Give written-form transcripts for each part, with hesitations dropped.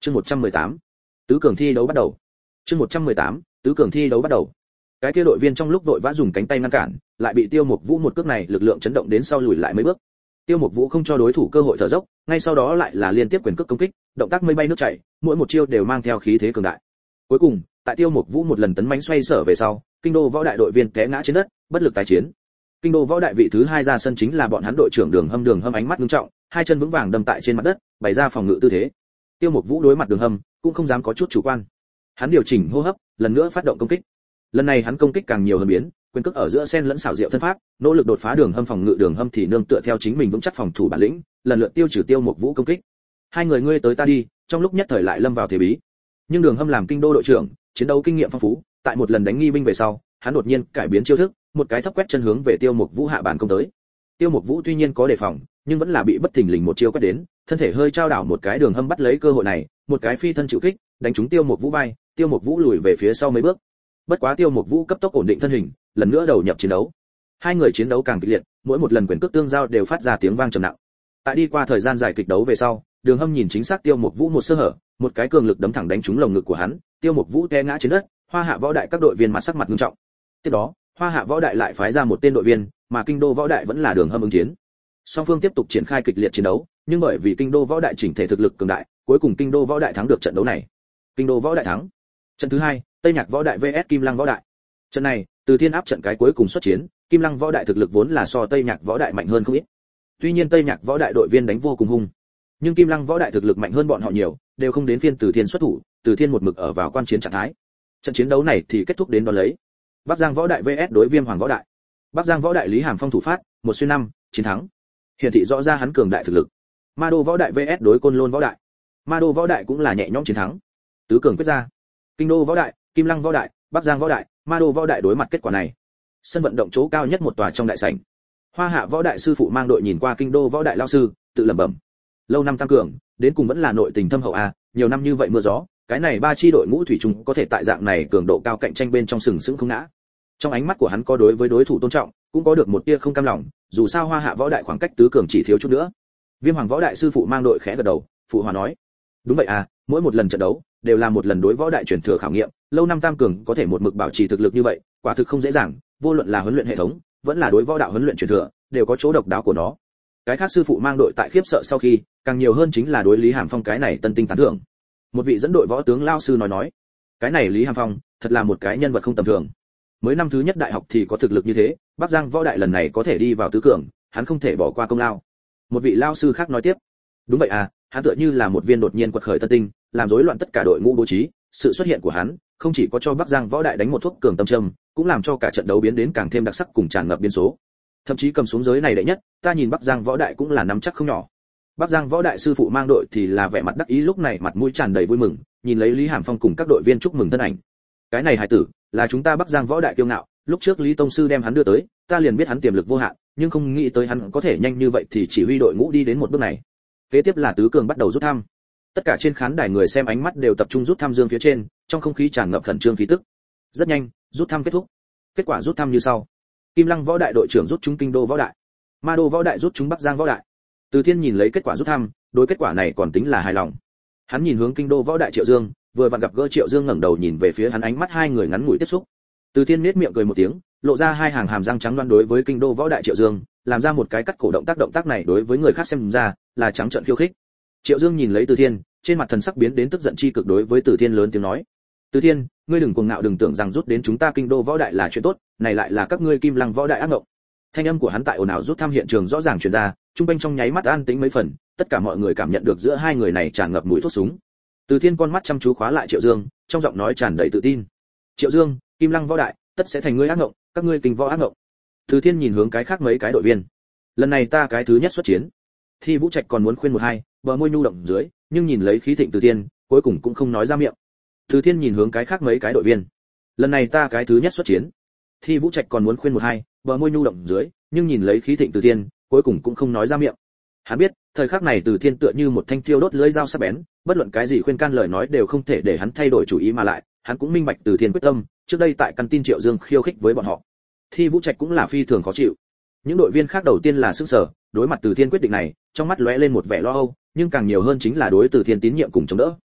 Chương 118. Tứ cường thi đấu bắt đầu. Chương 118. Tứ cường thi đấu bắt đầu. Cái kia đội viên trong lúc vội vã dùng cánh tay ngăn cản, lại bị Tiêu Mục Vũ một cước này lực lượng chấn động đến sau lùi lại mấy bước. Tiêu Mục Vũ không cho đối thủ cơ hội thở dốc, ngay sau đó lại là liên tiếp quyền cước công kích, động tác mây bay nước chảy, mỗi một chiêu đều mang theo khí thế cường đại. Cuối cùng, tại Tiêu Mục Vũ một lần tấn mãnh xoay sở về sau, Kinh đô võ đại đội viên té ngã trên đất, bất lực tái chiến. Kinh đô võ đại vị thứ 2 ra sân chính là bọn hắn đội trưởng Đường Hâm ánh mắt nghiêm trọng, hai chân vững vàng đâm tại trên mặt đất, bày ra phòng ngự tư thế. Tiêu Mục Vũ đối mặt Đường Hâm, cũng không dám có chút chủ quan. Hắn điều chỉnh hô hấp, lần nữa phát động công kích. Lần này hắn công kích càng nhiều hơn biến, quyền cước ở giữa xen lẫn xảo diệu thân pháp, nỗ lực đột phá Đường Hâm phòng ngự. Đường Hâm thì nương tựa theo chính mình vững chắc phòng thủ bản lĩnh, lần lượt tiêu trừ Tiêu Mục Vũ công kích. Hai người ngươi tới ta đi, trong lúc nhất thời lại lâm vào thế bí. Nhưng Đường Hâm làm kinh đô đội trưởng, chiến đấu kinh nghiệm phong phú, tại một lần đánh nghi binh về sau, hắn đột nhiên cải biến chiêu thức, một cái thấp quét chân hướng về Tiêu Mục Vũ hạ bản công tới. Tiêu Mục Vũ tuy nhiên có đề phòng, nhưng vẫn là bị bất thình lình một chiêu quét đến, thân thể hơi trao đảo một cái. Đường Hâm bắt lấy cơ hội này, một cái phi thân chịu kích, đánh trúng Tiêu Mục Vũ vai, Tiêu Mục Vũ lùi về phía sau mấy bước. Bất quá Tiêu Mục Vũ cấp tốc ổn định thân hình, lần nữa đầu nhập chiến đấu. Hai người chiến đấu càng kịch liệt, mỗi một lần quyền cước tương giao đều phát ra tiếng vang trầm nặng. Tại đi qua thời gian dài kịch đấu về sau, Đường Hâm nhìn chính xác Tiêu Mục Vũ một sơ hở, một cái cường lực đấm thẳng đánh trúng lồng ngực của hắn, Tiêu Mục Vũ té ngã trên đất. Hoa Hạ võ đại các đội viên mặt sắc mặt nghiêm trọng. Tiếp đó, Hoa Hạ võ đại lại phái ra một tên đội viên, mà Kinh đô võ đại vẫn là Đường Hâm ứng chiến. Song phương tiếp tục triển khai kịch liệt chiến đấu, nhưng bởi vì Kinh đô võ đại chỉnh thể thực lực cường đại, cuối cùng Kinh đô võ đại thắng được trận đấu này. Kinh đô võ đại thắng. Trận thứ 2, Tây Nhạc võ đại vs Kim Lăng võ đại. Trận này, Từ Thiên áp trận cái cuối cùng xuất chiến, Kim Lăng võ đại thực lực vốn là so Tây Nhạc võ đại mạnh hơn không ít. Tuy nhiên Tây Nhạc võ đại đội viên đánh vô cùng hung, nhưng Kim Lăng võ đại thực lực mạnh hơn bọn họ nhiều, đều không đến phiên Từ Thiên xuất thủ, Từ Thiên một mực ở vào quan chiến trạng thái. Trận chiến đấu này thì kết thúc đến đó lấy. Bắc Giang võ đại vs đối Viêm Hoàng võ đại. Bắc Giang võ đại Lý Hàm Phong thủ phát, 1/5, chiến thắng. Hiển thị rõ ra hắn cường đại thực lực. Ma Đô võ đại vs đối Côn Lôn võ đại. Ma Đô võ đại cũng là nhẹ nhõm chiến thắng. Tứ cường quyết ra. Kinh đô võ đại, Kim Lăng võ đại, Bắc Giang võ đại, Ma Đô võ đại đối mặt kết quả này. Sân vận động chỗ cao nhất một tòa trong đại sảnh. Hoa Hạ võ đại sư phụ mang đội nhìn qua Kinh đô võ đại lão sư, tự lẩm bẩm. Lâu năm tăng cường, đến cùng vẫn là nội tình thâm hậu a, nhiều năm như vậy mưa gió, cái này ba chi đội ngũ thủy chung có thể tại dạng này cường độ cao cạnh tranh bên trong sừng sững không ngã. Trong ánh mắt của hắn có đối với đối thủ tôn trọng, cũng có được một tia không cam lòng, dù sao Hoa Hạ võ đại khoảng cách tứ cường chỉ thiếu chút nữa. Viêm Hoàng võ đại sư phụ mang đội khẽ gật đầu, phụ hòa nói: "Đúng vậy à, mỗi một lần trận đấu đều là một lần đối võ đại truyền thừa khảo nghiệm, lâu năm tam cường có thể một mực bảo trì thực lực như vậy, quả thực không dễ dàng, vô luận là huấn luyện hệ thống, vẫn là đối võ đạo huấn luyện truyền thừa, đều có chỗ độc đáo của nó." Cái khác sư phụ mang đội tại khiếp sợ sau khi, càng nhiều hơn chính là đối Lý Hàm Phong cái này tân tinh tán thưởng. Một vị dẫn đội võ tướng lao sư nói: "Cái này Lý Hàm Phong, thật là một cái nhân vật không tầm thường. Mới năm thứ nhất đại học thì có thực lực như thế, Bắc Giang võ đại lần này có thể đi vào tứ cường, hắn không thể bỏ qua công lao." Một vị lao sư khác nói tiếp: "Đúng vậy à, hắn tựa như là một viên đột nhiên quật khởi tân tinh, làm rối loạn tất cả đội ngũ bố trí, sự xuất hiện của hắn, không chỉ có cho Bắc Giang võ đại đánh một thuốc cường tâm châm, cũng làm cho cả trận đấu biến đến càng thêm đặc sắc cùng tràn ngập biến số. Thậm chí cầm xuống giới này đệ nhất, ta nhìn Bắc Giang võ đại cũng là nắm chắc không nhỏ." Bắc Giang võ đại sư phụ mang đội thì là vẻ mặt đắc ý, lúc này mặt mũi tràn đầy vui mừng, nhìn lấy Lý Hàm Phong cùng các đội viên chúc mừng thân ảnh. "Cái này hải tử, là chúng ta Bắc Giang võ đại kiêu ngạo, lúc trước Lý tông sư đem hắn đưa tới, ta liền biết hắn tiềm lực vô hạn, nhưng không nghĩ tới hắn có thể nhanh như vậy thì chỉ huy đội ngũ đi đến một bước này." Kế tiếp là tứ cường bắt đầu rút thăm. Tất cả trên khán đài người xem ánh mắt đều tập trung rút thăm dương phía trên, trong không khí tràn ngập khẩn trương khí tức. Rất nhanh, rút thăm kết thúc. Kết quả rút thăm như sau: Kim Lăng võ đại đội trưởng rút trúng Kinh đô võ đại, Ma Đô võ đại rút trúng Bắc Giang võ đại. Từ Thiên nhìn lấy kết quả rút thăm, đối kết quả này còn tính là hài lòng. Hắn nhìn hướng Kinh đô võ đại Triệu Dương, vừa vặn gặp gỡ Triệu Dương ngẩng đầu nhìn về phía hắn, ánh mắt hai người ngắn ngủi tiếp xúc. Từ Thiên nhếch miệng cười một tiếng, lộ ra hai hàng hàm răng trắng đoan đối với Kinh đô võ đại Triệu Dương, làm ra một cái cắt cổ động tác này đối với người khác xem ra là trắng trợn khiêu khích. Triệu Dương nhìn lấy Từ Thiên, trên mặt thần sắc biến đến tức giận chi cực, đối với Từ Thiên lớn tiếng nói: "Từ Thiên, ngươi đừng cuồng ngạo, đừng tưởng rằng rút đến chúng ta Kinh đô võ đại là chuyện tốt, này lại là các ngươi Kim Lăng võ đại ác ngộng." Thanh âm của hắn tại ồn ào rút thăm hiện trường rõ ràng truyền ra, trung quanh trong nháy mắt an tĩnh mấy phần, tất cả mọi người cảm nhận được giữa hai người này tràn ngập mùi thuốc súng. Từ Thiên con mắt chăm chú khóa lại Triệu Dương, trong giọng nói tràn đầy tự tin: "Triệu Dương, Kim Lăng võ đại tất sẽ thành ngươi ác ngộng, các ngươi Kinh võ ác ngộng." Từ Thiên nhìn hướng cái khác mấy cái đội viên: "Lần này ta cái thứ nhất xuất chiến." Thi Vũ Trạch còn muốn khuyên một hai, bờ môi nhu động dưới, nhưng nhìn lấy khí thịnh Từ Thiên, cuối cùng cũng không nói ra miệng. Từ Thiên nhìn hướng cái khác mấy cái đội viên: "Lần này ta cái thứ nhất xuất chiến." Thi Vũ Trạch còn muốn khuyên một hai, bờ môi nhu động dưới, nhưng nhìn lấy khí thịnh Từ Thiên, cuối cùng cũng không nói ra miệng. Hắn biết, thời khắc này Từ Thiên tựa như một thanh thiêu đốt lưỡi dao sắc bén, bất luận cái gì khuyên can lời nói đều không thể để hắn thay đổi chủ ý, mà lại, hắn cũng minh bạch Từ Thiên quyết tâm, trước đây tại căn tin Triệu Dương khiêu khích với bọn họ. Thi Vũ Trạch cũng là phi thường khó chịu. Những đội viên khác đầu tiên là sửng sở, đối mặt Từ Thiên quyết định này, trong mắt lóe lên một vẻ lo âu, nhưng càng nhiều hơn chính là đối Từ Thiên tín nhiệm cùng chống đỡ.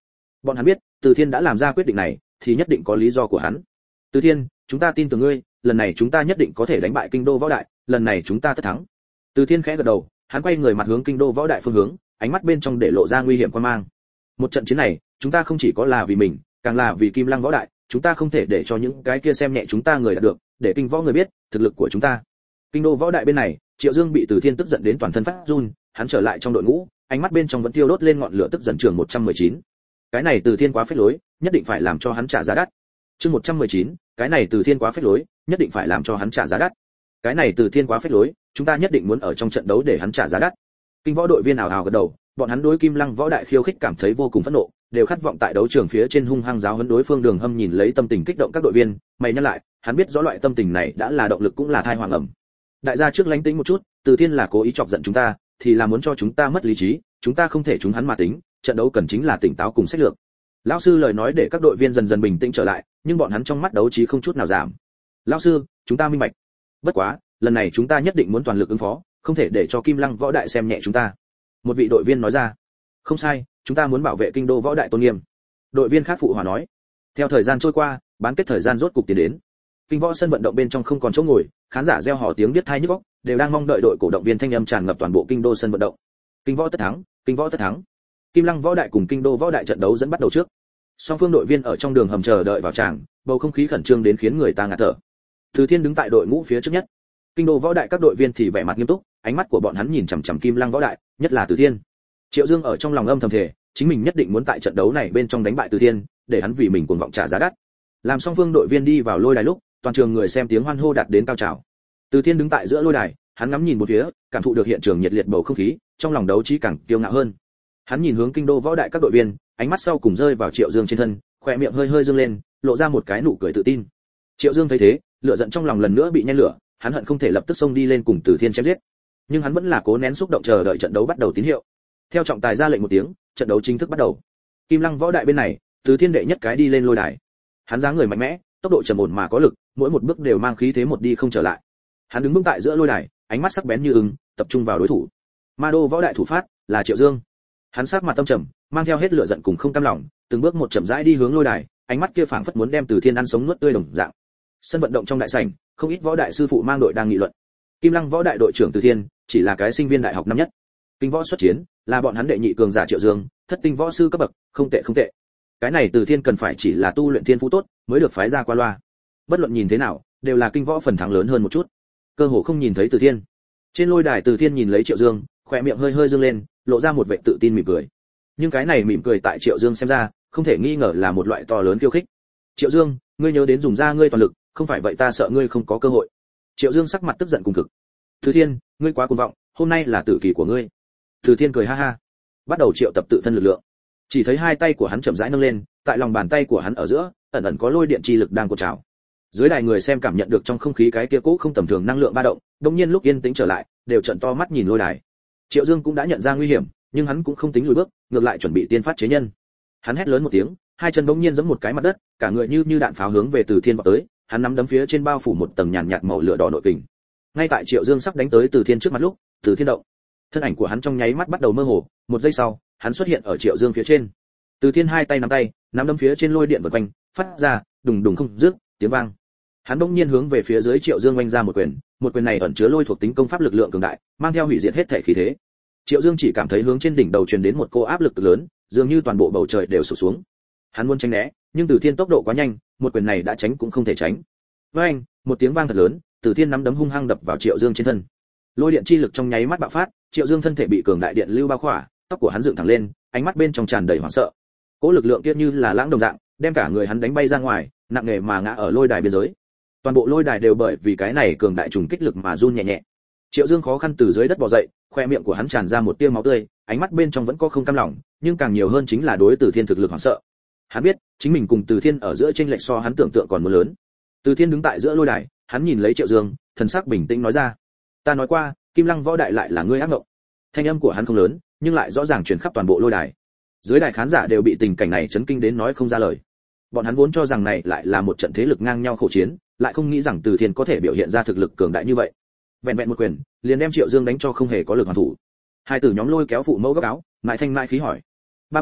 Bọn hắn biết, Từ Thiên đã làm ra quyết định này, thì nhất định có lý do của hắn. Từ Thiên, chúng ta tin tưởng ngươi, lần này chúng ta nhất định có thể đánh bại Kinh Đô Võ Đại, lần này chúng ta tất thắng. Từ Thiên khẽ gật đầu, hắn quay người mặt hướng Kinh Đô Võ Đại phương hướng, ánh mắt bên trong để lộ ra nguy hiểm quan mang. Một trận chiến này, chúng ta không chỉ có là vì mình, càng là vì Kim Lăng Võ Đại, chúng ta không thể để cho những cái kia xem nhẹ chúng ta người đạt được, để kinh võ người biết thực lực của chúng ta. Kinh Đô Võ Đại bên này, Triệu Dương bị Từ Thiên tức giận đến toàn thân phát run, hắn trở lại trong đội ngũ, ánh mắt bên trong vẫn thiêu đốt lên ngọn lửa tức giận trường 119. Cái này Từ Thiên quá phế lối, nhất định phải làm cho hắn trả giá đắt. Chương 119, cái này Từ Thiên quá phế lối, nhất định phải làm cho hắn trả giá đắt. Cái này Từ Thiên quá phế lối, chúng ta nhất định muốn ở trong trận đấu để hắn trả giá đắt. Kinh võ đội viên ào ào gật đầu, bọn hắn đối Kim Lăng Võ Đại khiêu khích cảm thấy vô cùng phẫn nộ, đều khát vọng tại đấu trường phía trên hung hăng giáo huấn đối phương. Đường Hâm nhìn lấy tâm tình kích động các đội viên, mày nhăn lại, hắn biết rõ loại tâm tình này đã là động lực cũng là thai hoàng ẩm. Đại gia trước lánh tính một chút, Từ Thiên là cố ý chọc giận chúng ta, thì là muốn cho chúng ta mất lý trí, chúng ta không thể chúng hắn mà tính, trận đấu cần chính là tỉnh táo cùng sách lược. Lão sư lời nói để các đội viên dần dần bình tĩnh trở lại, nhưng bọn hắn trong mắt đấu trí không chút nào giảm. Lão sư, chúng ta minh bạch. Bất quá, lần này chúng ta nhất định muốn toàn lực ứng phó, không thể để cho Kim Lăng Võ Đại xem nhẹ chúng ta. Một vị đội viên nói ra. Không sai, chúng ta muốn bảo vệ Kinh Đô Võ Đại tôn nghiêm. Đội viên khác phụ hòa nói. Theo thời gian trôi qua, bán kết thời gian rốt cục tiến đến. Kinh võ sân vận động bên trong không còn chỗ ngồi, khán giả reo hò tiếng biết tai nhức óc, đều đang mong đợi đội cổ động viên thanh âm tràn ngập toàn bộ kinh đô sân vận động. Kinh võ tất thắng, kinh võ tất thắng. Kim Lăng Võ Đại cùng Kinh Đô Võ Đại trận đấu dẫn bắt đầu trước. Song phương đội viên ở trong đường hầm chờ đợi vào tràng, bầu không khí khẩn trương đến khiến người ta ngạt thở. Từ Thiên đứng tại đội ngũ phía trước nhất. Kinh Đô Võ Đại các đội viên thì vẻ mặt nghiêm túc, ánh mắt của bọn hắn nhìn chằm chằm Kim Lăng Võ Đại, nhất là Từ Thiên. Triệu Dương ở trong lòng âm thầm thề, chính mình nhất định muốn tại trận đấu này bên trong đánh bại Từ Thiên, để hắn vì mình cuồng vọng trả giá đắt. Làm song phương đội viên đi vào lôi đài lúc, toàn trường người xem tiếng hoan hô đạt đến cao trào. Từ Thiên đứng tại giữa lôi đài, hắn ngắm nhìn một phía, cảm thụ được hiện trường nhiệt liệt bầu không khí, trong lòng đấu trí càng kiêu ngạo hơn. Hắn nhìn hướng Kinh Đô Võ Đại các đội viên, ánh mắt sau cùng rơi vào Triệu Dương trên thân, khóe miệng hơi hơi dương lên, lộ ra một cái nụ cười tự tin. Triệu Dương thấy thế, lửa giận trong lòng lần nữa bị nhen lửa, hắn hận không thể lập tức xông đi lên cùng Từ Thiên chém giết. Nhưng hắn vẫn là cố nén xúc động chờ đợi trận đấu bắt đầu tín hiệu. Theo trọng tài ra lệnh một tiếng, trận đấu chính thức bắt đầu. Kim Lăng Võ Đại bên này, Từ Thiên đệ nhất cái đi lên lôi đài. Hắn dáng người mạnh mẽ, tốc độ trầm ổn mà có lực, mỗi một bước đều mang khí thế một đi không trở lại. Hắn đứng vững tại giữa lôi đài, ánh mắt sắc bén như ưng, tập trung vào đối thủ. Ma Đô Võ Đại thủ phát là Triệu Dương. Hắn sắc mặt tâm trầm, mang theo hết lửa giận cùng không cam lòng, từng bước một chậm rãi đi hướng lôi đài, ánh mắt kia phảng phất muốn đem Từ Thiên ăn sống nuốt tươi đồng dạng. Sân vận động trong đại sảnh, không ít võ đại sư phụ mang đội đang nghị luận. Kim Lăng Võ Đại đội trưởng Từ Thiên chỉ là cái sinh viên đại học năm nhất. Kinh võ xuất chiến là bọn hắn đệ nhị cường giả Triệu Dương, thất tinh võ sư cấp bậc, không tệ không tệ. Cái này Từ Thiên cần phải chỉ là tu luyện thiên phú tốt, mới được phái ra qua loa. Bất luận nhìn thế nào, đều là kinh võ phần thắng lớn hơn một chút. Cơ hồ không nhìn thấy Từ Thiên. Trên lôi đài Từ Thiên nhìn lấy Triệu Dương, khóe miệng hơi hơi dương lên, lộ ra một vẻ tự tin mỉm cười. Nhưng cái này mỉm cười tại Triệu Dương xem ra, không thể nghi ngờ là một loại to lớn khiêu khích. Triệu Dương, ngươi nhớ đến dùng ra ngươi toàn lực, không phải vậy ta sợ ngươi không có cơ hội. Triệu Dương sắc mặt tức giận cùng cực. Từ Thiên, ngươi quá cuồng vọng, hôm nay là tử kỳ của ngươi. Từ Thiên cười ha ha, bắt đầu triệu tập tự thân lực lượng. Chỉ thấy hai tay của hắn chậm rãi nâng lên, tại lòng bàn tay của hắn ở giữa, ẩn ẩn có lôi điện chi lực đang cuộn trào. Dưới đài người xem cảm nhận được trong không khí cái kia cũ không tầm thường năng lượng ba động, đột nhiên lúc yên tĩnh trở lại, đều trợn to mắt nhìn lôi đài. Triệu Dương cũng đã nhận ra nguy hiểm, nhưng hắn cũng không tính lùi bước, ngược lại chuẩn bị tiên phát chế nhân. Hắn hét lớn một tiếng, hai chân bỗng nhiên giẫm một cái mặt đất, cả người như đạn pháo hướng về Từ Thiên vọt tới, hắn nắm đấm phía trên bao phủ một tầng nhàn nhạt màu lửa đỏ nội kình. Ngay tại Triệu Dương sắp đánh tới Từ Thiên trước mặt lúc, Từ Thiên động. Thân ảnh của hắn trong nháy mắt bắt đầu mơ hồ, một giây sau, hắn xuất hiện ở Triệu Dương phía trên. Từ Thiên hai tay, nắm đấm phía trên lôi điện vần quanh, phát ra đùng đùng không dứt tiếng vang. Hắn bỗng nhiên hướng về phía dưới Triệu Dương oanh ra một quyền này ẩn chứa lôi thuộc tính công pháp lực lượng cường đại, mang theo hủy diệt hết thể khí thế. Triệu Dương chỉ cảm thấy hướng trên đỉnh đầu truyền đến một cô áp lực lớn, dường như toàn bộ bầu trời đều sụp xuống. Hắn muốn tránh né, nhưng Từ Thiên tốc độ quá nhanh, một quyền này đã tránh cũng không thể tránh. Với anh, một tiếng vang thật lớn, Từ Thiên nắm đấm hung hăng đập vào Triệu Dương trên thân. Lôi điện chi lực trong nháy mắt bạo phát, Triệu Dương thân thể bị cường đại điện lưu bao khỏa, tóc của hắn dựng thẳng lên, ánh mắt bên trong tràn đầy hoảng sợ. Cỗ lực lượng kia như là lãng đồng dạng, đem cả người hắn đánh bay ra ngoài, nặng nề mà ngã ở lôi đài biên giới. Toàn bộ lôi đài đều bởi vì cái này cường đại trùng kích lực mà run nhẹ nhẹ. Triệu Dương khó khăn từ dưới đất bò dậy, khoe miệng của hắn tràn ra một tia máu tươi, ánh mắt bên trong vẫn có không cam lòng, nhưng càng nhiều hơn chính là đối Từ Thiên thực lực hoảng sợ. Hắn biết, chính mình cùng Từ Thiên ở giữa chênh lệch so hắn tưởng tượng còn muốn lớn. Từ Thiên đứng tại giữa lôi đài, hắn nhìn lấy Triệu Dương, thần sắc bình tĩnh nói ra: "Ta nói qua, Kim Lăng Võ Đại lại là ngươi ác mộng." Thanh âm của hắn không lớn, nhưng lại rõ ràng truyền khắp toàn bộ lôi đài. Dưới đài khán giả đều bị tình cảnh này chấn kinh đến nói không ra lời. Bọn hắn vốn cho rằng này lại là một trận thế lực ngang nhau khổ chiến, lại không nghĩ rằng Từ Thiên có thể biểu hiện ra thực lực cường đại như vậy. Vẹn vẹn một quyền, liền đem Triệu Dương đánh cho không hề có lực hoàn thủ. Hai tử nhóm lôi kéo phụ mẫu góc áo, mãi thanh mãi khí hỏi: "Ba ba,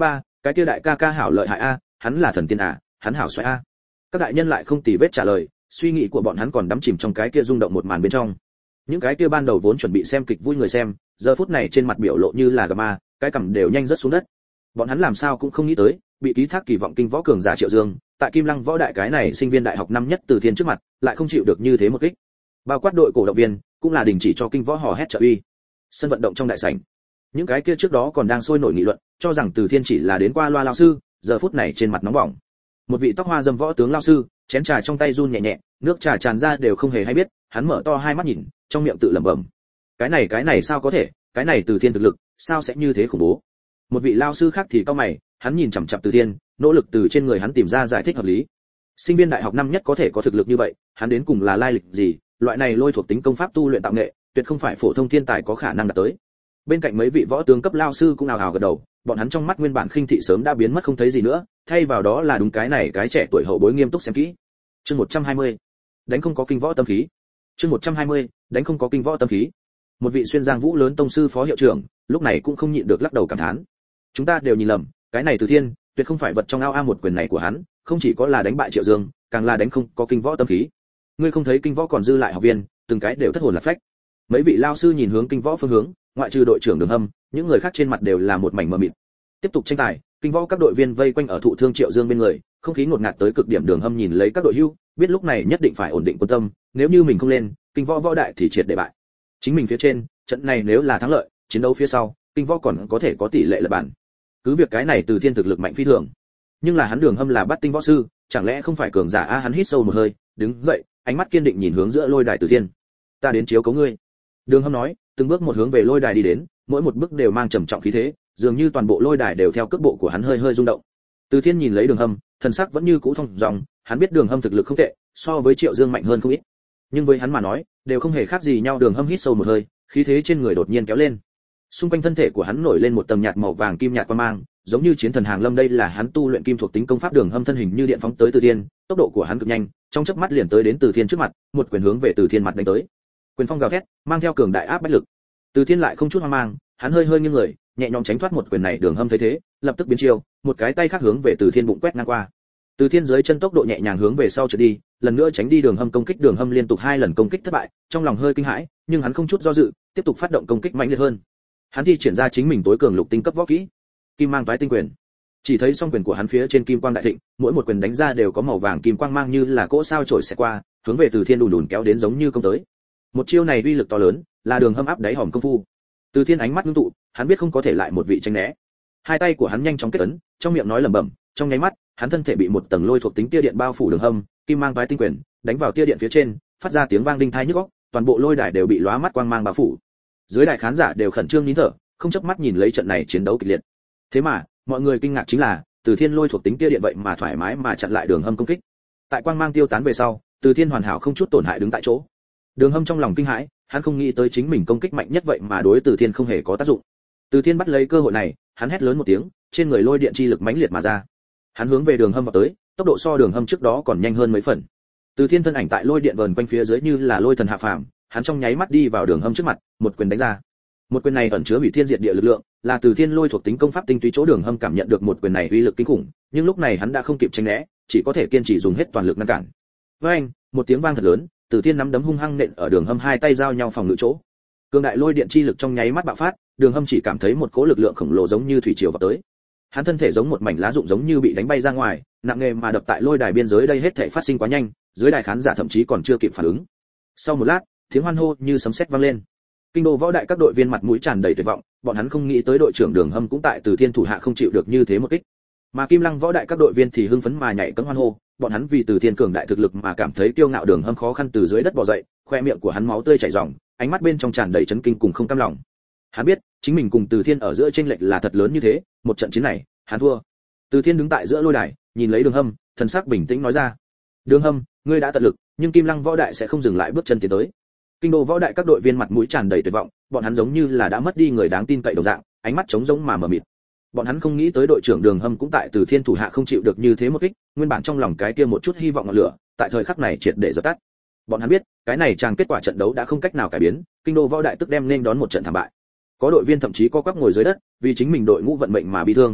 Cái kia đại ca ca hảo lợi hại a, hắn là thần tiên à, hắn hảo xoay a. Các đại nhân lại không tì vết trả lời, suy nghĩ của bọn hắn còn đắm chìm trong cái kia rung động một màn bên trong. Những cái kia ban đầu vốn chuẩn bị xem kịch vui người xem, giờ phút này trên mặt biểu lộ như là gà ma, cái cằm đều nhanh rớt xuống đất. Bọn hắn làm sao cũng không nghĩ tới, bị ký thác kỳ vọng kinh võ cường giả Triệu Dương, tại Kim Lăng võ đại cái này sinh viên đại học năm nhất Từ Thiên trước mặt, lại không chịu được như thế một kích. Bao quát đội cổ động viên, cũng là đình chỉ cho kinh võ hò hét trợ uy. Sân vận động trong đại sảnh, những cái kia trước đó còn đang sôi nổi nghị luận, cho rằng Từ Thiên chỉ là đến qua loa lão sư, giờ phút này trên mặt nóng bỏng. Một vị tóc hoa dâm võ tướng lão sư, chén trà trong tay run nhẹ nhẹ, nước trà tràn ra đều không hề hay biết, hắn mở to hai mắt nhìn, trong miệng tự lẩm bẩm. Cái này sao có thể, cái này Từ Thiên thực lực, sao sẽ như thế khủng bố? Một vị lão sư khác thì cau mày, hắn nhìn chằm chằm Từ Thiên, nỗ lực từ trên người hắn tìm ra giải thích hợp lý. Sinh viên đại học năm nhất có thể có thực lực như vậy, hắn đến cùng là lai lịch gì? Loại này lôi thuộc tính công pháp tu luyện tạo nghệ, tuyệt không phải phổ thông thiên tài có khả năng đạt tới. Bên cạnh mấy vị võ tướng cấp lão sư cũng ào ào gật đầu, bọn hắn trong mắt nguyên bản khinh thị sớm đã biến mất không thấy gì nữa, thay vào đó là đúng cái này cái trẻ tuổi hậu bối nghiêm túc xem kỹ. Chương 120. Đánh không có kinh võ tâm khí. Chương 120. Đánh không có kinh võ tâm khí. Một vị xuyên giang vũ lớn tông sư phó hiệu trưởng, lúc này cũng không nhịn được lắc đầu cảm thán. Chúng ta đều nhìn lầm, cái này Từ Thiên, tuyệt không phải vật trong ao a, một quyền này của hắn, không chỉ có là đánh bại Triệu Dương, càng là đánh không có kinh võ tâm khí. Ngươi không thấy kinh võ còn dư lại học viên, từng cái đều thất hồn lạc phách. Mấy vị lao sư nhìn hướng kinh võ phương hướng, ngoại trừ đội trưởng Đường Hâm, những người khác trên mặt đều là một mảnh mờ mịt. Tiếp tục tranh tài, kinh võ các đội viên vây quanh ở thụ thương Triệu Dương bên người, không khí ngột ngạt tới cực điểm. Đường Hâm nhìn lấy các đội hưu, biết lúc này nhất định phải ổn định quân tâm, nếu như mình không lên, kinh võ võ đại thì triệt để bại. Chính mình phía trên, trận này nếu là thắng lợi, chiến đấu phía sau, kinh võ còn có thể có tỷ lệ lật bàn. Cứ việc cái này Từ Thiên thực lực mạnh phi thường, nhưng là hắn Đường Hâm là bắt tinh võ sư, chẳng lẽ không phải cường giả a? Hắn hít sâu một hơi, đứng dậy, ánh mắt kiên định nhìn hướng giữa lôi đài Từ Thiên. Ta đến chiếu cố ngươi. Đường Hâm nói, từng bước một hướng về lôi đài đi đến, mỗi một bước đều mang trầm trọng khí thế, dường như toàn bộ lôi đài đều theo cước bộ của hắn hơi hơi rung động. Từ Thiên nhìn lấy Đường Hâm, thần sắc vẫn như cũ thông dong, hắn biết Đường Hâm thực lực không tệ, so với Triệu Dương mạnh hơn không ít. Nhưng với hắn mà nói, đều không hề khác gì nhau. Đường Hâm hít sâu một hơi, khí thế trên người đột nhiên kéo lên. Xung quanh thân thể của hắn nổi lên một tầng nhạt màu vàng kim nhạt quang mang, giống như chiến thần hàng lâm. Đây là hắn tu luyện kim thuộc tính công pháp. Đường Hâm thân hình như điện phóng tới Từ Thiên, tốc độ của hắn cực nhanh, trong chớp mắt liền tới đến Từ Thiên trước mặt, một quyền hướng về Từ Thiên mặt đánh tới. Quyền phong gào thét, mang theo cường đại áp bách lực. Từ Thiên lại không chút hoang mang, hắn hơi hơi nghiêng người, nhẹ nhõm tránh thoát một quyền này. Đường Hâm thấy thế, lập tức biến chiêu, một cái tay khác hướng về Từ Thiên bụng quét ngang qua. Từ Thiên dưới chân tốc độ nhẹ nhàng hướng về sau trượt đi, lần nữa tránh đi Đường Hâm công kích. Đường Hâm liên tục 2 lần công kích thất bại, trong lòng hơi kinh hãi, nhưng hắn không chút do dự, tiếp tục phát động công kích mạnh liệt hơn. Hắn thi triển ra chính mình tối cường lục tinh cấp võ kỹ, Kim Mang Toái Tinh Quyền. Chỉ thấy song quyền của hắn phía trên kim quang đại thịnh, mỗi một quyền đánh ra đều có màu vàng kim quang mang như là cỗ sao chổi xẹt qua, hướng về Từ Thiên đùn đùn kéo đến giống như công tới. Một chiêu này uy lực to lớn, là Đường Hâm áp đáy hòm công phu. Từ Thiên ánh mắt ngưng tụ, hắn biết không có thể lại một vị tránh né. Hai tay của hắn nhanh chóng kết ấn, trong miệng nói lẩm bẩm, trong nháy mắt, hắn thân thể bị một tầng lôi thuộc tính tia điện bao phủ. Đường Hâm, Kim Mang Toái Tinh Quyền, đánh vào tia điện phía trên, phát ra tiếng vang đinh tai nhức óc, toàn bộ lôi đài đều bị lóa mắt quang mang bao phủ. Dưới đài khán giả đều khẩn trương nín thở, không chớp mắt nhìn lấy trận này chiến đấu kịch liệt. Thế mà, mọi người kinh ngạc chính là, Từ Thiên lôi thuộc tính tia điện vậy mà thoải mái mà chặn lại Đường Hâm công kích. Tại quang mang tiêu tán về sau, Từ Thiên hoàn hảo không chút tổn hại đứng tại chỗ. Đường Hâm trong lòng kinh hãi, hắn không nghĩ tới chính mình công kích mạnh nhất vậy mà đối Từ Thiên không hề có tác dụng. Từ Thiên bắt lấy cơ hội này, hắn hét lớn một tiếng, trên người lôi điện chi lực mãnh liệt mà ra. Hắn hướng về Đường Hâm vào tới, tốc độ so Đường Hâm trước đó còn nhanh hơn mấy phần. Từ Thiên thân ảnh tại lôi điện vờn quanh phía dưới như là lôi thần hạ phàm, hắn trong nháy mắt đi vào Đường Hâm trước mặt, một quyền đánh ra. Một quyền này ẩn chứa hủy thiên diệt địa lực lượng, là Từ Thiên lôi thuộc tính công pháp tinh túy. Chỗ Đường Hâm cảm nhận được một quyền này uy lực kinh khủng, nhưng lúc này hắn đã không kịp tránh né, chỉ có thể kiên trì dùng hết toàn lực ngăn cản. Với anh, một tiếng vang thật lớn, Từ Thiên nắm đấm hung hăng nện ở Đường Hâm hai tay giao nhau phòng ngự chỗ. Cường đại lôi điện chi lực trong nháy mắt bạo phát, Đường Hâm chỉ cảm thấy một cỗ lực lượng khổng lồ giống như thủy triều vào tới. Hắn thân thể giống một mảnh lá rụng giống như bị đánh bay ra ngoài, nặng nề mà đập tại lôi đài biên giới. Đây hết thảy phát sinh quá nhanh, dưới đài khán giả thậm chí còn chưa kịp phản ứng. Sau một lát, tiếng hoan hô như sấm sét vang lên. Kinh đô võ đại các đội viên mặt mũi tràn đầy tuyệt vọng, bọn hắn không nghĩ tới đội trưởng Đường Hâm cũng tại Từ Thiên thủ hạ không chịu được như thế một kích. Mà Kim Lăng võ đại các đội viên thì hưng phấn mà nhảy cẫng hoan hô, bọn hắn vì Từ Thiên cường đại thực lực mà cảm thấy kiêu ngạo. Đường Hâm khó khăn từ dưới đất bò dậy, khoe miệng của hắn máu tươi chảy ròng, ánh mắt bên trong tràn đầy chấn kinh cùng không cam lòng. Hắn biết, chính mình cùng Từ Thiên ở giữa chênh lệch là thật lớn như thế, một trận chiến này, hắn thua. Từ Thiên đứng tại giữa lôi đài, nhìn lấy Đường Hâm, thần sắc bình tĩnh nói ra: "Đường Hâm, ngươi đã tận lực, nhưng Kim Lăng võ đại sẽ không dừng lại bước chân tiến tới." Kinh đô võ đại các đội viên mặt mũi tràn đầy tuyệt vọng, bọn hắn giống như là đã mất đi người đáng tin cậy đồng dạng, ánh mắt trống rỗng mà mờ mịt. Bọn hắn không nghĩ tới đội trưởng Đường Hâm cũng tại Từ Thiên thủ hạ không chịu được như thế một kích, nguyên bản trong lòng cái kia một chút hy vọng ngọn lửa, tại thời khắc này triệt để dập tắt. Bọn hắn biết, cái này chàng kết quả trận đấu đã không cách nào cải biến, kinh đô võ đại tức đem nên đón một trận thảm bại. Có đội viên thậm chí co quắp ngồi dưới đất, vì chính mình đội ngũ vận mệnh mà bi thương.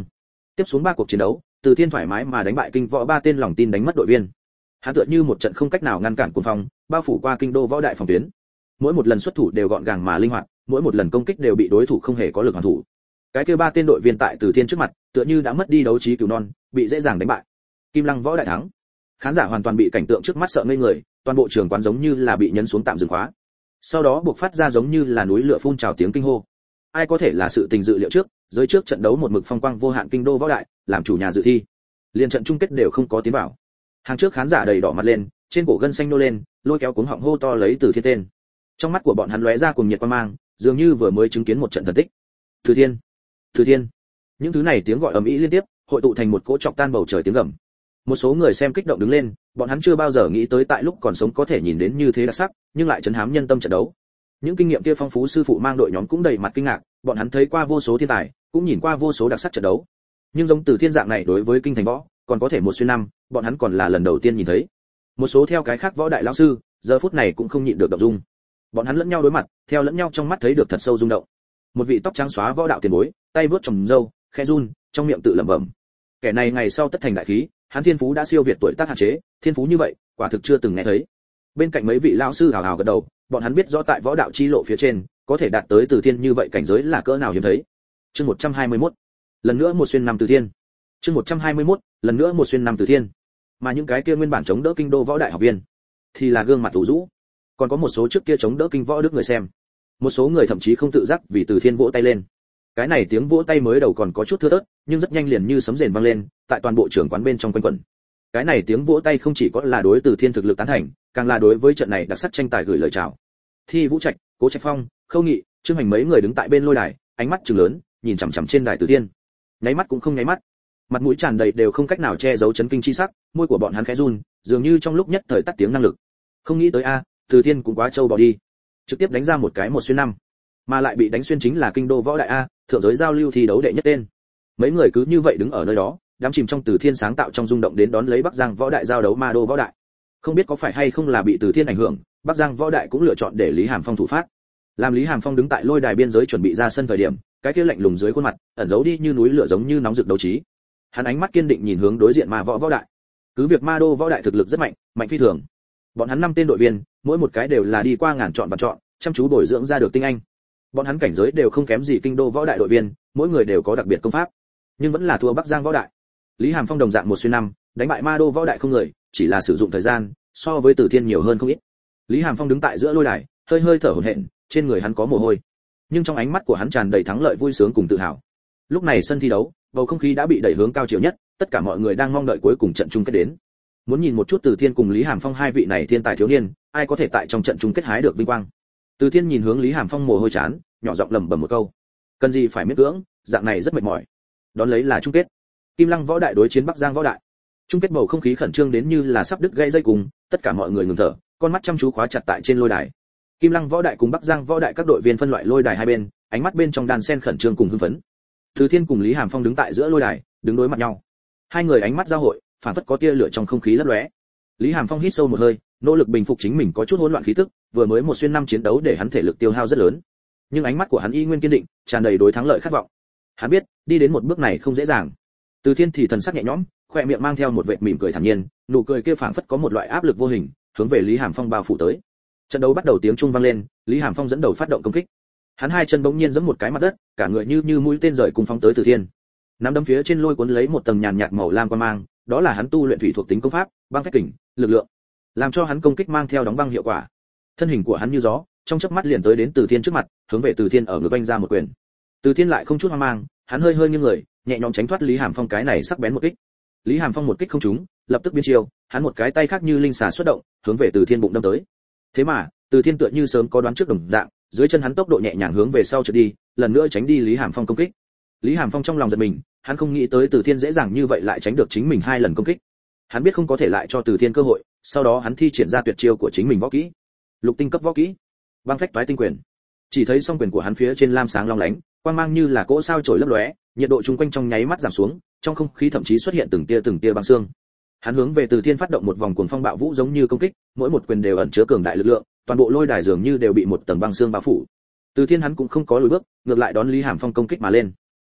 Tiếp xuống 3 cuộc chiến đấu, Từ Thiên thoải mái mà đánh bại kinh võ 3 tên lòng tin đánh mất đội viên. Hắn tựa như một trận không cách nào ngăn cản cuồng phong, bao phủ qua kinh đô võ đại phòng tuyến. Mỗi một lần xuất thủ đều gọn gàng mà linh hoạt, mỗi một lần công kích đều bị đối thủ không hề có lực hoàn thủ. Cái kia 3 tên đội viên tại Từ Thiên trước mặt, tựa như đã mất đi đấu trí cừu non, bị dễ dàng đánh bại. Kim Lăng võ đại thắng. Khán giả hoàn toàn bị cảnh tượng trước mắt sợ ngây người, toàn bộ trường quán giống như là bị nhấn xuống tạm dừng khóa. Sau đó buộc phát ra giống như là núi lửa phun trào tiếng kinh hô. Ai có thể là sự tình dự liệu trước, giới trước trận đấu một mực phong quang vô hạn kinh đô võ đại, làm chủ nhà dự thi. Liên trận chung kết đều không có tiến vào. Hàng trước khán giả đầy đỏ mặt lên, trên cổ gân xanh nô lên, lôi kéo cuống họng hô to lấy Từ Thiên tên. Trong mắt của bọn hắn lóe ra cuồng nhiệt quan mang, dường như vừa mới chứng kiến một trận thần tích. Từ Thiên, Từ Thiên. Những thứ này tiếng gọi ầm ĩ liên tiếp, hội tụ thành một cỗ chọc tan bầu trời tiếng gầm. Một số người xem kích động đứng lên, bọn hắn chưa bao giờ nghĩ tới tại lúc còn sống có thể nhìn đến như thế đặc sắc, nhưng lại chấn hám nhân tâm trận đấu. Những kinh nghiệm kia phong phú sư phụ mang đội nhóm cũng đầy mặt kinh ngạc, bọn hắn thấy qua vô số thiên tài, cũng nhìn qua vô số đặc sắc trận đấu. Nhưng giống Từ Thiên dạng này đối với kinh thành võ, còn có thể một xuyên năm, bọn hắn còn là lần đầu tiên nhìn thấy. Một số theo cái khác võ đại lão sư, giờ phút này cũng không nhịn được động dung. Bọn hắn lẫn nhau đối mặt, theo lẫn nhau trong mắt thấy được thật sâu rung động. Một vị tóc trắng xóa võ đạo tiền bối, tay vướt trồng râu, khẽ run, trong miệng tự lẩm bẩm. Kẻ này ngày sau tất thành đại khí, hắn thiên phú đã siêu việt tuổi tác hạn chế, thiên phú như vậy, quả thực chưa từng nghe thấy. Bên cạnh mấy vị lão sư hào hào gật đầu, bọn hắn biết rõ tại võ đạo chi lộ phía trên, có thể đạt tới Từ Thiên như vậy cảnh giới là cỡ nào hiếm thấy. Chương 121. Lần nữa một xuyên năm Từ Thiên. Chương 121. Lần nữa một xuyên năm Từ Thiên. Mà những cái kia nguyên bản chống đỡ kinh đô võ đại học viên, thì là gương mặt ủ rũ. Còn có một số trước kia chống đỡ kinh võ đức người xem. Một số người thậm chí không tự giác vì Từ Thiên vỗ tay lên. Cái này tiếng vỗ tay mới đầu còn có chút thưa thớt, nhưng rất nhanh liền như sấm rền vang lên, tại toàn bộ trường quán bên trong quanh quẩn. Cái này tiếng vỗ tay không chỉ có là đối Từ Thiên thực lực tán thành, càng là đối với trận này đặc sắc tranh tài gửi lời chào. Thi Vũ Trạch, Cố Trạch Phong, Khâu Nghị, Trương Hành mấy người đứng tại bên lôi đài, ánh mắt trừng lớn, nhìn chằm chằm trên đài Từ Thiên. Nháy mắt cũng không nháy mắt, mặt mũi tràn đầy đều không cách nào che giấu chấn kinh chi sắc, môi của bọn hắn khẽ run, dường như trong lúc nhất thời tắt tiếng năng lực. Không nghĩ tới a, Từ Thiên cũng quá trâu bò đi, trực tiếp đánh ra một cái một xuyên năm, mà lại bị đánh xuyên chính là kinh đô võ đại a, thượng giới giao lưu thi đấu đệ nhất tên. Mấy người cứ như vậy đứng ở nơi đó, đắm chìm trong Từ Thiên sáng tạo trong rung động đến đón lấy Bắc Giang võ đại giao đấu ma đô võ đại. Không biết có phải hay không là bị Từ Thiên ảnh hưởng, Bắc Giang võ đại cũng lựa chọn để Lý Hàm Phong thủ phát. Làm Lý Hàm Phong đứng tại lôi đài biên giới chuẩn bị ra sân thời điểm, cái kia lạnh lùng dưới khuôn mặt, ẩn giấu đi như núi lửa giống như nóng rực đấu trí. Hắn ánh mắt kiên định nhìn hướng đối diện ma võ đại. Cứ việc ma đô võ đại thực lực rất mạnh, mạnh phi thường. Bọn hắn 5 tên đội viên, mỗi một cái đều là đi qua ngàn chọn và chọn, chăm chú bồi dưỡng ra được tinh anh. Bọn hắn cảnh giới đều không kém gì kinh đô võ đại đội viên, mỗi người đều có đặc biệt công pháp, nhưng vẫn là thua Bắc Giang võ đại. Lý Hàm Phong đồng dạng một xuyên năm, đánh bại ma đô võ đại không người, chỉ là sử dụng thời gian so với Từ Thiên nhiều hơn không ít. Lý Hàm Phong đứng tại giữa lôi đài, hơi hơi thở hổn hển, trên người hắn có mồ hôi, nhưng trong ánh mắt của hắn tràn đầy thắng lợi vui sướng cùng tự hào. Lúc này sân thi đấu, bầu không khí đã bị đẩy hướng cao chiều nhất, tất cả mọi người đang mong đợi cuối cùng trận chung kết đến. Muốn nhìn một chút Từ Thiên cùng Lý Hàm Phong hai vị này thiên tài thiếu niên, ai có thể tại trong trận chung kết hái được vinh quang. Từ Thiên nhìn hướng Lý Hàm Phong mồ hôi chán, nhỏ giọng lẩm bẩm một câu: "Cần gì phải miễn cưỡng, dạng này rất mệt mỏi." Đón lấy là chung kết. Kim Lăng võ đại đối chiến Bắc Giang võ đại. Chung kết bầu không khí khẩn trương đến như là sắp đứt gãy dây cùng, tất cả mọi người ngừng thở, con mắt chăm chú khóa chặt tại trên lôi đài. Kim Lăng võ đại cùng Bắc Giang võ đại các đội viên phân loại lôi đài hai bên, ánh mắt bên trong đan sen khẩn trương cùng hưng phấn. Từ Thiên cùng Lý Hàm Phong đứng tại giữa lôi đài, đứng đối mặt nhau. Hai người ánh mắt giao hội, phản phất có tia lửa trong không khí lấp lóe. Lý Hàm Phong hít sâu một hơi, nỗ lực bình phục chính mình có chút hỗn loạn khí tức, vừa mới một xuyên năm chiến đấu để hắn thể lực tiêu hao rất lớn, nhưng ánh mắt của hắn y nguyên kiên định, tràn đầy đối thắng lợi khát vọng. Hắn biết, đi đến một bước này không dễ dàng. Từ Thiên thì thần sắc nhẹ nhõm, khóe miệng mang theo một vệt mỉm cười thản nhiên, nụ cười kia phảng phất có một loại áp lực vô hình, hướng về Lý Hàm Phong bao phủ tới. Trận đấu bắt đầu, tiếng chuông vang lên, Lý Hàm Phong dẫn đầu phát động công kích. Hắn hai chân bỗng nhiên giẫm một cái mặt đất, cả người như mũi tên rời cùng phóng tới Từ Thiên. Nắm đấm phía trên lôi cuốn lấy một tầng nhàn nhạt màu lam quang mang, đó là hắn tu luyện thủy thuộc tính công pháp, băng phách kình, lực lượng, làm cho hắn công kích mang theo đóng băng hiệu quả. Thân hình của hắn như gió, trong chớp mắt liền tới đến Từ Thiên trước mặt, hướng về Từ Thiên ở ngực vung ra một quyền. Từ Thiên lại không chút hoang mang, hắn hơi nghiêng người, nhẹ nhõm tránh thoát Lý Hàm Phong cái này sắc bén một kích. Lý Hàm Phong một kích không trúng, lập tức biến chiêu, hắn một cái tay khác như linh xà xuất động, hướng về Từ Thiên bụng đâm tới. Thế mà, Từ Thiên tựa như sớm có đoán trước đồng dạng, dưới chân hắn tốc độ nhẹ nhàng hướng về sau trượt đi, lần nữa tránh đi Lý Hàm Phong công kích. Lý Hàm Phong trong lòng giật mình, hắn không nghĩ tới Từ Thiên dễ dàng như vậy lại tránh được chính mình hai lần công kích. Hắn biết không có thể lại cho Từ Thiên cơ hội, sau đó hắn thi triển ra tuyệt chiêu của chính mình võ kỹ, lục tinh cấp võ kỹ, băng phách toái tinh quyền. Chỉ thấy song quyền của hắn phía trên lam sáng long lánh, quang mang như là cỗ sao chổi lấp lóe, nhiệt độ chung quanh trong nháy mắt giảm xuống, trong không khí thậm chí xuất hiện từng tia băng xương. Hắn hướng về Từ Thiên phát động một vòng cuồng phong bạo vũ giống như công kích, mỗi một quyền đều ẩn chứa cường đại lực lượng, toàn bộ lôi đài dường như đều bị một tầng băng xương bao phủ. Từ Thiên hắn cũng không có lùi bước, ngược lại đón Lý Hàm Phong công kích mà lên.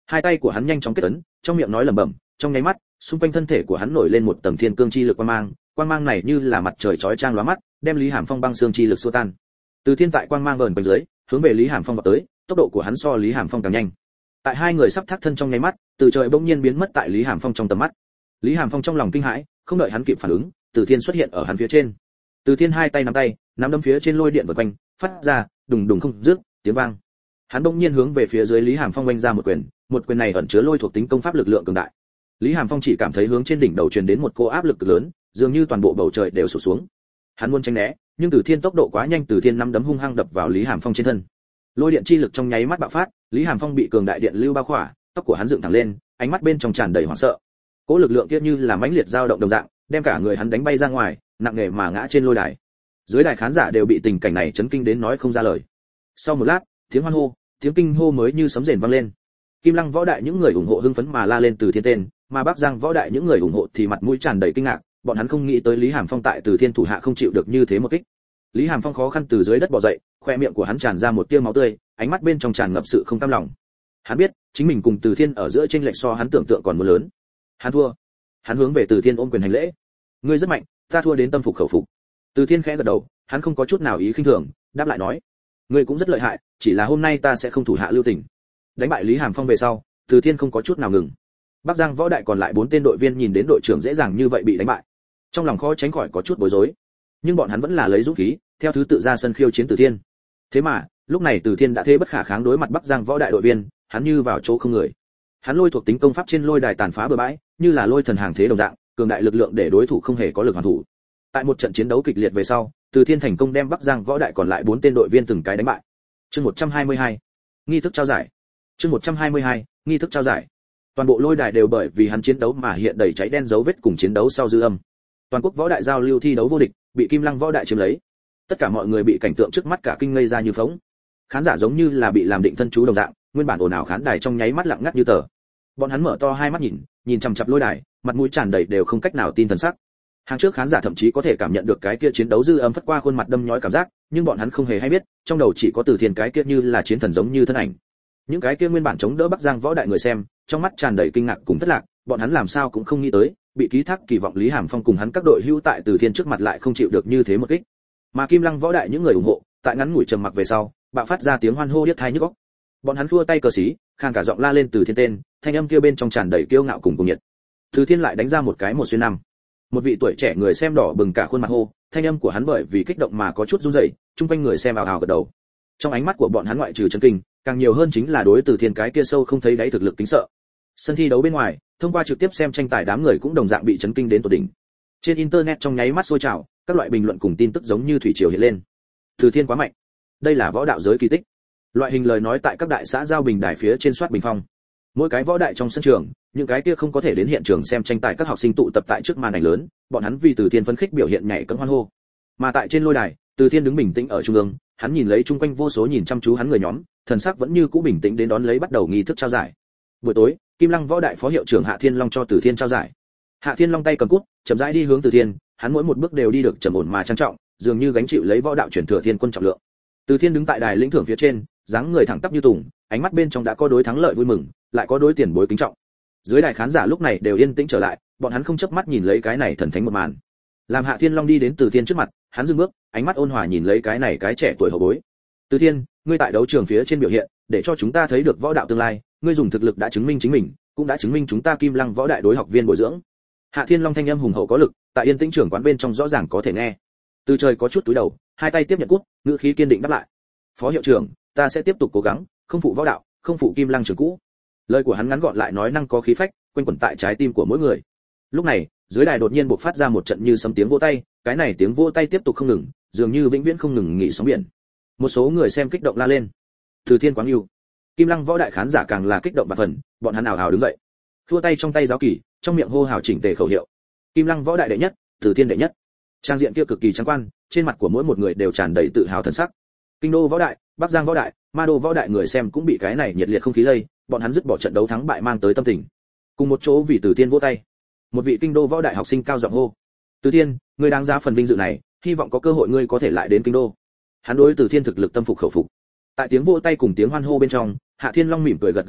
Hai tay của hắn nhanh chóng kết ấn, trong miệng nói lẩm bẩm, trong nháy mắt, xung quanh thân thể của hắn nổi lên một tầng thiên cương chi lực quang mang này như là mặt trời chói chang lóa mắt, đem Lý Hàm Phong băng xương chi lực xua tan. Từ Thiên tại quang mang vờn quanh dưới, hướng về Lý Hàm Phong vọt tới, tốc độ của hắn so Lý Hàm Phong càng nhanh. Tại hai người sắp thác thân trong nháy mắt, từ trời bỗng nhiên biến mất tại Lý Hàm Phong trong tầm mắt. Lý Hàm Phong trong lòng kinh hãi, không đợi hắn kịp phản ứng, Từ Thiên xuất hiện ở hắn phía trên. Từ Thiên hai tay nắm đấm phía trên lôi điện vần quanh, phát ra đùng đùng không dứt tiếng vang. Hắn bỗng nhiên hướng về phía dưới Lý Hàm Phong vung ra một quyền này ẩn chứa lôi thuộc tính công pháp lực lượng cường đại. Lý Hàm Phong chỉ cảm thấy hướng trên đỉnh đầu truyền đến một cô áp lực cực lớn, dường như toàn bộ bầu trời đều sụp xuống. Hắn muốn tránh né, nhưng Từ Thiên tốc độ quá nhanh, Từ Thiên nắm đấm hung hăng đập vào Lý Hàm Phong trên thân. Lôi điện chi lực trong nháy mắt bạo phát, Lý Hàm Phong bị cường đại điện lưu bao khỏa, tóc của hắn dựng thẳng lên, ánh mắt bên trong tràn đầy hoảng sợ. Cỗ lực lượng kia như là mãnh liệt dao động đồng dạng, đem cả người hắn đánh bay ra ngoài, nặng nề mà ngã trên lôi đài. Dưới đài khán giả đều bị tình cảnh này chấn kinh đến nói không ra lời. Sau một lát, tiếng hoan hô, tiếng kinh hô mới như sấm rền vang lên. Kim Lăng võ đại những người ủng hộ hưng phấn mà la lên Từ Thiên tên, mà Bắc Giang võ đại những người ủng hộ thì mặt mũi tràn đầy kinh ngạc, bọn hắn không nghĩ tới Lý Hàm Phong tại Từ Thiên thủ hạ không chịu được như thế một kích. Lý Hàm Phong khó khăn từ dưới đất bò dậy, khoe miệng của hắn tràn ra một tia máu tươi, ánh mắt bên trong tràn ngập sự không cam lòng. Hắn biết, chính mình cùng Từ Thiên ở giữa chênh lệch so hắn tưởng tượng còn muốn lớn. Hắn thua. Hắn hướng về Từ Thiên ôm quyền hành lễ. Ngươi rất mạnh, ta thua đến tâm phục khẩu phục. Từ Thiên khẽ gật đầu, hắn không có chút nào ý khinh thường, đáp lại nói: Ngươi cũng rất lợi hại, chỉ là hôm nay ta sẽ không thủ hạ lưu tình. Đánh bại Lý Hàm Phong về sau, Từ Thiên không có chút nào ngừng. Bắc Giang võ đại còn lại 4 tên đội viên nhìn đến đội trưởng dễ dàng như vậy bị đánh bại, trong lòng khó tránh khỏi có chút bối rối. Nhưng bọn hắn vẫn là lấy dũng khí, theo thứ tự ra sân khiêu chiến Từ Thiên. Thế mà, lúc này Từ Thiên đã thế bất khả kháng đối mặt Bắc Giang võ đại đội viên, hắn như vào chỗ không người. Hắn lôi thuộc tính công pháp trên lôi đài tàn phá bừa bãi, như là lôi thần hàng thế đồng dạng, cường đại lực lượng để đối thủ không hề có lực hoàn thủ. Tại một trận chiến đấu kịch liệt về sau, Từ Thiên thành công đem Bắc Giang võ đại còn lại 4 tên đội viên từng cái đánh bại. Chương 122. Nghi thức trao giải. Chương 122. Nghi thức trao giải. Toàn bộ lôi đài đều bởi vì hắn chiến đấu mà hiện đầy cháy đen dấu vết cùng chiến đấu sau dư âm. Toàn quốc võ đại giao lưu thi đấu vô địch, bị Kim Lăng võ đại chiếm lấy. Tất cả mọi người bị cảnh tượng trước mắt cả kinh ngây ra như phỗng. Khán giả giống như là bị làm định thân chú đồng dạng, nguyên bản ồn ào khán đài trong nháy mắt lặng ngắt như tờ. Bọn hắn mở to hai mắt nhìn chằm chằm lôi đài, mặt mũi tràn đầy đều không cách nào tin thần sắc. Hàng trước khán giả thậm chí có thể cảm nhận được cái kia chiến đấu dư âm phất qua khuôn mặt đâm nhói cảm giác, nhưng bọn hắn không hề hay biết, trong đầu chỉ có Từ Thiên cái kia như là chiến thần giống như thân ảnh. Những cái kia nguyên bản chống đỡ Bắc Giang võ đại người xem, trong mắt tràn đầy kinh ngạc cùng thất lạc, bọn hắn làm sao cũng không nghĩ tới, bị ký thác kỳ vọng Lý Hàm Phong cùng hắn các đội hữu tại Từ Thiên trước mặt lại không chịu được như thế một kích. Mà Kim Lăng võ đại những người ủng hộ, tại ngắn ngủi trầm mặc về sau, bạo phát ra tiếng hoan hô điếc tai nhức óc. Bọn hắn khua tay cờ xí, khàn cả giọng la lên Từ Thiên tên, thanh âm kia bên trong tràn đầy kiêu ngạo cùng cuồng nhiệt. Từ Thiên lại đánh ra một cái 1 xuyên 5. Một vị tuổi trẻ người xem đỏ bừng cả khuôn mặt hô, thanh âm của hắn bởi vì kích động mà có chút run rẩy, chung quanh người xem ào ào gật đầu. Trong ánh mắt của bọn hắn ngoại trừ chấn kinh, càng nhiều hơn chính là đối Từ Thiên cái kia sâu không thấy đáy thực lực kính sợ. Sân thi đấu bên ngoài, thông qua trực tiếp xem tranh tài đám người cũng đồng dạng bị chấn kinh đến tột đỉnh. Trên internet trong nháy mắt sôi trào, các loại bình luận cùng tin tức giống như thủy triều hiện lên. Từ Thiên quá mạnh, đây là võ đạo giới kỳ tích. Loại hình lời nói tại các đại xã giao bình đài phía trên soát bình phong. Mỗi cái võ đại trong sân trường, những cái kia không có thể đến hiện trường xem tranh tài các học sinh tụ tập tại trước màn ảnh lớn, bọn hắn vì Từ Thiên phấn khích biểu hiện nhảy cẫng hoan hô. Mà tại trên lôi đài, Từ Thiên đứng bình tĩnh ở trung ương, hắn nhìn lấy chung quanh vô số nhìn chăm chú hắn người nhóm, thần sắc vẫn như cũ bình tĩnh đến đón lấy bắt đầu nghi thức trao giải. Buổi tối, Kim Lăng võ đại phó hiệu trưởng Hạ Thiên Long cho Từ Thiên trao giải. Hạ Thiên Long tay cầm cút, chậm rãi đi hướng Từ Thiên, hắn mỗi một bước đều đi được trầm ổn mà trang trọng, dường như gánh chịu lấy võ đạo truyền thừa thiên quân trọng lượng. Từ Thiên đứng tại đài lĩnh thưởng phía trên, dáng người thẳng tắp như tùng, ánh mắt bên trong đã có đối thắng lợi vui mừng, lại có đối tiền bối kính trọng. Dưới đài khán giả lúc này đều yên tĩnh trở lại, bọn hắn không chớp mắt nhìn lấy cái này thần thánh một màn. Làm Hạ Thiên Long đi đến Từ Thiên trước mặt, hắn dừng bước, ánh mắt ôn hòa nhìn lấy cái này cái trẻ tuổi hậu bối. Từ Thiên, ngươi tại đấu trường phía trên biểu hiện, để cho chúng ta thấy được võ đạo tương lai, ngươi dùng thực lực đã chứng minh chính mình, cũng đã chứng minh chúng ta Kim Lăng võ đại đối học viên bồi dưỡng. Hạ Thiên Long thanh âm hùng hậu có lực, tại yên tĩnh trường quán bên trong rõ ràng có thể nghe. Từ Trời có chút túi đầu, hai tay tiếp nhận cút, ngữ khí kiên định đáp lại. Phó hiệu trưởng, ta sẽ tiếp tục cố gắng, không phụ võ đạo, không phụ Kim Lăng trường cũ. Lời của hắn ngắn gọn lại nói năng có khí phách, quanh quẩn tại trái tim của mỗi người. Lúc này, dưới đài đột nhiên bộc phát ra một trận như sấm tiếng vỗ tay, cái này tiếng vỗ tay tiếp tục không ngừng, dường như vĩnh viễn không ngừng nghỉ sóng biển. Một số người xem kích động la lên. Từ Thiên quá yêu. Kim Lăng võ đại khán giả càng là kích động và phần, bọn hắn ào ào đứng dậy, khua tay trong tay giáo kỳ, trong miệng hô hào chỉnh tề khẩu hiệu. Kim Lăng võ đại đệ nhất, Từ Thiên đệ nhất. Trang diện kia cực kỳ trắng quan, trên mặt của mỗi một người đều tràn đầy tự hào thần sắc. Kinh đô võ đại, Bắc Giang võ đại, Ma đô võ đại người xem cũng bị cái này nhiệt liệt không khí lây, bọn hắn dứt bỏ trận đấu thắng bại mang tới tâm tình, cùng một chỗ vì Từ Thiên vỗ tay. Một vị kinh đô võ đại học sinh cao giọng hô: Từ Thiên, ngươi đáng giá phần vinh dự này, hy vọng có cơ hội ngươi có thể lại đến kinh đô. Hắn đối Từ Thiên thực lực tâm phục khẩu phục. Tại tiếng vỗ tay cùng tiếng hoan hô bên trong, Hạ Thiên Long mỉm cười gật gật đầu,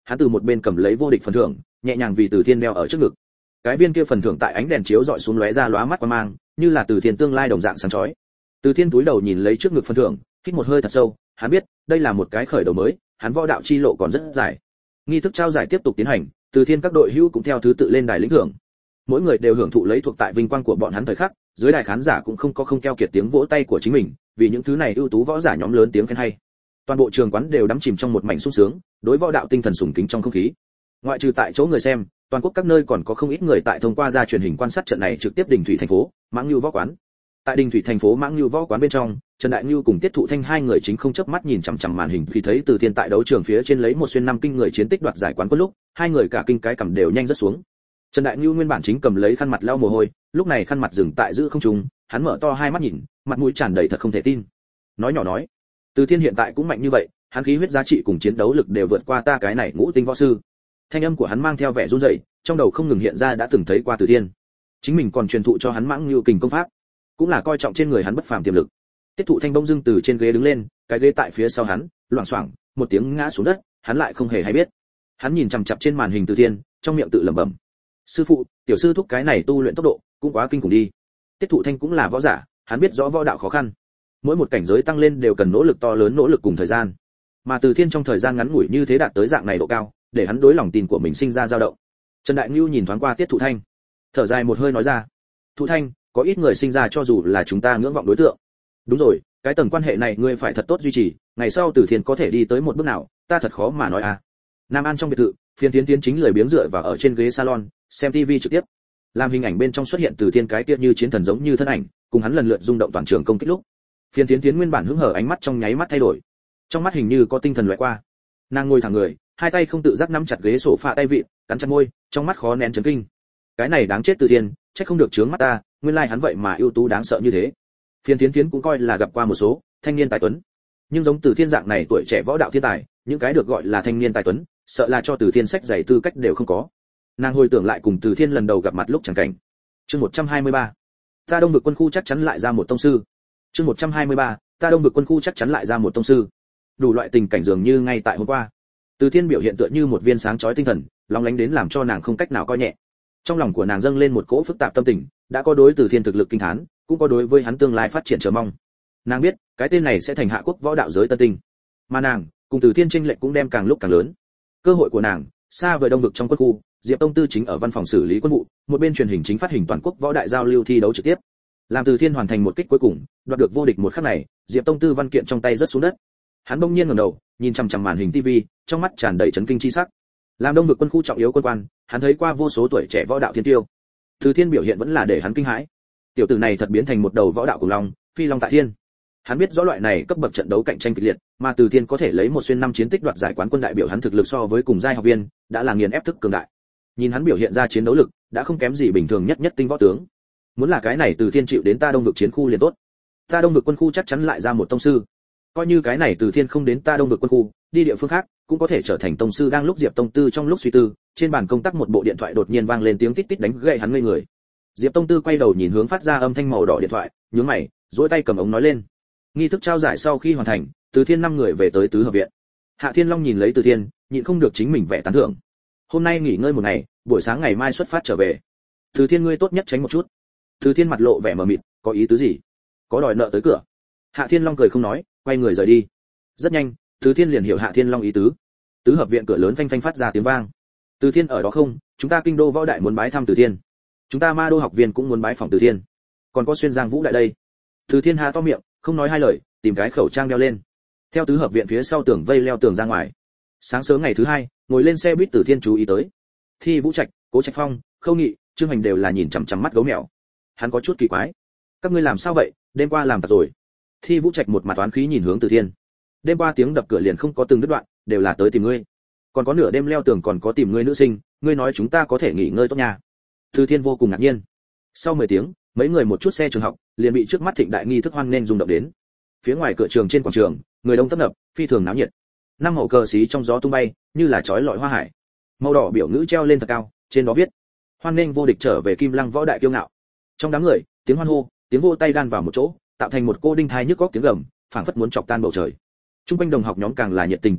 hắn từ một bên cầm lấy vô địch phần thưởng, nhẹ nhàng vì Từ Thiên đeo ở trước ngực. Cái viên kia phần thưởng tại ánh đèn chiếu rọi xuống lóe ra lóa mắt qua mang, như là Từ Thiên tương lai đồng dạng sáng chói. Từ Thiên túi đầu nhìn lấy trước ngực phần thưởng, hít một hơi thật sâu, hắn biết, đây là một cái khởi đầu mới, hắn võ đạo chi lộ còn rất dài. Nghi thức trao giải tiếp tục tiến hành, Từ Thiên các đội hữu cũng theo thứ tự lên đài lĩnh thưởng. Mỗi người đều hưởng thụ lấy thuộc tại vinh quang của bọn hắn thời khắc, dưới đài khán giả cũng không keo kiệt tiếng vỗ tay của chính mình, vì những thứ này ưu tú võ giả nhóm lớn tiếng khen hay. Toàn bộ trường quán đều đắm chìm trong một mảnh sung sướng, đối võ đạo tinh thần sùng kính trong không khí. Ngoại trừ tại chỗ người xem, toàn quốc các nơi còn có không ít người tại thông qua ra truyền hình quan sát trận này trực tiếp Đình Thủy thành phố, Mãng Nưu võ quán. Tại Đình Thủy thành phố Mãng Nưu võ quán bên trong, Trần Đại Nưu cùng Tiết Thụ Thanh hai người chính không chớp mắt nhìn chằm chằm màn hình khi thấy Từ Thiên tại đấu trường phía trên lấy một xuyên năm kinh người chiến tích đoạt giải quán quân lúc, hai người cả kinh cái cầm đều nhanh rất xuống. Trần Đại Nưu nguyên bản chính cầm lấy khăn mặt lau mồ hôi, lúc này khăn mặt dừng tại giữa không trung, hắn mở to hai mắt nhìn, mặt mũi tràn đầy thật không thể tin. Nói nhỏ nói, Từ Thiên hiện tại cũng mạnh như vậy, hắn khí huyết giá trị cùng chiến đấu lực đều vượt qua ta cái này ngũ tinh võ sư. Thanh âm của hắn mang theo vẻ run rẩy, trong đầu không ngừng hiện ra đã từng thấy qua Từ Thiên. Chính mình còn truyền thụ cho hắn Mãng Nưu kình công pháp, cũng là coi trọng trên người hắn bất phàm tiềm lực. Tiết Thụ Thanh bỗng dưng từ trên ghế đứng lên, cái ghế tại phía sau hắn, loảng xoảng, một tiếng ngã xuống đất, hắn lại không hề hay biết. Hắn nhìn chằm chằm trên màn hình Từ Thiên, trong miệng tự lẩm bẩm: "Sư phụ, tiểu sư thúc cái này tu luyện tốc độ cũng quá kinh khủng đi." Tiết Thụ Thanh cũng là võ giả, hắn biết rõ võ đạo khó khăn. Mỗi một cảnh giới tăng lên đều cần nỗ lực to lớn, nỗ lực cùng thời gian. Mà Từ Thiên trong thời gian ngắn ngủi như thế đạt tới dạng này độ cao, để hắn đối lòng tin của mình sinh ra dao động. Trần Đại Nưu nhìn thoáng qua Tiết Thụ Thanh, thở dài một hơi nói ra: "Thụ Thanh, có ít người sinh ra cho dù là chúng ta ngưỡng vọng đối tượng. Đúng rồi, cái tầng quan hệ này ngươi phải thật tốt duy trì, ngày sau Từ Thiên có thể đi tới một bước nào, ta thật khó mà nói à." Nam An trong biệt thự, Phiên Tiến chính lười biếng dựa vào ở trên ghế salon, xem TV trực tiếp. Làm hình ảnh bên trong xuất hiện Từ Thiên cái kia như chiến thần giống như thân ảnh, cùng hắn lần lượt rung động toàn trường công kích lúc. Phiên Tiến nguyên bản hứng hở ánh mắt trong nháy mắt thay đổi. Trong mắt hình như có tinh thần lóe qua. Nàng ngồi thẳng người, hai tay không tự giác nắm chặt ghế sofa tay vịn, cắn chặt môi, trong mắt khó nén chấn kinh. Cái này đáng chết Từ Thiên, chắc không được chướng mắt ta, nguyên lai hắn vậy mà ưu tú đáng sợ như thế. Phiên Tiến cũng coi là gặp qua một số thanh niên tài tuấn, nhưng giống Từ Thiên dạng này tuổi trẻ võ đạo thiên tài, những cái được gọi là thanh niên tài tuấn, sợ là cho Từ Thiên sách giày tư cách đều không có. Nàng hồi tưởng lại cùng Từ Thiên lần đầu gặp mặt lúc chẳng cảnh. Chương 123. Ta Đông Vực quân khu chắc chắn lại ra một tông sư. Chương 123. Ta Đông Vực quân khu chắc chắn lại ra một tông sư. Đủ loại tình cảnh dường như ngay tại hôm qua. Từ Thiên biểu hiện tựa như một viên sáng chói tinh thần, long lánh đến làm cho nàng không cách nào coi nhẹ. Trong lòng của nàng dâng lên một cỗ phức tạp tâm tình, đã có đối Từ Thiên thực lực kinh thán, cũng có đối với hắn tương lai phát triển chờ mong. Nàng biết, cái tên này sẽ thành hạ quốc võ đạo giới tân tinh. Mà nàng, cùng Từ Thiên chênh lệch cũng đem càng lúc càng lớn. Cơ hội của nàng, xa vời Đông Vực trong quân khu, Diệp Tông Tư chính ở văn phòng xử lý quân vụ, một bên truyền hình chính phát hình toàn quốc võ đại giao lưu thi đấu trực tiếp. Làm Từ Thiên hoàn thành một kích cuối cùng, đoạt được vô địch một khắc này, Diệp Tông Tư văn kiện trong tay rớt xuống đất. Hắn bỗng nhiên ngẩng đầu, nhìn chằm chằm màn hình TV, trong mắt tràn đầy chấn kinh chi sắc. Làm Đông Vực quân khu trọng yếu quân quan, hắn thấy qua vô số tuổi trẻ võ đạo thiên tiêu. Từ Thiên biểu hiện vẫn là để hắn kinh hãi. Tiểu tử này thật biến thành một đầu võ đạo cùng long, phi long tại thiên. Hắn biết rõ loại này cấp bậc trận đấu cạnh tranh kịch liệt, mà Từ Thiên có thể lấy một xuyên năm chiến tích đoạt giải quán quân đại biểu hắn thực lực so với cùng giai học viên, đã là nghiền ép thức cường đại. Nhìn hắn biểu hiện ra chiến đấu lực, đã không kém gì bình thường nhất tinh võ tướng. Muốn là cái này Từ Thiên chịu đến ta Đông Vực chiến khu liền tốt. Ta Đông Vực quân khu chắc chắn lại ra một tông sư. Coi như cái này Từ Thiên không đến ta Đông Vực quân khu, đi địa phương khác, cũng có thể trở thành tông sư. Đang lúc Diệp Tông Tư trong lúc suy tư, trên bàn công tác một bộ điện thoại đột nhiên vang lên tiếng tít tít đánh gậy hắn ngây người. Diệp Tông Tư quay đầu nhìn hướng phát ra âm thanh màu đỏ điện thoại, nhướng mày, duỗi tay cầm ống nói lên. Nghi thức trao giải sau khi hoàn thành, Từ Thiên 5 người về tới tứ hợp viện. Hạ Thiên Long nhìn lấy Từ Thiên, nhịn không được chính mình vẻ tán thưởng. Hôm nay nghỉ ngơi một ngày, buổi sáng ngày mai xuất phát trở về. Từ Thiên ngươi tốt nhất tránh một chút. Từ Thiên mặt lộ vẻ mờ mịt, có ý tứ gì? Có đòi nợ tới cửa. Hạ Thiên Long cười không nói, quay người rời đi. Rất nhanh, Từ Thiên liền hiểu Hạ Thiên Long ý tứ. Tứ hợp viện cửa lớn phanh phanh phát ra tiếng vang. Từ Thiên ở đó không? Chúng ta Kinh Đô võ đại muốn bái thăm Từ Thiên. Chúng ta Ma Đô học viên cũng muốn bái phỏng Từ Thiên. Còn có Xuyên Giang Vũ đại đây. Từ Thiên há to miệng, không nói hai lời, tìm cái khẩu trang đeo lên. Theo tứ hợp viện phía sau tường vây leo tường ra ngoài. Sáng sớm ngày thứ hai, ngồi lên xe buýt Từ Thiên chú ý tới. Thi Vũ Trạch, Cố Trạch Phong, Khâu Nghị, Trương Hành đều là nhìn chằm chằm mắt gấu mèo. Hắn có chút kỳ quái. Các ngươi làm sao vậy, đêm qua làm tặc rồi? Thi Vũ Trạch một mặt toán khí nhìn hướng Từ Thiên. Đêm qua tiếng đập cửa liền không có từng đứt đoạn, đều là tới tìm ngươi. Còn có nửa đêm leo tường còn có tìm ngươi nữ sinh, ngươi nói chúng ta có thể nghỉ ngơi tốt nha. Từ Thiên vô cùng ngạc nhiên. Sau 10 tiếng, mấy người một chút xe trường học, liền bị trước mắt thịnh đại nghi thức hoan nên rung động đến. Phía ngoài cửa trường trên quảng trường, người đông tấp nập, phi thường náo nhiệt. Năm màu cờ xí trong gió tung bay, như là chói lọi hoa hải. Màu đỏ biểu ngữ treo lên thật cao, trên đó viết: hoan nên vô địch trở về Kim Lăng võ đại kiêu ngạo. Trong đám người, tiếng hoan hô, tiếng vỗ tay đan vào một chỗ, tạo thành một cô đinh thai nhức óc tiếng gầm, phảng phất muốn chọc tan bầu trời. Trung quanh đồng học nhóm càng là nhiệt tình tăng vọt,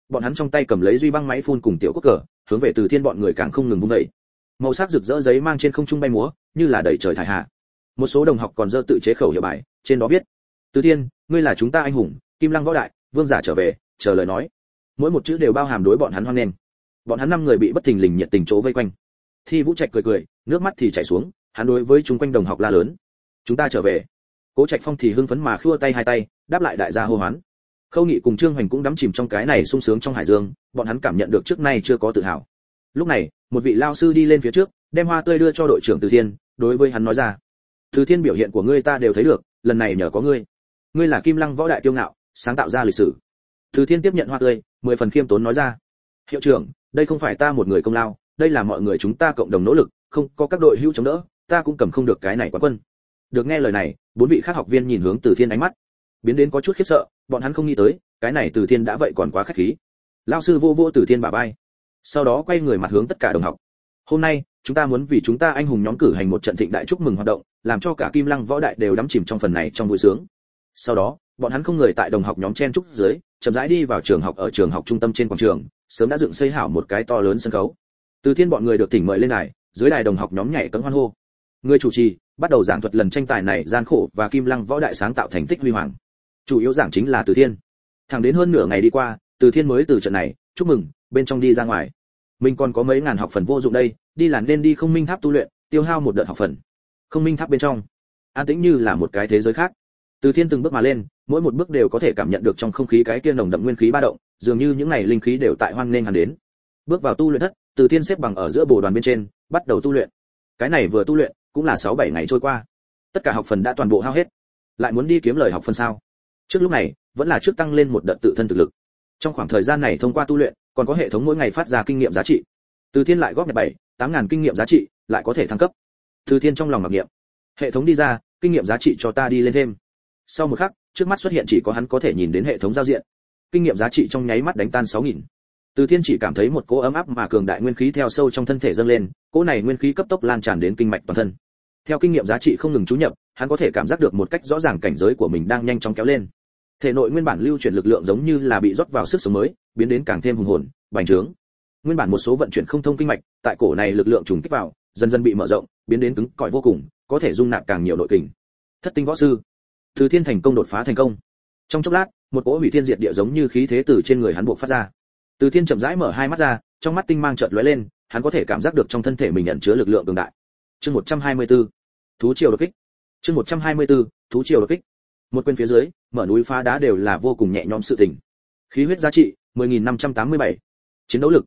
bọn hắn trong tay cầm lấy duy băng máy phun cùng tiểu quốc cờ, hướng về Từ Thiên bọn người càng không ngừng vung dậy. Màu sắc rực rỡ giấy mang trên không trung bay múa, như là đầy trời thải hạ. Một số đồng học còn giơ tự chế khẩu hiệu bài, trên đó viết: Từ Thiên, ngươi là chúng ta anh hùng, Kim Lăng võ đại, vương giả trở về, chờ lời nói. Mỗi một chữ đều bao hàm đối bọn hắn hoan nghênh. Bọn hắn 5 người bị bất thình lình nhiệt tình chỗ vây quanh. Thi Vũ Trạch cười cười, nước mắt thì chảy xuống, hắn đối với chúng quanh đồng học la lớn: chúng ta trở về. Cố Trạch Phong thì hưng phấn mà khua tay hai tay, đáp lại đại gia hô hoán. Khâu Nghị cùng Trương Hoành cũng đắm chìm trong cái này sung sướng trong hải dương, bọn hắn cảm nhận được trước nay chưa có tự hào. Lúc này, một vị lao sư đi lên phía trước, đem hoa tươi đưa cho đội trưởng Từ Thiên, đối với hắn nói ra: Từ Thiên, biểu hiện của ngươi ta đều thấy được, lần này nhờ có ngươi. Ngươi là Kim Lăng võ đại kiêu ngạo, sáng tạo ra lịch sử. Từ Thiên tiếp nhận hoa tươi, 10 phần khiêm tốn nói ra: Hiệu trưởng, đây không phải ta một người công lao, đây là mọi người chúng ta cộng đồng nỗ lực, không có các đội hữu chống đỡ, ta cũng cầm không được cái này quán quân. Được nghe lời này, 4 vị khác học viên nhìn hướng Từ Thiên, ánh mắt biến đến có chút khiếp sợ, bọn hắn không nghĩ tới, cái này Từ Thiên đã vậy còn quá khách khí. Lão sư vô vô Từ Thiên bả vai, sau đó quay người mặt hướng tất cả đồng học. Hôm nay, chúng ta muốn vì chúng ta anh hùng nhóm cử hành một trận thịnh đại chúc mừng hoạt động, làm cho cả Kim Lăng võ đại đều đắm chìm trong phần này trong vui sướng. Sau đó, bọn hắn không người tại đồng học nhóm chen chúc dưới, chậm rãi đi vào trường học. Ở trường học trung tâm trên quảng trường, sớm đã dựng xây hảo một cái to lớn sân khấu. Từ Thiên bọn người được thỉnh mời lên đài, dưới đài đồng học nhóm nhảy cẫng hoan hô. Người chủ trì bắt đầu giảng thuật lần tranh tài này gian khổ và Kim Lăng võ đại sáng tạo thành tích huy hoàng. Chủ yếu giảng chính là Từ Thiên. Thẳng đến hơn nửa ngày đi qua, Từ Thiên mới từ trận này chúc mừng bên trong đi ra ngoài. Mình còn có mấy ngàn học phần vô dụng đây, đi là nên đi Không Minh Tháp tu luyện, tiêu hao một đợt học phần. Không Minh Tháp bên trong, an tĩnh như là một cái thế giới khác. Từ Thiên từng bước mà lên, mỗi một bước đều có thể cảm nhận được trong không khí cái kia nồng đậm nguyên khí ba động, dường như những này linh khí đều tại hoan nghênh hắn đến. Bước vào tu luyện thất, Từ Thiên xếp bằng ở giữa bồ đoàn bên trên, bắt đầu tu luyện. Cái này vừa tu luyện, cũng là 6-7 ngày trôi qua. Tất cả học phần đã toàn bộ hao hết. Lại muốn đi kiếm lời học phần sao? Trước lúc này, vẫn là trước tăng lên một đợt tự thân thực lực. Trong khoảng thời gian này thông qua tu luyện, còn có hệ thống mỗi ngày phát ra kinh nghiệm giá trị. Từ Thiên lại góp nhặt 7-8 ngàn kinh nghiệm giá trị, lại có thể thăng cấp. Từ Thiên trong lòng mặc niệm, hệ thống đi ra, kinh nghiệm giá trị cho ta đi lên thêm. Sau một khắc, trước mắt xuất hiện chỉ có hắn có thể nhìn đến hệ thống giao diện. Kinh nghiệm giá trị trong nháy mắt đánh tan 6.000. Từ Thiên chỉ cảm thấy một cỗ ấm áp mà cường đại nguyên khí theo sâu trong thân thể dâng lên, cỗ này nguyên khí cấp tốc lan tràn đến kinh mạch toàn thân. Theo kinh nghiệm giá trị không ngừng chú nhập, hắn có thể cảm giác được một cách rõ ràng cảnh giới của mình đang nhanh chóng kéo lên. Thể nội nguyên bản lưu chuyển lực lượng giống như là bị rót vào sức sống mới, biến đến càng thêm hùng hồn, bành trướng. Nguyên bản một số vận chuyển không thông kinh mạch, tại cổ này lực lượng trùng kích vào, dần dần bị mở rộng, biến đến cứng cỏi vô cùng, có thể dung nạp càng nhiều nội kình. Thất tinh võ sư, Từ Thiên thành công đột phá thành công. Trong chốc lát, một cỗ hủy thiên diệt địa giống như khí thế từ trên người hắn bộc phát ra. Từ Thiên chậm rãi mở hai mắt ra, trong mắt tinh mang chợt lóe lên, hắn có thể cảm giác được trong thân thể mình ẩn chứa lực lượng cường đại. Chương 124, thú triều đột kích. Chương 124, thú triều đột kích. Một quyền phía dưới, mở núi phá đá đều là vô cùng nhẹ nhõm sự tình. Khí huyết giá trị 10.587, chiến đấu lực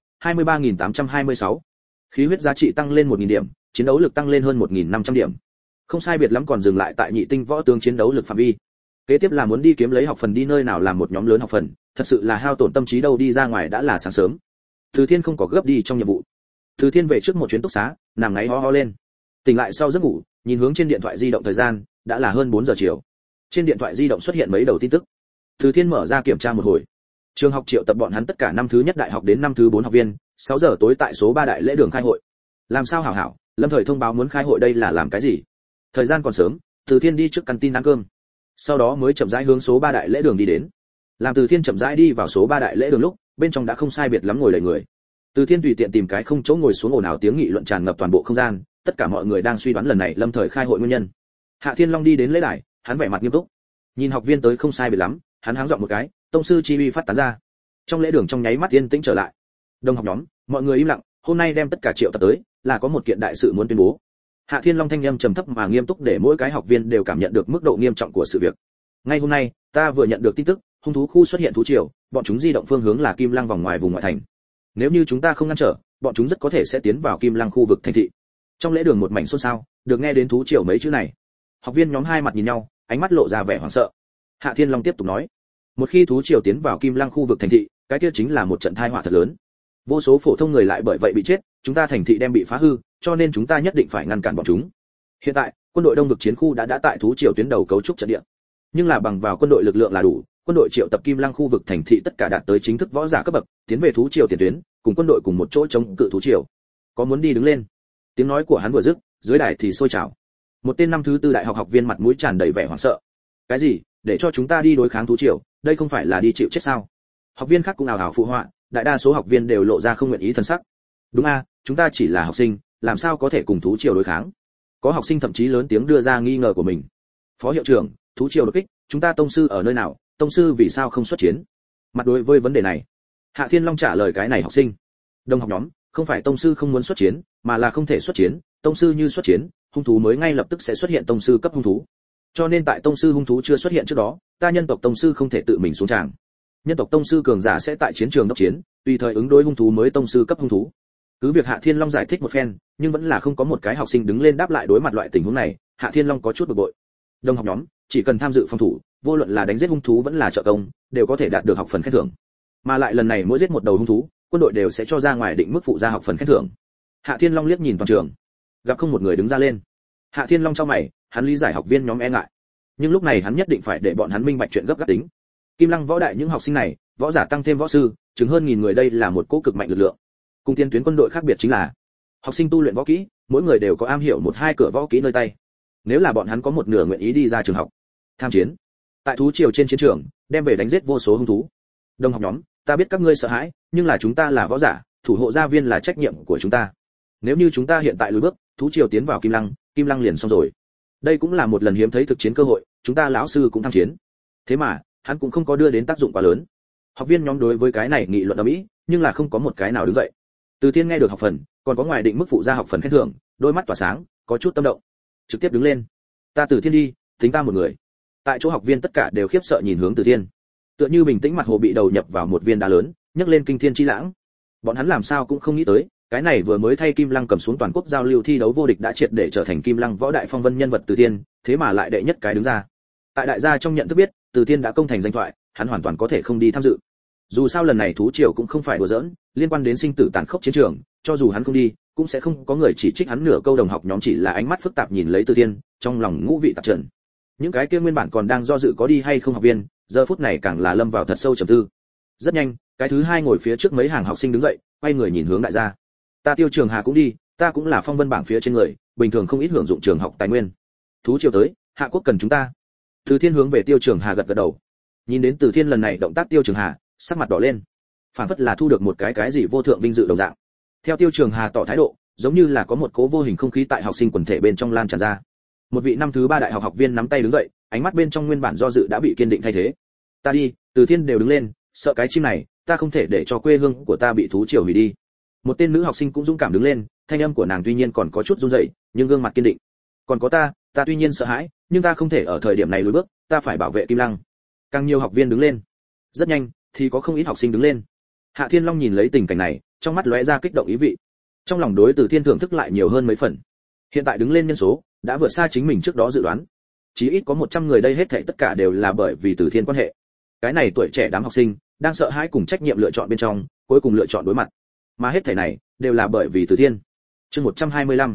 23.826, khí huyết giá trị tăng lên 1.000 điểm, chiến đấu lực tăng lên hơn 1.500 điểm. Không sai biệt lắm còn dừng lại tại nhị tinh võ tướng chiến đấu lực phạm vi. Kế tiếp là muốn đi kiếm lấy học phần, đi nơi nào làm một nhóm lớn học phần, thật sự là hao tổn tâm trí đâu, đi ra ngoài đã là sáng sớm. Từ Thiên không có gấp đi trong nhiệm vụ. Từ Thiên về trước một chuyến túc xá, nằm ngáy ho ho lên. Tỉnh lại sau giấc ngủ, nhìn hướng trên điện thoại di động thời gian, đã là hơn 4 giờ chiều. Trên điện thoại di động xuất hiện mấy đầu tin tức. Từ Thiên mở ra kiểm tra một hồi. Trường học triệu tập bọn hắn tất cả năm thứ nhất đại học đến năm thứ 4 học viên, 6 giờ tối tại số 3 đại lễ đường khai hội. Làm sao hảo hảo, Lâm Thời thông báo muốn khai hội, đây là làm cái gì? Thời gian còn sớm, Từ Thiên đi trước canteen ăn cơm. Sau đó mới chậm rãi hướng số 3 đại lễ đường đi đến. Làm Từ Thiên chậm rãi đi vào số 3 đại lễ đường lúc, bên trong đã không sai biệt lắm ngồi đầy người. Từ Thiên tùy tiện tìm cái không chỗ ngồi xuống, ồn ào tiếng nghị luận tràn ngập toàn bộ không gian, tất cả mọi người đang suy đoán lần này Lâm Thời khai hội nguyên nhân. Hạ Thiên Long đi đến lễ đài, hắn vẻ mặt nghiêm túc. Nhìn học viên tới không sai biệt lắm, hắn háng giọng một cái, tông sư chi uy phát tán ra. Trong lễ đường trong nháy mắt yên tĩnh trở lại. Đồng học nhóm, mọi người im lặng, hôm nay đem tất cả triệu tập tới, là có một kiện đại sự muốn tuyên bố. Hạ Thiên Long thanh âm trầm thấp mà nghiêm túc, để mỗi cái học viên đều cảm nhận được mức độ nghiêm trọng của sự việc. Ngay hôm nay, ta vừa nhận được tin tức, hung thú khu xuất hiện thú triều, bọn chúng di động phương hướng là Kim Lăng vòng ngoài vùng ngoại thành. Nếu như chúng ta không ngăn trở, bọn chúng rất có thể sẽ tiến vào Kim Lăng khu vực thành thị. Trong lễ đường một mảnh xôn xao, được nghe đến thú triều mấy chữ này. Học viên nhóm hai mặt nhìn nhau, ánh mắt lộ ra vẻ hoảng sợ. Hạ Thiên Long tiếp tục nói, một khi thú triều tiến vào Kim Lăng khu vực thành thị, cái kia chính là một trận tai họa thật lớn. Vô số phổ thông người lại bởi vậy bị chết, chúng ta thành thị đem bị phá hư, cho nên chúng ta nhất định phải ngăn cản bọn chúng. Hiện tại, quân đội Đông vực chiến khu đã tại thú triều tuyến đầu cấu trúc trận địa. Nhưng là bằng vào quân đội lực lượng là đủ, quân đội triệu tập Kim Lăng khu vực thành thị tất cả đạt tới chính thức võ giả cấp bậc, tiến về thú triều tiền tuyến, cùng quân đội cùng một chỗ chống cự thú triều. Có muốn đi đứng lên? Tiếng nói của hắn vừa dứt, dưới đài thì sôi trào. Một tên năm thứ tư đại học học viên mặt mũi tràn đầy vẻ hoảng sợ. Cái gì? Để cho chúng ta đi đối kháng thú triều, đây không phải là đi chịu chết sao? Học viên khác cũng ào ào phụ họa, đại đa số học viên đều lộ ra không nguyện ý thần sắc. Đúng a, chúng ta chỉ là học sinh, làm sao có thể cùng thú triều đối kháng? Có học sinh thậm chí lớn tiếng đưa ra nghi ngờ của mình. Phó hiệu trưởng, thú triều đột kích, chúng ta tông sư ở nơi nào, tông sư vì sao không xuất chiến? Mặt đối với vấn đề này, Hạ Thiên Long trả lời cái này học sinh. Đồng học nhóm, không phải tông sư không muốn xuất chiến, mà là không thể xuất chiến, tông sư như xuất chiến, hung thú mới ngay lập tức sẽ xuất hiện tông sư cấp hung thú. Cho nên tại tông sư hung thú chưa xuất hiện trước đó, ta nhân tộc tông sư không thể tự mình xuống tràng. Nhân tộc tông sư cường giả sẽ tại chiến trường đốc chiến, tùy thời ứng đối hung thú mới tông sư cấp hung thú. Cứ việc Hạ Thiên Long giải thích một phen, nhưng vẫn là không có một cái học sinh đứng lên đáp lại đối mặt loại tình huống này, Hạ Thiên Long có chút bực bội. Đồng học nhóm, chỉ cần tham dự phòng thủ, vô luận là đánh giết hung thú vẫn là trợ công, đều có thể đạt được học phần khen thưởng. Mà lại lần này mỗi giết một đầu hung thú, quân đội đều sẽ cho ra ngoài định mức phụ gia học phần khen thưởng. Hạ Thiên Long liếc nhìn toàn trường, gặp không một người đứng ra lên. Hạ Thiên Long chau mày, hắn lý giải học viên nhóm e ngại, nhưng lúc này hắn nhất định phải để bọn hắn minh bạch chuyện gấp gáp tính. Kim Lăng võ đại những học sinh này, võ giả tăng thêm võ sư, chứng hơn 1000 người, đây là một cỗ cực mạnh lực lượng. Cùng tiên tuyến quân đội khác biệt chính là, học sinh tu luyện võ kỹ, mỗi người đều có am hiểu một hai cửa võ kỹ nơi tay. Nếu là bọn hắn có một nửa nguyện ý đi ra trường học, tham chiến, tại thú triều trên chiến trường, đem về đánh giết vô số hung thú. Đồng học nhóm, ta biết các ngươi sợ hãi, nhưng là chúng ta là võ giả, thủ hộ gia viên là trách nhiệm của chúng ta. Nếu như chúng ta hiện tại lùi bước, thú triều tiến vào Kim Lăng liền xong rồi. Đây cũng là một lần hiếm thấy thực chiến cơ hội, chúng ta lão sư cũng tham chiến. Thế mà, hắn cũng không có đưa đến tác dụng quá lớn. Học viên nhóm đối với cái này nghị luận ầm ĩ, nhưng là không có một cái nào đứng dậy. Từ Thiên nghe được học phần, còn có ngoài định mức phụ gia học phần khen thưởng, đôi mắt tỏa sáng, có chút tâm động. Trực tiếp đứng lên. Ta Từ Thiên đi, tính ta một người. Tại chỗ học viên tất cả đều khiếp sợ nhìn hướng Từ Thiên. Tựa như bình tĩnh mặt hồ bị đầu nhập vào một viên đá lớn, nhấc lên kinh thiên chi lãng. Bọn hắn làm sao cũng không nghĩ tới, cái này vừa mới thay Kim Lăng cầm xuống toàn quốc giao lưu thi đấu vô địch đã triệt để trở thành Kim Lăng võ đại phong vân nhân vật Từ Thiên, thế mà lại đệ nhất cái đứng ra. Tại đại gia trong nhận thức biết, Từ Thiên đã công thành danh thoại, hắn hoàn toàn có thể không đi tham dự. Dù sao lần này thú triều cũng không phải đùa giỡn, liên quan đến sinh tử tàn khốc chiến trường, cho dù hắn không đi, cũng sẽ không có người chỉ trích hắn nửa câu. Đồng học nhóm chỉ là ánh mắt phức tạp nhìn lấy Từ Thiên, trong lòng ngũ vị tạp trần. Những cái kia nguyên bản còn đang do dự có đi hay không học viên, giờ phút này càng là lâm vào thật sâu trầm tư. Rất nhanh, cái thứ hai ngồi phía trước mấy hàng học sinh đứng dậy, quay người nhìn hướng đại gia. Ta Tiêu Trường Hà cũng đi, ta cũng là phong vân bảng phía trên người, bình thường không ít hưởng dụng trường học tài nguyên. Thú triều tới, Hạ Quốc cần chúng ta. Từ Thiên hướng về Tiêu Trường Hà gật gật đầu. Nhìn đến Từ Thiên lần này động tác, Tiêu Trường Hà sắc mặt đỏ lên, phản phất là thu được một cái gì vô thượng vinh dự đồng dạng. Theo Tiêu Trường Hà tỏ thái độ, giống như là có một cố vô hình không khí tại học sinh quần thể bên trong lan tràn ra. Một vị năm thứ 3 đại học học viên nắm tay đứng dậy, ánh mắt bên trong nguyên bản do dự đã bị kiên định thay thế. Ta đi, Từ Thiên đều đứng lên, sợ cái chim này, ta không thể để cho quê hương của ta bị thú triều hủy đi. Một tên nữ học sinh cũng dũng cảm đứng lên, thanh âm của nàng tuy nhiên còn có chút run rẩy, nhưng gương mặt kiên định. Còn có ta tuy nhiên sợ hãi, nhưng ta không thể ở thời điểm này lùi bước, ta phải bảo vệ Kim Lăng. Càng nhiều học viên đứng lên. Rất nhanh, thì có không ít học sinh đứng lên. Hạ Thiên Long nhìn lấy tình cảnh này, trong mắt lóe ra kích động ý vị. Trong lòng đối Từ Thiên thưởng thức lại nhiều hơn mấy phần. Hiện tại đứng lên nhân số đã vượt xa chính mình trước đó dự đoán. Chí ít có 100 người, đây hết thảy tất cả đều là bởi vì Từ Thiên quan hệ. Cái này tuổi trẻ đám học sinh đang sợ hãi cùng trách nhiệm lựa chọn bên trong, cuối cùng lựa chọn đối mặt. Mà hết thảy này đều là bởi vì Từ Thiên. Chương 125.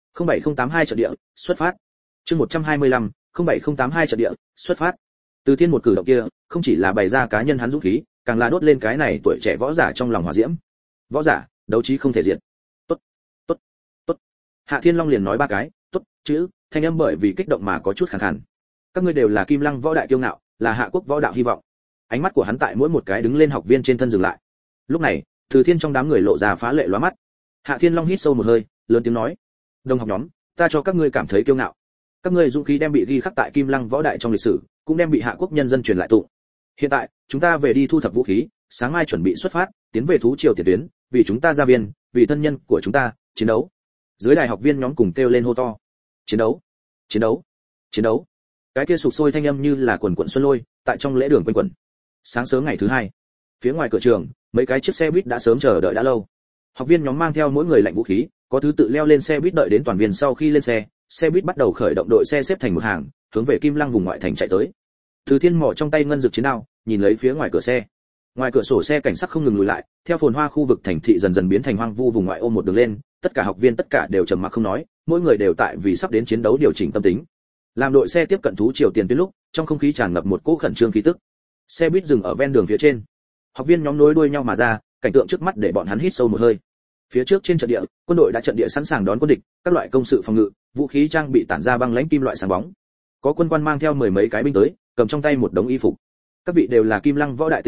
07082 trận địa, xuất phát. Chương 125. 07082 trận địa, xuất phát. Từ Thiên một cử động kia, không chỉ là bày ra cá nhân hắn dũng khí, càng là đốt lên cái này tuổi trẻ võ giả trong lòng hỏa diễm. Võ giả, đấu trí không thể diệt. Tốt, tốt, tốt. Hạ Thiên Long liền nói 3 cái, tốt, chữ, thanh âm bởi vì kích động mà có chút khàn khàn. Các ngươi đều là Kim Lăng võ đại kiêu ngạo, là Hạ Quốc võ đạo hy vọng. Ánh mắt của hắn tại mỗi một cái đứng lên học viên trên thân dừng lại. Lúc này, Từ Thiên trong đám người lộ ra phá lệ lóa mắt. Hạ Thiên Long hít sâu một hơi, lớn tiếng nói: "Đồng học nhóm, ta cho các ngươi cảm thấy kiêu ngạo. Các ngươi dũng khí đem bị ghi khắc tại Kim Lăng võ đại trong lịch sử, cũng đem bị Hạ Quốc nhân dân truyền lại tụng. Hiện tại, chúng ta về đi thu thập vũ khí, sáng mai chuẩn bị xuất phát, tiến về thú triều tiền tuyến, vì chúng ta gia viên, vì thân nhân của chúng ta, chiến đấu." Dưới đài học viên nhóm cùng kêu lên hô to: "Chiến đấu! Chiến đấu! Chiến đấu!" Cái kia sục sôi thanh âm như là quần quần xuân lôi, tại trong lễ đường quanh quẩn. Sáng sớm ngày thứ hai, phía ngoài cửa trường, mấy cái chiếc xe buýt đã sớm chờ đợi đã lâu. Học viên nhóm mang theo mỗi người lạnh vũ khí, có thứ tự leo lên xe buýt, đợi đến toàn viên sau khi lên xe, xe buýt bắt đầu khởi động, đội xe xếp thành một hàng, hướng về Kim Lăng vùng ngoại thành chạy tới. Từ Thiên mỏ trong tay ngân dược chiến đao, nhìn lấy phía ngoài cửa xe. Ngoài cửa sổ xe cảnh sắc không ngừng lùi lại, theo phồn hoa khu vực thành thị dần dần biến thành hoang vu vùng ngoại ô một đường lên, tất cả học viên tất cả đều trầm mặc không nói, mỗi người đều tại vì sắp đến chiến đấu điều chỉnh tâm tính. Làm đội xe tiếp cận thú triều tiền tuyến lúc, trong không khí tràn ngập một cỗ khẩn trương khí tức. Xe buýt dừng ở ven đường phía trên. Học viên nhóm nối đuôi nhau mà ra, cảnh tượng trước mắt để bọn hắn hít sâu một hơi. Phía trước trên trận địa, quân đội đã trận địa sẵn sàng đón quân địch, các loại công sự phòng ngự, vũ khí trang bị tản ra băng lãnh kim loại sáng bóng. Có quân quan mang theo 10 mấy cái binh tới, cầm trong tay một đống y phục. Các vị đều là Kim Lăng võ đại tinh anh,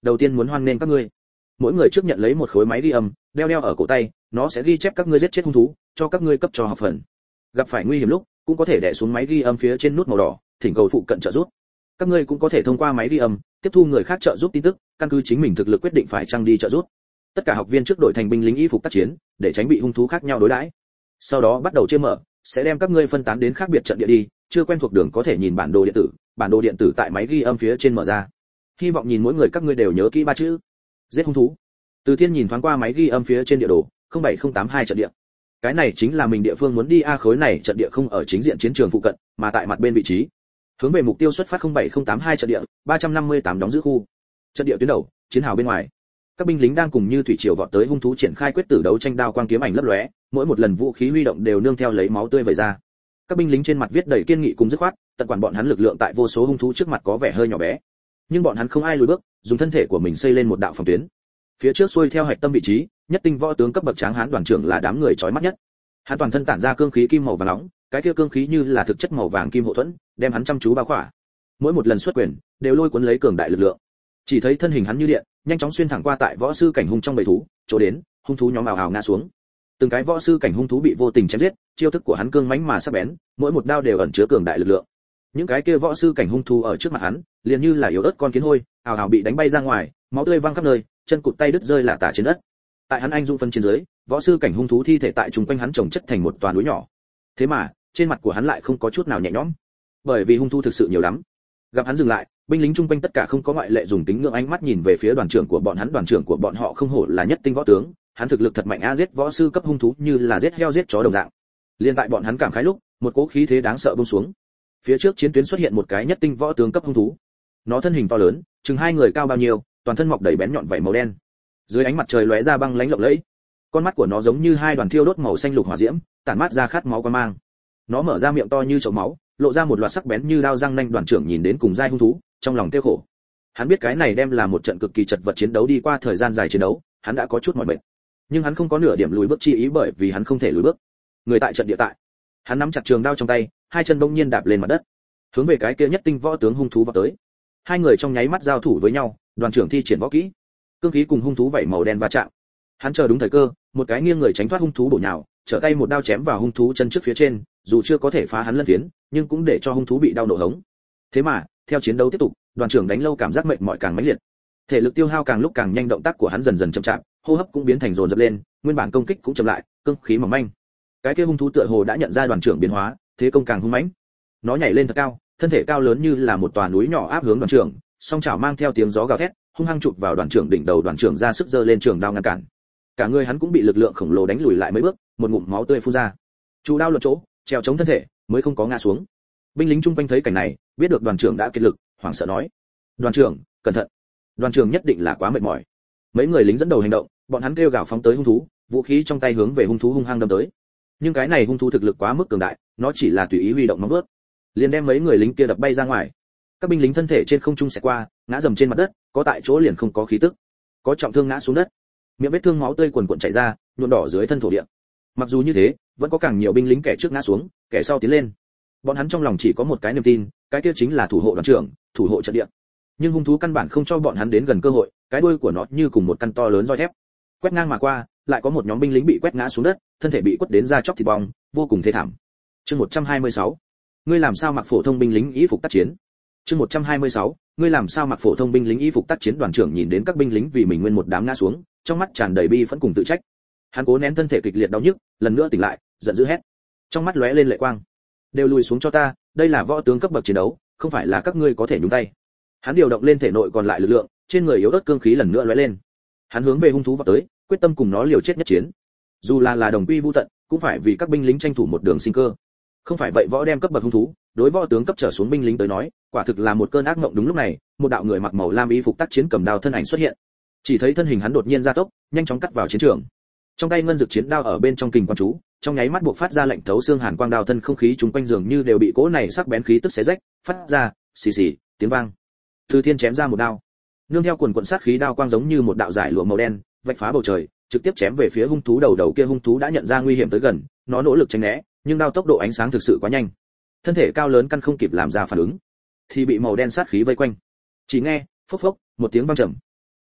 đầu tiên muốn hoan nghênh các ngươi. Mỗi người trước nhận lấy một khối máy ghi âm, đeo ở cổ tay, nó sẽ ghi chép các ngươi giết chết hung thú, cho các ngươi cấp cho học phần. Gặp phải nguy hiểm lúc, cũng có thể đè xuống máy ghi âm phía trên nút màu đỏ, thỉnh cầu phụ cận trợ giúp. Các ngươi cũng có thể thông qua máy ghi âm tiếp thu người khác trợ giúp tin tức, căn cứ chính mình thực lực quyết định phải chăng đi trợ giúp. Tất cả học viên trước đội thành binh lính y phục tác chiến, để tránh bị hung thú khác nhau đối đãi. Sau đó bắt đầu chia mở, sẽ đem các ngươi phân tán đến khác biệt trận địa đi, chưa quen thuộc đường có thể nhìn bản đồ điện tử tại máy ghi âm phía trên mở ra. Hy vọng nhìn mỗi người các ngươi đều nhớ kỹ ba chữ: giết hung thú. Từ Thiên nhìn thoáng qua máy ghi âm phía trên địa đồ, 07082 trận địa. Cái này chính là mình địa phương muốn đi khối này trận địa không ở chính diện chiến trường phụ cận, mà tại mặt bên vị trí. Hướng về mục tiêu xuất phát 07082 trận địa, 358 đóng giữ khu. Trận địa tuyến đầu, chiến hào bên ngoài. Các binh lính đang cùng như thủy triều vọt tới hung thú triển khai quyết tử đấu tranh, đao quang kiếm ảnh lấp lóe, mỗi một lần vũ khí huy động đều nương theo lấy máu tươi vẩy ra. Các binh lính trên mặt viết đầy kiên nghị cùng dứt khoát, tận quản bọn hắn lực lượng tại vô số hung thú trước mặt có vẻ hơi nhỏ bé, nhưng bọn hắn không ai lùi bước, dùng thân thể của mình xây lên một đạo phòng tuyến. Phía trước xuôi theo hạch tâm vị trí, nhất tinh võ tướng cấp bậc tráng hán đoàn trưởng là đám người chói mắt nhất. Hắn toàn thân tản ra cương khí kim màu vàng nóng, cái kia cương khí như là thực chất màu vàng kim hộ thuẫn, đem hắn chăm chú bao khỏa. Mỗi một lần xuất quyền, đều lôi cuốn lấy cường đại lực lượng. Chỉ thấy thân hình hắn như điện, nhanh chóng xuyên thẳng qua tại võ sư cảnh hung trong bầy thú, chỗ đến, hung thú nhóm ào ào ngã xuống. Từng cái võ sư cảnh hung thú bị vô tình chém giết, chiêu thức của hắn cương mãnh mà sắc bén, mỗi một đao đều ẩn chứa cường đại lực lượng. Những cái kia võ sư cảnh hung thú ở trước mặt hắn, liền như là yếu ớt con kiến hôi, ào ào bị đánh bay ra ngoài, máu tươi văng khắp nơi, chân cụt tay đứt rơi lả tả trên đất. Tại hắn anh dũng phân trên dưới, võ sư cảnh hung thú thi thể tại trùng quanh hắn chồng chất thành một toà núi nhỏ. Thế mà, trên mặt của hắn lại không có chút nào nhẹ nhõm, bởi vì hung thú thực sự nhiều lắm. Gặp hắn dừng lại, binh lính chung quanh tất cả không có ngoại lệ dùng kính ngưỡng ánh mắt nhìn về phía đoàn trưởng của bọn hắn. Đoàn trưởng của bọn họ không hổ là nhất tinh võ tướng, hắn thực lực thật mạnh giết võ sư cấp hung thú như là giết heo giết chó đồng dạng. Liên tại bọn hắn cảm khái lúc, một cỗ khí thế đáng sợ buông xuống. Phía trước chiến tuyến xuất hiện một cái nhất tinh võ tướng cấp hung thú. Nó thân hình to lớn, chừng 2 người cao bao nhiêu, toàn thân mọc đầy bén nhọn vảy màu đen. Dưới ánh mặt trời lóe ra băng lãnh lộng lẫy. Con mắt của nó giống như 2 đoàn thiêu đốt màu xanh lục hỏa diễm, tản mát ra khát máu quan mang. Nó mở ra miệng to như chậu máu, lộ ra một loạt sắc bén như đao răng nanh. Đoàn trưởng nhìn đến cùng giai hung thú, trong lòng tiêu khổ. Hắn biết cái này đem là một trận cực kỳ chật vật chiến đấu, đi qua thời gian dài chiến đấu, hắn đã có chút mỏi mệt. Nhưng hắn không có nửa điểm lùi bước chi ý, bởi vì hắn không thể lùi bước. Người tại trận địa tại. Hắn nắm chặt trường đao trong tay, 2 chân bỗng nhiên đạp lên mặt đất, hướng về cái kia nhất tinh võ tướng hung thú vọt tới. 2 người trong nháy mắt giao thủ với nhau, đoàn trưởng thi triển võ kỹ, cương khí cùng hung thú vảy màu đen va chạm. Hắn chờ đúng thời cơ, một cái nghiêng người tránh thoát hung thú bổ nhào, trở tay một đao chém vào hung thú chân trước phía trên, dù chưa có thể phá hắn lân phiến, nhưng cũng để cho hung thú bị đau nổ hống. Thế mà, theo chiến đấu tiếp tục, đoàn trưởng đánh lâu cảm giác mệt mỏi càng mãnh liệt, thể lực tiêu hao càng lúc càng nhanh, động tác của hắn dần dần chậm chạp, hô hấp cũng biến thành dồn dập lên, nguyên bản công kích cũng chậm lại, cương khí mỏng manh. Cái kia hung thú tựa hồ đã nhận ra đoàn trưởng biến hóa, thế công càng hung mãnh. Nó nhảy lên thật cao, thân thể cao lớn như là một tòa núi nhỏ áp hướng đoàn trưởng, song chảo mang theo tiếng gió gào thét, hung hăng chụp vào đoàn trưởng đỉnh đầu. Đoàn trưởng ra sức giơ lên trường đao ngăn cản. Cả người hắn cũng bị lực lượng khổng lồ đánh lùi lại mấy bước, một ngụm máu tươi phun ra. Chu đao luận chỗ, treo chống thân thể, mới không có ngã xuống. Binh lính chung quanh thấy cảnh này, biết được đoàn trưởng đã kiệt lực, hoảng sợ nói: "Đoàn trưởng, cẩn thận." Đoàn trưởng nhất định là quá mệt mỏi. Mấy người lính dẫn đầu hành động, bọn hắn kêu gào phóng tới hung thú, vũ khí trong tay hướng về hung thú hung hăng đâm tới. Nhưng cái này hung thú thực lực quá mức cường đại, nó chỉ là tùy ý huy động móng vuốt, liền đem mấy người lính kia đập bay ra ngoài. Các binh lính thân thể trên không trung xẹt qua, ngã dầm trên mặt đất, có tại chỗ liền không có khí tức, có trọng thương ngã xuống đất, miệng vết thương máu tươi quần quần chảy ra, nhuộm đỏ dưới thân thổ địa. Mặc dù như thế, vẫn có càng nhiều binh lính kẻ trước ngã xuống, kẻ sau tiến lên. Bọn hắn trong lòng chỉ có một cái niềm tin, cái kia chính là thủ hộ đoàn trưởng, thủ hộ trận địa. Nhưng hung thú căn bản không cho bọn hắn đến gần cơ hội, cái đuôi của nó như cùng một căn to lớn roi thép, quét ngang mà qua, lại có một nhóm binh lính bị quét ngã xuống đất, thân thể bị quất đến da chóc thịt bong, vô cùng thê thảm. Chương 126. Ngươi làm sao mặc phổ thông binh lính y phục tác chiến? Chương 126. Ngươi làm sao mặc phổ thông binh lính y phục tác chiến? Đoàn trưởng nhìn đến các binh lính vì mình nguyên một đám ngã xuống, trong mắt tràn đầy bi phẫn cùng tự trách. Hắn cố nén thân thể kịch liệt đau nhức, lần nữa tỉnh lại, giận dữ hét, trong mắt lóe lên lệ quang: "Đều lùi xuống cho ta, đây là võ tướng cấp bậc chiến đấu, không phải là các ngươi có thể nhúng tay." Hắn điều động lên thể nội còn lại lực lượng, trên người yếu ớt cương khí lần nữa lóe lên. Hắn hướng về hung thú vọt tới, quyết tâm cùng nó liều chết nhất chiến. Dù là đồng quy vu tận, cũng phải vì các binh lính tranh thủ một đường sinh cơ. Không phải vậy võ đem cấp bậc hung thú, đối võ tướng cấp trở xuống binh lính tới nói, quả thực là một cơn ác mộng. Đúng lúc này, một đạo người mặc màu lam y phục tác chiến cầm đao thân ảnh xuất hiện. Chỉ thấy thân hình hắn đột nhiên gia tốc, nhanh chóng cắt vào chiến trường. Trong tay ngân dực chiến đao ở bên trong kình quang chú, trong nháy mắt buộc phát ra lệnh thấu xương hàn quang, đao thân không khí chúng quanh dường như đều bị cỗ này sắc bén khí tức xé rách, phát ra xì xì tiếng vang. Từ Thiên chém ra một đao, nương theo quần quần sát khí, đao quang giống như một đạo giải lụa màu đen, vạch phá bầu trời, trực tiếp chém về phía hung thú đầu kia. Hung thú đã nhận ra nguy hiểm tới gần, nó nỗ lực tránh né, nhưng đao tốc độ ánh sáng thực sự quá nhanh, thân thể cao lớn căn không kịp làm ra phản ứng, thì bị màu đen sát khí vây quanh. Chỉ nghe phốc phốc một tiếng vang trầm,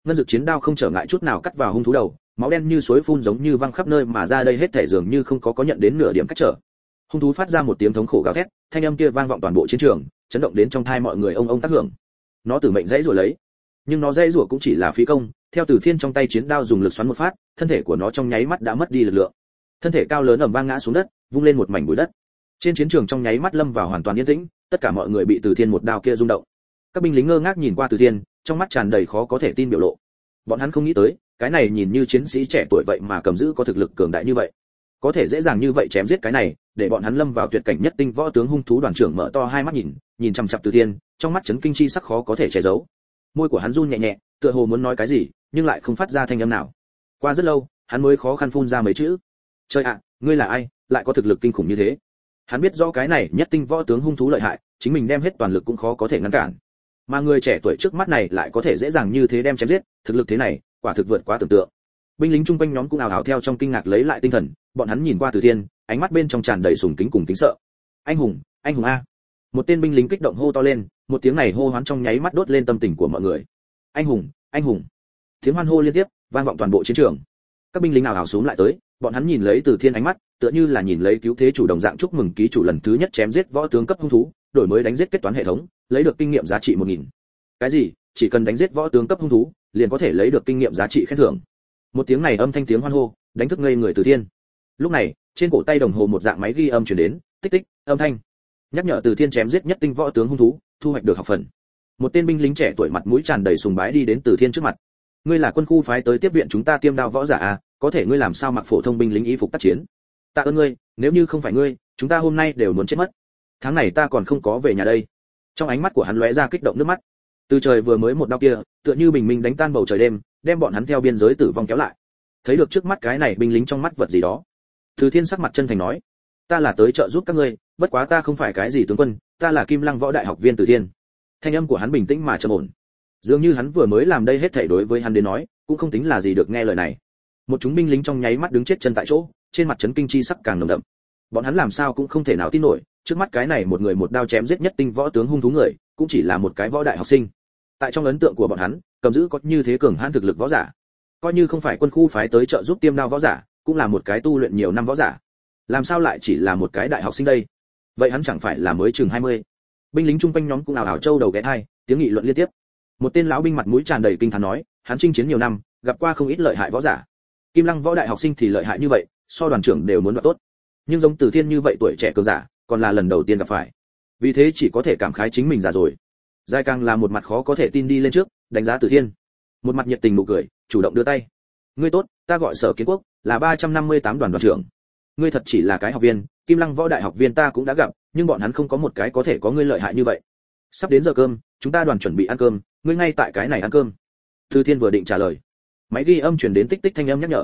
ngân dực chiến đao không trở ngại chút nào cắt vào hung thú đầu, máu đen như suối phun giống như văng khắp nơi mà ra, đây hết thể dường như không có nhận đến nửa điểm cách trở. Hung thú phát ra một tiếng thống khổ gào thét, thanh âm kia vang vọng toàn bộ chiến trường, chấn động đến trong tai mọi người ông ông tác hưởng. Nó tử mệnh dãy rủa lấy, nhưng nó dãy rủa cũng chỉ là phí công, theo Từ Thiên trong tay chiến đao dùng lực xoắn một phát, thân thể của nó trong nháy mắt đã mất đi lực lượng. Thân thể cao lớn ầm vang ngã xuống đất, vung lên một mảnh bụi đất. Trên chiến trường trong nháy mắt lâm vào hoàn toàn yên tĩnh, tất cả mọi người bị Từ Thiên một đao kia rung động. Các binh lính ngơ ngác nhìn qua Từ Thiên, trong mắt tràn đầy khó có thể tin biểu lộ. Bọn hắn không nghĩ tới, cái này nhìn như chiến sĩ trẻ tuổi vậy mà cầm giữ có thực lực cường đại như vậy, có thể dễ dàng như vậy chém giết cái này, để bọn hắn lâm vào tuyệt cảnh nhất tinh võ tướng hung thú đoàn trưởng mở to hai mắt nhìn chằm chằm Từ Thiên, trong mắt chấn kinh chi sắc khó có thể che giấu. Môi của hắn run nhẹ nhẹ, tựa hồ muốn nói cái gì, nhưng lại không phát ra thanh âm nào. Qua rất lâu, hắn mới khó khăn phun ra mấy chữ. Trời ạ, ngươi là ai, lại có thực lực kinh khủng như thế? Hắn biết rõ cái này nhất tinh võ tướng hung thú lợi hại, chính mình đem hết toàn lực cũng khó có thể ngăn cản. Mà người trẻ tuổi trước mắt này lại có thể dễ dàng như thế đem chém giết, thực lực thế này, quả thực vượt quá tưởng tượng. Binh lính chung quanh nhóm cũng ào ào theo trong kinh ngạc lấy lại tinh thần, bọn hắn nhìn qua Từ Thiên, ánh mắt bên trong tràn đầy sùng kính cùng kính sợ. Anh hùng a! Một tên binh lính kích động hô to lên, một tiếng này hô hoán trong nháy mắt đốt lên tâm tình của mọi người. Anh hùng! Tiếng hoan hô liên tiếp vang vọng toàn bộ chiến trường. Các binh lính ào ào xúm lại tới, bọn hắn nhìn lấy Từ Thiên ánh mắt, tựa như là nhìn lấy cứu thế chủ đồng dạng, chúc mừng ký chủ lần thứ nhất chém giết võ tướng cấp hung thú, đổi mới đánh giết kết toán hệ thống, lấy được kinh nghiệm giá trị 1000. Cái gì? Chỉ cần đánh giết võ tướng cấp hung thú, liền có thể lấy được kinh nghiệm giá trị khen thưởng. Một tiếng này âm thanh tiếng hoan hô, đánh thức ngây người Từ Thiên. Lúc này, trên cổ tay đồng hồ một dạng máy ghi âm truyền đến, tích tích, âm thanh nhắc nhở Từ Thiên chém giết nhất tinh võ tướng hung thú, thu hoạch được học phần. Một tên binh lính trẻ tuổi mặt mũi tràn đầy sùng bái đi đến Từ Thiên trước mặt. Ngươi là quân khu phái tới tiếp viện chúng ta Tiêm Đao võ giả à, có thể ngươi làm sao mặc phổ thông binh lính y phục tác chiến? Tạ ơn ngươi, nếu như không phải ngươi, chúng ta hôm nay đều muốn chết mất. Tháng này ta còn không có về nhà đây. Trong ánh mắt của hắn lóe ra kích động nước mắt. Từ trời vừa mới một đao kia, tựa như bình minh đánh tan bầu trời đêm, đem bọn hắn theo biên giới tử vong kéo lại. Thấy được trước mắt cái này binh lính trong mắt vật gì đó, Từ Thiên sắc mặt chân thành nói: "Ta là tới trợ giúp các ngươi, bất quá ta không phải cái gì tướng quân, ta là Kim Lăng Võ Đại học viên Từ Thiên." Thanh âm của hắn bình tĩnh mà trầm ổn. Dường như hắn vừa mới làm đây hết thảy đối với hắn đến nói, cũng không tính là gì được nghe lời này. Một chúng binh lính trong nháy mắt đứng chết chân tại chỗ, trên mặt chấn kinh chi sắc càng nồng đậm. Bọn hắn làm sao cũng không thể nào tin nổi, trước mắt cái này một người một đao chém giết nhất tinh võ tướng hung thú người, cũng chỉ là một cái võ đại học sinh. Tại trong ấn tượng của bọn hắn, cầm giữ có như thế cường hãn thực lực võ giả, coi như không phải quân khu phái tới trợ giúp Tiêm Đao võ giả, cũng là một cái tu luyện nhiều năm võ giả. Làm sao lại chỉ là một cái đại học sinh đây? Vậy hắn chẳng phải là mới chừng 20? Binh lính chung quanh nhóm cũng ào ào châu đầu ghé tai, tiếng nghị luận liên tiếp. Một tên lão binh mặt mũi tràn đầy kinh thán nói, hắn chinh chiến nhiều năm, gặp qua không ít lợi hại võ giả. Kim Lăng Võ Đại học sinh thì lợi hại như vậy, so đoàn trưởng đều muốn đoạt tốt. Nhưng giống Từ Thiên như vậy tuổi trẻ cường giả, còn là lần đầu tiên gặp phải. Vì thế chỉ có thể cảm khái chính mình già rồi. Giai Cang là một mặt khó có thể tin đi lên trước, đánh giá Từ Thiên. Một mặt nhiệt tình nụ cười, chủ động đưa tay. Ngươi tốt, ta gọi Sở Kiến Quốc, là 358 đoàn trưởng. Ngươi thật chỉ là cái học viên, Kim Lăng Võ Đại học viên ta cũng đã gặp, nhưng bọn hắn không có một cái có thể có ngươi lợi hại như vậy. Sắp đến giờ cơm, chúng ta đoàn chuẩn bị ăn cơm, ngươi ngay tại cái này ăn cơm. Từ Thiên vừa định trả lời, máy ghi âm truyền đến tích tích thanh âm nhắc nhở.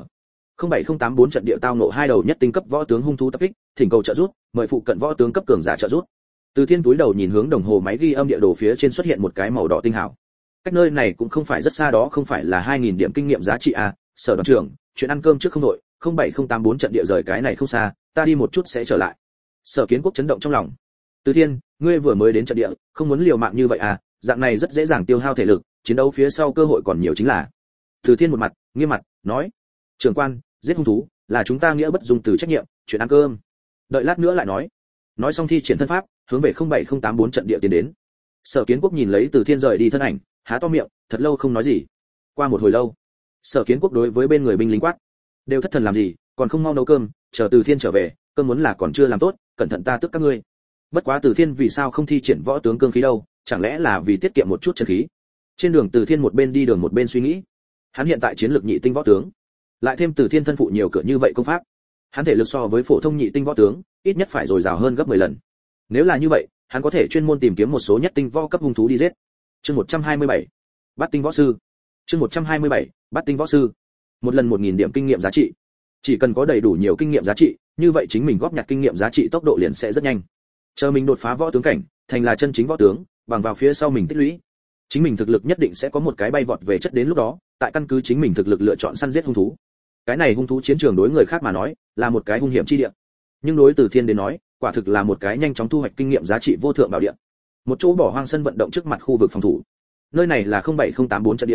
07084 trận địa tao nộ hai đầu nhất tinh cấp võ tướng hung thú tập kích, thỉnh cầu trợ giúp, mời phụ cận võ tướng cấp cường giả trợ giúp. Từ Thiên túi đầu nhìn hướng đồng hồ máy ghi âm địa đồ phía trên xuất hiện một cái màu đỏ tinh hào. Cách nơi này cũng không phải rất xa, đó không phải là 2000 điểm kinh nghiệm giá trị à? Sở đoàn trưởng, chuyện ăn cơm trước không đội, 07084 trận địa rời cái này không xa, ta đi một chút sẽ trở lại. Sở Kiến Quốc chấn động trong lòng. Từ Thiên, ngươi vừa mới đến trận địa, không muốn liều mạng như vậy à? Dạng này rất dễ dàng tiêu hao thể lực, chiến đấu phía sau cơ hội còn nhiều chính là. Từ Thiên một mặt nghiêm mặt nói, trưởng quan, giết hung thú là chúng ta nghĩa bất dung từ trách nhiệm, chuyện ăn cơm đợi lát nữa lại nói. Nói xong thi triển thân pháp, hướng về 07084 trận địa tiến đến. Sở Kiến Quốc nhìn lấy Từ Thiên rời đi thân ảnh, há to miệng, thật lâu không nói gì. Qua một hồi lâu, Sở Kiến Quốc đối với bên người binh lính quát, đều thất thần làm gì, còn không mau nấu cơm, chờ Từ Thiên trở về, cơm muốn là còn chưa làm tốt, cẩn thận ta tức các ngươi. Bất quá Từ Thiên vì sao không thi triển võ tướng cương khí đâu, chẳng lẽ là vì tiết kiệm một chút chân khí? Trên đường Từ Thiên một bên đi đường một bên suy nghĩ. Hắn hiện tại chiến lược nhị tinh võ tướng, lại thêm Từ Thiên thân phụ nhiều cửa như vậy công pháp, hắn thể lực so với phổ thông nhị tinh võ tướng ít nhất phải dồi dào hơn gấp 10 lần. Nếu là như vậy, hắn có thể chuyên môn tìm kiếm một số nhất tinh võ cấp hung thú đi giết. Chương 127, Bát tinh võ sư. Chương 127, Bát tinh võ sư. Một lần 1000 điểm kinh nghiệm giá trị. Chỉ cần có đầy đủ nhiều kinh nghiệm giá trị, như vậy chính mình góp nhặt kinh nghiệm giá trị tốc độ liền sẽ rất nhanh. Chờ mình đột phá võ tướng cảnh, thành là chân chính võ tướng, bằng vào phía sau mình tích lũy, chính mình thực lực nhất định sẽ có một cái bay vọt về chất, đến lúc đó, tại căn cứ chính mình thực lực lựa chọn săn giết hung thú. Cái này hung thú chiến trường đối người khác mà nói, là một cái hung hiểm chi địa. Nhưng đối Từ Thiên đến nói, quả thực là một cái nhanh chóng thu hoạch kinh nghiệm giá trị vô thượng bảo địa. Một chỗ bỏ hoang sân vận động trước mặt khu vực phòng thủ. Nơi này là 07084 trận địa.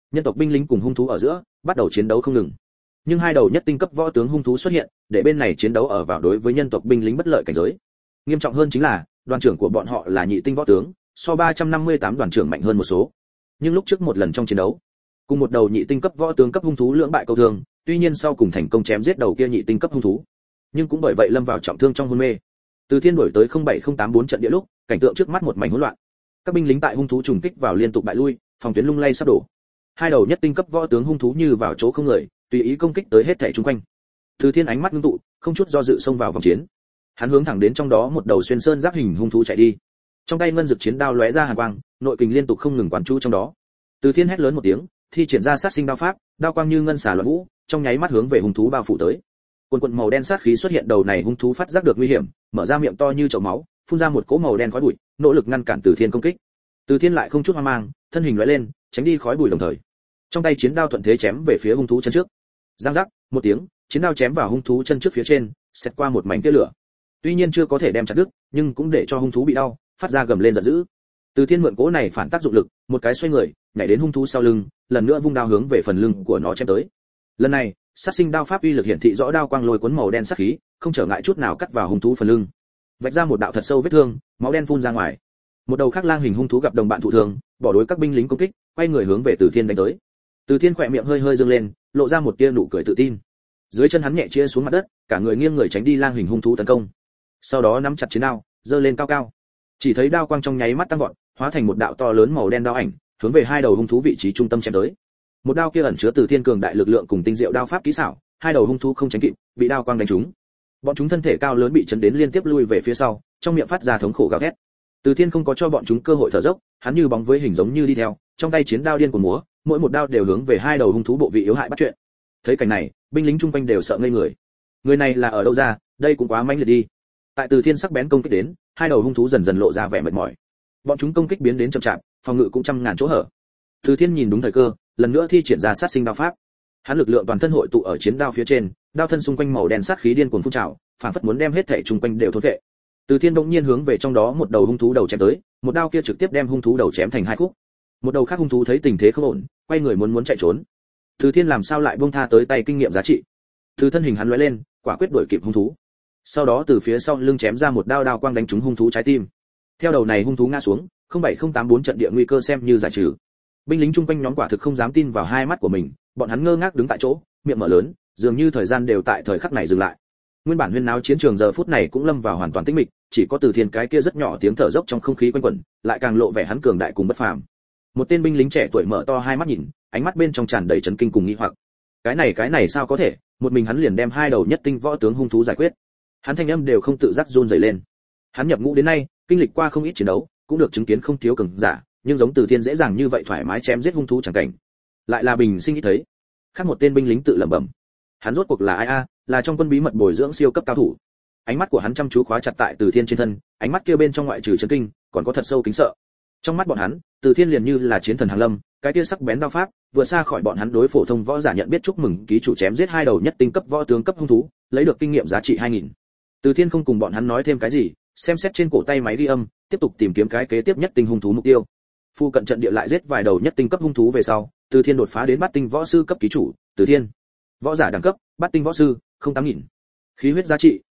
nhân tộc binh lính cùng hung thú ở giữa bắt đầu chiến đấu không ngừng. Nhưng hai đầu nhất tinh cấp võ tướng hung thú xuất hiện, để bên này chiến đấu ở vào đối với nhân tộc binh lính bất lợi cảnh giới. Nghiêm trọng hơn chính là, đoàn trưởng của bọn họ là nhị tinh võ tướng, so 358 đoàn trưởng mạnh hơn một số. Nhưng lúc trước một lần trong chiến đấu, cùng một đầu nhị tinh cấp võ tướng cấp hung thú lưỡng bại câu thương, tuy nhiên sau cùng thành công chém giết đầu kia nhị tinh cấp hung thú, nhưng cũng bởi vậy lâm vào trọng thương trong hôn mê. Từ Thiên đổi tới 07084 trận địa lúc, cảnh tượng trước mắt một mảnh hỗn loạn. Các binh lính tại hung thú trùng kích vào liên tục bại lui, phòng tuyến lung lay sắp đổ. Hai đầu nhất tinh cấp võ tướng hung thú như vào chỗ không người, tùy ý công kích tới hết thảy xung quanh. Từ Thiên ánh mắt ngưng tụ, không chút do dự xông vào vòng chiến. Hắn hướng thẳng đến trong đó một đầu xuyên sơn giáp hình hung thú chạy đi. Trong tay ngân dực chiến đao lóe ra hàn quang, nội kình liên tục không ngừng quán chú trong đó. Từ Thiên hét lớn một tiếng, thi triển ra sát sinh đao pháp, đao quang như ngân xà loạn vũ, trong nháy mắt hướng về hung thú bao phủ tới. Quần quần màu đen sát khí xuất hiện, đầu này hung thú phát giác được nguy hiểm, mở ra miệng to như chậu máu, phun ra một cỗ màu đen khói bụi, nỗ lực ngăn cản Từ Thiên công kích. Từ Thiên lại không chút hoang mang, thân hình lóe lên, tránh đi khói bụi đồng thời, trong tay chiến đao thuận thế chém về phía hung thú chân trước. Giang giác, một tiếng, chiến đao chém vào hung thú chân trước phía trên, xẹt qua một mảnh tia lửa. Tuy nhiên chưa có thể đem chặt đứt, nhưng cũng để cho hung thú bị đau, phát ra gầm lên giận dữ. Từ Thiên mượn cỗ này phản tác dụng lực, một cái xoay người, nhảy đến hung thú sau lưng, lần nữa vung đao hướng về phần lưng của nó chém tới. Lần này, sát sinh đao pháp uy lực hiển thị rõ, đao quang lôi cuốn màu đen sát khí, không trở ngại chút nào cắt vào hung thú phần lưng, vạch ra một đạo thật sâu vết thương, máu đen phun ra ngoài. Một đầu khác lang hình hung thú gặp đồng bạn thụ thương, bỏ đối các binh lính công kích, quay người hướng về Từ Thiên đánh tới. Từ Thiên khỏe miệng hơi hơi dương lên, lộ ra một tia nụ cười tự tin. Dưới chân hắn nhẹ chia xuống mặt đất, cả người nghiêng người tránh đi lang hình hung thú tấn công. Sau đó nắm chặt chiến đao, giơ lên cao cao. Chỉ thấy đao quang trong nháy mắt tăng vọt, hóa thành một đạo to lớn màu đen đao ảnh, hướng về hai đầu hung thú vị trí trung tâm chém tới. Một đao kia ẩn chứa Từ Thiên cường đại lực lượng cùng tinh diệu đao pháp kỹ xảo, hai đầu hung thú không tránh kịp, bị đao quang đánh trúng. Bọn chúng thân thể cao lớn bị chấn đến liên tiếp lui về phía sau, trong miệng phát ra thống khổ gào thét. Từ Thiên không có cho bọn chúng cơ hội thở dốc, hắn như bóng với hình giống như đi theo, trong tay chiến đao điên cuồng múa, mỗi một đao đều hướng về hai đầu hung thú bộ vị yếu hại bắt chuyện. Thấy cảnh này, binh lính chung quanh đều sợ ngây người. Người này là ở đâu ra, đây cũng quá mãnh liệt đi. Tại Từ Thiên sắc bén công kích đến, hai đầu hung thú dần dần lộ ra vẻ mệt mỏi. Bọn chúng công kích biến đến chậm chạp, phòng ngự cũng trăm ngàn chỗ hở. Từ Thiên nhìn đúng thời cơ, lần nữa thi triển ra sát sinh đao pháp. Hắn lực lượng toàn thân hội tụ ở chiến đao phía trên, đao thân xung quanh màu đen sát khí điên cuồng phun trào, phản phất muốn đem hết thảy chung quanh đều thôn phệ. Từ Thiên đột nhiên hướng về trong đó một đầu hung thú đầu chém tới, một đao kia trực tiếp đem hung thú đầu chém thành hai khúc. Một đầu khác hung thú thấy tình thế không ổn, quay người muốn chạy trốn. Từ Thiên làm sao lại buông tha tới tay kinh nghiệm giá trị. Từ thân hình hắn lóe lên, quả quyết đuổi kịp hung thú. Sau đó từ phía sau lưng chém ra một đao, đao quang đánh trúng hung thú trái tim. Theo đầu này hung thú ngã xuống, 07084 trận địa nguy cơ xem như giải trừ. Binh lính chung quanh nhóm quả thực không dám tin vào hai mắt của mình, bọn hắn ngơ ngác đứng tại chỗ, miệng mở lớn, dường như thời gian đều tại thời khắc này dừng lại. Nguyên bản huyên náo chiến trường giờ phút này cũng lâm vào hoàn toàn tĩnh mịch, chỉ có Từ Thiên cái kia rất nhỏ tiếng thở dốc trong không khí quanh quẩn, lại càng lộ vẻ hắn cường đại cùng bất phàm. Một tên binh lính trẻ tuổi mở to hai mắt nhìn, ánh mắt bên trong tràn đầy chấn kinh cùng nghi hoặc. Cái này sao có thể, một mình hắn liền đem hai đầu nhất tinh võ tướng hung thú giải quyết. Hắn thanh âm đều không tự giác run rẩy lên. Hắn nhập ngũ đến nay, kinh lịch qua không ít chiến đấu, cũng được chứng kiến không thiếu cường giả, nhưng giống Từ Thiên dễ dàng như vậy thoải mái chém giết hung thú chẳng cảnh, lại là bình sinh ít thấy. Khác một tên binh lính tự lẩm bẩm, hắn rốt cuộc là ai a? Là trong quân bí mật bồi dưỡng siêu cấp cao thủ. Ánh mắt của hắn chăm chú khóa chặt tại Từ Thiên trên thân, ánh mắt kia bên trong ngoại trừ chấn kinh, còn có thật sâu kính sợ. Trong mắt bọn hắn, Từ Thiên liền như là chiến thần hàng lâm, cái kia sắc bén đao pháp, vừa xa khỏi bọn hắn đối phổ thông võ giả nhận biết. Chúc mừng ký chủ chém giết hai đầu nhất tinh cấp võ tướng cấp hung thú, lấy được kinh nghiệm giá trị 2000. Từ Thiên không cùng bọn hắn nói thêm cái gì, xem xét trên cổ tay máy ghi âm, tiếp tục tìm kiếm cái kế tiếp nhất tinh hung thú mục tiêu. Phu cận trận địa lại giết vài đầu nhất tinh cấp hung thú về sau, Từ Thiên đột phá đến bát tinh võ sư cấp ký chủ. Từ Thiên, võ giả đẳng cấp, bát tinh võ sư, 08000. Khí huyết giá trị,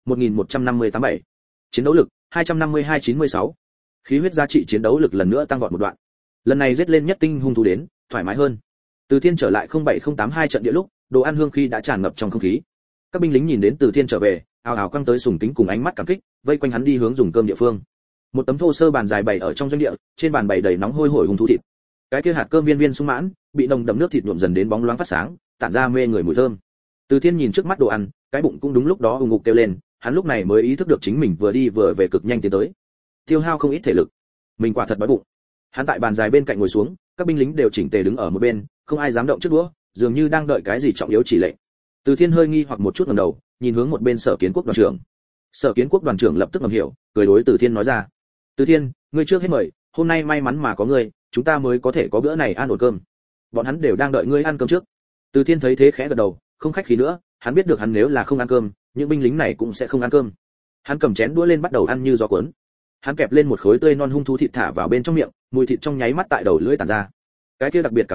1157. Chiến đấu lực, 25296. Khí huyết giá trị chiến đấu lực lần nữa tăng vọt một đoạn. Lần này giết lên nhất tinh hung thú đến, thoải mái hơn. Từ Thiên trở lại 07082 trận địa lúc, đồ ăn hương khí đã tràn ngập trong không khí. Các binh lính nhìn đến Từ Thiên trở về, ào ào quăng tới sùng kính cùng ánh mắt cảm kích, vây quanh hắn đi hướng dùng cơm địa phương. Một tấm thô sơ bàn dài bày ở trong doanh địa, trên bàn bày đầy nóng hôi hổi hung thú thịt. Cái kia hạt cơm viên viên sung mãn, bị nồng đậm nước thịt nhuộm dần đến bóng loáng phát sáng, tản ra mê người mùi thơm. Từ Thiên nhìn trước mắt đồ ăn, cái bụng cũng đúng lúc đó ùng ục kêu lên, hắn lúc này mới ý thức được chính mình vừa đi vừa về cực nhanh tiến tới, tiêu hao không ít thể lực. Mình quả thật đói bụng. Hắn tại bàn dài bên cạnh ngồi xuống, các binh lính đều chỉnh tề đứng ở một bên, không ai dám động trước đũa, dường như đang đợi cái gì trọng yếu chỉ lệnh. Từ Thiên hơi nghi hoặc một chút ngẩng đầu, nhìn hướng một bên Sở Kiến Quốc đoàn trưởng. Sở Kiến Quốc đoàn trưởng lập tức ngầm hiểu, cười đối Từ Thiên nói ra: "Từ Thiên, ngươi trước hết mời, hôm nay may mắn mà có ngươi, chúng ta mới có thể có bữa này ăn ổn cơm. Bọn hắn đều đang đợi ngươi ăn cơm trước." Từ Thiên thấy thế khẽ gật đầu, không khách khí nữa, hắn biết được hắn nếu là không ăn cơm, những binh lính này cũng sẽ không ăn cơm. Hắn cầm chén đũa lên bắt đầu ăn như gió cuốn. Hắn kẹp lên một khối tươi non hung thú thịt thả vào bên trong miệng, mùi thịt trong nháy mắt tại đầu lưỡi tản ra. Cái kia đặc biệt cảm giác,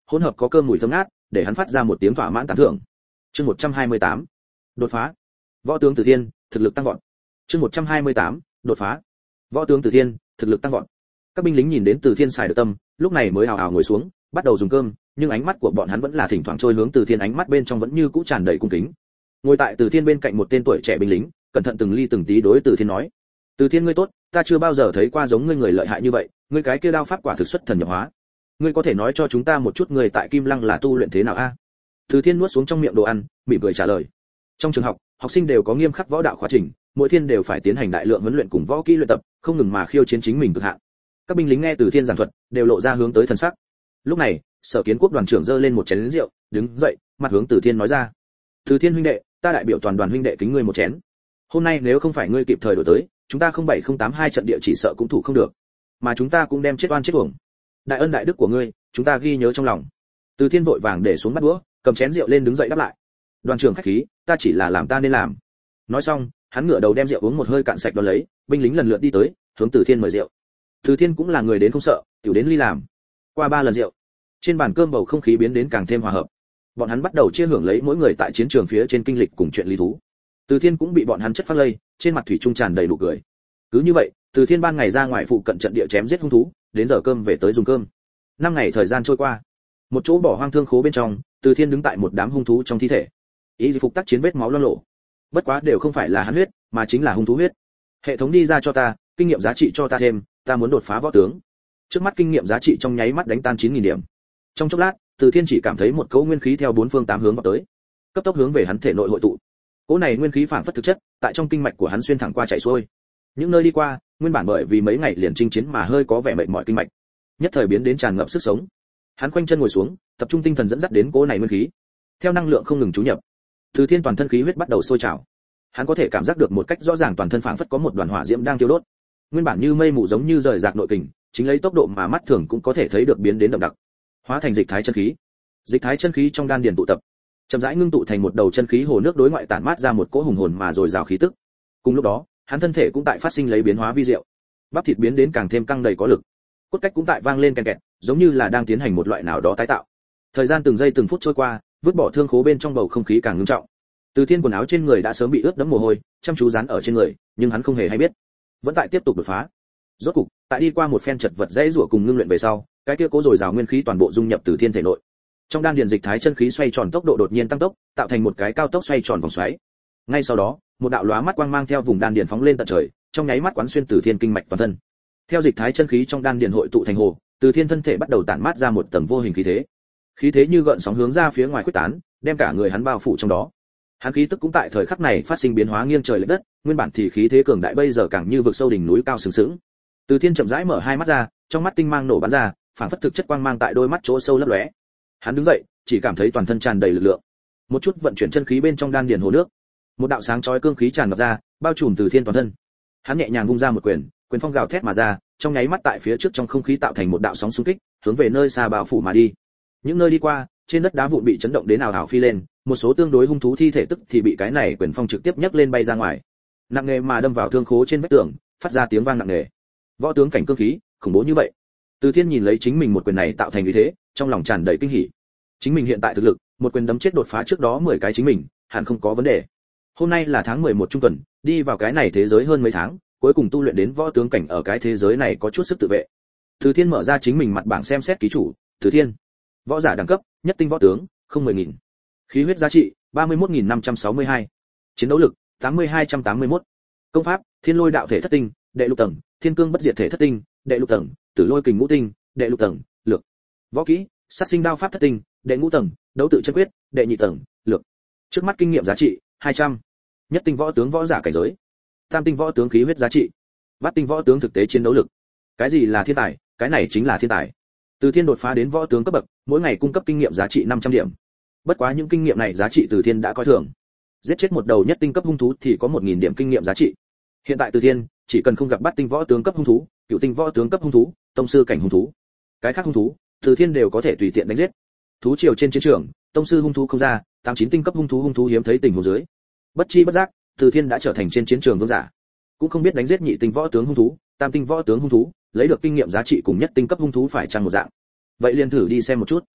hỗn hợp có cơm mùi thơm ngát, để hắn phát ra một tiếng thỏa mãn tán thưởng. Chương 128. Đột phá. Võ tướng Từ Thiên, thực lực tăng vọt. Chương 128. Đột phá. Võ tướng Từ Thiên, thực lực tăng vọt. Các binh lính nhìn đến Từ Thiên xài được tâm, lúc này mới hào hào ngồi xuống, bắt đầu dùng cơm, nhưng ánh mắt của bọn hắn vẫn là thỉnh thoảng trôi hướng Từ Thiên, ánh mắt bên trong vẫn như cũ tràn đầy cung kính. Ngồi tại Từ Thiên bên cạnh một tên tuổi trẻ binh lính, cẩn thận từng ly từng tí đối Từ Thiên nói: "Từ Thiên ngươi tốt, ta chưa bao giờ thấy qua giống ngươi người lợi hại như vậy, ngươi cái kia đao pháp quả thực xuất thần nhập hóa. Ngươi có thể nói cho chúng ta một chút người tại Kim Lăng là tu luyện thế nào a?" Từ Thiên nuốt xuống trong miệng đồ ăn, mỉm cười trả lời: "Trong trường học, học sinh đều có nghiêm khắc võ đạo khóa trình, mỗi thiên đều phải tiến hành đại lượng huấn luyện cùng võ kỹ luyện tập, không ngừng mà khiêu chiến chính mình cực hạn." Các binh lính nghe Từ Thiên giảng thuật, đều lộ ra hướng tới thần sắc. Lúc này, Sở Kiến Quốc đoàn trưởng giơ lên một chén rượu, đứng dậy, mặt hướng Từ Thiên nói ra: "Từ Thiên huynh đệ, ta đại biểu toàn đoàn huynh đệ kính ngươi một chén. Hôm nay nếu không phải ngươi kịp thời đổi tới, chúng ta 07082 trận địa chỉ sợ cũng thủ không được, mà chúng ta cũng đem chết oan chết uổng. Đại ân đại đức của ngươi, chúng ta ghi nhớ trong lòng." Từ Thiên vội vàng để xuống bát đũa, cầm chén rượu lên đứng dậy đáp lại: "Đoàn trưởng khách khí, ta chỉ là làm ta nên làm." Nói xong, hắn ngửa đầu đem rượu uống một hơi cạn sạch đón lấy, binh lính lần lượt đi tới, hướng Từ Thiên mời rượu. Từ Thiên cũng là người đến không sợ, tiểu đến ly làm. Qua 3 lần rượu, trên bàn cơm bầu không khí biến đến càng thêm hòa hợp. Bọn hắn bắt đầu chia hưởng lấy mỗi người tại chiến trường phía trên kinh lịch cùng chuyện lý thú. Từ Thiên cũng bị bọn hắn chất phát lây, trên mặt thủy chung tràn đầy nụ cười. Cứ như vậy, Từ Thiên ban ngày ra ngoài phụ cận trận địa chém giết hung thú, đến giờ cơm về tới dùng cơm. 5 ngày thời gian trôi qua, một chỗ bỏ hoang thương khố bên trong, Từ Thiên đứng tại một đám hung thú trong thi thể. Ý gì phục tác chiến vết máu loang lổ. Bất quá đều không phải là hắn huyết, mà chính là hung thú huyết. Hệ thống đi ra cho ta, kinh nghiệm giá trị cho ta thêm, ta muốn đột phá võ tướng. Trước mắt kinh nghiệm giá trị trong nháy mắt đánh tan 9000 điểm. Trong chốc lát, Từ Thiên chỉ cảm thấy một cỗ nguyên khí theo 4 phương 8 hướng vào tới, cấp tốc hướng về hắn thể nội hội tụ. Cỗ này nguyên khí phản phất thực chất, tại trong kinh mạch của hắn xuyên thẳng qua chảy xuôi. Những nơi đi qua, nguyên bản bởi vì mấy ngày liền chinh chiến mà hơi có vẻ mệt mỏi kinh mạch, nhất thời biến đến tràn ngập sức sống. Hắn khoanh chân ngồi xuống, tập trung tinh thần dẫn dắt đến cỗ này nguyên khí. Theo năng lượng không ngừng chú nhập, Từ Thiên toàn thân khí huyết bắt đầu sôi trào. Hắn có thể cảm giác được một cách rõ ràng toàn thân phảng phất có một đoàn hỏa diễm đang thiêu đốt. Nguyên bản như mây mù giống như rời rạc nội kình, chính lấy tốc độ mà mắt thường cũng có thể thấy được biến đến đậm đặc, hóa thành dịch thái chân khí. Dịch thái chân khí trong đan điền tụ tập, chậm rãi ngưng tụ thành một đầu chân khí hồ nước đối ngoại tản mát ra một cỗ hùng hồn mà rồi rào khí tức. Cùng lúc đó, hắn thân thể cũng tại phát sinh lấy biến hóa vi diệu, bắp thịt biến đến càng thêm căng đầy có lực, cốt cách cũng tại vang lên kèn kẹt, giống như là đang tiến hành một loại nào đó tái tạo. Thời gian từng giây từng phút trôi qua, vứt bỏ thương khố bên trong bầu không khí càng ngưng trọng. Từ Thiên quần áo trên người đã sớm bị ướt đẫm mồ hôi, chăm chú dán ở trên người, nhưng hắn không hề hay biết, vẫn tại tiếp tục đột phá. Rốt cục, tại đi qua một phen chật vật dễ rủa cùng ngưng luyện về sau, cái kia cố rồi rào nguyên khí toàn bộ dung nhập Từ Thiên thể nội. Trong đan điền dịch thái chân khí xoay tròn tốc độ đột nhiên tăng tốc, tạo thành một cái cao tốc xoay tròn vòng xoáy. Ngay sau đó, một đạo lóa mắt quang mang theo vùng đan điền phóng lên tận trời, trong nháy mắt quán xuyên Từ Thiên kinh mạch toàn thân. Theo dịch thái chân khí trong đan điền hội tụ thành hồ, Từ Thiên thân thể bắt đầu tản mát ra một tầng vô hình khí thế. Khí thế như gợn sóng hướng ra phía ngoài khuếch tán, đem cả người hắn bao phủ trong đó. Hắn khí tức cũng tại thời khắc này phát sinh biến hóa nghiêng trời lệch đất, nguyên bản thì khí thế cường đại bây giờ càng như vực sâu đỉnh núi cao sừng sững. Từ Thiên chậm rãi mở hai mắt ra, trong mắt tinh mang nổ bắn ra, phản phất thực chất quang mang tại đôi mắt chỗ sâu lấp lóe. Hắn đứng dậy, chỉ cảm thấy toàn thân tràn đầy lực lượng. Một chút vận chuyển chân khí bên trong đan điền hồ nước, một đạo sáng chói cương khí tràn ngập ra, bao trùm Từ Thiên toàn thân. Hắn nhẹ nhàng vung ra một quyền, quyền phong gào thét mà ra, trong nháy mắt tại phía trước trong không khí tạo thành một đạo sóng xung kích, hướng về nơi xa bao phủ mà đi. Những nơi đi qua, trên đất đá vụn bị chấn động đến ảo ảo phi lên, một số tương đối hung thú thi thể tức thì bị cái này quyền phong trực tiếp nhấc lên bay ra ngoài, nặng nề mà đâm vào thương khố trên vách tường, phát ra tiếng vang nặng nề. Võ tướng cảnh cương khí, khủng bố như vậy. Từ Thiên nhìn lấy chính mình một quyền này tạo thành uy thế, trong lòng tràn đầy kinh hỉ. Chính mình hiện tại thực lực, một quyền đấm chết đột phá trước đó 10 cái chính mình, hẳn không có vấn đề. Hôm nay là tháng 11 trung tuần, đi vào cái này thế giới hơn mấy tháng, cuối cùng tu luyện đến võ tướng cảnh ở cái thế giới này có chút sức tự vệ. Từ Thiên mở ra chính mình mặt bảng xem xét ký chủ, Từ Thiên. Võ giả đẳng cấp, nhất tinh võ tướng, không 10.000. Khí huyết giá trị, 31.562. Chiến đấu lực, 8281. Công pháp, Thiên Lôi đạo thể thất tinh, đệ lục tầng, Thiên Cương bất diệt thể thất tinh, đệ lục tầng, Tử Lôi kình ngũ tinh, đệ lục tầng, lược. Võ kỹ, Sát sinh đao pháp thất tinh, đệ ngũ tầng, Đấu tự chân quyết, đệ nhị tầng, lược. Trước mắt kinh nghiệm giá trị, 200. Nhất tinh võ tướng võ giả cảnh giới. Tam tinh võ tướng khí huyết giá trị. Bát tinh võ tướng thực tế chiến đấu lực. Cái gì là thiên tài? Cái này chính là thiên tài. Từ Thiên đột phá đến võ tướng cấp bậc, mỗi ngày cung cấp kinh nghiệm giá trị 500 điểm. Bất quá những kinh nghiệm này giá trị Từ Thiên đã coi thường. Giết chết một đầu nhất tinh cấp hung thú thì có 1000 điểm kinh nghiệm giá trị. Hiện tại Từ Thiên chỉ cần không gặp bát tinh võ tướng cấp hung thú, cửu tinh võ tướng cấp hung thú, tông sư cảnh hung thú, cái khác hung thú, Từ Thiên đều có thể tùy tiện đánh giết. Thú triều trên chiến trường, tông sư hung thú không ra, 89 tinh cấp hung thú hiếm thấy tình huống dưới. Bất chi bất giác, Từ Thiên đã trở thành trên chiến trường vương giả. Cũng không biết đánh giết nhị tinh võ tướng hung thú, tam tinh võ tướng hung thú, lấy được kinh nghiệm giá trị cùng nhất tinh cấp hung thú phải chăng một dạng. Vậy liền thử đi xem một chút.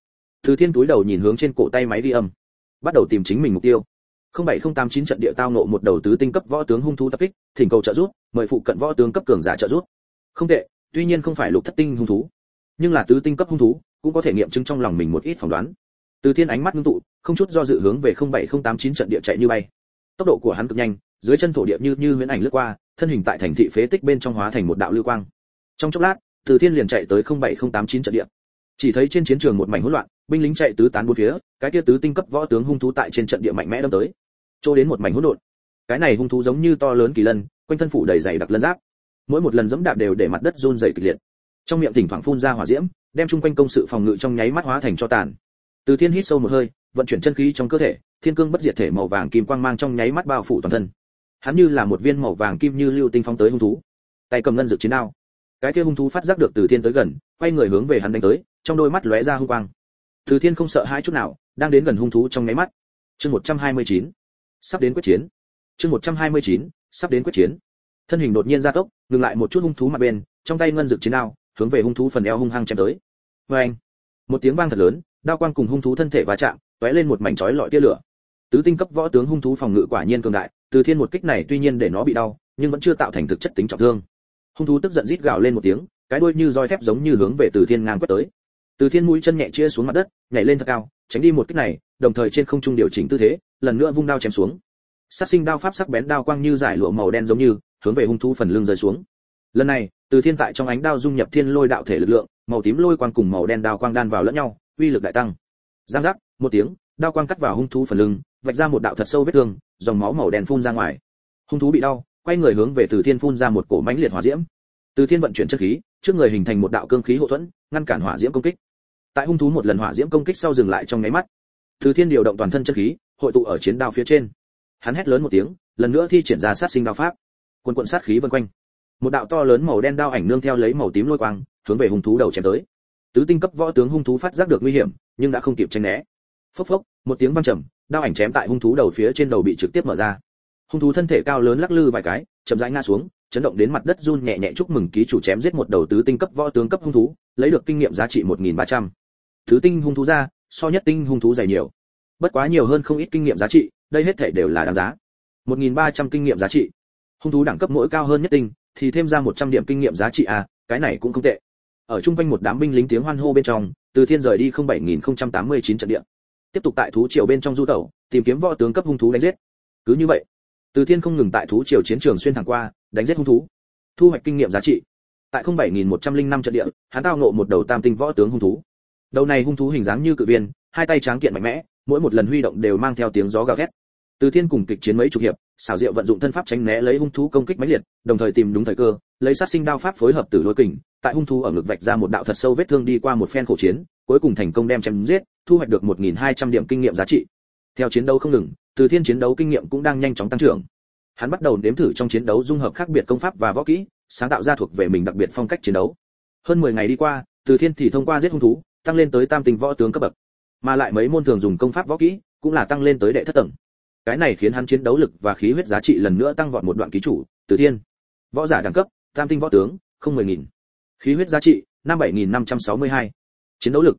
Từ Thiên túi đầu nhìn hướng trên cổ tay máy ghi âm, bắt đầu tìm chính mình mục tiêu. 07089 trận địa tao nộ một đầu tứ tinh cấp võ tướng hung thú tập kích, thỉnh cầu trợ giúp, mời phụ cận võ tướng cấp cường giả trợ giúp. Không tệ, tuy nhiên không phải lục thất tinh hung thú, nhưng là tứ tinh cấp hung thú, cũng có thể nghiệm chứng trong lòng mình một ít phỏng đoán. Từ Thiên ánh mắt ngưng tụ, không chút do dự hướng về 07089 trận địa chạy như bay. Tốc độ của hắn cực nhanh, dưới chân thổ địa như huyễn ảnh lướt qua, thân hình tại thành thị phế tích bên trong hóa thành một đạo lưu quang. Trong chốc lát, Từ Thiên liền chạy tới 07089 trận địa. Chỉ thấy trên chiến trường một mảnh hỗn loạn, binh lính chạy tứ tán bốn phía, cái kia tứ tinh cấp võ tướng hung thú tại trên trận địa mạnh mẽ đâm tới. Chỗ đến một mảnh hỗn độn. Cái này hung thú giống như to lớn kỳ lân, quanh thân phủ đầy dày đặc lân giáp. Mỗi một lần giẫm đạp đều để mặt đất run rẩy kịch liệt. Trong miệng thỉnh thoảng phun ra hỏa diễm, đem chung quanh công sự phòng ngự trong nháy mắt hóa thành tro tàn. Từ Thiên hít sâu một hơi, vận chuyển chân khí trong cơ thể, thiên cương bất diệt thể màu vàng kim quang mang trong nháy mắt bao phủ toàn thân. Hắn như là một viên màu vàng kim như lưu tinh phóng tới hung thú. Tay cầm ngân dược chiến đao. Cái kia hung thú phát giác được Từ Thiên tới gần, quay người hướng về hắn đánh tới, trong đôi mắt lóe ra hung quang. Từ Thiên không sợ hãi chút nào, đang đến gần hung thú trong nháy mắt. Chương 129, sắp đến quyết chiến. Chương 129, sắp đến quyết chiến. Thân hình đột nhiên gia tốc, ngừng lại một chút hung thú mặt bên, trong tay ngân dược chiến đao, hướng về hung thú phần eo hung hăng chém tới. Oeng! Một tiếng vang thật lớn, đao quang cùng hung thú thân thể va chạm, tóe lên một mảnh chói lọi tia lửa. Tứ tinh cấp võ tướng hung thú phòng ngự quả nhiên cường đại, Từ Thiên một kích này tuy nhiên để nó bị đau, nhưng vẫn chưa tạo thành thực chất tính trọng thương. Hung thú tức giận rít gào lên một tiếng, cái đuôi như roi thép giống như hướng về Từ Thiên ngang quét tới. Từ Thiên mũi chân nhẹ chia xuống mặt đất, nhảy lên thật cao, tránh đi một kích này, đồng thời trên không trung điều chỉnh tư thế, lần nữa vung đao chém xuống. Sát sinh đao pháp sắc bén đao quang như giải lụa màu đen giống như hướng về hung thú phần lưng rơi xuống. Lần này, Từ Thiên tại trong ánh đao dung nhập thiên lôi đạo thể lực lượng, màu tím lôi quang cùng màu đen đao quang đan vào lẫn nhau, uy lực đại tăng. Giang giác, một tiếng, đao quang cắt vào hung thú phần lưng, vạch ra một đạo thật sâu vết thương, dòng máu màu đen phun ra ngoài. Hung thú bị đau, quay người hướng về Từ Thiên phun ra một cổ mãnh liệt hỏa diễm. Từ Thiên vận chuyển chân khí, trước người hình thành một đạo cương khí hộ thuẫn, ngăn cản hỏa diễm công kích. Tại hung thú một lần hỏa diễm công kích sau dừng lại trong nháy mắt, Từ Thiên điều động toàn thân chân khí, hội tụ ở chiến đao phía trên. Hắn hét lớn một tiếng, lần nữa thi triển ra sát sinh đao pháp. Quần quần sát khí vần quanh. Một đạo to lớn màu đen đao ảnh nương theo lấy màu tím lôi quang, hướng về hung thú đầu chém tới. Tứ tinh cấp võ tướng hung thú phát giác được nguy hiểm, nhưng đã không kịp tránh né. Phốc phốc, một tiếng vang trầm, đao ảnh chém tại hung thú đầu phía trên đầu bị trực tiếp mở ra. Hung thú thân thể cao lớn lắc lư vài cái, chậm rãi ngã xuống, chấn động đến mặt đất run nhẹ nhẹ. Chúc mừng ký chủ chém giết một đầu tứ tinh cấp võ tướng cấp hung thú, lấy được kinh nghiệm giá trị 1300. Tứ tinh hung thú ra, so nhất tinh hung thú dày nhiều. Bất quá nhiều hơn không ít kinh nghiệm giá trị, đây hết thảy đều là đáng giá. 1300 kinh nghiệm giá trị. Hung thú đẳng cấp mỗi cao hơn nhất tinh thì thêm ra 100 điểm kinh nghiệm giá trị à, cái này cũng không tệ. Ở trung quanh một đám binh lính tiếng hoan hô bên trong, Từ Thiên rời đi 07089 trận địa. Tiếp tục tại thú triều bên trong du tẩu, tìm kiếm võ tướng cấp hung thú đánh giết. Cứ như vậy, Từ Thiên không ngừng tại thú triều chiến trường xuyên thẳng qua, đánh giết hung thú, thu hoạch kinh nghiệm giá trị. Tại 07105 trận địa, hắn tao ngộ một đầu tam tinh võ tướng hung thú. Đầu này hung thú hình dáng như cự viên, hai tay tráng kiện mạnh mẽ, mỗi một lần huy động đều mang theo tiếng gió gào thét. Từ Thiên cùng kịch chiến mấy chục hiệp, xảo diệu vận dụng thân pháp tránh né lấy hung thú công kích mãnh liệt, đồng thời tìm đúng thời cơ, lấy sát sinh đao pháp phối hợp tử lôi kình, tại hung thú ở ngực vạch ra một đạo thật sâu vết thương đi qua một phen khổ chiến, cuối cùng thành công đem chém giết, thu hoạch được 1200 điểm kinh nghiệm giá trị. Theo chiến đấu không ngừng, Từ Thiên chiến đấu kinh nghiệm cũng đang nhanh chóng tăng trưởng. Hắn bắt đầu nếm thử trong chiến đấu dung hợp khác biệt công pháp và võ kỹ, sáng tạo ra thuộc về mình đặc biệt phong cách chiến đấu. Hơn 10 ngày đi qua, Từ Thiên thì thông qua giết hung thú, tăng lên tới tam tinh võ tướng cấp bậc, mà lại mấy môn thường dùng công pháp võ kỹ cũng là tăng lên tới đệ thất tầng. Cái này khiến hắn chiến đấu lực và khí huyết giá trị lần nữa tăng vọt một đoạn. Ký chủ Từ Thiên, võ giả đẳng cấp tam tinh võ tướng, 10000. Khí huyết giá trị 57562. Chiến đấu lực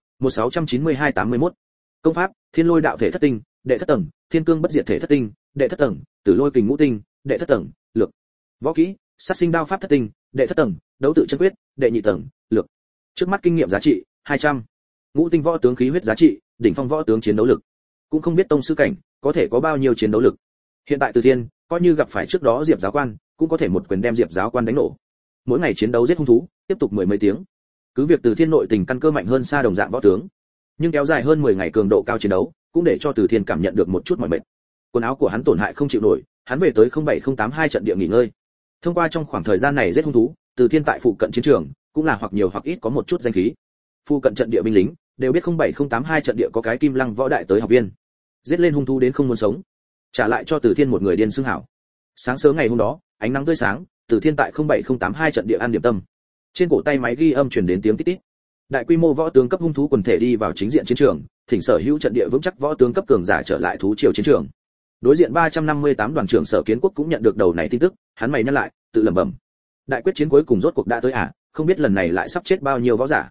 169281. Công pháp thiên lôi đạo thể thất tinh, đệ thất tầng, thiên cương bất diệt thể thất tinh, đệ thất tầng, tử lôi kình ngũ tinh, đệ thất tầng, lược. Võ kỹ sát sinh đao pháp thất tinh, đệ thất tầng, đấu tự chân quyết, đệ nhị tầng, lược. Trước mắt kinh nghiệm giá trị 200. Ngũ tinh võ tướng khí huyết giá trị, đỉnh phong võ tướng chiến đấu lực. Cũng không biết tông sư cảnh có thể có bao nhiêu chiến đấu lực. Hiện tại Từ Thiên, coi như gặp phải trước đó Diệp giáo quan, cũng có thể một quyền đem Diệp giáo quan đánh nổ. Mỗi ngày chiến đấu giết hung thú, tiếp tục mười mấy tiếng. Cứ việc Từ Thiên nội tình căn cơ mạnh hơn xa đồng dạng võ tướng, nhưng kéo dài hơn 10 ngày cường độ cao chiến đấu, cũng để cho Từ Thiên cảm nhận được một chút mỏi mệt. Quần áo của hắn tổn hại không chịu nổi, hắn về tới 07082 trận địa nghỉ ngơi. Thông qua trong khoảng thời gian này giết hung thú, Từ Thiên tại phụ cận chiến trường, cũng là hoặc nhiều hoặc ít có một chút danh khí. Phụ cận trận địa binh lính đều biết 07082 trận địa có cái Kim Lăng võ đại tới học viên. Giết lên hung thú đến không muốn sống, trả lại cho Từ Thiên một người điên xưng hảo. Sáng sớm ngày hôm đó, ánh nắng tươi sáng, Từ Thiên tại 07082 trận địa ăn điểm tâm. Trên cổ tay máy ghi âm truyền đến tiếng tít tít. Đại quy mô võ tướng cấp hung thú quần thể đi vào chính diện chiến trường, thỉnh sở hữu trận địa vững chắc võ tướng cấp cường giả trở lại thú triều chiến trường. Đối diện 358 đoàn trưởng Sở Kiến Quốc cũng nhận được đầu này tin tức, hắn mày nhăn lại, tự lẩm bẩm. Đại quyết chiến cuối cùng rốt cuộc đã tới à, không biết lần này lại sắp chết bao nhiêu võ giả.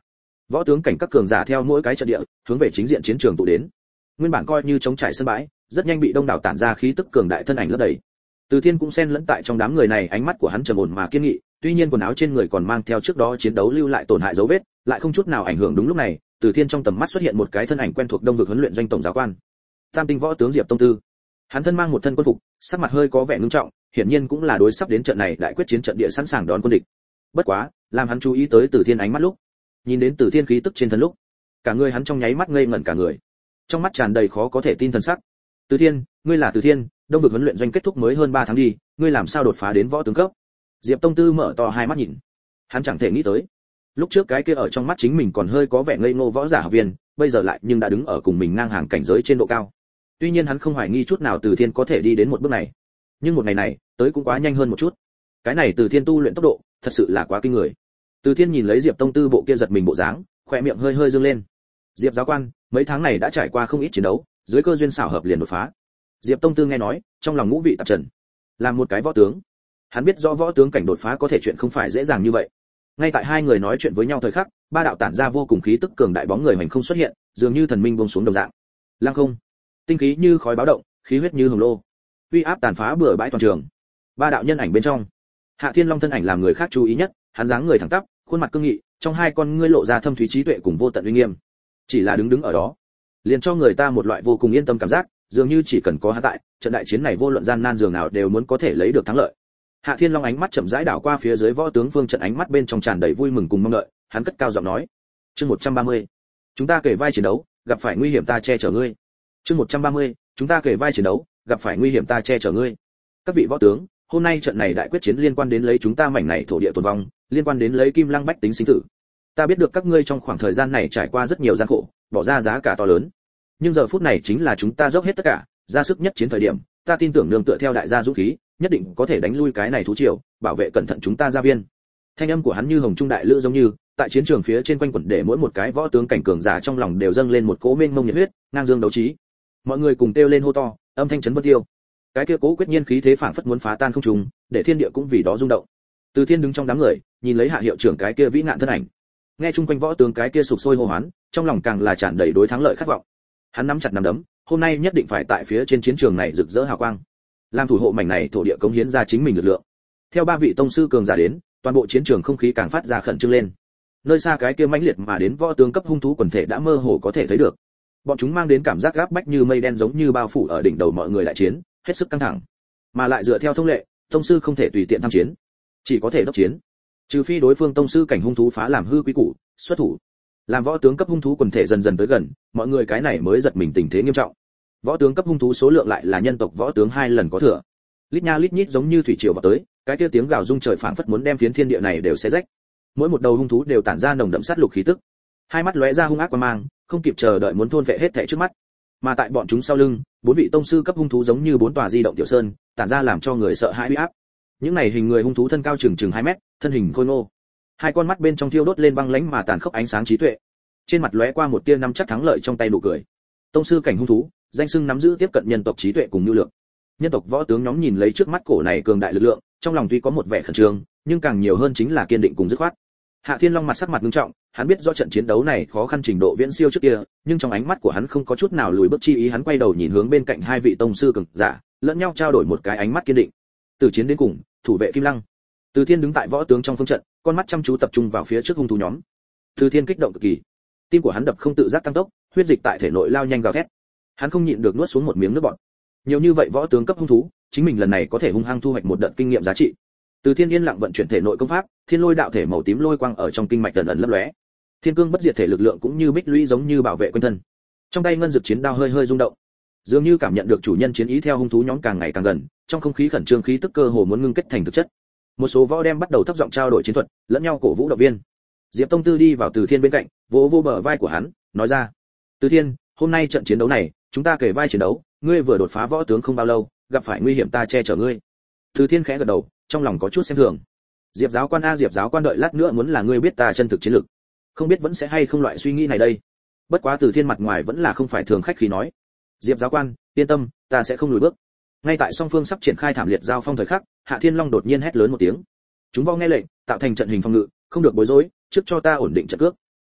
Võ tướng cảnh các cường giả theo mỗi cái trận địa, hướng về chính diện chiến trường tụ đến. Nguyên bản coi như chống trải sân bãi, rất nhanh bị đông đảo tản ra khí tức cường đại thân ảnh lấp đầy. Từ Thiên cũng xen lẫn tại trong đám người này, ánh mắt của hắn trầm ổn mà kiên nghị, tuy nhiên quần áo trên người còn mang theo trước đó chiến đấu lưu lại tổn hại dấu vết, lại không chút nào ảnh hưởng. Đúng lúc này, Từ Thiên trong tầm mắt xuất hiện một cái thân ảnh quen thuộc Đông vực huấn luyện doanh tổng giáo quan, Tam tinh võ tướng Diệp Tông Tư. Hắn thân mang một thân quân phục, sắc mặt hơi có vẻ ngưng trọng, hiển nhiên cũng là đối sắp đến trận này đại quyết chiến trận địa sẵn sàng đón quân địch. Bất quá, làm hắn chú ý tới Từ Thiên ánh mắt lúc, nhìn đến Từ Thiên khí tức trên thân lúc, cả người hắn trong nháy mắt ngây ngẩn cả người, trong mắt tràn đầy khó có thể tin thần sắc. Từ Thiên, ngươi là Từ Thiên, Đông vực huấn luyện doanh kết thúc mới hơn 3 tháng đi, ngươi làm sao đột phá đến võ tướng cấp? Diệp Tông Tư mở to hai mắt nhìn, hắn chẳng thể nghĩ tới, lúc trước cái kia ở trong mắt chính mình còn hơi có vẻ ngây ngô võ giả học viên, bây giờ lại nhưng đã đứng ở cùng mình ngang hàng cảnh giới trên độ cao. Tuy nhiên hắn không hoài nghi chút nào Từ Thiên có thể đi đến một bước này, nhưng một ngày này tới cũng quá nhanh hơn một chút. Cái này Từ Thiên tu luyện tốc độ thật sự là quá kinh người. Từ Thiên nhìn lấy Diệp Tông Tư bộ kia giật mình bộ dáng, khóe miệng hơi hơi dương lên. Diệp giáo quan, mấy tháng này đã trải qua không ít chiến đấu, dưới cơ duyên xảo hợp liền đột phá. Diệp Tông Tư nghe nói, trong lòng ngũ vị tạp trần. Làm một cái võ tướng, hắn biết rõ võ tướng cảnh đột phá có thể chuyện không phải dễ dàng như vậy. Ngay tại hai người nói chuyện với nhau thời khắc, ba đạo tản ra vô cùng khí tức cường đại bóng người hoành không xuất hiện, dường như thần minh buông xuống đồng dạng. Lăng không, tinh khí như khói báo động, khí huyết như hồng lô, uy áp tàn phá bừa bãi toàn trường. Ba đạo nhân ảnh bên trong, Hạ Thiên Long thân ảnh làm người khác chú ý nhất, hắn dáng người thẳng tắp, khuôn mặt cương nghị, trong hai con ngươi lộ ra thâm thúy trí tuệ cùng vô tận uy nghiêm. Chỉ là đứng ở đó, liền cho người ta một loại vô cùng yên tâm cảm giác, dường như chỉ cần có hắn tại, trận đại chiến này vô luận gian nan dường nào đều muốn có thể lấy được thắng lợi. Hạ Thiên Long ánh mắt chậm rãi đảo qua phía dưới võ tướng phương trận, ánh mắt bên trong tràn đầy vui mừng cùng mong đợi, hắn cất cao giọng nói: "Chương 130, chúng ta kể vai chiến đấu, gặp phải nguy hiểm ta che chở ngươi. Chương 130, chúng ta kể vai chiến đấu, gặp phải nguy hiểm ta che chở ngươi. Các vị võ tướng, hôm nay trận này đại quyết chiến liên quan đến lấy chúng ta mảnh này thổ địa tồn vong, liên quan đến lấy Kim Lăng bách tính sinh tử. Ta biết được các ngươi trong khoảng thời gian này trải qua rất nhiều gian khổ, bỏ ra giá cả to lớn. Nhưng giờ phút này chính là chúng ta dốc hết tất cả, ra sức nhất chiến thời điểm, ta tin tưởng nương tựa theo đại gia dũng khí, nhất định có thể đánh lui cái này thú triều, bảo vệ cẩn thận chúng ta gia viên." Thanh âm của hắn như hồng trung đại lữ giống như, tại chiến trường phía trên quanh quẩn, để mỗi một cái võ tướng cảnh cường giả trong lòng đều dâng lên một cỗ mênh mông nhiệt huyết, ngang dương đấu trí. Mọi người cùng kêu lên hô to, âm thanh chấn vân tiêu. Cái kia cố quyết nhiên khí thế phảng phất muốn phá tan không trung, để thiên địa cũng vì đó rung động. Từ Thiên đứng trong đám người, nhìn lấy Hạ hiệu trưởng cái kia vĩ ngạn thân ảnh, nghe chung quanh võ tướng cái kia sục sôi hô hoán, trong lòng càng là tràn đầy đối thắng lợi khát vọng. Hắn nắm chặt nắm đấm, hôm nay nhất định phải tại phía trên chiến trường này rực rỡ hào quang, làm thủ hộ mảnh này thổ địa cống hiến ra chính mình lực lượng. Theo ba vị tông sư cường giả đến, toàn bộ chiến trường không khí càng phát ra khẩn trương lên. Nơi xa cái kia mãnh liệt mà đến võ tướng cấp hung thú quần thể đã mơ hồ có thể thấy được. Bọn chúng mang đến cảm giác gáp bách như mây đen, giống như bao phủ ở đỉnh đầu mọi người đại chiến, hết sức căng thẳng. Mà lại dựa theo thông lệ, tông sư không thể tùy tiện tham chiến, chỉ có thể đốc chiến. Trừ phi đối phương tông sư cảnh hung thú phá làm hư quý củ, xuất thủ. Làm võ tướng cấp hung thú quần thể dần dần tới gần, mọi người cái này mới giật mình, tình thế nghiêm trọng. Võ tướng cấp hung thú số lượng lại là nhân tộc võ tướng 2 lần có thừa. Lít nha lít nhít giống như thủy triều vào tới, cái kia tiếng gào rung trời phảng phất muốn đem phiến thiên địa này đều xé rách. Mỗi một đầu hung thú đều tản ra nồng đậm sát lục khí tức, hai mắt lóe ra hung ác quang mang, không kịp chờ đợi muốn thôn vệ hết thảy trước mắt. Mà tại bọn chúng sau lưng, 4 vị tông sư cấp hung thú giống như 4 tòa di động tiểu sơn, tản ra làm cho người sợ hãi uy áp. Những này hình người hung thú thân cao chừng 2 mét, thân hình khôi ngô, hai con mắt bên trong thiêu đốt lên băng lãnh mà tàn khốc ánh sáng trí tuệ, trên mặt lóe qua một tia nắm chắc thắng lợi trong tay nụ cười. Tông sư cảnh hung thú, danh xưng nắm giữ tiếp cận nhân tộc trí tuệ cùng nhu lượng. Nhân tộc võ tướng nhóm nhìn lấy trước mắt cổ này cường đại lực lượng, trong lòng tuy có một vẻ khẩn trương, nhưng càng nhiều hơn chính là kiên định cùng dứt khoát. Hạ Thiên Long mặt sắc mặt nghiêm trọng, hắn biết rõ trận chiến đấu này khó khăn trình độ viễn siêu trước kia, nhưng trong ánh mắt của hắn không có chút nào lùi bước chi ý. Hắn quay đầu nhìn hướng bên cạnh hai vị tông sư cường giả, lẫn nhau trao đổi một cái ánh mắt kiên định. Từ chiến đến cùng, thủ vệ Kim Lăng. Từ Thiên đứng tại võ tướng trong phương trận, con mắt chăm chú tập trung vào phía trước hung thú nhóm. Từ Thiên kích động cực kỳ, tim của hắn đập không tự giác tăng tốc, huyết dịch tại thể nội lao nhanh gào thét. Hắn không nhịn được nuốt xuống một miếng nước bọt. Nhiều như vậy võ tướng cấp hung thú, chính mình lần này có thể hung hăng thu hoạch một đợt kinh nghiệm giá trị. Từ Thiên yên lặng vận chuyển thể nội công pháp, Thiên Lôi đạo thể màu tím lôi quang ở trong kinh mạch ẩn ẩn lấp lóe. Thiên cương bất diệt thể lực lượng cũng như bích lũy giống như bảo vệ quanh thân. Trong tay ngân dực chiến đao hơi hơi rung động, dường như cảm nhận được chủ nhân chiến ý theo hung thú nhóm càng ngày càng gần, trong không khí khẩn trương khí tức cơ hồ muốn ngưng kết thành thực chất. Một số võ đem bắt đầu thấp giọng trao đổi chiến thuật, lẫn nhau cổ vũ động viên. Diệp Tông Tư đi vào Từ Thiên bên cạnh, vỗ vỗ bờ vai của hắn, nói ra: "Từ Thiên, hôm nay trận chiến đấu này, chúng ta kề vai chiến đấu, ngươi vừa đột phá võ tướng không bao lâu, gặp phải nguy hiểm ta che chở ngươi." Từ Thiên khẽ gật đầu, trong lòng có chút xem thường. Diệp giáo quan a, Diệp giáo quan, đợi lát nữa muốn là ngươi biết ta chân thực chiến lực, không biết vẫn sẽ hay không loại suy nghĩ này đây. Bất quá Từ Thiên mặt ngoài vẫn là không phải thường khách khí nói: "Diệp giáo quan, yên tâm, ta sẽ không lùi bước." Ngay tại song phương sắp triển khai thảm liệt giao phong thời khắc, Hạ Thiên Long đột nhiên hét lớn một tiếng. Chúng võ nghe lệnh, tạo thành trận hình phòng ngự, không được bối rối, trước cho ta ổn định trận cước.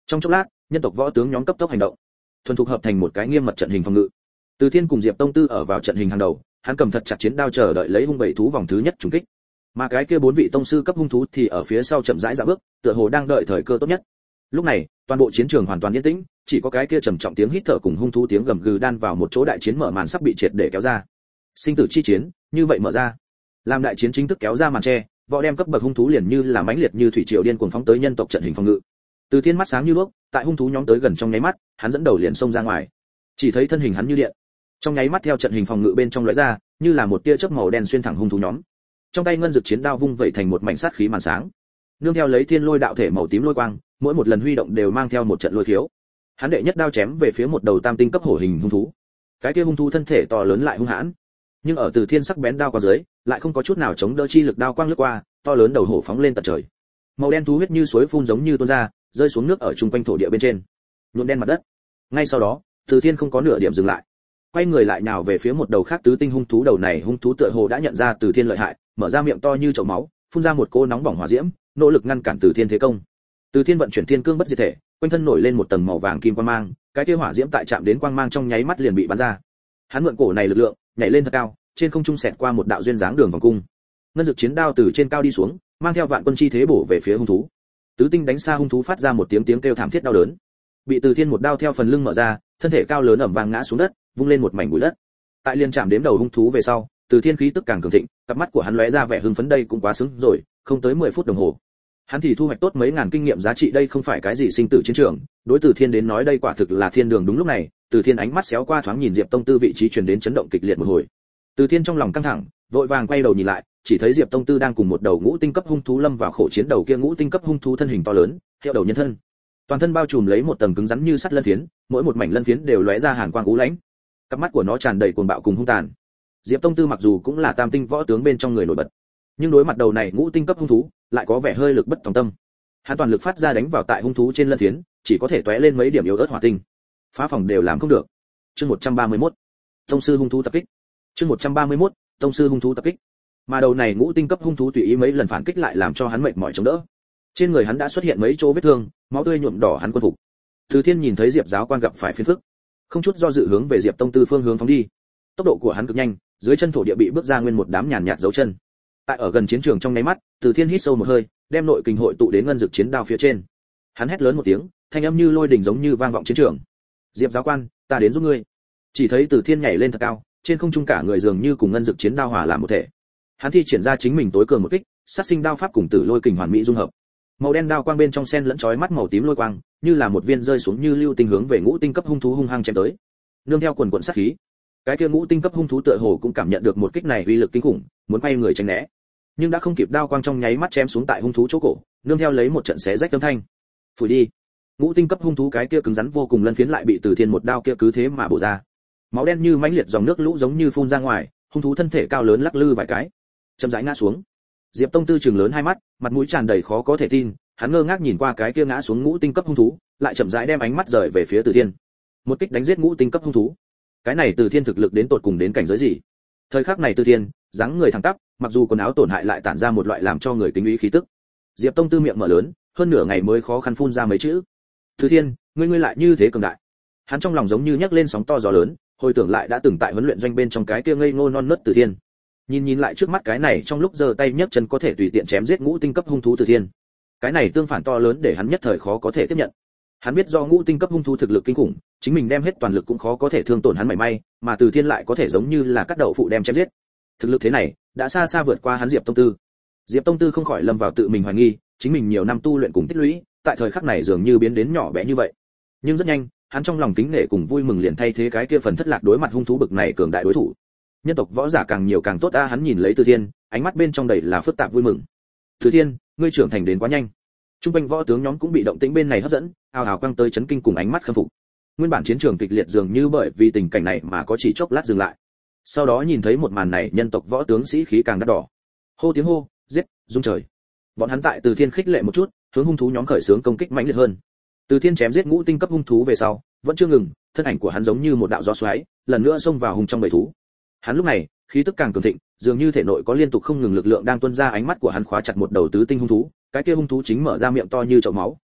Trong chốc lát, nhân tộc võ tướng nhóm cấp tốc hành động, thuần thục hợp thành một cái nghiêm mật trận hình phòng ngự. Từ Thiên cùng Diệp Tông Tư ở vào trận hình hàng đầu, hắn cầm thật chặt chiến đao chờ đợi lấy hung bảy thú vòng thứ nhất trùng kích. Mà cái kia bốn vị tông sư cấp hung thú thì ở phía sau chậm rãi dạo bước, tựa hồ đang đợi thời cơ tốt nhất. Lúc này, toàn bộ chiến trường hoàn toàn yên tĩnh, chỉ có cái kia trầm trọng tiếng hít thở cùng hung thú tiếng gầm gừ đan vào một chỗ, đại chiến mở màn sắp bị triệt để kéo ra. Sinh tử chi chiến, như vậy mở ra. Làm đại chiến chính thức kéo ra màn che, võ đem cấp bậc hung thú liền như là mãnh liệt như thủy triều điên cuồng phóng tới nhân tộc trận hình phòng ngự. Từ Thiên mắt sáng như đuốc, tại hung thú nhóm tới gần trong nháy mắt, hắn dẫn đầu liền xông ra ngoài. Chỉ thấy thân hình hắn như điện, trong nháy mắt theo trận hình phòng ngự bên trong lóe ra, như là một tia chớp màu đen xuyên thẳng hung thú nhóm. Trong tay ngân dực chiến đao vung vẩy thành một mảnh sát khí màn sáng, nương theo lấy thiên lôi đạo thể màu tím lôi quang, mỗi một lần huy động đều mang theo một trận lôi khiếu. Hắn đệ nhất đao chém về phía một đầu tam tinh cấp hổ hình hung thú. Cái kia hung thú thân thể to lớn lại hung hãn, nhưng ở Từ Thiên sắc bén đao qua dưới, lại không có chút nào chống đỡ chi lực, đao quang lướt qua, to lớn đầu hổ phóng lên tận trời. Màu đen thú huyết như suối phun giống như tuôn ra, rơi xuống nước ở trung quanh thổ địa bên trên, nhuộm đen mặt đất. Ngay sau đó, Từ Thiên không có nửa điểm dừng lại, quay người lại nhào về phía một đầu khác tứ tinh hung thú. Đầu này hung thú tựa hồ đã nhận ra Từ Thiên lợi hại, mở ra miệng to như chậu máu, phun ra một cỗ nóng bỏng hỏa diễm, nỗ lực ngăn cản Từ Thiên thế công. Từ Thiên vận chuyển thiên cương bất diệt thể, quanh thân nổi lên một tầng màu vàng kim quang mang, cái kia hỏa diễm tại chạm đến quang mang trong nháy mắt liền bị bắn ra. Hắn mượn cổ này lực lượng, nhảy lên thật cao, trên không trung xẹt qua một đạo duyên dáng đường vòng cung. Ngân dực chiến đao từ trên cao đi xuống, mang theo vạn quân chi thế bổ về phía hung thú. Tứ tinh đánh xa hung thú phát ra một tiếng kêu thảm thiết đau đớn, bị Từ Thiên một đao theo phần lưng mở ra, thân thể cao lớn ẩm vang ngã xuống đất, vung lên một mảnh bụi đất. Tại liên chạm đến đầu hung thú về sau, Từ Thiên khí tức càng cường thịnh, cặp mắt của hắn lóe ra vẻ hưng phấn, đây cũng quá sướng rồi, không tới 10 phút đồng hồ, hắn thì thu hoạch tốt mấy ngàn kinh nghiệm giá trị. Đây không phải cái gì sinh tử chiến trường, đối Từ Thiên đến nói đây quả thực là thiên đường. Đúng lúc này, Từ Thiên ánh mắt xéo qua thoáng nhìn Diệp Tông Tư vị trí, truyền đến chấn động kịch liệt một hồi. Từ Thiên trong lòng căng thẳng, vội vàng quay đầu nhìn lại, chỉ thấy Diệp Tông Tư đang cùng một đầu ngũ tinh cấp hung thú lâm vào khổ chiến. Đầu kia ngũ tinh cấp hung thú thân hình to lớn, hiệu đầu nhân thân, toàn thân bao trùm lấy một tầng cứng rắn như sắt lân phiến, mỗi một mảnh lân phiến đều lóe ra hàn quang u lãnh, cặp mắt của nó tràn đầy cuồng bạo cùng hung tàn. Diệp Tông Tư mặc dù cũng là tam tinh võ tướng bên trong người nổi bật, nhưng đối mặt đầu này ngũ tinh cấp hung thú, lại có vẻ hơi lực bất tòng tâm. Hắn toàn lực phát ra đánh vào tại hung thú trên lân phiến, chỉ có thể tóe lên mấy điểm yếu ớt hỏa tinh, phá phòng đều làm không được. Chương 131, tông sư hung thú tập kích. Chương 131, tông sư hung thú tập kích. Mà đầu này ngũ tinh cấp hung thú tùy ý mấy lần phản kích lại làm cho hắn mệt mỏi chống đỡ. Trên người hắn đã xuất hiện mấy chỗ vết thương, máu tươi nhuộm đỏ hắn quân phục. Từ Thiên nhìn thấy Diệp giáo quan gặp phải phiền phức, không chút do dự hướng về Diệp Tông Tư phương hướng phóng đi. Tốc độ của hắn cực nhanh, dưới chân thổ địa bị bước ra nguyên một đám nhàn nhạt dấu chân. Tại ở gần chiến trường trong nháy mắt, Từ Thiên hít sâu một hơi, đem nội kình hội tụ đến ngân dực chiến đao phía trên. Hắn hét lớn một tiếng, thanh âm như lôi đình giống như vang vọng chiến trường. Diệp giáo quan, ta đến giúp ngươi. Chỉ thấy Từ Thiên nhảy lên thật cao, trên không trung cả người dường như cùng ngân dực chiến đao hòa làm một thể. Hắn thi triển ra chính mình tối cường một kích, sát sinh đao pháp cùng tử lôi kình hoàn mỹ dung hợp. Màu đen đao quang bên trong xen lẫn chói mắt màu tím lôi quang, như là một viên rơi xuống như lưu tinh hướng về ngũ tinh cấp hung thú hung hăng chém tới. Nương theo quần quần sát khí, cái kia ngũ tinh cấp hung thú tựa hồ cũng cảm nhận được một kích này uy lực kinh khủng, muốn quay người tránh né, nhưng đã không kịp, đao quang trong nháy mắt chém xuống tại hung thú chỗ cổ, nương theo lấy một trận xé rách âm thanh. Phủi đi. Ngũ tinh cấp hung thú cái kia cứng rắn vô cùng lân phiến lại bị Từ Thiên một đao kia cứ thế mà bổ ra. Máu đen như mãnh liệt dòng nước lũ giống như phun ra ngoài, hung thú thân thể cao lớn lắc lư vài cái, chậm rãi ngã xuống. Diệp Tông Tư trừng lớn hai mắt, mặt mũi tràn đầy khó có thể tin, hắn ngơ ngác nhìn qua cái kia ngã xuống ngũ tinh cấp hung thú, lại chậm rãi đem ánh mắt rời về phía Từ Thiên. Một kích đánh giết ngũ tinh cấp hung thú. Cái này Từ Thiên thực lực đến tột cùng đến cảnh giới gì? Thời khắc này Từ Thiên, dáng người thẳng tắp, mặc dù quần áo tổn hại lại tản ra một loại làm cho người kính ý khí tức. Diệp Tông Tư miệng mở lớn, hơn nửa ngày mới khó khăn phun ra mấy chữ. Từ Thiên, ngươi lại như thế cường đại. Hắn trong lòng giống như nhấc lên sóng to gió lớn, hồi tưởng lại đã từng tại huấn luyện doanh bên trong cái kia ngây ngô non nớt Từ Thiên. Nhìn lại trước mắt cái này trong lúc giơ tay nhấc chân có thể tùy tiện chém giết ngũ tinh cấp hung thú Từ Thiên. Cái này tương phản to lớn để hắn nhất thời khó có thể tiếp nhận. Hắn biết do ngũ tinh cấp hung thú thực lực kinh khủng, chính mình đem hết toàn lực cũng khó có thể thương tổn hắn mảy may, mà Từ Thiên lại có thể giống như là cắt đậu phụ đem chém giết. Thực lực thế này, đã xa xa vượt qua hắn Diệp Tông Tư. Diệp Tông Tư không khỏi lâm vào tự mình hoài nghi, chính mình nhiều năm tu luyện cùng tích lũy, tại thời khắc này dường như biến đến nhỏ bé như vậy. Nhưng rất nhanh, hắn trong lòng kính nể cùng vui mừng liền thay thế cái kia phần thất lạc đối mặt hung thú bực này cường đại đối thủ. Nhân tộc võ giả càng nhiều càng tốt a, hắn nhìn lấy Từ Thiên, ánh mắt bên trong đầy là phức tạp vui mừng. Từ Thiên, ngươi trưởng thành đến quá nhanh. Trung quanh võ tướng nhóm cũng bị động tĩnh bên này hấp dẫn, ào ào quăng tới chấn kinh cùng ánh mắt khâm phục. Nguyên bản chiến trường kịch liệt dường như bởi vì tình cảnh này mà có chỉ chốc lát dừng lại. Sau đó nhìn thấy một màn này, nhân tộc võ tướng sĩ khí càng đắt đỏ. Hô tiếng hô, giết, rung trời. Bọn hắn tại Từ Thiên khích lệ một chút, hướng hung thú nhóm khởi xướng công kích mãnh liệt hơn. Từ Thiên chém giết ngũ tinh cấp hung thú về sau, vẫn chưa ngừng, thân ảnh của hắn giống như một đạo gió xoáy, lần nữa xông vào hung trong bầy thú. Hắn lúc này, khí tức càng cường thịnh, dường như thể nội có liên tục không ngừng lực lượng đang tuôn ra, ánh mắt của hắn khóa chặt một đầu tứ tinh hung thú, cái kia hung thú chính mở ra miệng to như chậu máu,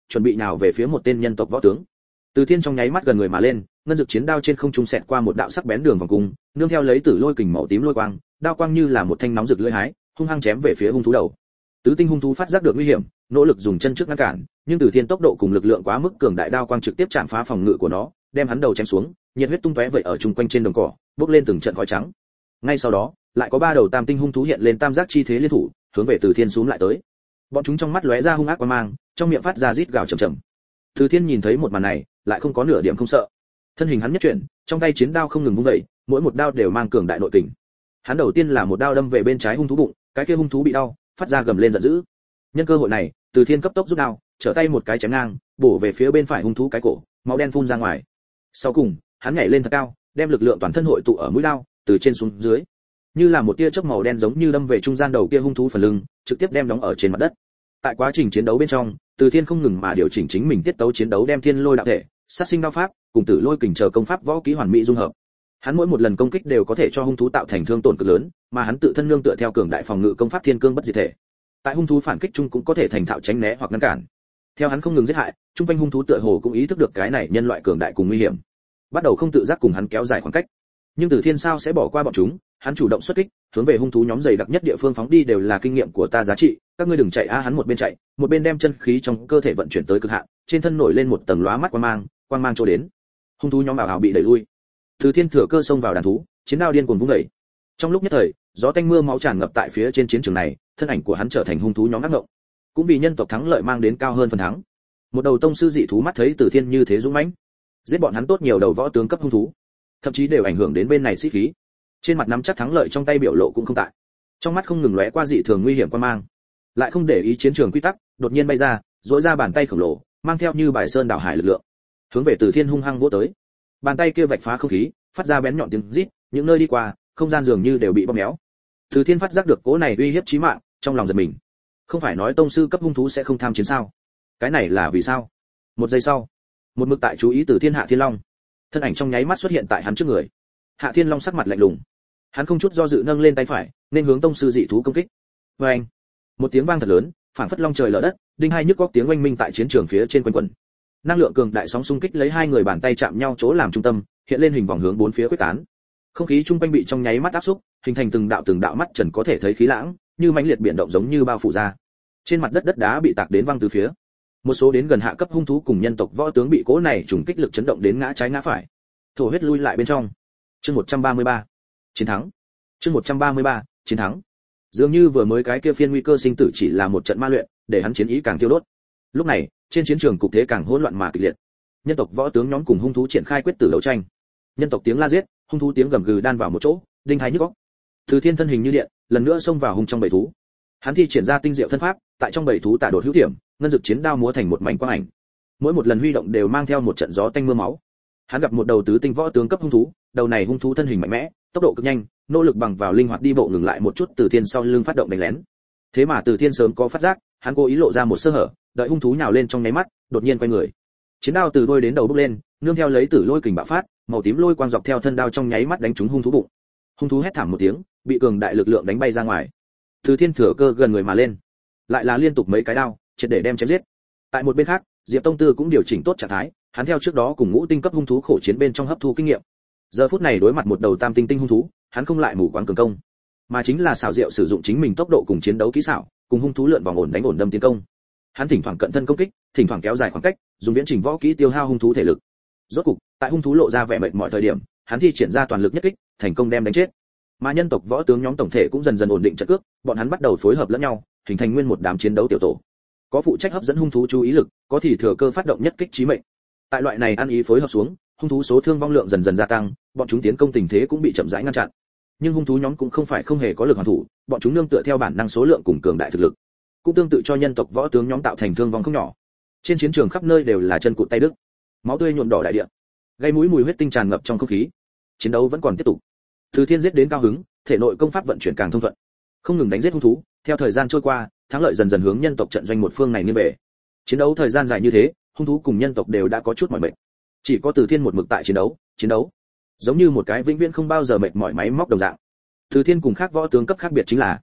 chuẩn bị nhào về phía một tên nhân tộc võ tướng. Từ Thiên trong nháy mắt gần người mà lên, ngân dực chiến đao trên không trung xẹt qua một đạo sắc bén đường vòng cung, nương theo lấy tử lôi kình màu tím lôi quang, đao quang như là một thanh nóng rực lưỡi hái, hung hăng chém về phía hung thú đầu. Tứ tinh hung thú phát giác được nguy hiểm, nỗ lực dùng chân trước ngăn cản, nhưng Từ Thiên tốc độ cùng lực lượng quá mức cường đại, đao quang trực tiếp chạm phá phòng ngự của nó, đem hắn đầu chém xuống, nhiệt huyết tung tóe vậy ở chung quanh trên đồng cỏ, bốc lên từng trận khói trắng. Ngay sau đó, lại có 3 đầu tam tinh hung thú hiện lên tam giác chi thế liên thủ, hướng về Từ Thiên xuống lại tới. Bọn chúng trong mắt lóe ra hung ác quang mang, trong miệng phát ra rít gào trầm trầm. Từ Thiên nhìn thấy một màn này, lại không có nửa điểm không sợ. Thân hình hắn nhất chuyển, trong tay chiến đao không ngừng vung dậy, mỗi một đao đều mang cường đại nội kình. Hắn đầu tiên là một đao đâm về bên trái hung thú bụng, cái kia hung thú bị đau, phát ra gầm lên giận dữ. Nhân cơ hội này, Từ Thiên cấp tốc rút đao, trở tay một cái chém ngang, bổ về phía bên phải hung thú cái cổ, máu đen phun ra ngoài. Sau cùng, hắn nhảy lên thật cao, đem lực lượng toàn thân hội tụ ở mũi đao, từ trên xuống dưới, như là một tia chớp màu đen giống như đâm về trung gian đầu kia hung thú phần lưng, trực tiếp đem đóng ở trên mặt đất. Tại quá trình chiến đấu bên trong, Từ Thiên không ngừng mà điều chỉnh chính mình tiết tấu chiến đấu, đem thiên lôi đạo thể, sát sinh đao pháp, cùng tử lôi kình chờ công pháp võ kỹ hoàn mỹ dung hợp. Hắn mỗi một lần công kích đều có thể cho hung thú tạo thành thương tổn cực lớn, mà hắn tự thân nương tựa theo cường đại phòng ngự công pháp thiên cương bất diệt thể. Tại hung thú phản kích chung cũng có thể thành thạo tránh né hoặc ngăn cản. Theo hắn không ngừng giết hại, trung quanh hung thú tựa hồ cũng ý thức được cái này nhân loại cường đại cùng nguy hiểm, bắt đầu không tự giác cùng hắn kéo dài khoảng cách. Nhưng Từ Thiên sao sẽ bỏ qua bọn chúng, hắn chủ động xuất kích, hướng về hung thú nhóm dày đặc nhất địa phương phóng đi, đều là kinh nghiệm của ta giá trị, các ngươi đừng chạy a. Hắn một bên chạy, một bên đem chân khí trong cơ thể vận chuyển tới cực hạn, trên thân nổi lên một tầng lóa mắt quang mang cho đến. Hung thú nhóm ảo ảo bị đẩy lui. Từ Thiên thừa cơ xông vào đàn thú, chiến đao điên cuồng vung đẩy. Trong lúc nhất thời, gió tanh mưa máu tràn ngập tại phía trên chiến trường này, thân ảnh của hắn trở thành hung thú nhóm ác ngộng. Cũng vì nhân tộc thắng lợi mang đến cao hơn phần thắng. Một đầu tông sư dị thú mắt thấy Từ Thiên như thế dũng mãnh, giết bọn hắn tốt nhiều đầu võ tướng cấp hung thú, thậm chí đều ảnh hưởng đến bên này sĩ khí. Trên mặt nắm chắc thắng lợi trong tay biểu lộ cũng không tại, trong mắt không ngừng lóe qua dị thường nguy hiểm quan mang, lại không để ý chiến trường quy tắc, đột nhiên bay ra, duỗi ra bàn tay khổng lồ, mang theo như bài sơn đảo hải lực lượng, hướng về Từ Thiên hung hăng vỗ tới. Bàn tay kia vạch phá không khí, phát ra bén nhọn tiếng rít, những nơi đi qua, không gian dường như đều bị bóp méo. Từ Thiên phát giác được cỗ này uy hiếp chí mạng, trong lòng giật mình. Không phải nói tông sư cấp hung thú sẽ không tham chiến sao? Cái này là vì sao? Một giây sau, một mực tại chú ý Từ Thiên Hạ Thiên Long, thân ảnh trong nháy mắt xuất hiện tại hắn trước người. Hạ Thiên Long sắc mặt lạnh lùng, hắn không chút do dự nâng lên tay phải, nên hướng tông sư dị thú công kích. Oeng! Một tiếng vang thật lớn, phảng phất long trời lở đất, đinh hai nhức góc tiếng oanh minh tại chiến trường phía trên quanh quẩn. Năng lượng cường đại sóng xung kích lấy hai người bàn tay chạm nhau chỗ làm trung tâm, hiện lên hình vòng hướng bốn phía quyết tán. Không khí trung quanh bị trong nháy mắt áp xúc, hình thành từng đạo mắt trần có thể thấy khí lãng, như mãnh liệt biển động giống như bao phủ ra. Trên mặt đất đất đá bị tạc đến văng từ phía. Một số đến gần hạ cấp hung thú cùng nhân tộc võ tướng bị cỗ này trùng kích lực chấn động đến ngã trái ngã phải, thổ huyết lui lại bên trong. Chương 133, chiến thắng. Chương 133, chiến thắng. Dường như vừa mới cái kia phiên nguy cơ sinh tử chỉ là một trận ma luyện, để hắn chiến ý càng tiêu đốt. Lúc này, trên chiến trường cục thế càng hỗn loạn mà kịch liệt. Nhân tộc võ tướng nhóm cùng hung thú triển khai quyết tử đấu tranh. Nhân tộc tiếng la giết, hung thú tiếng gầm gừ đan vào một chỗ, đinh hai nhức óc. Từ Thiên thân hình như điện, lần nữa xông vào hung trong bầy thú. Hắn thi triển ra tinh diệu thân pháp, tại trong bầy thú tả đột hữu điểm, ngân dực chiến đao múa thành một mảnh quang ảnh. Mỗi một lần huy động đều mang theo một trận gió tanh mưa máu. Hắn gặp một đầu tứ tinh võ tướng cấp hung thú, đầu này hung thú thân hình mạnh mẽ, tốc độ cực nhanh, nỗ lực bằng vào linh hoạt đi bộ ngừng lại một chút Từ Thiên sau lưng phát động đánh lén. Thế mà Từ Thiên sớm có phát giác, hắn cố ý lộ ra một sơ hở, đợi hung thú nhào lên trong nháy mắt, đột nhiên quay người. Chiến đao từ đuôi đến đầu bốc lên, nương theo lấy tử lôi kình bạo phát, màu tím lôi quang dọc theo thân đao trong nháy mắt đánh trúng hung thú bụng. Hung thú hét thảm một tiếng, bị cường đại lực lượng đánh bay ra ngoài. Từ Thiên thừa cơ gần người mà lên, lại là liên tục mấy cái đao, triệt để đem chém giết. Tại một bên khác, Diệp Tông Tư cũng điều chỉnh tốt trạng thái, hắn theo trước đó cùng ngũ tinh cấp hung thú khổ chiến bên trong hấp thu kinh nghiệm. Giờ phút này đối mặt một đầu tam tinh tinh hung thú, hắn không lại mù quáng cường công, mà chính là xảo diệu sử dụng chính mình tốc độ cùng chiến đấu kỹ xảo, cùng hung thú lượn vòng ổn đánh ổn đâm tiến công. Hắn thỉnh thoảng cận thân công kích, thỉnh thoảng kéo dài khoảng cách, dùng viễn trình võ kỹ tiêu hao hung thú thể lực. Rốt cục, tại hung thú lộ ra vẻ mệt mỏi thời điểm, hắn thi triển ra toàn lực nhất kích, thành công đem đánh chết. Mà nhân tộc võ tướng nhóm tổng thể cũng dần dần ổn định trận cước, bọn hắn bắt đầu phối hợp lẫn nhau, hình thành nguyên một đám chiến đấu tiểu tổ. Có phụ trách hấp dẫn hung thú chú ý lực, có thì thừa cơ phát động nhất kích chí mệnh. Tại loại này ăn ý phối hợp xuống, hung thú số thương vong lượng dần dần gia tăng, bọn chúng tiến công tình thế cũng bị chậm rãi ngăn chặn. Nhưng hung thú nhóm cũng không phải không hề có lực hoàn thủ, bọn chúng nương tựa theo bản năng số lượng cùng cường đại thực lực, cũng tương tự cho nhân tộc võ tướng nhóm tạo thành thương vong không nhỏ. Trên chiến trường khắp nơi đều là chân cụt tay đứt, máu tươi nhuộm đỏ đại địa, gây mũi mùi huyết tinh tràn ngập trong không khí. Chiến đấu vẫn còn tiếp tục. Từ Thiên giết đến cao hứng, thể nội công pháp vận chuyển càng thông thuận, không ngừng đánh giết hung thú. Theo thời gian trôi qua, thắng lợi dần dần hướng nhân tộc trận doanh một phương này nghiêng về. Chiến đấu thời gian dài như thế, hung thú cùng nhân tộc đều đã có chút mỏi mệt. Chỉ có Từ Thiên một mực tại chiến đấu, giống như một cái vĩnh viễn không bao giờ mệt mỏi máy móc đồng dạng. Từ Thiên cùng khác võ tướng cấp khác biệt chính là,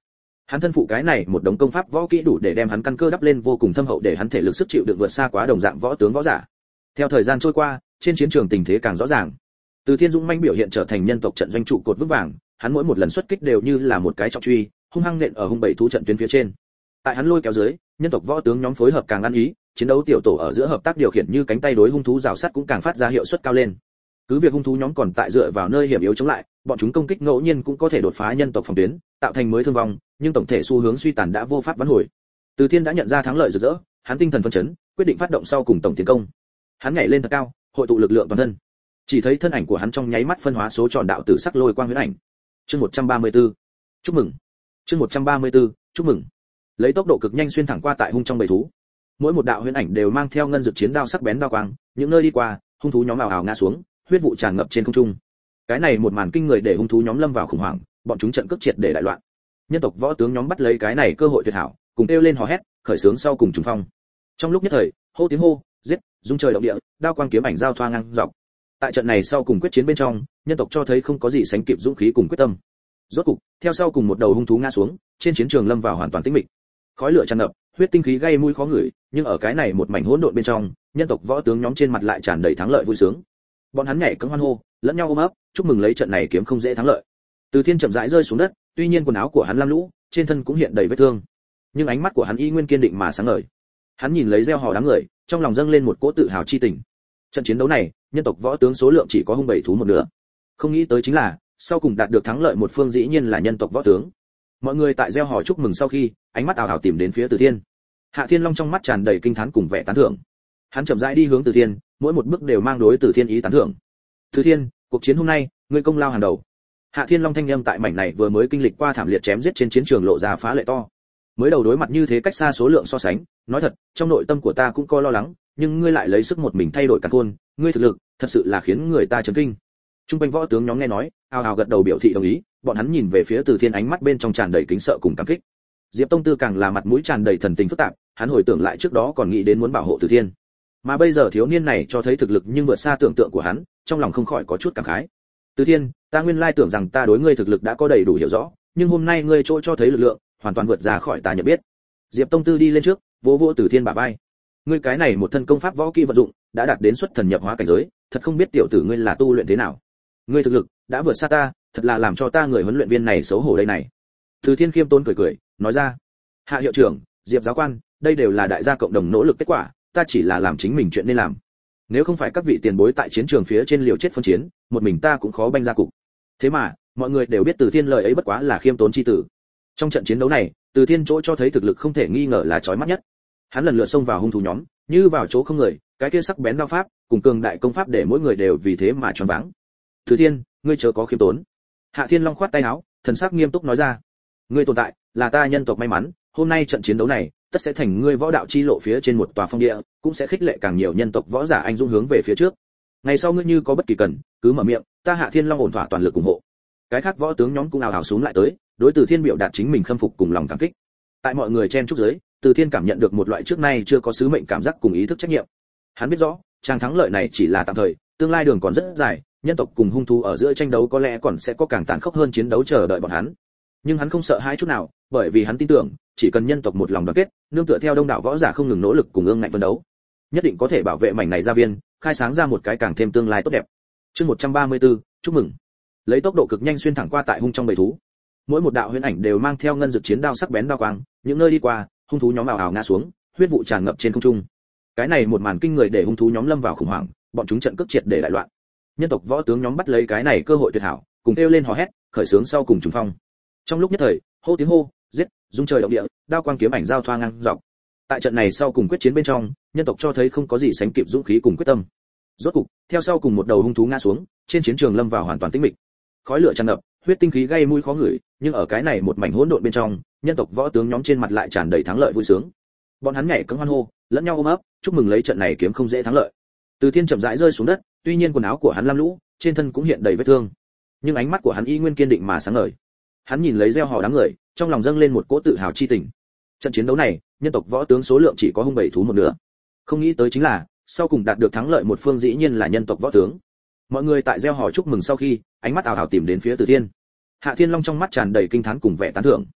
Hắn thân phụ cái này một đống công pháp võ kỹ đủ để đem hắn căn cơ đắp lên vô cùng thâm hậu, để hắn thể lực sức chịu đựng vượt xa quá đồng dạng võ tướng võ giả. Theo thời gian trôi qua, trên chiến trường tình thế càng rõ ràng. Từ Thiên dũng manh biểu hiện trở thành nhân tộc trận doanh trụ cột vững vàng, hắn mỗi một lần xuất kích đều như là một cái trọng truy, hung hăng nện ở hung bảy thú trận tuyến phía trên. Tại hắn lôi kéo dưới, nhân tộc võ tướng nhóm phối hợp càng ăn ý, chiến đấu tiểu tổ ở giữa hợp tác điều khiển như cánh tay đối hung thú rào sắt cũng càng phát ra hiệu suất cao lên. Cứ việc hung thú nhóm còn tại dựa vào nơi hiểm yếu chống lại, bọn chúng công kích ngẫu nhiên cũng có thể đột phá nhân tộc phòng tuyến, tạo thành mới thương vong, nhưng tổng thể xu hướng suy tàn đã vô pháp vãn hồi. Từ Thiên đã nhận ra thắng lợi rực rỡ, hắn tinh thần phấn chấn, quyết định phát động sau cùng tổng tiến công. Hắn nhảy lên thật cao, hội tụ lực lượng toàn thân. Chỉ thấy thân ảnh của hắn trong nháy mắt phân hóa số tròn đạo tử sắc lôi quang huyễn ảnh. Chương 134. Chúc mừng. Chương 134. Chúc mừng. Lấy tốc độ cực nhanh xuyên thẳng qua tại hung trong bầy thú. Mỗi một đạo huyễn ảnh đều mang theo ngân dược chiến đao sắc bén đao quang, những nơi đi qua, hung thú nhóm ào ào ngã xuống, huyết vụ tràn ngập trên không trung. Cái này một màn kinh người để hung thú nhóm lâm vào khủng hoảng, bọn chúng trận cước triệt để đại loạn. Nhân tộc võ tướng nhóm bắt lấy cái này cơ hội tuyệt hảo, cùng kêu lên hò hét, khởi sướng sau cùng trùng phong. Trong lúc nhất thời, hô tiếng hô, giết, rung trời động địa, đao quang kiếm ảnh giao thoa ngang dọc. Tại trận này sau cùng quyết chiến bên trong, nhân tộc cho thấy không có gì sánh kịp dũng khí cùng quyết tâm. Rốt cục, theo sau cùng một đầu hung thú ngã xuống, trên chiến trường lâm vào hoàn toàn tĩnh mịch. Khói lửa tràn ngập, huyết tinh khí gây mũi khó ngửi, nhưng ở cái này một mảnh hỗn độn bên trong, nhân tộc võ tướng nhóm trên mặt lại tràn đầy thắng lợi vui sướng. Bọn hắn nhảy cẫng hoan hô, lẫn nhau ôm ấp, chúc mừng lấy trận này kiếm không dễ thắng lợi. Từ Thiên chậm rãi rơi xuống đất, tuy nhiên quần áo của hắn lam lũ, trên thân cũng hiện đầy vết thương, nhưng ánh mắt của hắn y nguyên kiên định mà sáng ngời. Hắn nhìn lấy gieo hò đám người, trong lòng dâng lên một cỗ tự hào chi tình. Trận chiến đấu này, nhân tộc võ tướng số lượng chỉ có hung bảy thú một nửa. Không nghĩ tới chính là, sau cùng đạt được thắng lợi một phương dĩ nhiên là nhân tộc võ tướng. Mọi người tại gieo hò chúc mừng sau khi, ánh mắt ảo ảo tìm đến phía Từ Thiên. Hạ Thiên Long trong mắt tràn đầy kinh thán cùng vẻ tán thưởng. Hắn chậm rãi đi hướng Từ Thiên, mỗi một bước đều mang đối Từ Thiên ý tán thưởng. Từ Thiên, cuộc chiến hôm nay, ngươi công lao hàng đầu. Hạ Thiên Long thanh âm tại mảnh này vừa mới kinh lịch qua thảm liệt chém giết trên chiến trường lộ ra phá lệ to. Mới đầu đối mặt như thế cách xa số lượng so sánh, nói thật, trong nội tâm của ta cũng có lo lắng, nhưng ngươi lại lấy sức một mình thay đổi cả khôn, ngươi thực lực, thật sự là khiến người ta chấn kinh. Trung quanh võ tướng nhóm nghe nói, ào ào gật đầu biểu thị đồng ý, bọn hắn nhìn về phía Từ Thiên ánh mắt bên trong tràn đầy kính sợ cùng cảm kích. Diệp Tông Tư càng là mặt mũi tràn đầy thần tình phức tạp, hắn hồi tưởng lại trước đó còn nghĩ đến muốn bảo hộ Từ Thiên, mà bây giờ thiếu niên này cho thấy thực lực nhưng vượt xa tưởng tượng của hắn, trong lòng không khỏi có chút cảm khái. Từ Thiên, ta nguyên lai tưởng rằng ta đối ngươi thực lực đã có đầy đủ hiểu rõ, nhưng hôm nay ngươi trôi cho thấy lực lượng, hoàn toàn vượt ra khỏi ta nhận biết. Diệp Tông Tư đi lên trước, vỗ vỗ Từ Thiên bả vai. Ngươi cái này một thân công pháp võ kỹ vận dụng, đã đạt đến xuất thần nhập hóa cảnh giới, thật không biết tiểu tử ngươi là tu luyện thế nào. Ngươi thực lực đã vượt xa ta, thật là làm cho ta người huấn luyện viên này xấu hổ đây này. Từ Thiên khiêm tốn cười cười, nói ra. Hạ hiệu trưởng, Diệp giáo quan, đây đều là đại gia cộng đồng nỗ lực kết quả, ta chỉ là làm chính mình chuyện nên làm. Nếu không phải các vị tiền bối tại chiến trường phía trên liều chết phân chiến, một mình ta cũng khó banh ra cục. Thế mà, mọi người đều biết Từ Thiên lời ấy bất quá là khiêm tốn chi tử. Trong trận chiến đấu này, Từ Thiên chỗ cho thấy thực lực không thể nghi ngờ là chói mắt nhất. Hắn lần lượt xông vào hung thú nhóm, như vào chỗ không người, cái kia sắc bén đao pháp, cùng cường đại công pháp để mỗi người đều vì thế mà choáng váng. Từ Thiên, ngươi chớ có khiêm tốn. Hạ Thiên Long khoát tay áo, thần sắc nghiêm túc nói ra. Ngươi tồn tại, là ta nhân tộc may mắn, hôm nay trận chiến đấu này, tất sẽ thành ngươi võ đạo chi lộ phía trên một tòa phong địa, cũng sẽ khích lệ càng nhiều nhân tộc võ giả anh dũng hướng về phía trước. Ngày sau ngươi như có bất kỳ cần, cứ mở miệng, ta Hạ Thiên Long ổn thỏa toàn lực ủng hộ. Cái khác võ tướng nhóm cũng ào ào xuống lại tới, đối Từ Thiên biểu đạt chính mình khâm phục cùng lòng cảm kích. Tại mọi người chen chúc dưới, Từ Thiên cảm nhận được một loại trước nay chưa có sứ mệnh cảm giác cùng ý thức trách nhiệm. Hắn biết rõ, trang thắng lợi này chỉ là tạm thời, tương lai đường còn rất dài, nhân tộc cùng hung thú ở giữa tranh đấu có lẽ còn sẽ có càng tàn khốc hơn chiến đấu chờ đợi bọn hắn. Nhưng hắn không sợ hãi chút nào, bởi vì hắn tin tưởng, chỉ cần nhân tộc một lòng đoàn kết, nương tựa theo đông đảo võ giả không ngừng nỗ lực cùng ương ngạnh phấn đấu, nhất định có thể bảo vệ mảnh này gia viên, khai sáng ra một cái càng thêm tương lai tốt đẹp. Chương 134, chúc mừng. Lấy tốc độ cực nhanh xuyên thẳng qua tại hung trong bầy thú. Mỗi một đạo huyễn ảnh đều mang theo ngân dược chiến đao sắc bén đao quang, những nơi đi qua, hung thú nhóm ào ào ngã xuống, huyết vụ tràn ngập trên không trung. Cái này một màn kinh người để hung thú nhóm lâm vào khủng hoảng, bọn chúng trận cước triệt để đại loạn. Nhân tộc võ tướng nhóm bắt lấy cái này cơ hội tuyệt hảo, cùng kêu lên hò hét, khởi sướng sau cùng trùng phong. Trong lúc nhất thời, hô tiếng hô, giết, rung trời động địa, đao quang kiếm ảnh giao thoa ngang dọc. Tại trận này sau cùng quyết chiến bên trong, nhân tộc cho thấy không có gì sánh kịp dũng khí cùng quyết tâm. Rốt cục, theo sau cùng một đầu hung thú ngã xuống, trên chiến trường lâm vào hoàn toàn tĩnh mịch. Khói lửa tràn ngập, huyết tinh khí gây mũi khó ngửi, nhưng ở cái này một mảnh hỗn độn bên trong, nhân tộc võ tướng nhóm trên mặt lại tràn đầy thắng lợi vui sướng. Bọn hắn nhảy cẫng hoan hô, lẫn nhau ôm ấp, chúc mừng lấy trận này kiếm không dễ thắng lợi. Từ Thiên chậm rãi rơi xuống đất, tuy nhiên quần áo của hắn lam lũ, trên thân cũng hiện đầy vết thương, nhưng ánh mắt của hắn y nguyên kiên định mà sáng ngời. Hắn nhìn lấy gieo hò đám người, trong lòng dâng lên một cỗ tự hào chi tình. Trận chiến đấu này, nhân tộc võ tướng số lượng chỉ có hung bảy thú một nửa. Không nghĩ tới chính là, sau cùng đạt được thắng lợi một phương dĩ nhiên là nhân tộc võ tướng. Mọi người tại gieo hò chúc mừng sau khi, ánh mắt ảo ảo tìm đến phía Từ Thiên. Hạ Thiên Long trong mắt tràn đầy kinh thán cùng vẻ tán thưởng.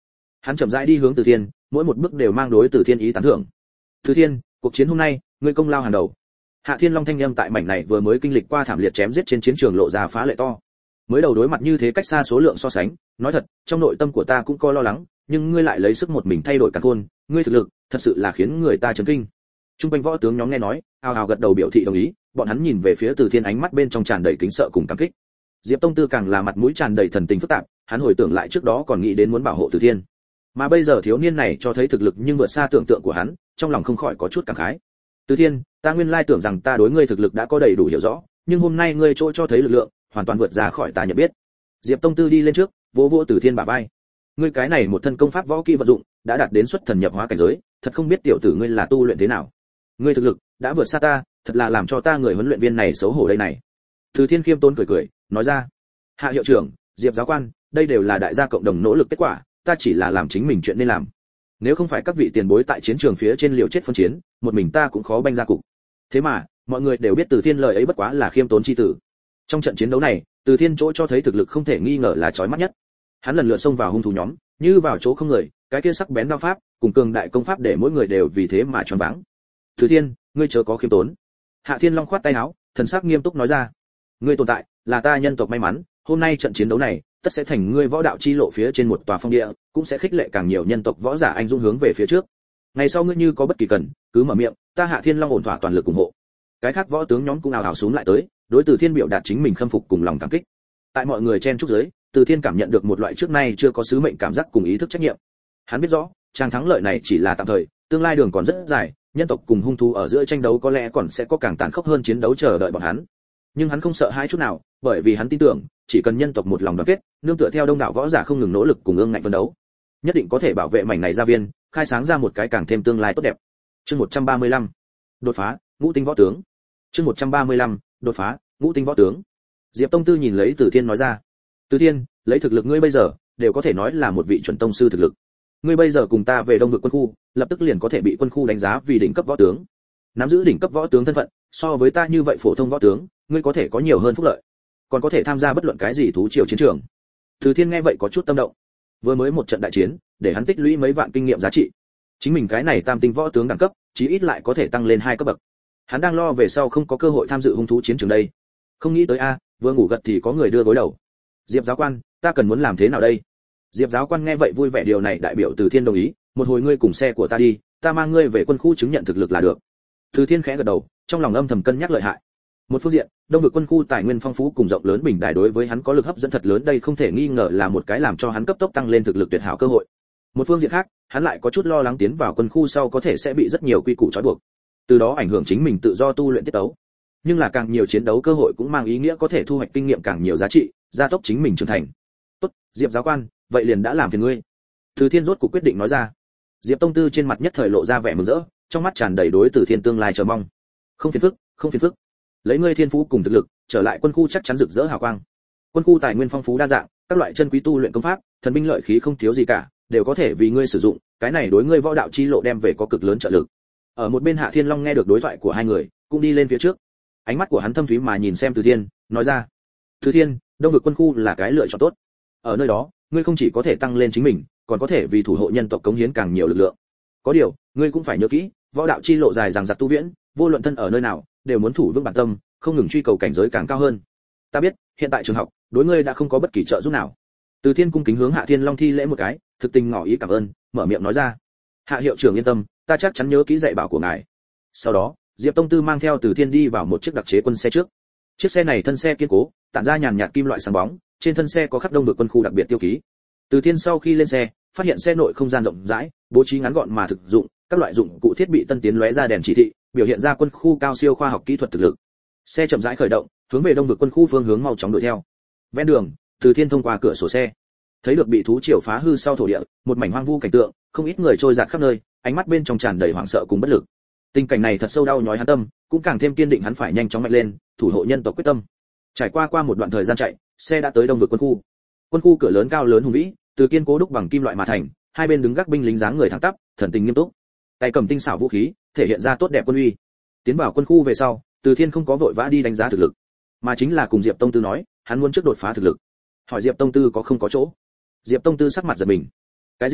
Hắn chậm rãi đi hướng Từ Thiên, mỗi một bước đều mang đối Từ Thiên ý tán thưởng. Từ Thiên, cuộc chiến hôm nay, ngươi công lao hàng đầu. Hạ Thiên Long thanh âm tại mảnh này vừa mới kinh lịch qua thảm liệt chém giết trên chiến trường lộ ra phá lệ to. Mới đầu đối mặt như thế cách xa số lượng so sánh, nói thật, trong nội tâm của ta cũng có lo lắng, nhưng ngươi lại lấy sức một mình thay đổi cả khôn, ngươi thực lực, thật sự là khiến người ta chấn kinh. Trung quanh võ tướng nhóm nghe nói, ào ào gật đầu biểu thị đồng ý, bọn hắn nhìn về phía Từ Thiên ánh mắt bên trong tràn đầy kính sợ cùng cảm kích. Diệp Tông Tư càng là mặt mũi tràn đầy thần tình phức tạp, hắn hồi tưởng lại trước đó còn nghĩ đến muốn bảo hộ Từ Thiên, mà bây giờ thiếu niên này cho thấy thực lực nhưng vượt xa tưởng tượng của hắn, trong lòng không khỏi có chút cảm khái. Từ Thiên, ta nguyên lai tưởng rằng ta đối ngươi thực lực đã có đầy đủ hiểu rõ, nhưng hôm nay ngươi chỗ cho thấy lực lượng, hoàn toàn vượt ra khỏi ta nhận biết. Diệp Tông Tư đi lên trước, vỗ vỗ Từ Thiên bả vai. Ngươi cái này một thân công pháp võ kỹ vận dụng, đã đạt đến xuất thần nhập hóa cảnh giới, thật không biết tiểu tử ngươi là tu luyện thế nào. Ngươi thực lực đã vượt xa ta, thật là làm cho ta người huấn luyện viên này xấu hổ đây này. Từ Thiên khiêm tốn cười cười, nói ra. Hạ hiệu trưởng, Diệp giáo quan, đây đều là đại gia cộng đồng nỗ lực kết quả, ta chỉ là làm chính mình chuyện nên làm. Nếu không phải các vị tiền bối tại chiến trường phía trên liều chết phân chiến, một mình ta cũng khó banh ra cục. Thế mà, mọi người đều biết Từ Thiên lời ấy bất quá là khiêm tốn chi tử. Trong trận chiến đấu này, Từ Thiên chỗ cho thấy thực lực không thể nghi ngờ là chói mắt nhất. Hắn lần lượt xông vào hung thủ nhóm, như vào chỗ không người, cái kia sắc bén đao pháp, cùng cường đại công pháp để mỗi người đều vì thế mà choáng váng. Từ Thiên, ngươi chớ có khiêm tốn. Hạ Thiên Long khoát tay áo, thần sắc nghiêm túc nói ra. Ngươi tồn tại, là ta nhân tộc may mắn, hôm nay trận chiến đấu này, tất sẽ thành ngươi võ đạo chi lộ phía trên một tòa phong địa, cũng sẽ khích lệ càng nhiều nhân tộc võ giả anh dũng hướng về phía trước. Ngày sau ngươi như có bất kỳ cần, cứ mở miệng, ta Hạ Thiên Long ổn thỏa toàn lực ủng hộ. Cái khác võ tướng nhóm cũng ào ào xuống lại tới, đối Từ Thiên biểu đạt chính mình khâm phục cùng lòng cảm kích. Tại mọi người chen chúc dưới, Từ Thiên cảm nhận được một loại trước nay chưa có sứ mệnh cảm giác cùng ý thức trách nhiệm. Hắn biết rõ, trang thắng lợi này chỉ là tạm thời, tương lai đường còn rất dài, nhân tộc cùng hung thú ở giữa tranh đấu có lẽ còn sẽ có càng tàn khốc hơn chiến đấu chờ đợi bọn hắn. Nhưng hắn không sợ hãi chút nào, bởi vì hắn tin tưởng, chỉ cần nhân tộc một lòng đoàn kết, nương tựa theo đông đảo võ giả không ngừng nỗ lực cùng ương ngạnh phấn đấu, nhất định có thể bảo vệ mảnh này gia viên, khai sáng ra một cái càng thêm tương lai tốt đẹp. Chương 135. Đột phá, ngũ tinh võ tướng. Chương 135. Đột phá, ngũ tinh võ tướng. Diệp Tông Tư nhìn lấy Từ Thiên nói ra. Từ Thiên, lấy thực lực ngươi bây giờ, đều có thể nói là một vị chuẩn tông sư thực lực. Ngươi bây giờ cùng ta về Đông vực quân khu, lập tức liền có thể bị quân khu đánh giá vì đỉnh cấp võ tướng. Nắm giữ đỉnh cấp võ tướng thân phận, so với ta như vậy phổ thông võ tướng, ngươi có thể có nhiều hơn phúc lợi, còn có thể tham gia bất luận cái gì thú triều chiến trường. Từ Thiên nghe vậy có chút tâm động. Vừa mới một trận đại chiến, để hắn tích lũy mấy vạn kinh nghiệm giá trị. Chính mình cái này tam tinh võ tướng đẳng cấp, chí ít lại có thể tăng lên 2 cấp bậc. Hắn đang lo về sau không có cơ hội tham dự hung thú chiến trường đây. Không nghĩ tới a, vừa ngủ gật thì có người đưa gối đầu. Diệp giáo quan, ta cần muốn làm thế nào đây? Diệp giáo quan nghe vậy vui vẻ, điều này đại biểu Từ Thiên đồng ý, một hồi ngươi cùng xe của ta đi, ta mang ngươi về quân khu chứng nhận thực lực là được. Từ Thiên khẽ gật đầu, trong lòng âm thầm cân nhắc lợi hại. Một phương diện, Đông vực quân khu tài nguyên phong phú cùng rộng lớn bình đài đối với hắn có lực hấp dẫn thật lớn, đây không thể nghi ngờ là một cái làm cho hắn cấp tốc tăng lên thực lực tuyệt hảo cơ hội. Một phương diện khác, hắn lại có chút lo lắng tiến vào quân khu sau có thể sẽ bị rất nhiều quy củ trói buộc, từ đó ảnh hưởng chính mình tự do tu luyện tiết tấu. Nhưng là càng nhiều chiến đấu cơ hội cũng mang ý nghĩa có thể thu hoạch kinh nghiệm càng nhiều giá trị, gia tốc chính mình trưởng thành. Tốt, Diệp giáo quan, vậy liền đã làm phiền ngươi. Từ Thiên rốt cuộc quyết định nói ra. Diệp Tông Tư trên mặt nhất thời lộ ra vẻ mừng rỡ, trong mắt tràn đầy đối Từ Thiên tương lai chờ mong. Không phiền phức, không phiền phức. Lấy ngươi thiên phú cùng thực lực, trở lại quân khu chắc chắn rực rỡ hào quang. Quân khu tài nguyên phong phú đa dạng, các loại chân quý tu luyện công pháp, thần binh lợi khí không thiếu gì cả, đều có thể vì ngươi sử dụng, cái này đối ngươi võ đạo chi lộ đem về có cực lớn trợ lực. Ở một bên Hạ Thiên Long nghe được đối thoại của hai người, cũng đi lên phía trước. Ánh mắt của hắn thâm thúy mà nhìn xem Từ Thiên, nói ra: "Từ Thiên, Đông vực quân khu là cái lựa chọn tốt. Ở nơi đó, ngươi không chỉ có thể tăng lên chính mình, còn có thể vì thủ hộ nhân tộc cống hiến càng nhiều lực lượng. Có điều, ngươi cũng phải nhớ kỹ, võ đạo chi lộ dài dằng dặc tu viễn, vô luận thân ở nơi nào, đều muốn thủ vững bản tâm, không ngừng truy cầu cảnh giới càng cao hơn. Ta biết, hiện tại trường học, đối ngươi đã không có bất kỳ trợ giúp nào." Từ Thiên cung kính hướng Hạ Thiên Long thi lễ một cái, thực tình ngỏ ý cảm ơn, mở miệng nói ra: "Hạ hiệu trưởng yên tâm, ta chắc chắn nhớ kỹ dạy bảo của ngài." Sau đó, Diệp Tông Tư mang theo Từ Thiên đi vào một chiếc đặc chế quân xe trước. Chiếc xe này thân xe kiên cố, tản ra nhàn nhạt kim loại sáng bóng, trên thân xe có khắc Đông vực quân khu đặc biệt tiêu ký. Từ Thiên sau khi lên xe, phát hiện xe nội không gian rộng rãi, bố trí ngắn gọn mà thực dụng, các loại dụng cụ thiết bị tân tiến lóe ra đèn chỉ thị, biểu hiện ra quân khu cao siêu khoa học kỹ thuật thực lực. Xe chậm rãi khởi động, hướng về Đông vực quân khu phương hướng mau chóng đuổi theo. Ven đường, Từ Thiên thông qua cửa sổ xe, thấy được bị thú triều phá hư sau thổ địa, một mảnh hoang vu cảnh tượng, không ít người trôi dạt khắp nơi, ánh mắt bên trong tràn đầy hoảng sợ cùng bất lực. Tình cảnh này thật sâu đau nhói hắn tâm, cũng càng thêm kiên định hắn phải nhanh chóng mạnh lên, thủ hộ nhân tộc quyết tâm. Trải qua một đoạn thời gian chạy, xe đã tới Đông vực quân khu. Quân khu cửa lớn cao lớn hùng vĩ, từ kiên cố đúc bằng kim loại mà thành, hai bên đứng gác binh lính dáng người thẳng tắp, thần tình nghiêm túc, tay cầm tinh xảo vũ khí, thể hiện ra tốt đẹp quân uy. Tiến vào quân khu về sau, Từ Thiên không có vội vã đi đánh giá thực lực, mà chính là cùng Diệp Tông Tư nói, hắn muốn trước đột phá thực lực. Hỏi Diệp Tông Tư có không có chỗ. Diệp Tông Tư sắc mặt giật mình. Cái gì?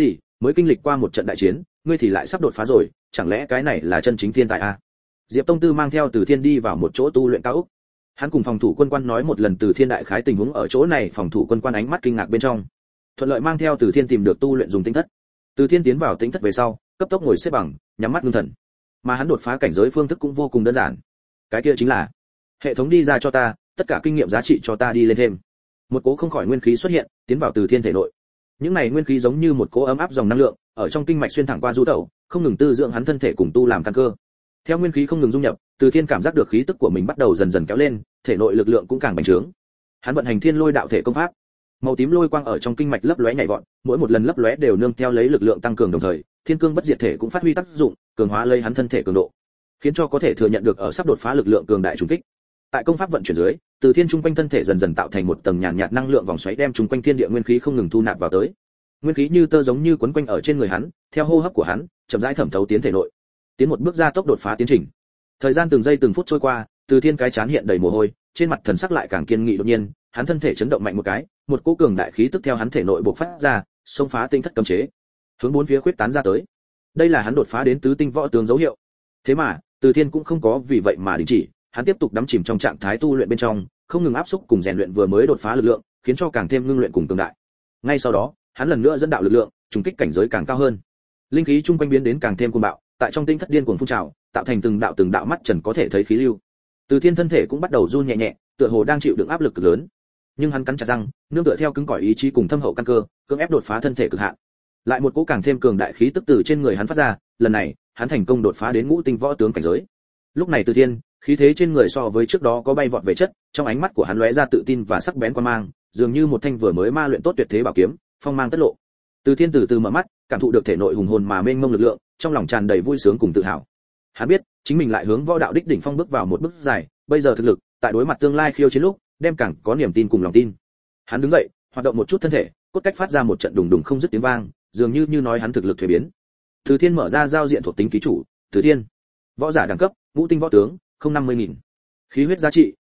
mới kinh lịch qua một trận đại chiến, ngươi thì lại sắp đột phá rồi, chẳng lẽ cái này là chân chính thiên tài à? Diệp Tông Tư mang theo Từ Thiên đi vào một chỗ tu luyện cao ốc. Hắn cùng phòng thủ quân quan nói một lần Từ Thiên đại khái tình huống ở chỗ này, phòng thủ quân quan ánh mắt kinh ngạc bên trong. Thuận lợi mang theo Từ Thiên tìm được tu luyện dùng tinh thất. Từ Thiên tiến vào tinh thất về sau, cấp tốc ngồi xếp bằng, nhắm mắt ngưng thần. Mà hắn đột phá cảnh giới phương thức cũng vô cùng đơn giản. Cái kia chính là hệ thống đi ra cho ta, tất cả kinh nghiệm giá trị cho ta đi lên thêm. Một cỗ không khỏi nguyên khí xuất hiện, tiến vào Từ Thiên thể nội. Những này nguyên khí giống như một cỗ ấm áp dòng năng lượng, ở trong kinh mạch xuyên thẳng qua du tẩu, không ngừng tư dưỡng hắn thân thể cùng tu làm căn cơ. Theo nguyên khí không ngừng dung nhập, Từ Thiên cảm giác được khí tức của mình bắt đầu dần dần kéo lên, thể nội lực lượng cũng càng bành trướng. Hắn vận hành Thiên Lôi đạo thể công pháp, màu tím lôi quang ở trong kinh mạch lấp lóe nhảy vọt, mỗi một lần lấp lóe đều nương theo lấy lực lượng tăng cường đồng thời, Thiên Cương bất diệt thể cũng phát huy tác dụng, cường hóa lấy hắn thân thể cường độ, khiến cho có thể thừa nhận được ở sắp đột phá lực lượng cường đại trùng kích. Tại công pháp vận chuyển dưới, Từ Thiên trung quanh thân thể dần dần tạo thành một tầng nhàn nhạt năng lượng vòng xoáy đem trung quanh thiên địa nguyên khí không ngừng thu nạp vào tới. Nguyên khí như tơ giống như quấn quanh ở trên người hắn, theo hô hấp của hắn, chậm rãi thẩm thấu tiến thể nội, tiến một bước gia tốc đột phá tiến trình. Thời gian từng giây từng phút trôi qua, Từ Thiên cái chán hiện đầy mồ hôi, trên mặt thần sắc lại càng kiên nghị đột nhiên, hắn thân thể chấn động mạnh một cái, một cỗ cường đại khí tức theo hắn thể nội bộc phát ra, xông phá tinh thất cấm chế, hướng bốn phía khuyết tán ra tới. Đây là hắn đột phá đến tứ tinh võ tướng dấu hiệu. Thế mà, Từ Thiên cũng không có vì vậy mà đình chỉ, hắn tiếp tục đắm chìm trong trạng thái tu luyện bên trong, không ngừng áp xúc cùng rèn luyện vừa mới đột phá lực lượng, khiến cho càng thêm ngưng luyện cùng cường đại. Ngay sau đó, hắn lần nữa dẫn đạo lực lượng, trùng kích cảnh giới càng cao hơn. Linh khí trung quanh biến đến càng thêm cuồng bạo, tại trong tinh thất điên cuồng phun trào, tạo thành từng đạo mắt trần có thể thấy khí lưu. Từ Thiên thân thể cũng bắt đầu run nhẹ nhẹ, tựa hồ đang chịu đựng áp lực cực lớn. Nhưng hắn cắn chặt răng, nương tựa theo cứng cỏi ý chí cùng thâm hậu căn cơ, cưỡng ép đột phá thân thể cực hạn. Lại một cỗ càng thêm cường đại khí tức từ trên người hắn phát ra, lần này, hắn thành công đột phá đến ngũ tinh võ tướng cảnh giới. Lúc này Từ Thiên, khí thế trên người so với trước đó có bay vọt về chất, trong ánh mắt của hắn lóe ra tự tin và sắc bén quan mang, dường như một thanh vừa mới ma luyện tốt tuyệt thế bảo kiếm, phong mang tất lộ. Từ Thiên từ từ mở mắt, cảm thụ được thể nội hùng hồn mà mênh mông lực lượng, trong lòng tràn đầy vui sướng cùng tự hào. Hắn biết, chính mình lại hướng võ đạo đích đỉnh phong bước vào một bước dài, bây giờ thực lực, tại đối mặt tương lai khiêu chiến lúc, đem càng có niềm tin cùng lòng tin. Hắn đứng dậy, hoạt động một chút thân thể, cốt cách phát ra một trận đùng đùng không dứt tiếng vang, dường như nói hắn thực lực thay biến. Từ Thiên mở ra giao diện thuộc tính ký chủ, Từ Thiên, võ giả đẳng cấp, ngũ tinh võ tướng, 050.000. Khí huyết giá trị,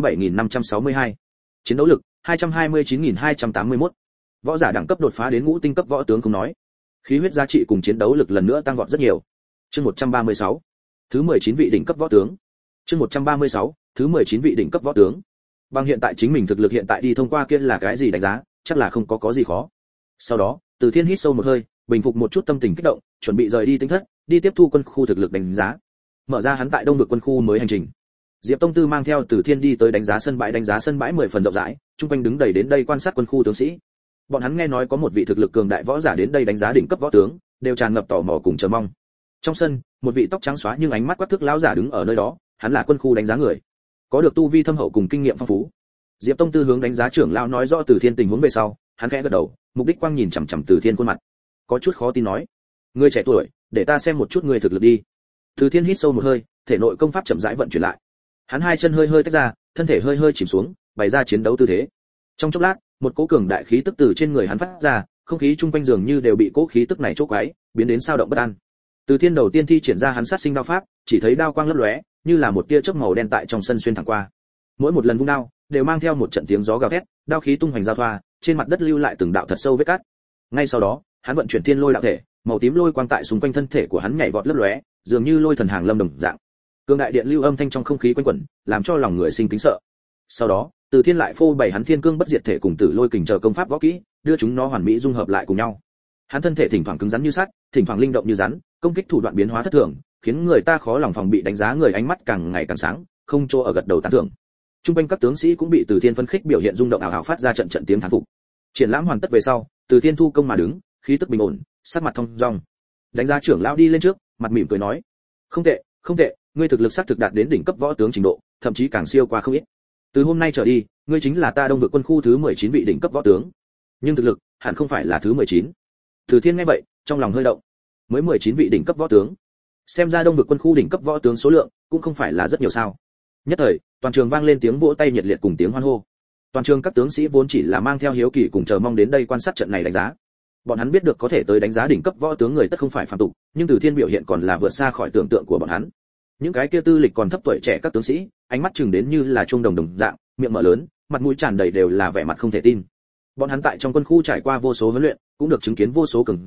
77.562. Chiến đấu lực, 229.281. Võ giả đẳng cấp đột phá đến ngũ tinh cấp võ tướng không nói. Khí huyết giá trị cùng chiến đấu lực lần nữa tăng vọt rất nhiều. Chương 136. Thứ 19 vị đỉnh cấp võ tướng. Chương 136. Thứ 19 vị đỉnh cấp võ tướng. Bằng hiện tại chính mình thực lực hiện tại đi thông qua kia là cái gì đánh giá, chắc là không có gì khó. Sau đó, Từ Thiên hít sâu một hơi, bình phục một chút tâm tình kích động, chuẩn bị rời đi tinh thất, đi tiếp thu quân khu thực lực đánh giá. Mở ra hắn tại Đông vực quân khu mới hành trình. Diệp Tông Tư mang theo Từ Thiên đi tới đánh giá sân bãi 10 phần rộng rãi, chung quanh đứng đầy đến đây quan sát quân khu tướng sĩ. Bọn hắn nghe nói có một vị thực lực cường đại võ giả đến đây đánh giá đỉnh cấp võ tướng, đều tràn ngập tò mò cùng chờ mong. Trong sân, một vị tóc trắng xóa nhưng ánh mắt quắc thước lão giả đứng ở nơi đó, hắn là quân khu đánh giá người, có được tu vi thâm hậu cùng kinh nghiệm phong phú. Diệp Tông Tư hướng đánh giá trưởng lão nói rõ Từ Thiên tình huống về sau, hắn khẽ gật đầu, mục đích quang nhìn chằm chằm Từ Thiên khuôn mặt, có chút khó tin nói: "Ngươi trẻ tuổi, để ta xem một chút ngươi thực lực đi." Từ Thiên hít sâu một hơi, thể nội công pháp chậm rãi vận chuyển lại. Hắn hai chân hơi tách ra, thân thể hơi chìm xuống, bày ra chiến đấu tư thế. Trong chốc lát, một cỗ cường đại khí tức từ trên người hắn phát ra, không khí chung quanh dường như đều bị cỗ khí tức này chốt quái, biến đến sao động bất an. Từ Thiên đầu tiên thi triển ra hắn sát sinh đao pháp, chỉ thấy đao quang lấp lóe, như là một tia chớp màu đen tại trong sân xuyên thẳng qua. Mỗi một lần vung đao, đều mang theo một trận tiếng gió gào thét, đao khí tung hoành giao thoa, trên mặt đất lưu lại từng đạo thật sâu vết cắt. Ngay sau đó, hắn vận chuyển Thiên Lôi đạo thể, màu tím lôi quang tại xung quanh thân thể của hắn nhảy vọt lấp lóe, dường như lôi thần hàng lâm đồng dạng. Cường đại điện lưu âm thanh trong không khí quanh quẩn, làm cho lòng người sinh kính sợ. Sau đó, Từ Thiên lại phô bày hắn Thiên Cương bất diệt thể cùng Tử Lôi kình chờ công pháp võ kỹ, đưa chúng nó hoàn mỹ dung hợp lại cùng nhau. Hắn thân thể thỉnh thoảng cứng rắn như sắt, thỉnh thoảng linh động như rắn, công kích thủ đoạn biến hóa thất thường, khiến người ta khó lòng phòng bị đánh giá người ánh mắt càng ngày càng sáng, không chỗ ở gật đầu tán thưởng. Trung quanh các tướng sĩ cũng bị Từ Thiên phân khích biểu hiện rung động ảo ảo phát ra trận trận tiếng thán phục. Triển lãm hoàn tất về sau, Từ Thiên thu công mà đứng, khí tức bình ổn, sắc mặt thông dong. Đánh giá trưởng lão đi lên trước, mặt mỉm cười nói: "Không tệ, không tệ, ngươi thực lực xác thực đạt đến đỉnh cấp võ tướng trình độ, thậm chí càng siêu qua không ít. Từ hôm nay trở đi, ngươi chính là ta Đông vực quân khu thứ 19 vị đỉnh cấp võ tướng. Nhưng thực lực, hẳn không phải là thứ 19." Từ Thiên nghe vậy, trong lòng hơi động. Mới 19 vị đỉnh cấp võ tướng. Xem ra Đông vực quân khu đỉnh cấp võ tướng số lượng cũng không phải là rất nhiều sao. Nhất thời, toàn trường vang lên tiếng vỗ tay nhiệt liệt cùng tiếng hoan hô. Toàn trường các tướng sĩ vốn chỉ là mang theo hiếu kỳ cùng chờ mong đến đây quan sát trận này đánh giá. Bọn hắn biết được có thể tới đánh giá đỉnh cấp võ tướng người tất không phải phàm tục, nhưng Từ Thiên biểu hiện còn là vượt xa khỏi tưởng tượng của bọn hắn. Những cái kia tư lịch còn thấp tuổi trẻ các tướng sĩ, ánh mắt chừng đến như là chuông đồng đồng dạng, miệng mở lớn, mặt mũi tràn đầy đều là vẻ mặt không thể tin. Bọn hắn tại trong quân khu trải qua vô số huấn luyện, cũng được chứng kiến vô số cường giả,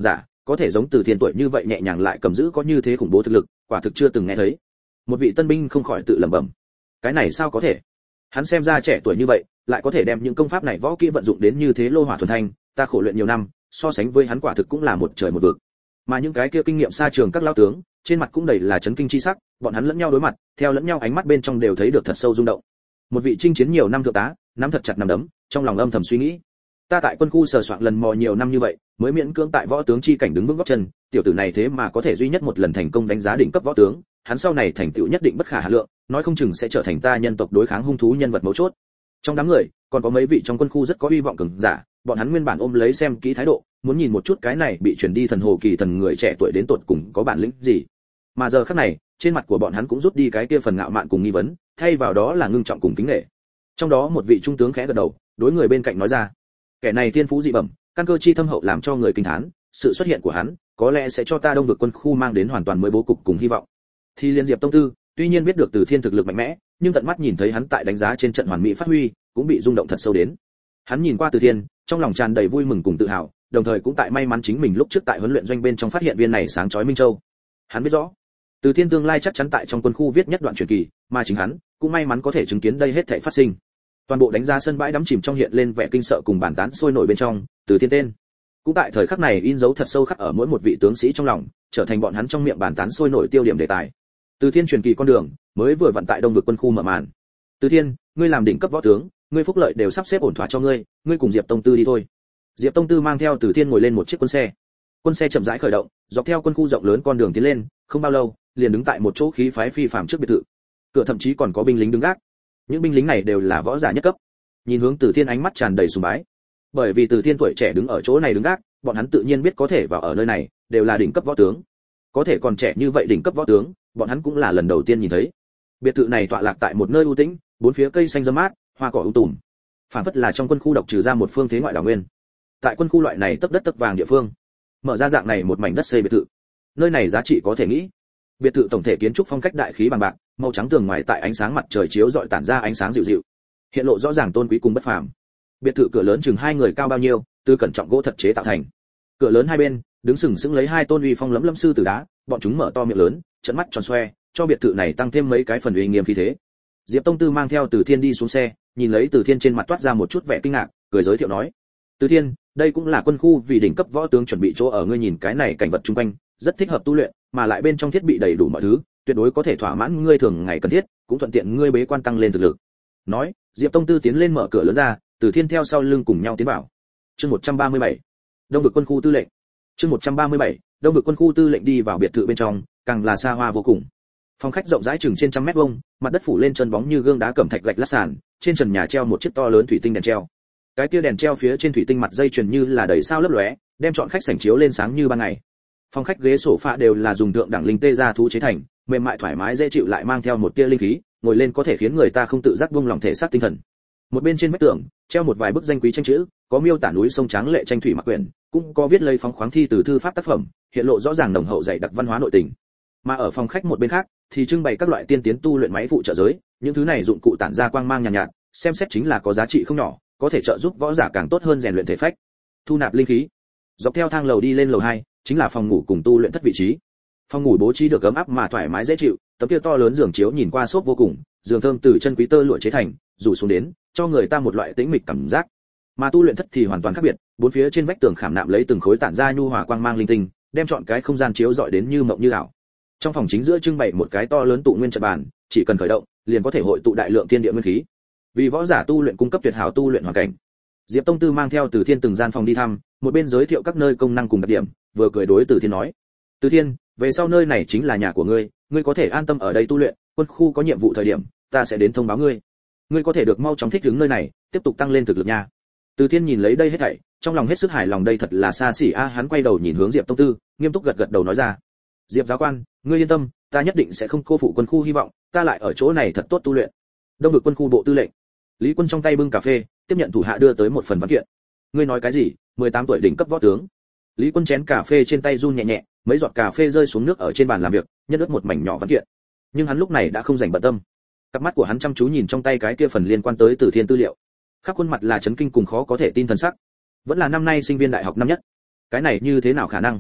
có thể giống Từ Thiên tuổi như vậy nhẹ nhàng lại cầm giữ có như thế khủng bố thực lực, quả thực chưa từng nghe thấy. Một vị tân binh không khỏi tự lẩm bẩm, cái này sao có thể? Hắn xem ra trẻ tuổi như vậy, lại có thể đem những công pháp này võ kỹ vận dụng đến như thế lô hỏa thuần thanh, ta khổ luyện nhiều năm, so sánh với hắn quả thực cũng là một trời một vực. Mà những cái kia kinh nghiệm xa trường các lão tướng, trên mặt cũng đầy là chấn kinh chi sắc, bọn hắn lẫn nhau đối mặt, theo lẫn nhau ánh mắt bên trong đều thấy được thật sâu rung động. Một vị chinh chiến nhiều năm thượng tá, nắm thật chặt nắm đấm, trong lòng âm thầm suy nghĩ, ta tại quân khu sờ soạn lần mò nhiều năm như vậy, mới miễn cưỡng tại võ tướng chi cảnh đứng vững gót chân, tiểu tử này thế mà có thể duy nhất một lần thành công đánh giá đỉnh cấp võ tướng, hắn sau này thành tựu nhất định bất khả hà lượng, nói không chừng sẽ trở thành ta nhân tộc đối kháng hung thú nhân vật mấu chốt. Trong đám người, còn có mấy vị trong quân khu rất có hy vọng cường giả, bọn hắn nguyên bản ôm lấy xem kỹ thái độ, muốn nhìn một chút cái này bị chuyển đi thần hồ kỳ thần người trẻ tuổi đến tột cùng có bản lĩnh gì. Mà giờ khắc này, trên mặt của bọn hắn cũng rút đi cái kia phần ngạo mạn cùng nghi vấn, thay vào đó là ngưng trọng cùng kính nể. Trong đó một vị trung tướng khẽ gật đầu, đối người bên cạnh nói ra, kẻ này thiên phú dị bẩm, căn cơ chi thâm hậu làm cho người kinh thán, sự xuất hiện của hắn có lẽ sẽ cho ta Đông vực quân khu mang đến hoàn toàn mới bố cục cùng hy vọng. Thì liên Diệp Tông Tư, tuy nhiên biết được Từ Thiên thực lực mạnh mẽ, nhưng tận mắt nhìn thấy hắn tại đánh giá trên trận hoàn mỹ phát huy, cũng bị rung động thật sâu đến. Hắn nhìn qua Từ Thiên, trong lòng tràn đầy vui mừng cùng tự hào, đồng thời cũng tại may mắn chính mình lúc trước tại huấn luyện doanh bên trong phát hiện viên này sáng chói minh châu. Hắn biết rõ, Từ Thiên tương lai chắc chắn tại trong quân khu viết nhất đoạn truyền kỳ, mà chính hắn cũng may mắn có thể chứng kiến đây hết thảy phát sinh. Toàn bộ đánh giá sân bãi đắm chìm trong hiện lên vẻ kinh sợ cùng bàn tán sôi nổi bên trong, Từ Thiên tên cũng tại thời khắc này in dấu thật sâu khắc ở mỗi một vị tướng sĩ trong lòng, trở thành bọn hắn trong miệng bàn tán sôi nổi tiêu điểm đề tài. Từ Thiên truyền kỳ con đường mới vừa vận tại Đông vực quân khu mở màn. Từ Thiên, ngươi làm đỉnh cấp võ tướng, ngươi phúc lợi đều sắp xếp ổn thỏa cho ngươi, ngươi cùng Diệp Tông Tư đi thôi. Diệp Tông Tư mang theo Từ Thiên ngồi lên một chiếc quân xe. Quân xe chậm rãi khởi động, dọc theo quân khu rộng lớn con đường tiến lên, không bao lâu, liền đứng tại một chỗ khí phái phi phàm trước biệt thự. Cửa thậm chí còn có binh lính đứng gác. Những binh lính này đều là võ giả nhất cấp. Nhìn hướng Từ Thiên ánh mắt tràn đầy sùng bái. Bởi vì Từ Thiên tuổi trẻ đứng ở chỗ này đứng gác, bọn hắn tự nhiên biết có thể vào ở nơi này, đều là đỉnh cấp võ tướng. Có thể còn trẻ như vậy đỉnh cấp võ tướng, bọn hắn cũng là lần đầu tiên nhìn thấy. Biệt thự này tọa lạc tại một nơi u tĩnh, bốn phía cây xanh rậm mát, hoa cỏ ung tùm. Phản phất là trong quân khu độc trừ ra một phương thế ngoại đảo nguyên. Tại quân khu loại này tấp đất tấp vàng địa phương, mở ra dạng này một mảnh đất xây biệt thự. Nơi này giá trị có thể nghĩ. Biệt thự tổng thể kiến trúc phong cách đại khí bằng bạc, màu trắng tường ngoài tại ánh sáng mặt trời chiếu rọi tản ra ánh sáng dịu dịu, hiện lộ rõ ràng tôn quý cùng bất phàm. Biệt thự cửa lớn chừng 2 người cao bao nhiêu, từ cẩn trọng gỗ thật chế tạo thành. Cửa lớn hai bên đứng sừng sững lấy 2 tôn uy phong lẫm lẫm sư tử đá, bọn chúng mở to miệng lớn, trợn mắt tròn xoe, cho biệt thự này tăng thêm mấy cái phần uy nghiêm khí thế. Diệp Tông Tư mang theo Từ Thiên đi xuống xe, nhìn lấy Từ Thiên trên mặt toát ra một chút vẻ kinh ngạc, cười giới thiệu nói: "Từ Thiên, đây cũng là quân khu vì đỉnh cấp võ tướng chuẩn bị chỗ ở, ngươi nhìn cái này cảnh vật xung quanh, rất thích hợp tu luyện, mà lại bên trong thiết bị đầy đủ mọi thứ, tuyệt đối có thể thỏa mãn ngươi thường ngày cần thiết, cũng thuận tiện ngươi bế quan tăng lên thực lực." Nói, Diệp Tông Tư tiến lên mở cửa lớn ra, Từ Thiên theo sau lưng cùng nhau tiến vào. Chương 137. Đông vực quân khu tư lệnh. Chương 137. Đông vực quân khu tư lệnh đi vào biệt thự bên trong, càng là xa hoa vô cùng. Phòng khách rộng rãi chừng trên 100 mét vuông, mặt đất phủ lên trơn bóng như gương đá cẩm thạch gạch lát sàn, trên trần nhà treo một chiếc to lớn thủy tinh đèn treo. Cái kia đèn treo phía trên thủy tinh mặt dây chuyền như là đầy sao lấp lóe, đem trọn khách sảnh chiếu lên sáng như ban ngày. Phòng khách ghế sofa đều là dùng thượng đẳng linh tê gia thú chế thành, mềm mại thoải mái dễ chịu lại mang theo một tia linh khí, ngồi lên có thể khiến người ta không tự giác buông lòng thể xác tinh thần. Một bên trên vách tường treo một vài bức danh quý tranh chữ, có miêu tả núi sông tráng lệ tranh thủy mặc quyển, cũng có viết lấy phóng khoáng thi từ thư pháp tác phẩm, hiện lộ rõ ràng nồng hậu dày đặc văn hóa nội tình. Mà ở phòng khách một bên khác thì trưng bày các loại tiên tiến tu luyện máy phụ trợ giới, những thứ này dụng cụ tản ra quang mang nhàn nhạt, xem xét chính là có giá trị không nhỏ, có thể trợ giúp võ giả càng tốt hơn rèn luyện thể phách, thu nạp linh khí. Dọc theo thang lầu đi lên lầu 2, chính là phòng ngủ cùng tu luyện thất vị trí. Phòng ngủ bố trí được ấm áp mà thoải mái dễ chịu, tấm kia to lớn giường chiếu nhìn qua xốp vô cùng, giường thơm từ chân quý tơ lụa chế thành, rủ xuống đến, cho người ta một loại tĩnh mịch cảm giác. Mà tu luyện thất thì hoàn toàn khác biệt, bốn phía trên vách tường khảm nạm lấy từng khối tản ra nhu hòa quang mang linh tinh, đem trọn cái không gian chiếu rọi đến như mộng như ảo. Trong phòng chính giữa trưng bày một cái to lớn tụ nguyên trận bàn, chỉ cần khởi động, liền có thể hội tụ đại lượng thiên địa nguyên khí. Vì võ giả tu luyện cung cấp tuyệt hảo tu luyện hoàn cảnh. Diệp Tông Tư mang theo Từ Thiên từng gian phòng đi thăm, một bên giới thiệu các nơi công năng cùng đặc điểm, vừa cười đối Từ Thiên nói: "Từ Thiên, về sau nơi này chính là nhà của ngươi, ngươi có thể an tâm ở đây tu luyện, quân khu có nhiệm vụ thời điểm, ta sẽ đến thông báo ngươi. Ngươi có thể được mau chóng thích ứng nơi này, tiếp tục tăng lên thực lực nha." Từ Thiên nhìn lấy đây hết thảy, trong lòng hết sức hài lòng, đây thật là xa xỉ a. Hắn quay đầu nhìn hướng Diệp Tông Tư, nghiêm túc gật gật đầu nói ra: "Diệp giáo quan, ngươi yên tâm, ta nhất định sẽ không cô phụ quân khu hy vọng, ta lại ở chỗ này thật tốt tu luyện." Đông vực quân khu bộ tư lệnh. Lý Quân trong tay bưng cà phê, tiếp nhận thủ hạ đưa tới một phần văn kiện. "Ngươi nói cái gì? 18 tuổi đỉnh cấp võ tướng?" Lý Quân chén cà phê trên tay run nhẹ nhẹ, mấy giọt cà phê rơi xuống nước ở trên bàn làm việc, nhét ướt một mảnh nhỏ văn kiện. Nhưng hắn lúc này đã không rảnh bận tâm. Cặp mắt của hắn chăm chú nhìn trong tay cái kia phần liên quan tới Từ Thiên tư liệu. Khắp khuôn mặt là chấn kinh cùng khó có thể tin thần sắc. Vẫn là năm nay sinh viên đại học năm nhất. Cái này như thế nào khả năng?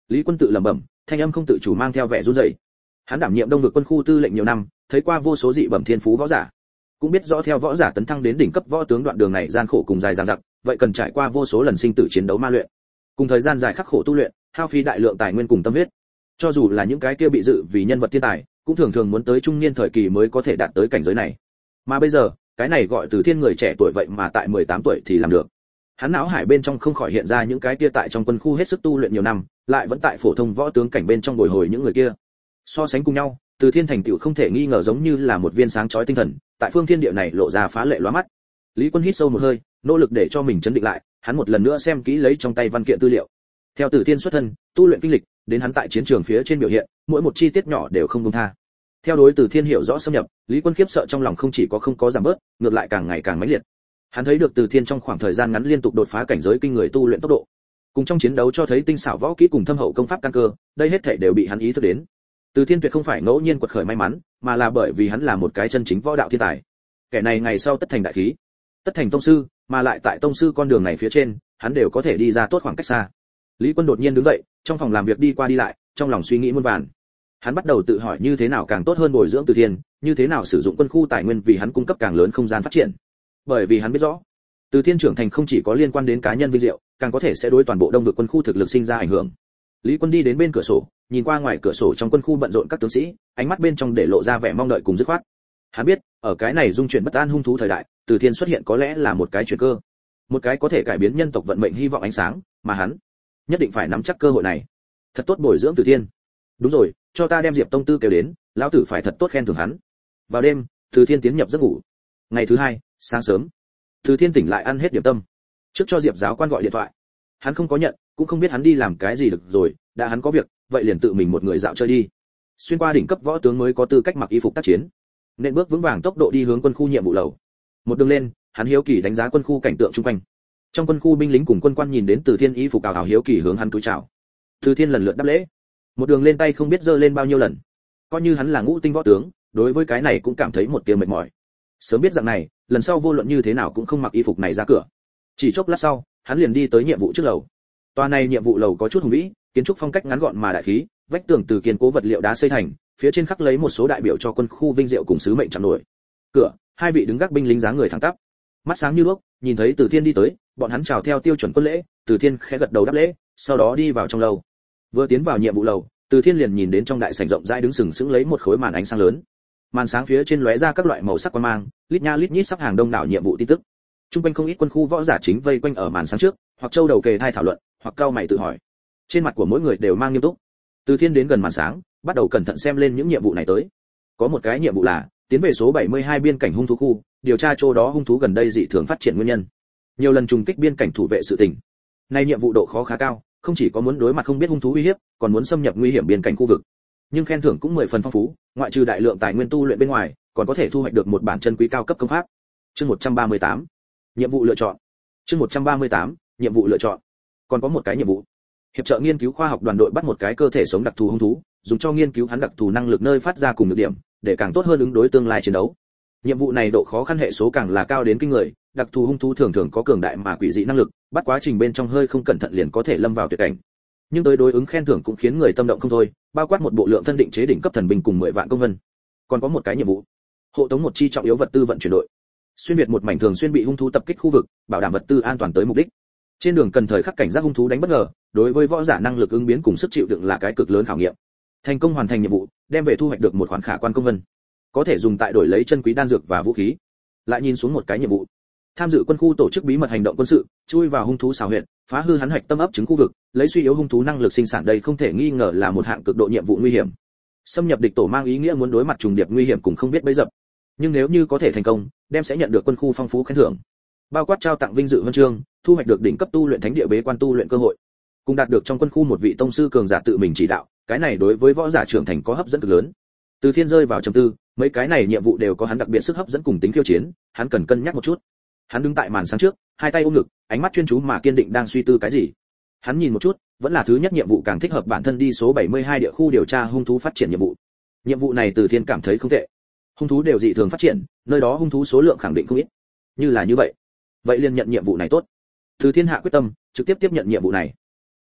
Lý Quân tự lẩm bẩm, thanh âm không tự chủ mang theo vẻ run rẩy. Hắn đảm nhiệm Đông vực quân khu tư lệnh nhiều năm, thấy qua vô số dị bẩm thiên phú võ giả, cũng biết rõ theo võ giả tấn thăng đến đỉnh cấp võ tướng đoạn đường này gian khổ cùng dài dằng dặc, vậy cần trải qua vô số lần sinh tử chiến đấu ma luyện, cùng thời gian dài khắc khổ tu luyện, hao phí đại lượng tài nguyên cùng tâm huyết. Cho dù là những cái kia bị dự vì nhân vật thiên tài, cũng thường thường muốn tới trung niên thời kỳ mới có thể đạt tới cảnh giới này. Mà bây giờ, cái này gọi Từ Thiên người trẻ tuổi vậy mà tại 18 tuổi thì làm được. Hắn não hải bên trong không khỏi hiện ra những cái kia tại trong quân khu hết sức tu luyện nhiều năm, lại vẫn tại phổ thông võ tướng cảnh bên trong bồi hồi những người kia. So sánh cùng nhau, Từ Thiên thành tựu không thể nghi ngờ giống như là một viên sáng chói tinh thần, tại phương thiên địa này lộ ra phá lệ lóa mắt. Lý Quân hít sâu một hơi, nỗ lực để cho mình chấn định lại, hắn một lần nữa xem kỹ lấy trong tay văn kiện tư liệu. Theo Từ Thiên xuất thân, tu luyện kinh lịch, đến hắn tại chiến trường phía trên biểu hiện, mỗi một chi tiết nhỏ đều không buông tha. Theo đối Từ Thiên hiểu rõ xâm nhập, Lý Quân khiếp sợ trong lòng không chỉ có không có giảm bớt, ngược lại càng ngày càng mãnh liệt. Hắn thấy được Từ Thiên trong khoảng thời gian ngắn liên tục đột phá cảnh giới kinh người tu luyện tốc độ, cùng trong chiến đấu cho thấy tinh xảo võ kỹ cùng thâm hậu công pháp căn cơ, đây hết thảy đều bị hắn ý thức đến. Từ Thiên tuyệt không phải ngẫu nhiên quật khởi may mắn, mà là bởi vì hắn là một cái chân chính võ đạo thiên tài. Kẻ này ngày sau tất thành đại khí, tất thành tông sư, mà lại tại tông sư con đường này phía trên, hắn đều có thể đi ra tốt khoảng cách xa. Lý Quân đột nhiên đứng dậy, trong phòng làm việc đi qua đi lại, trong lòng suy nghĩ muôn vàn. Hắn bắt đầu tự hỏi như thế nào càng tốt hơn bồi dưỡng Từ Thiên, như thế nào sử dụng quân khu tài nguyên vì hắn cung cấp càng lớn không gian phát triển. Bởi vì hắn biết rõ, Từ Thiên trưởng thành không chỉ có liên quan đến cá nhân vinh diệu, càng có thể sẽ đối toàn bộ Đông vực quân khu thực lực sinh ra ảnh hưởng. Lý Quân đi đến bên cửa sổ, nhìn qua ngoài cửa sổ trong quân khu bận rộn các tướng sĩ, ánh mắt bên trong để lộ ra vẻ mong đợi cùng dứt khoát. Hắn biết, ở cái này dung chuyển bất an hung thú thời đại, Từ Thiên xuất hiện có lẽ là một cái chuyển cơ, một cái có thể cải biến nhân tộc vận mệnh hy vọng ánh sáng, mà hắn nhất định phải nắm chắc cơ hội này, thật tốt bồi dưỡng Từ Thiên. Đúng rồi, cho ta đem Diệp Tông Tư kêu đến, lão tử phải thật tốt khen thưởng hắn. Vào đêm, Từ Thiên tiến nhập giấc ngủ. Ngày thứ hai, sáng sớm, Từ Thiên tỉnh lại ăn hết điểm tâm, trước cho Diệp giáo quan gọi điện thoại. Hắn không có nhận, cũng không biết hắn đi làm cái gì được rồi, đã hắn có việc, vậy liền tự mình một người dạo chơi đi. Xuyên qua đỉnh cấp võ tướng mới có tư cách mặc y phục tác chiến, nên bước vững vàng tốc độ đi hướng quân khu nhiệm vụ lầu. Một đường lên, hắn hiếu kỳ đánh giá quân khu cảnh tượng xung quanh. Trong quân khu binh lính cùng quân quan nhìn đến Từ Thiên y phục ảo ảo hiếu kỳ hướng hắn cúi chào. Từ Thiên lần lượt đáp lễ. Một đường lên tay không biết giơ lên bao nhiêu lần. Coi như hắn là ngũ tinh võ tướng, đối với cái này cũng cảm thấy một tia mệt mỏi. Sớm biết rằng này, lần sau vô luận như thế nào cũng không mặc y phục này ra cửa. Chỉ chốc lát sau, hắn liền đi tới nhiệm vụ trước lầu. Tòa này nhiệm vụ lầu có chút hùng vĩ, kiến trúc phong cách ngắn gọn mà đại khí, vách tường từ kiên cố vật liệu đá xây thành, phía trên khắc lấy một số đại biểu cho quân khu vinh diệu cùng sứ mệnh chẳng nổi. Cửa, hai vị đứng gác binh lính dáng người thẳng tắp, mắt sáng như đuốc, nhìn thấy Từ Thiên đi tới, bọn hắn chào theo tiêu chuẩn quân lễ, Từ Thiên khẽ gật đầu đáp lễ, sau đó đi vào trong lầu. Vừa tiến vào nhiệm vụ lầu, Từ Thiên liền nhìn đến trong đại sảnh rộng rãi đứng sừng sững lấy một khối màn ánh sáng lớn. Màn sáng phía trên lóe ra các loại màu sắc quang mang, lít nha lít nhít sắp hàng đông đảo nhiệm vụ tin tức. Trung quanh không ít quân khu võ giả chính vây quanh ở màn sáng trước, hoặc châu đầu kề thai thảo luận, hoặc cau mày tự hỏi. Trên mặt của mỗi người đều mang nghiêm túc. Từ Thiên đến gần màn sáng, bắt đầu cẩn thận xem lên những nhiệm vụ này tới. Có một cái nhiệm vụ là tiến về số 72 biên cảnh hung thú khu, điều tra chỗ đó hung thú gần đây dị thường phát triển nguyên nhân. Nhiều lần trùng kích biên cảnh thủ vệ sự tình. Này nhiệm vụ độ khó khá cao, không chỉ có muốn đối mặt không biết hung thú uy hiếp, còn muốn xâm nhập nguy hiểm biên cảnh khu vực. Nhưng khen thưởng cũng 10 phần phong phú, ngoại trừ đại lượng tài nguyên tu luyện bên ngoài, còn có thể thu hoạch được một bản chân quý cao cấp công pháp. Chương 138. Nhiệm vụ lựa chọn. Chương 138. Nhiệm vụ lựa chọn. Còn có một cái nhiệm vụ. Hiệp trợ nghiên cứu khoa học đoàn đội bắt một cái cơ thể sống đặc thù hung thú, dùng cho nghiên cứu hắn đặc thù năng lực nơi phát ra cùng nhược điểm, để càng tốt hơn ứng đối tương lai chiến đấu. Nhiệm vụ này độ khó khăn hệ số càng là cao đến kinh người, đặc thù hung thú thường thường có cường đại mà quỷ dị năng lực, bắt quá trình bên trong hơi không cẩn thận liền có thể lâm vào tuyệt cảnh. Nhưng tới đối ứng khen thưởng cũng khiến người tâm động không thôi, bao quát một bộ lượng thân định chế đỉnh cấp thần binh cùng 10 vạn công vân. Còn có một cái nhiệm vụ, hộ tống một chi trọng yếu vật tư vận chuyển đội, xuyên việt một mảnh thường xuyên bị hung thú tập kích khu vực, bảo đảm vật tư an toàn tới mục đích. Trên đường cần thời khắc cảnh giác hung thú đánh bất ngờ, đối với võ giả năng lực ứng biến cùng sức chịu đựng là cái cực lớn khảo nghiệm. Thành công hoàn thành nhiệm vụ, đem về thu hoạch được một khoản khả quan công vân, có thể dùng tại đổi lấy chân quý đan dược và vũ khí. Lại nhìn xuống một cái nhiệm vụ, tham dự quân khu tổ chức bí mật hành động quân sự, chui vào hung thú xào huyệt, phá hư hắn hạch tâm ấp trứng khu vực, lấy suy yếu hung thú năng lực sinh sản, đây không thể nghi ngờ là một hạng cực độ nhiệm vụ nguy hiểm. Xâm nhập địch tổ mang ý nghĩa muốn đối mặt trùng điệp nguy hiểm cùng không biết bấy dập. Nhưng nếu như có thể thành công, đem sẽ nhận được quân khu phong phú khen thưởng, bao quát trao tặng vinh dự huân chương, thu hoạch được đỉnh cấp tu luyện thánh địa bế quan tu luyện cơ hội, cùng đạt được trong quân khu một vị tông sư cường giả tự mình chỉ đạo, cái này đối với võ giả trưởng thành có hấp dẫn cực lớn. Từ Thiên rơi vào trầm tư, mấy cái này nhiệm vụ đều có hắn đặc biệt sức hấp dẫn cùng tính khiêu chiến, hắn cần cân nhắc một chút. Hắn đứng tại màn sáng trước, hai tay ôm ngực, ánh mắt chuyên chú mà kiên định đang suy tư cái gì. Hắn nhìn một chút, vẫn là thứ nhất nhiệm vụ càng thích hợp bản thân, đi số 72 địa khu điều tra hung thú phát triển nhiệm vụ. Nhiệm vụ này Từ Thiên cảm thấy không tệ. Hung thú đều dị thường phát triển, nơi đó hung thú số lượng khẳng định không ít. Như là như vậy, vậy liền nhận nhiệm vụ này tốt. Từ Thiên hạ quyết tâm, trực tiếp tiếp nhận nhiệm vụ này.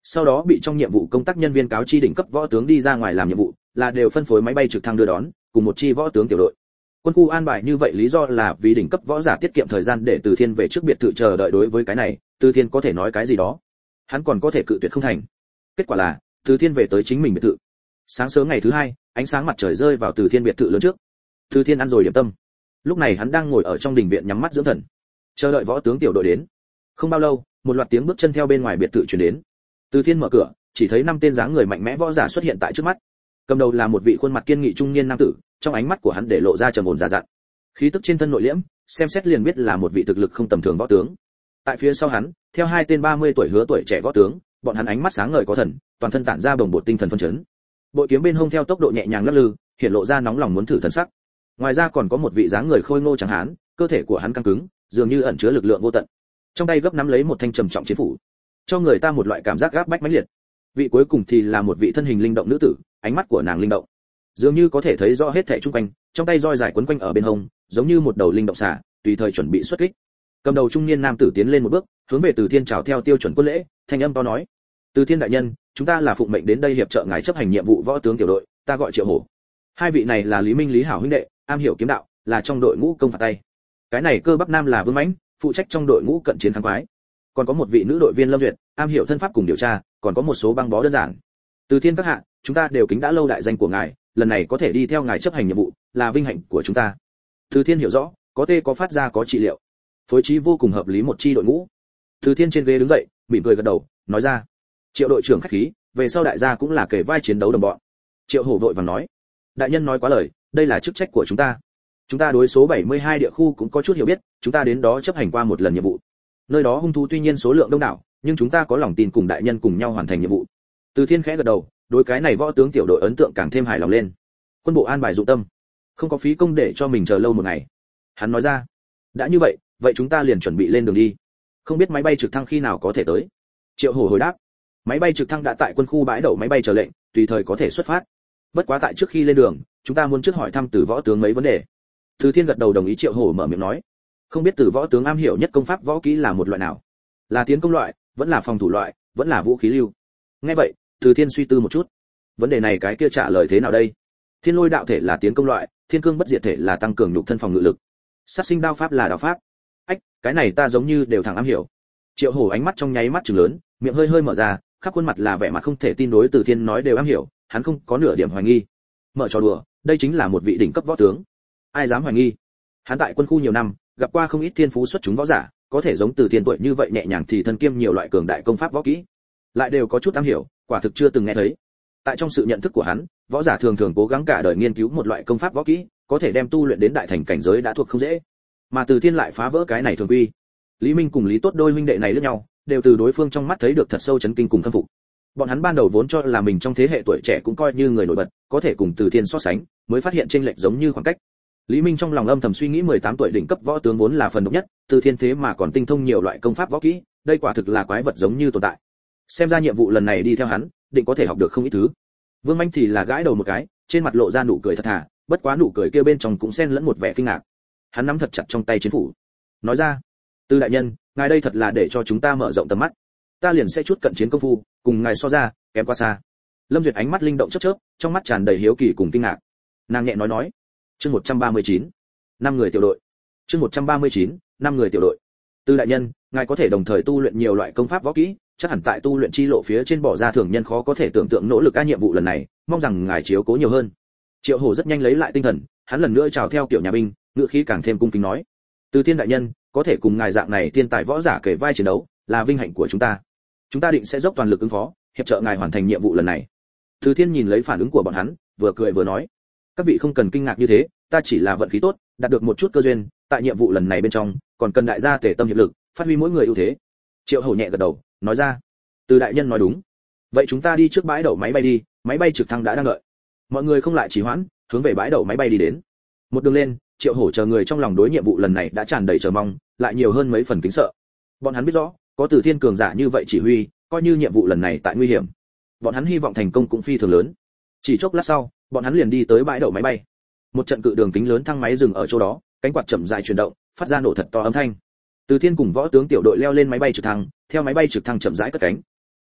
Sau đó bị trong nhiệm vụ công tác nhân viên cáo chi đỉnh cấp võ tướng đi ra ngoài làm nhiệm vụ, là đều phân phối máy bay trực thăng đưa đón, cùng một chi võ tướng tiểu đội. Quân khu an bài như vậy lý do là vì đỉnh cấp võ giả tiết kiệm thời gian để Từ Thiên về trước biệt thự chờ đợi. Đối với cái này, Từ Thiên có thể nói cái gì đó, hắn còn có thể cự tuyệt không thành. Kết quả là, Từ Thiên về tới chính mình biệt thự. Sáng sớm ngày thứ hai, ánh sáng mặt trời rơi vào Từ Thiên biệt thự lớn trước. Từ Thiên ăn rồi điểm tâm. Lúc này hắn đang ngồi ở trong đình viện nhắm mắt dưỡng thần, chờ đợi võ tướng tiểu đội đến. Không bao lâu, một loạt tiếng bước chân theo bên ngoài biệt thự truyền đến. Từ Thiên mở cửa, chỉ thấy 5 tên dáng người mạnh mẽ võ giả xuất hiện tại trước mắt. Cầm đầu là một vị khuôn mặt kiên nghị trung niên nam tử, trong ánh mắt của hắn để lộ ra trầm ổn già dặn. Khí tức trên thân nội liễm, xem xét liền biết là một vị thực lực không tầm thường võ tướng. Tại phía sau hắn, theo 2 tên 30 tuổi hứa tuổi trẻ võ tướng, bọn hắn ánh mắt sáng ngời có thần, toàn thân tản ra bồng bột tinh thần phấn chấn. Bội kiếm bên hông theo tốc độ nhẹ nhàng lắc lư, hiện lộ ra nóng lòng muốn thử thần sắc. Ngoài ra còn có một vị dáng người khôi ngô trắng hán, cơ thể của hắn căng cứng, dường như ẩn chứa lực lượng vô tận. Trong tay gấp nắm lấy một thanh trầm trọng chiến phủ, cho người ta một loại cảm giác gáp bách mãnh liệt. Vị cuối cùng thì là một vị thân hình linh động nữ tử, ánh mắt của nàng linh động, dường như có thể thấy rõ hết thảy xung quanh, trong tay roi dài quấn quanh ở bên hông, giống như một đầu linh động xà, tùy thời chuẩn bị xuất kích. Cầm đầu trung niên nam tử tiến lên một bước, hướng về Từ Thiên chào theo tiêu chuẩn quân lễ, thanh âm to nói: "Từ Thiên đại nhân, chúng ta là phụng mệnh đến đây hiệp trợ ngài chấp hành nhiệm vụ võ tướng tiểu đội, ta gọi Triệu Hổ. Hai vị này là Lý Minh Lý Hảo huynh đệ, am hiểu kiếm đạo, là trong đội ngũ công phạt tay. Cái này Cơ Bắc Nam là Vương Mãnh, phụ trách trong đội ngũ cận chiến kháng quái. Còn có một vị nữ đội viên Lâm Duyệt, am hiểu thân pháp cùng điều tra, còn có một số băng bó đơn giản. Từ Thiên các hạ, chúng ta đều kính đã lâu đại danh của ngài, lần này có thể đi theo ngài chấp hành nhiệm vụ, là vinh hạnh của chúng ta." Từ Thiên hiểu rõ, có tê có phát ra có trị liệu, phối trí vô cùng hợp lý một chi đội ngũ. Từ Thiên trên ghế đứng dậy, mỉm cười gật đầu, nói ra: "Triệu đội trưởng khách khí, về sau đại gia cũng là kề vai chiến đấu đồng bọn." Triệu Hổ vội vàng nói: "Đại nhân nói quá lời, đây là chức trách của chúng ta. Chúng ta đối số 72 địa khu cũng có chút hiểu biết, chúng ta đến đó chấp hành qua một lần nhiệm vụ. Nơi đó hung thú tuy nhiên số lượng đông đảo, nhưng chúng ta có lòng tin cùng đại nhân cùng nhau hoàn thành nhiệm vụ." Từ Thiên khẽ gật đầu, đối cái này võ tướng tiểu đội ấn tượng càng thêm hài lòng lên. Quân bộ an bài dụng tâm, không có phí công để cho mình chờ lâu một ngày. Hắn nói ra: "Đã như vậy, vậy chúng ta liền chuẩn bị lên đường đi. Không biết máy bay trực thăng khi nào có thể tới?" Triệu Hổ hồi đáp: "Máy bay trực thăng đã tại quân khu bãi đậu máy bay chờ lệnh, tùy thời có thể xuất phát. Bất quá tại trước khi lên đường, chúng ta muốn trước hỏi thăm Từ võ tướng mấy vấn đề." Từ Thiên gật đầu đồng ý. Triệu Hổ mở miệng nói: "Không biết Từ võ tướng am hiểu nhất công pháp võ kỹ là một loại nào? Là tiến công loại, vẫn là phòng thủ loại, vẫn là vũ khí lưu?" Nghe vậy, Từ Thiên suy tư một chút. Vấn đề này cái kia trả lời thế nào đây? Thiên Lôi đạo thể là tiến công loại, Thiên Cương bất diệt thể là tăng cường nhục thân phòng ngự lực, Sát sinh đao pháp là đao pháp. Ách, cái này ta giống như đều thẳng am hiểu. Triệu Hổ ánh mắt trong nháy mắt trừng lớn, miệng hơi hơi mở ra, khắp khuôn mặt là vẻ mặt không thể tin đối Từ Thiên nói đều am hiểu, hắn không có nửa điểm hoài nghi. Mở trò đùa, đây chính là một vị đỉnh cấp võ tướng, ai dám hoài nghi? Hắn tại quân khu nhiều năm, gặp qua không ít thiên phú xuất chúng võ giả, có thể giống Từ Thiên tuổi như vậy nhẹ nhàng thì thân kiêm nhiều loại cường đại công pháp võ kỹ, lại đều có chút am hiểu, quả thực chưa từng nghe thấy. Tại trong sự nhận thức của hắn, võ giả thường thường cố gắng cả đời nghiên cứu một loại công pháp võ kỹ, có thể đem tu luyện đến đại thành cảnh giới đã thuộc không dễ. Mà Từ Thiên lại phá vỡ cái này thường quy. Lý Minh cùng Lý Tốt đôi huynh đệ này lẫn nhau, đều từ đối phương trong mắt thấy được thật sâu chấn kinh cùng khâm phục. Bọn hắn ban đầu vốn cho là mình trong thế hệ tuổi trẻ cũng coi như người nổi bật, có thể cùng Từ Thiên so sánh, mới phát hiện chênh lệch giống như khoảng cách. Lý Minh trong lòng âm thầm suy nghĩ 18 tuổi đỉnh cấp võ tướng vốn là phần độc nhất, Từ Thiên thế mà còn tinh thông nhiều loại công pháp võ kỹ, đây quả thực là quái vật giống như tồn tại. Xem ra nhiệm vụ lần này đi theo hắn, định có thể học được không ít thứ. Vương Mạnh thì là gãi đầu một cái, trên mặt lộ ra nụ cười thật thà, bất quá nụ cười kia bên trong cũng xen lẫn một vẻ kinh ngạc. Hắn nắm thật chặt trong tay chiến phủ, nói ra: "Từ đại nhân, ngài đây thật là để cho chúng ta mở rộng tầm mắt. Ta liền sẽ chút cận chiến công phu, cùng ngài so ra, kém quá xa." Lâm Duyệt ánh mắt linh động chớp chớp, trong mắt tràn đầy hiếu kỳ cùng kinh ngạc. Nàng nhẹ nói: "Chương 139, 5 người tiểu đội. Chương 139, 5 người tiểu đội. Từ đại nhân, ngài có thể đồng thời tu luyện nhiều loại công pháp võ kỹ, chắc hẳn tại tu luyện chi lộ phía trên bỏ ra thường nhân khó có thể tưởng tượng nỗ lực các nhiệm vụ lần này, mong rằng ngài chiếu cố nhiều hơn." Triệu Hổ rất nhanh lấy lại tinh thần, hắn lần nữa chào theo kiểu nhà binh, ngữ khí càng thêm cung kính nói: "Từ Thiên đại nhân, có thể cùng ngài dạng này thiên tài võ giả kể vai chiến đấu, là vinh hạnh của chúng ta. Chúng ta định sẽ dốc toàn lực ứng phó, hiệp trợ ngài hoàn thành nhiệm vụ lần này." Từ Thiên nhìn lấy phản ứng của bọn hắn, vừa cười vừa nói: "Các vị không cần kinh ngạc như thế, ta chỉ là vận khí tốt, đạt được một chút cơ duyên, tại nhiệm vụ lần này bên trong, còn cần đại gia tề tâm hiệp lực, phát huy mỗi người ưu thế." Triệu Hổ nhẹ gật đầu, nói ra: "Từ đại nhân nói đúng. Vậy chúng ta đi trước bãi đậu máy bay đi, máy bay trực thăng đã đang đợi." Mọi người không lại trì hoãn, hướng về bãi đậu máy bay đi đến. Một đường lên, Triệu Hổ chờ người trong lòng đối nhiệm vụ lần này đã tràn đầy chờ mong, lại nhiều hơn mấy phần kính sợ. Bọn hắn biết rõ, có Từ Thiên cường giả như vậy chỉ huy, coi như nhiệm vụ lần này tại nguy hiểm, bọn hắn hy vọng thành công cũng phi thường lớn. Chỉ chốc lát sau, bọn hắn liền đi tới bãi đậu máy bay. Một trận cự đường kính lớn thang máy dừng ở chỗ đó, cánh quạt chậm rãi chuyển động, phát ra nổ thật to âm thanh. Từ Thiên cùng võ tướng tiểu đội leo lên máy bay trực thăng, theo máy bay trực thăng chậm rãi cất cánh.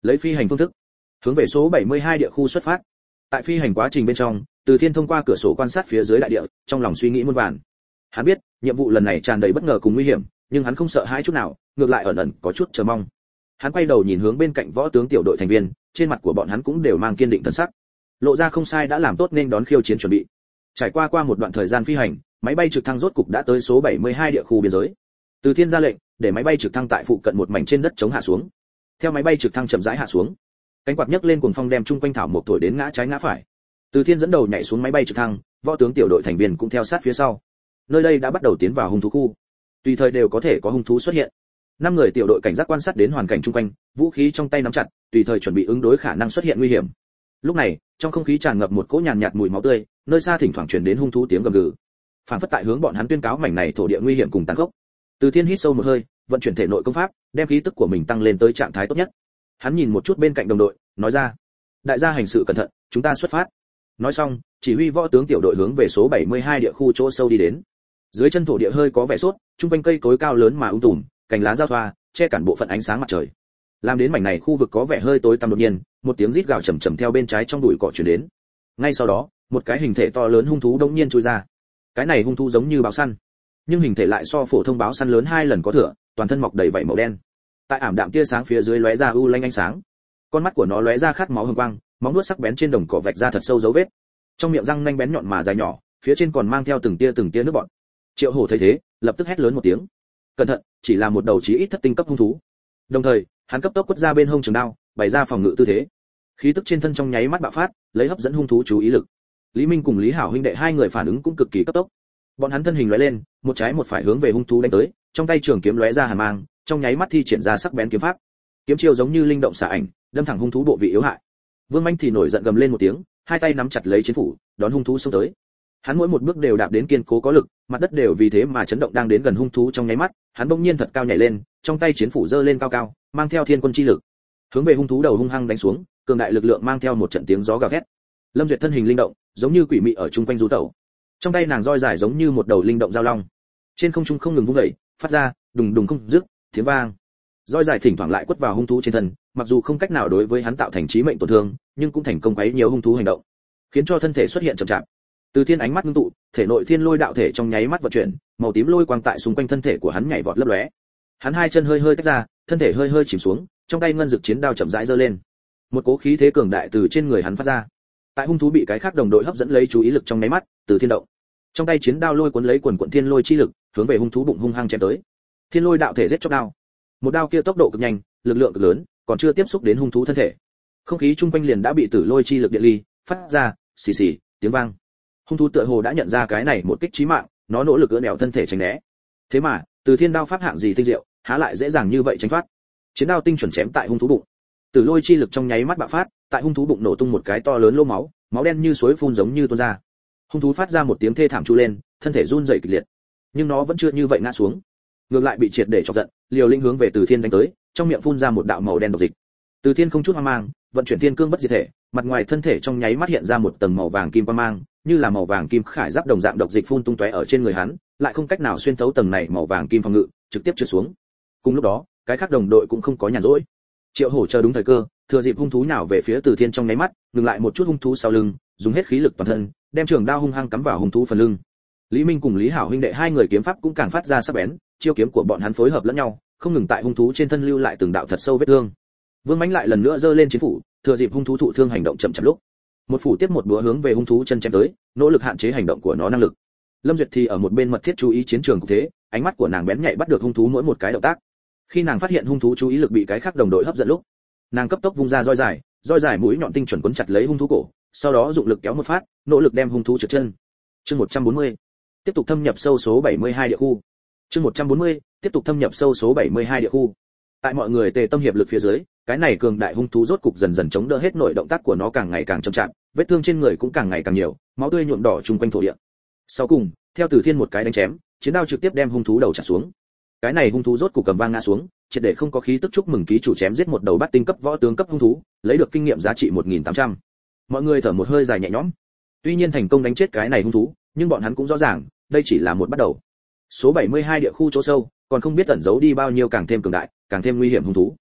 lấy phi hành phương thức hướng về số 72 địa khu xuất phát. Tại phi hành quá trình bên trong, Từ Thiên thông qua cửa sổ quan sát phía dưới đại địa, trong lòng suy nghĩ muôn vàn. Hắn biết, nhiệm vụ lần này tràn đầy bất ngờ cùng nguy hiểm, nhưng hắn không sợ hãi chút nào, ngược lại ẩn ẩn có chút chờ mong. Hắn quay đầu nhìn hướng bên cạnh võ tướng tiểu đội thành viên, trên mặt của bọn hắn cũng đều mang kiên định thần sắc. Lộ ra không sai đã làm tốt nên đón khiêu chiến chuẩn bị. Trải qua một đoạn thời gian phi hành, máy bay trực thăng rốt cục đã tới số 72 địa khu biên giới. Từ Thiên ra lệnh, để máy bay trực thăng tại phụ cận một mảnh trên đất chống hạ xuống. Theo máy bay trực thăng chậm rãi hạ xuống, cánh quạt nhấc lên cuồng phong đem chung quanh thảo một thổi đến ngã trái ngã phải. Từ Thiên dẫn đầu nhảy xuống máy bay trực thăng, võ tướng tiểu đội thành viên cũng theo sát phía sau. Nơi đây đã bắt đầu tiến vào hung thú khu, tùy thời đều có thể có hung thú xuất hiện. 5 người tiểu đội cảnh giác quan sát đến hoàn cảnh chung quanh, vũ khí trong tay nắm chặt, tùy thời chuẩn bị ứng đối khả năng xuất hiện nguy hiểm. Lúc này, trong không khí tràn ngập một cỗ nhàn nhạt mùi máu tươi, nơi xa thỉnh thoảng truyền đến hung thú tiếng gầm gừ. Phản phất tại hướng bọn hắn tuyên cáo mảnh này thổ địa nguy hiểm cùng tàn khốc. Từ Thiên hít sâu một hơi, vận chuyển thể nội công pháp, đem khí tức của mình tăng lên tới trạng thái tốt nhất. Hắn nhìn một chút bên cạnh đồng đội, nói ra: "Đại gia hành sự cẩn thận, chúng ta xuất phát." Nói xong, chỉ huy võ tướng tiểu đội hướng về số 72 địa khu chỗ sâu đi đến. Dưới chân thổ địa hơi có vẻ sốt, trung quanh cây cối cao lớn mà tùm, cành lá giao thoa, che cản bộ phận ánh sáng mặt trời. Làm đến mảnh này khu vực có vẻ hơi tối tăm đột nhiên, một tiếng rít gào trầm trầm theo bên trái trong bụi cỏ truyền đến. Ngay sau đó, một cái hình thể to lớn hung thú đột nhiên chui ra. Cái này hung thú giống như báo săn, nhưng hình thể lại so phổ thông báo săn lớn 2 lần có thừa, toàn thân mọc đầy vảy màu đen. Tại ảm đạm tia sáng phía dưới lóe ra u lanh ánh sáng. Con mắt của nó lóe ra khát máu hừng quang, móng vuốt sắc bén trên đồng cỏ vạch ra thật sâu dấu vết. Trong miệng răng nanh bén nhọn mà dài nhỏ, phía trên còn mang theo từng tia nước bọt. Triệu Hổ thấy thế, lập tức hét lớn một tiếng: "Cẩn thận, chỉ là một đầu chí ít thất tinh cấp hung thú." Đồng thời, hắn cấp tốc quất ra bên hông trường đao, bày ra phòng ngự tư thế. Khí tức trên thân trong nháy mắt bạo phát, lấy hấp dẫn hung thú chú ý lực. Lý Minh cùng Lý Hảo huynh đệ 2 người phản ứng cũng cực kỳ cấp tốc. Bọn hắn thân hình lóe lên, một trái một phải hướng về hung thú đánh tới, trong tay trường kiếm lóe ra hàn mang, trong nháy mắt thi triển ra sắc bén kiếm pháp. Kiếm chiêu giống như linh động xạ ảnh, đâm thẳng hung thú bộ vị yếu hại. Vương Mạnh thì nổi giận gầm lên một tiếng, hai tay nắm chặt lấy chiến phủ, đón hung thú xông tới. Hắn mỗi một bước đều đạp đến kiên cố có lực, mặt đất đều vì thế mà chấn động. Đang đến gần hung thú trong nháy mắt, hắn bỗng nhiên thật cao nhảy lên, trong tay chiến phủ giơ lên cao cao, mang theo thiên quân chi lực, hướng về hung thú đầu hung hăng đánh xuống, cường đại lực lượng mang theo một trận tiếng gió gào thét. Lâm Duyệt thân hình linh động, giống như quỷ mị ở trung quanh du tẩu. Trong tay nàng roi dài giống như một đầu linh động giao long, trên không trung không ngừng vung dậy, phát ra đùng đùng không dứt tiếng vang. Roi dài thỉnh thoảng lại quất vào hung thú trên thân, mặc dù không cách nào đối với hắn tạo thành chí mệnh tổn thương, nhưng cũng thành công quấy nhiều hung thú hành động, khiến cho thân thể xuất hiện chậm chạp. Từ Thiên ánh mắt ngưng tụ, thể nội thiên lôi đạo thể trong nháy mắt vận chuyển, màu tím lôi quang tại xung quanh thân thể của hắn nhảy vọt lấp lóe. Hắn hai chân hơi hơi tách ra, thân thể hơi hơi chìm xuống, trong tay ngân dực chiến đao chậm rãi giơ lên. Một cỗ khí thế cường đại từ trên người hắn phát ra. Tại hung thú bị cái khác đồng đội hấp dẫn lấy chú ý lực trong nháy mắt, Từ Thiên động. Trong tay chiến đao lôi cuốn lấy quần quần thiên lôi chi lực, hướng về hung thú bụng hung hăng chém tới. Thiên lôi đạo thể giết chóc đao. Một đao kia tốc độ cực nhanh, lực lượng cực lớn, còn chưa tiếp xúc đến hung thú thân thể. Không khí chung quanh liền đã bị tử lôi chi lực điện ly, phát ra xì xì tiếng vang. Hung thú tựa hồ đã nhận ra cái này một kích chí mạng, nó nỗ lực gỡ nẻo thân thể tránh né. Thế mà, Từ Thiên đao pháp hạng gì tinh diệu, há lại dễ dàng như vậy tránh thoát. Chiến đao tinh chuẩn chém tại hung thú bụng. Tử lôi chi lực trong nháy mắt bạo phát, tại hung thú bụng nổ tung một cái to lớn lỗ máu, máu đen như suối phun giống như tuôn ra. Hung thú phát ra một tiếng thê thảm tru lên, thân thể run rẩy kịch liệt. Nhưng nó vẫn chưa như vậy ngã xuống, ngược lại bị triệt để chọc giận, liều lĩnh hướng về Từ Thiên đánh tới, trong miệng phun ra một đạo màu đen độc dịch. Từ Thiên không chút hoang mang, vận chuyển thiên cương bất diệt thể, mặt ngoài thân thể trong nháy mắt hiện ra một tầng màu vàng kim quang mang, như là màu vàng kim khải giáp đồng dạng độc dịch phun tung tóe ở trên người hắn, lại không cách nào xuyên thấu tầng này màu vàng kim phòng ngự, trực tiếp trượt xuống. Cùng lúc đó, cái khác đồng đội cũng không có nhàn rỗi. Triệu Hổ chờ đúng thời cơ, thừa dịp hung thú nào về phía Từ Thiên trong nháy mắt, ngừng lại một chút hung thú sau lưng, dùng hết khí lực toàn thân, đem trường đao hung hăng cắm vào hung thú phần lưng. Lý Minh cùng Lý Hảo huynh đệ 2 người kiếm pháp cũng càng phát ra sắc bén, chiêu kiếm của bọn hắn phối hợp lẫn nhau, không ngừng tại hung thú trên thân lưu lại từng đạo thật sâu vết thương. Vương Mãnh lại lần nữa giơ lên chiến phủ, thừa dịp hung thú thụ thương hành động chậm chạp lúc, một phủ tiếp một búa hướng về hung thú chân chém tới, nỗ lực hạn chế hành động của nó năng lực. Lâm Duyệt thì ở một bên mật thiết chú ý chiến trường cục thế, ánh mắt của nàng bén nhạy bắt được hung thú mỗi một cái động tác. Khi nàng phát hiện hung thú chú ý lực bị cái khác đồng đội hấp dẫn lúc, nàng cấp tốc vung ra roi dài mũi nhọn tinh chuẩn quấn chặt lấy hung thú cổ, sau đó dụng lực kéo một phát, nỗ lực đem hung thú trượt chân. Chương 140. Tiếp tục thâm nhập sâu số 72 địa khu. Chương 140. Tiếp tục thâm nhập sâu số 72 địa khu. Tại mọi người tề tâm hiệp lực phía dưới, cái này cường đại hung thú rốt cục dần dần chống đỡ hết nội động tác của nó càng ngày càng chậm chạp, vết thương trên người cũng càng ngày càng nhiều, máu tươi nhuộm đỏ chung quanh thổ địa. Sau cùng, theo Từ Thiên một cái đánh chém, chiến đao trực tiếp đem hung thú đầu chặt xuống. Cái này hung thú rốt cục cầm vang ngã xuống, triệt để không có khí tức. Chúc mừng ký chủ chém giết một đầu bát tinh cấp võ tướng cấp hung thú, lấy được kinh nghiệm giá trị 1800. Mọi người thở một hơi dài nhẹ nhõm. Tuy nhiên thành công đánh chết cái này hung thú, nhưng bọn hắn cũng rõ ràng, đây chỉ là một bắt đầu. Số 72 địa khu chỗ sâu, còn không biết ẩn giấu đi bao nhiêu càng thêm cường đại, càng thêm nguy hiểm hung thú.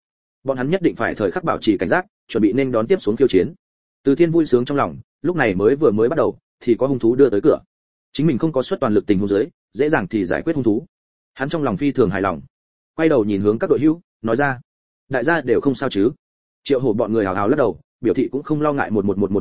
Bọn hắn nhất định phải thời khắc bảo trì cảnh giác, chuẩn bị nên đón tiếp xuống khiêu chiến. Từ Thiên vui sướng trong lòng, lúc này vừa mới bắt đầu thì có hung thú đưa tới cửa. Chính mình không có suất toàn lực tình huống dưới, dễ dàng thì giải quyết hung thú. Hắn trong lòng phi thường hài lòng. Quay đầu nhìn hướng các đội hữu, nói ra: "Đại gia đều không sao chứ?" Triệu Hổ bọn người hào hào lắc đầu, biểu thị cũng không lo ngại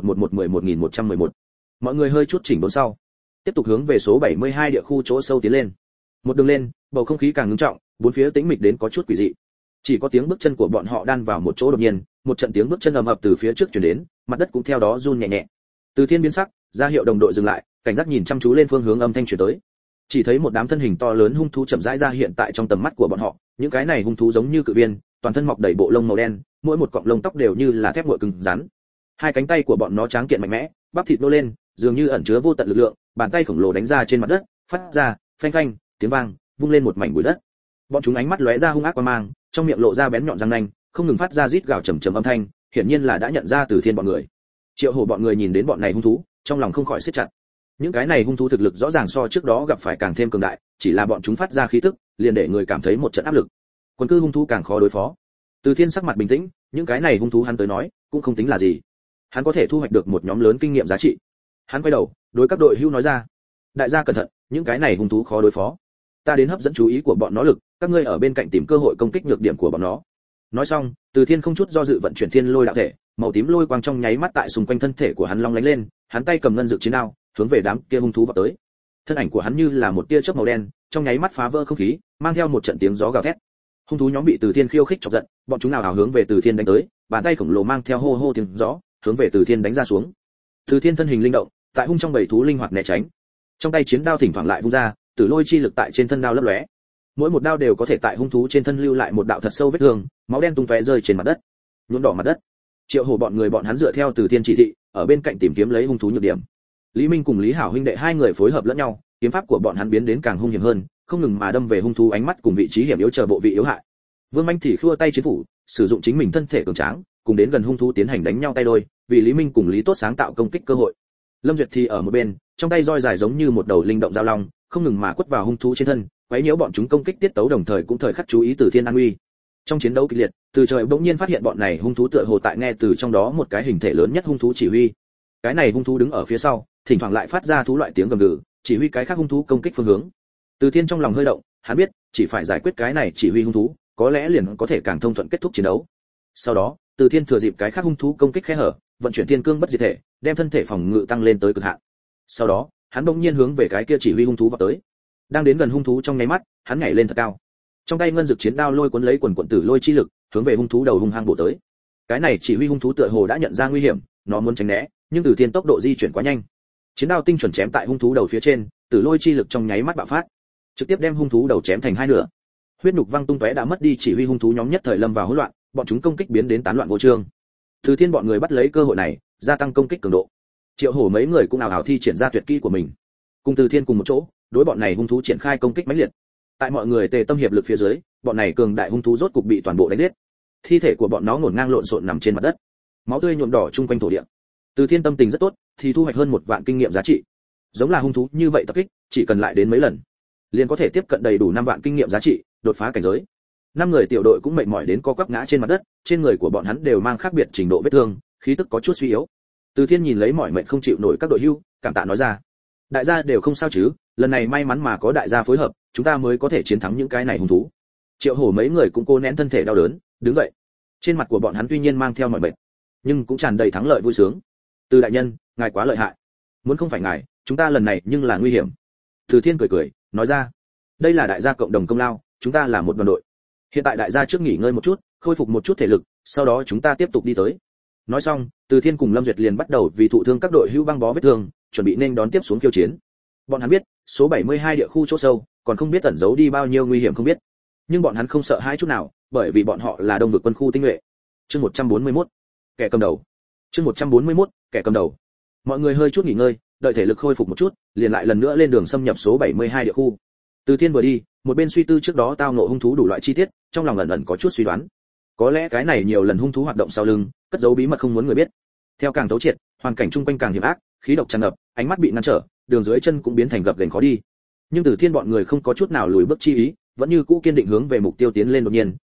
1111111111. Mọi người hơi chút chỉnh đốn sau, tiếp tục hướng về số 72 địa khu chỗ sâu tiến lên. Một đường lên, bầu không khí càng ngưng trọng, bốn phía tĩnh mịch đến có chút quỷ dị. Chỉ có tiếng bước chân của bọn họ đan vào một chỗ, đột nhiên, một trận tiếng bước chân ầm ầm từ phía trước truyền đến, mặt đất cũng theo đó run nhẹ nhẹ. Từ Thiên biến sắc, ra hiệu đồng đội dừng lại, cảnh giác nhìn chăm chú lên phương hướng âm thanh truyền tới. Chỉ thấy một đám thân hình to lớn hung thú chậm rãi ra hiện tại trong tầm mắt của bọn họ, những cái này hung thú giống như cự viên, toàn thân mọc đầy bộ lông màu đen, mỗi một cọng lông tóc đều như là thép nguội cứng rắn. Hai cánh tay của bọn nó tráng kiện mạnh mẽ, bắp thịt nô lên, dường như ẩn chứa vô tận lực lượng, bàn tay khổng lồ đánh ra trên mặt đất, phát ra phanh phanh tiếng vang, vung lên một mảnh bụi đất. Bọn chúng ánh mắt lóe ra hung ác quang mang, trong miệng lộ ra bén nhọn răng nanh, không ngừng phát ra rít gào trầm trầm âm thanh, hiển nhiên là đã nhận ra Từ Thiên bọn người. Triệu Hổ bọn người nhìn đến bọn này hung thú, trong lòng không khỏi siết chặt. Những cái này hung thú thực lực rõ ràng so trước đó gặp phải càng thêm cường đại, chỉ là bọn chúng phát ra khí tức, liền để người cảm thấy một trận áp lực. Quân cư hung thú càng khó đối phó. Từ Thiên sắc mặt bình tĩnh, những cái này hung thú hắn tới nói, cũng không tính là gì. Hắn có thể thu hoạch được một nhóm lớn kinh nghiệm giá trị. Hắn quay đầu, đối các đội hữu nói ra: "Đại gia cẩn thận, những cái này hung thú khó đối phó. Ta đến hấp dẫn chú ý của bọn nó lực, các ngươi ở bên cạnh tìm cơ hội công kích nhược điểm của bọn nó." Nói xong, Từ Thiên không chút do dự vận chuyển Thiên Lôi đạo thể, màu tím lôi quang trong nháy mắt tại xung quanh thân thể của hắn long lánh lên, hắn tay cầm ngân dược chiến đao, hướng về đám kia hung thú vọt tới. Thân ảnh của hắn như là một tia chớp màu đen, trong nháy mắt phá vỡ không khí, mang theo một trận tiếng gió gào thét. Hung thú nhóm bị Từ Thiên khiêu khích chọc giận, bọn chúng nào hào hướng về Từ Thiên đánh tới, bàn tay khổng lồ mang theo hô hô tiếng gió, hướng về Từ Thiên đánh ra xuống. Từ Thiên thân hình linh động, tại hung trong bầy thú linh hoạt né tránh. Trong tay chiến đao thỉnh thoảng lại vung ra, tử lôi chi lực tại trên thân đao lấp lóe. Mỗi một đao đều có thể tại hung thú trên thân lưu lại một đạo thật sâu vết thương, máu đen tung tóe rơi trên mặt đất, nhuộm đỏ mặt đất. Triệu Hổ bọn người bọn hắn dựa theo Từ Thiên chỉ thị, ở bên cạnh tìm kiếm lấy hung thú nhược điểm. Lý Minh cùng Lý Hảo huynh đệ hai người phối hợp lẫn nhau, kiếm pháp của bọn hắn biến đến càng hung hiểm hơn, không ngừng mà đâm về hung thú ánh mắt cùng vị trí hiểm yếu chờ bộ vị yếu hại. Vương Mạnh thì khua tay chiến phủ, sử dụng chính mình thân thể cường tráng, cùng đến gần hung thú tiến hành đánh nhau tay đôi, vì Lý Minh cùng Lý Tốt sáng tạo công kích cơ hội. Lâm Duyệt thì ở một bên, trong tay roi dài giống như một đầu linh động dao long, không ngừng mà quất vào hung thú trên thân, quấy nhiễu bọn chúng công kích tiết tấu, đồng thời cũng thời khắc chú ý Từ Thiên an nguy. Trong chiến đấu kịch liệt, Từ Trời bỗng nhiên phát hiện bọn này hung thú tựa hồ tại nghe từ trong đó một cái hình thể lớn nhất hung thú chỉ huy. Cái này hung thú đứng ở phía sau, thỉnh thoảng lại phát ra thú loại tiếng gầm gừ, chỉ huy cái khác hung thú công kích phương hướng. Từ Thiên trong lòng hơi động, hắn biết, chỉ phải giải quyết cái này chỉ huy hung thú, có lẽ liền có thể càng thông thuận kết thúc chiến đấu. Sau đó, Từ Thiên thừa dịp cái khác hung thú công kích khe hở, vận chuyển thiên cương bất diệt thể, đem thân thể phòng ngự tăng lên tới cực hạn. Sau đó, hắn bỗng nhiên hướng về cái kia chỉ huy hung thú vọt tới. Đang đến gần hung thú trong nháy mắt, hắn nhảy lên thật cao. Trong tay ngân dược chiến đao lôi cuốn lấy quần quần tử lôi chi lực, hướng về hung thú đầu hung hăng bổ tới. Cái này chỉ huy hung thú tựa hồ đã nhận ra nguy hiểm, nó muốn tránh né, nhưng Từ Thiên tốc độ di chuyển quá nhanh. Chiến đao tinh chuẩn chém tại hung thú đầu phía trên, tử lôi chi lực trong nháy mắt bạo phát, trực tiếp đem hung thú đầu chém thành hai nửa. Huyết nhục văng tung tóe, đã mất đi chỉ huy hung thú nhóm nhất thời lâm vào hỗn loạn, bọn chúng công kích biến đến tán loạn vô chương. Từ Thiên bọn người bắt lấy cơ hội này, gia tăng công kích cường độ. Triệu Hổ mấy người cũng ào ào thi triển ra tuyệt kỹ của mình, cùng Từ Thiên cùng một chỗ, đối bọn này hung thú triển khai công kích mãnh liệt. Tại mọi người tề tâm hiệp lực phía dưới, bọn này cường đại hung thú rốt cục bị toàn bộ đánh giết. Thi thể của bọn nó ngổn ngang lộn xộn nằm trên mặt đất, máu tươi nhuộm đỏ chung quanh thổ địa. Từ Thiên tâm tình rất tốt, thì thu hoạch hơn 1 vạn kinh nghiệm giá trị. Giống là hung thú như vậy tập kích, chỉ cần lại đến mấy lần, liền có thể tiếp cận đầy đủ 5 vạn kinh nghiệm giá trị, đột phá cảnh giới. 5 người tiểu đội cũng mệt mỏi đến co quắp ngã trên mặt đất, trên người của bọn hắn đều mang khác biệt trình độ vết thương, khí tức có chút suy yếu. Từ Thiên nhìn lấy mỏi mệt không chịu nổi các đội hưu, cảm tạ nói ra: đại gia đều không sao chứ, lần này may mắn mà có đại gia phối hợp, chúng ta mới có thể chiến thắng những cái này hung thú. Triệu Hổ mấy người cũng cố nén thân thể đau đớn, đứng dậy. Trên mặt của bọn hắn tuy nhiên mang theo mỏi mệt, nhưng cũng tràn đầy thắng lợi vui sướng. Từ đại nhân, ngài quá lợi hại. Muốn không phải ngài, chúng ta lần này nhưng là nguy hiểm. Từ Thiên cười cười, nói ra: đây là đại gia cộng đồng công lao, chúng ta là một đoàn đội. Hiện tại đại gia trước nghỉ ngơi một chút, khôi phục một chút thể lực, sau đó chúng ta tiếp tục đi tới. Nói xong, Từ Thiên cùng Lâm Duyệt liền bắt đầu vì thụ thương các đội hưu băng bó vết thương, chuẩn bị nên đón tiếp xuống khiêu chiến. Bọn hắn biết, số 72 địa khu chỗ sâu, còn không biết ẩn giấu đi bao nhiêu nguy hiểm không biết. Nhưng bọn hắn không sợ hãi chút nào, bởi vì bọn họ là Đông vực quân khu tinh nhuệ. Chương 141, kẻ cầm đầu. Chương 141, kẻ cầm đầu. Mọi người hơi chút nghỉ ngơi, đợi thể lực khôi phục một chút, liền lại lần nữa lên đường xâm nhập số 72 địa khu. Từ Thiên vừa đi, một bên suy tư trước đó tao ngộ hung thú đủ loại chi tiết, trong lòng ẩn ẩn có chút suy đoán. Có lẽ cái này nhiều lần hung thú hoạt động sau lưng, cất giấu bí mật không muốn người biết. Theo càng thấu triệt, hoàn cảnh chung quanh càng hiểm ác, khí độc tràn ngập, ánh mắt bị ngăn trở, đường dưới chân cũng biến thành gập ghềnh khó đi. Nhưng Từ Thiên bọn người không có chút nào lùi bước chi ý, vẫn như cũ kiên định hướng về mục tiêu tiến lên. Đột nhiên,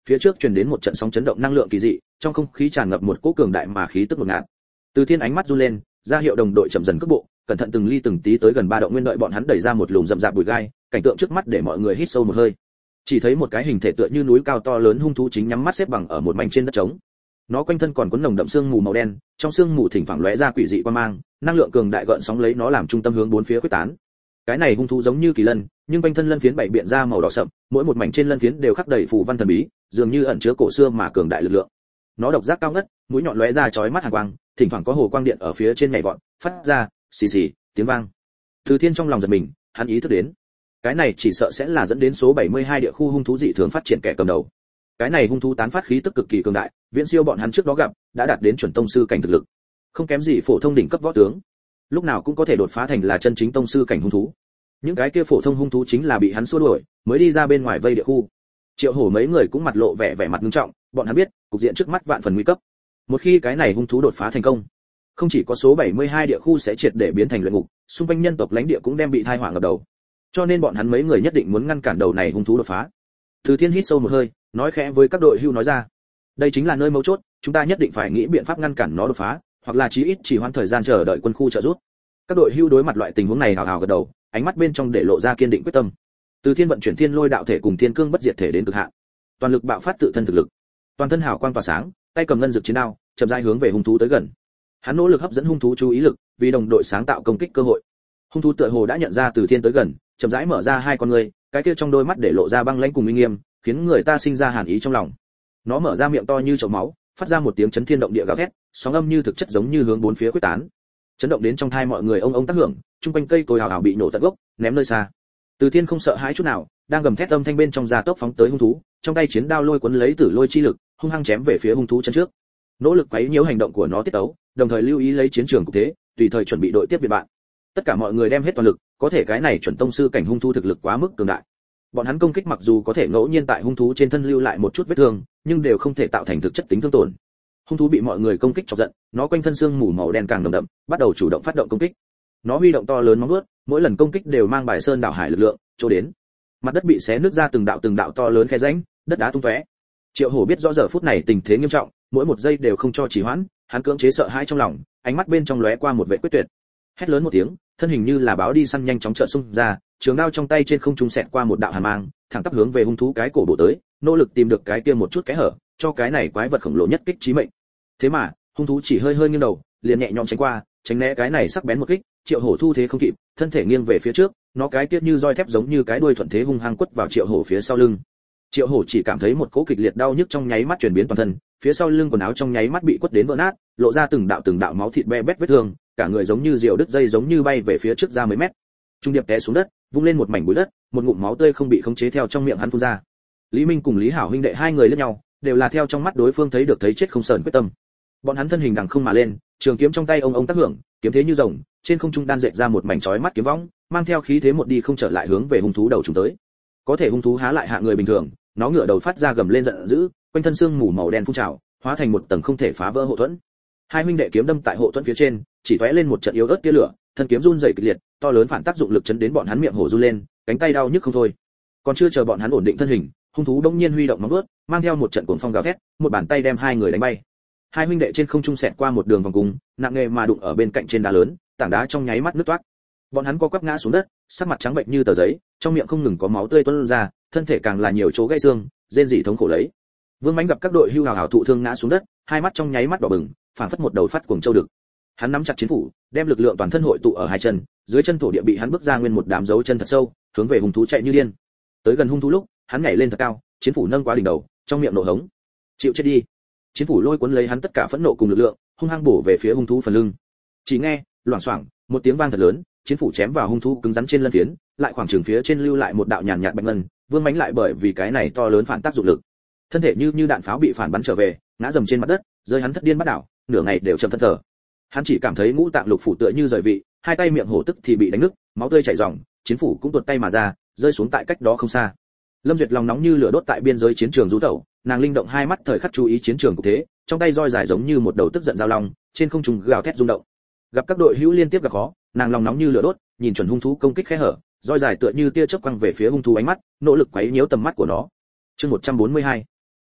phía trước truyền đến một trận sóng chấn động năng lượng kỳ dị, trong không khí tràn ngập một cỗ cường đại mà khí tức ngột ngạt. Từ Thiên ánh mắt run lên, ra hiệu đồng đội chậm dần cước bộ, cẩn thận từng ly từng tí tới gần ba động nguyên, đợi bọn hắn đẩy ra một lùm rậm rạp bụi gai, cảnh tượng trước mắt để mọi người hít sâu một hơi. Chỉ thấy một cái hình thể tựa như núi cao to lớn hung thú chính nhắm mắt xếp bằng ở một mảnh trên đất trống. Nó quanh thân còn cuốn nồng đậm sương mù màu đen, trong sương mù thỉnh thoảng lóe ra quỷ dị quang mang, năng lượng cường đại gợn sóng lấy nó làm trung tâm hướng bốn phía khuếch tán. Cái này hung thú giống như kỳ lân, nhưng quanh thân lân phiến bảy biện ra màu đỏ sậm, mỗi một mảnh trên lân phiến đều khắc đầy phù văn thần bí, dường như ẩn chứa cổ xưa mà cường đại lực lượng. Nó độc giác cao ngất, mũi nhọn lóe ra chói mắt hàn quang, thỉnh thoảng có hồ quang điện ở phía trên nhảy vọt, phát ra xì xì tiếng vang. Từ Thiên trong lòng giật mình, hắn ý thức đến, cái này chỉ sợ sẽ là dẫn đến số 72 địa khu hung thú dị thường phát triển kẻ cầm đầu. Cái này hung thú tán phát khí tức cực kỳ cường đại, viễn siêu bọn hắn trước đó gặp, đã đạt đến chuẩn tông sư cảnh thực lực, không kém gì phổ thông đỉnh cấp võ tướng, lúc nào cũng có thể đột phá thành là chân chính tông sư cảnh hung thú. Những cái kia phổ thông hung thú chính là bị hắn xua đuổi, mới đi ra bên ngoài vây địa khu. Triệu Hổ mấy người cũng mặt lộ vẻ mặt nghiêm trọng, bọn hắn biết, cục diện trước mắt vạn phần nguy cấp. Một khi cái này hung thú đột phá thành công, không chỉ có số 72 địa khu sẽ triệt để biến thành luyện ngục, xung quanh nhân tộc lãnh địa cũng đem bị tai họa ngập đầu. Cho nên bọn hắn mấy người nhất định muốn ngăn cản đầu này hung thú đột phá. Từ Thiên hít sâu một hơi, nói khẽ với các đội hưu nói ra, đây chính là nơi mấu chốt, chúng ta nhất định phải nghĩ biện pháp ngăn cản nó đột phá, hoặc là chí ít chỉ hoãn thời gian chờ đợi quân khu trợ giúp. Các đội hưu đối mặt loại tình huống này hào hào gật đầu, ánh mắt bên trong để lộ ra kiên định quyết tâm. Từ Thiên vận chuyển Thiên Lôi đạo thể cùng Thiên Cương bất diệt thể đến cực hạn, toàn lực bạo phát tự thân thực lực, toàn thân hào quang tỏa sáng, tay cầm ngân dược chiến đao, chậm rãi hướng về hung thú tới gần. Hắn nỗ lực hấp dẫn hung thú chú ý lực, vì đồng đội sáng tạo công kích cơ hội. Hung thú tựa hồ đã nhận ra Từ Thiên tới gần, chậm rãi mở ra hai con ngươi, cái kia trong đôi mắt để lộ ra băng lãnh cùng uy nghiêm, khiến người ta sinh ra hàn ý trong lòng. Nó mở ra miệng to như chậu máu, phát ra một tiếng chấn thiên động địa gào thét, sóng âm như thực chất giống như hướng bốn phía khuếch tán, chấn động đến trong tai mọi người ông ông tác hưởng, trung quanh cây cối hào hào bị nổ tận gốc, ném nơi xa. Từ Thiên không sợ hãi chút nào, đang gầm thét âm thanh bên trong gia tốc phóng tới hung thú, trong tay chiến đao lôi cuốn lấy tử lôi chi lực, hung hăng chém về phía hung thú chân trước. Nỗ lực quấy nhiễu hành động của nó tiết tấu, đồng thời lưu ý lấy chiến trường cục thế, tùy thời chuẩn bị đội tiếp viện bạn. Tất cả mọi người đem hết toàn lực, có thể cái này chuẩn tông sư cảnh hung thú thực lực quá mức cường đại. Bọn hắn công kích mặc dù có thể ngẫu nhiên tại hung thú trên thân lưu lại một chút vết thương, nhưng đều không thể tạo thành thực chất tính thương tổn. Hung thú bị mọi người công kích chọc giận, nó quanh thân xương mù màu đen càng nồng đậm, bắt đầu chủ động phát động công kích. Nó huy động to lớn móng vuốt, mỗi lần công kích đều mang bài sơn đảo hải lực lượng, chỗ đến, mặt đất bị xé nứt ra từng đạo to lớn khe rãnh, đất đá tung tóe. Triệu Hổ biết rõ giờ phút này tình thế nghiêm trọng, mỗi một giây đều không cho trì hoãn, hắn cưỡng chế sợ hãi trong lòng, ánh mắt bên trong lóe qua một vẻ quyết tuyệt. Hét lớn một tiếng, thân hình như là báo đi săn nhanh chóng chợt xung ra, trường đao trong tay trên không trung xẹt qua một đạo hàn mang, thẳng tắp hướng về hung thú cái cổ bổ tới, nỗ lực tìm được cái kia một chút kẽ hở, cho cái này quái vật khổng lồ nhất kích chí mệnh. Thế mà, hung thú chỉ hơi nghiêng đầu, liền nhẹ nhõm tránh qua, tránh né cái này sắc bén một kích. Triệu Hổ thu thế không kịp, thân thể nghiêng về phía trước, nó cái tiết như roi thép giống như cái đuôi thuận thế hung hăng quất vào Triệu Hổ phía sau lưng. Triệu Hổ chỉ cảm thấy một cỗ kịch liệt đau nhức trong nháy mắt truyền biến toàn thân, phía sau lưng quần áo trong nháy mắt bị quất đến vỡ nát, lộ ra từng đạo máu thịt be bét vết thương, cả người giống như diều đứt dây giống như bay về phía trước ra mấy mét. Trung điệp té xuống đất, vung lên một mảnh bụi đất, một ngụm máu tươi không bị khống chế theo trong miệng hắn phun ra. Lý Minh cùng Lý Hảo huynh đệ hai người liếc nhau, đều là theo trong mắt đối phương thấy được thấy chết không sờn quyết tâm. Bọn hắn thân hình đằng không mà lên, trường kiếm trong tay ông tác hưởng, kiếm thế như rồng, trên không trung đan dệt ra một mảnh chói mắt kiếm võng, mang theo khí thế một đi không trở lại hướng về hung thú đầu trùng tới. Có thể hung thú há lại hạ người bình thường, nó ngửa đầu phát ra gầm lên giận dữ, quanh thân xương mù màu đen phun trào, hóa thành một tầng không thể phá vỡ hộ thuẫn. Hai huynh đệ kiếm đâm tại hộ thuẫn phía trên, chỉ tóe lên một trận yếu ớt tia lửa, thân kiếm run rẩy kịch liệt, to lớn phản tác dụng lực chấn đến bọn hắn miệng hổ run lên, cánh tay đau nhức không thôi. Còn chưa chờ bọn hắn ổn định thân hình, hung thú bỗng nhiên huy động móng vuốt, mang theo một trận cuồng phong gào thét, một bàn tay đem hai người đánh bay. Hai huynh đệ trên không trung xẹt qua một đường vòng cung, nặng nề mà đụng ở bên cạnh trên đá lớn, tảng đá trong nháy mắt nứt toác. Bọn hắn co quắp ngã xuống đất, sắc mặt trắng bệnh như tờ giấy, trong miệng không ngừng có máu tươi tuôn ra, thân thể càng là nhiều chỗ gãy xương, rên rỉ thống khổ lấy. Vương Mãnh gặp các đội hưu hào hào thụ thương ngã xuống đất, hai mắt trong nháy mắt đỏ bừng, phảng phất một đầu phát cuồng châu đực. Hắn nắm chặt chiến phủ, đem lực lượng toàn thân hội tụ ở hai chân, dưới chân thổ địa bị hắn bước ra nguyên một đám dấu chân thật sâu, hướng về hung thú chạy như điên. Tới gần hung thú lúc, hắn nhảy lên thật cao, chiến phủ nâng quá đỉnh đầu, trong miệng nổ hống. Chịu chết đi. Chiến phủ lôi cuốn lấy hắn tất cả phẫn nộ cùng lực lượng, hung hăng bổ về phía hung thú phần lưng. Chỉ nghe, loảng xoảng, một tiếng vang thật lớn, chiến phủ chém vào hung thú cứng rắn trên lân phiến, lại khoảng trường phía trên lưu lại một đạo nhàn nhạt bạch ngân. Vương Mãnh lại bởi vì cái này to lớn phản tác dụng lực, thân thể như đạn pháo bị phản bắn trở về, ngã dầm trên mặt đất, rơi hắn thất điên bắt đảo, nửa ngày đều chậm thân thở. Hắn chỉ cảm thấy ngũ tạng lục phủ tựa như rời vị, hai tay miệng hổ tức thì bị đánh nứt, máu tươi chảy ròng, chiến phủ cũng tuột tay mà ra, rơi xuống tại cách đó không xa. Lâm Duyệt lòng nóng như lửa đốt tại biên giới chiến trường rú tẩu, nàng linh động hai mắt thời khắc chú ý chiến trường cục thế, trong tay roi dài giống như một đầu tức giận dao long, trên không trung gào thét rung động. Gặp các đội hữu liên tiếp gặp khó, nàng lòng nóng như lửa đốt, nhìn chuẩn hung thú công kích khe hở, roi dài tựa như tia chớp quăng về phía hung thú ánh mắt, nỗ lực quấy nhiễu tầm mắt của nó. Chương 142.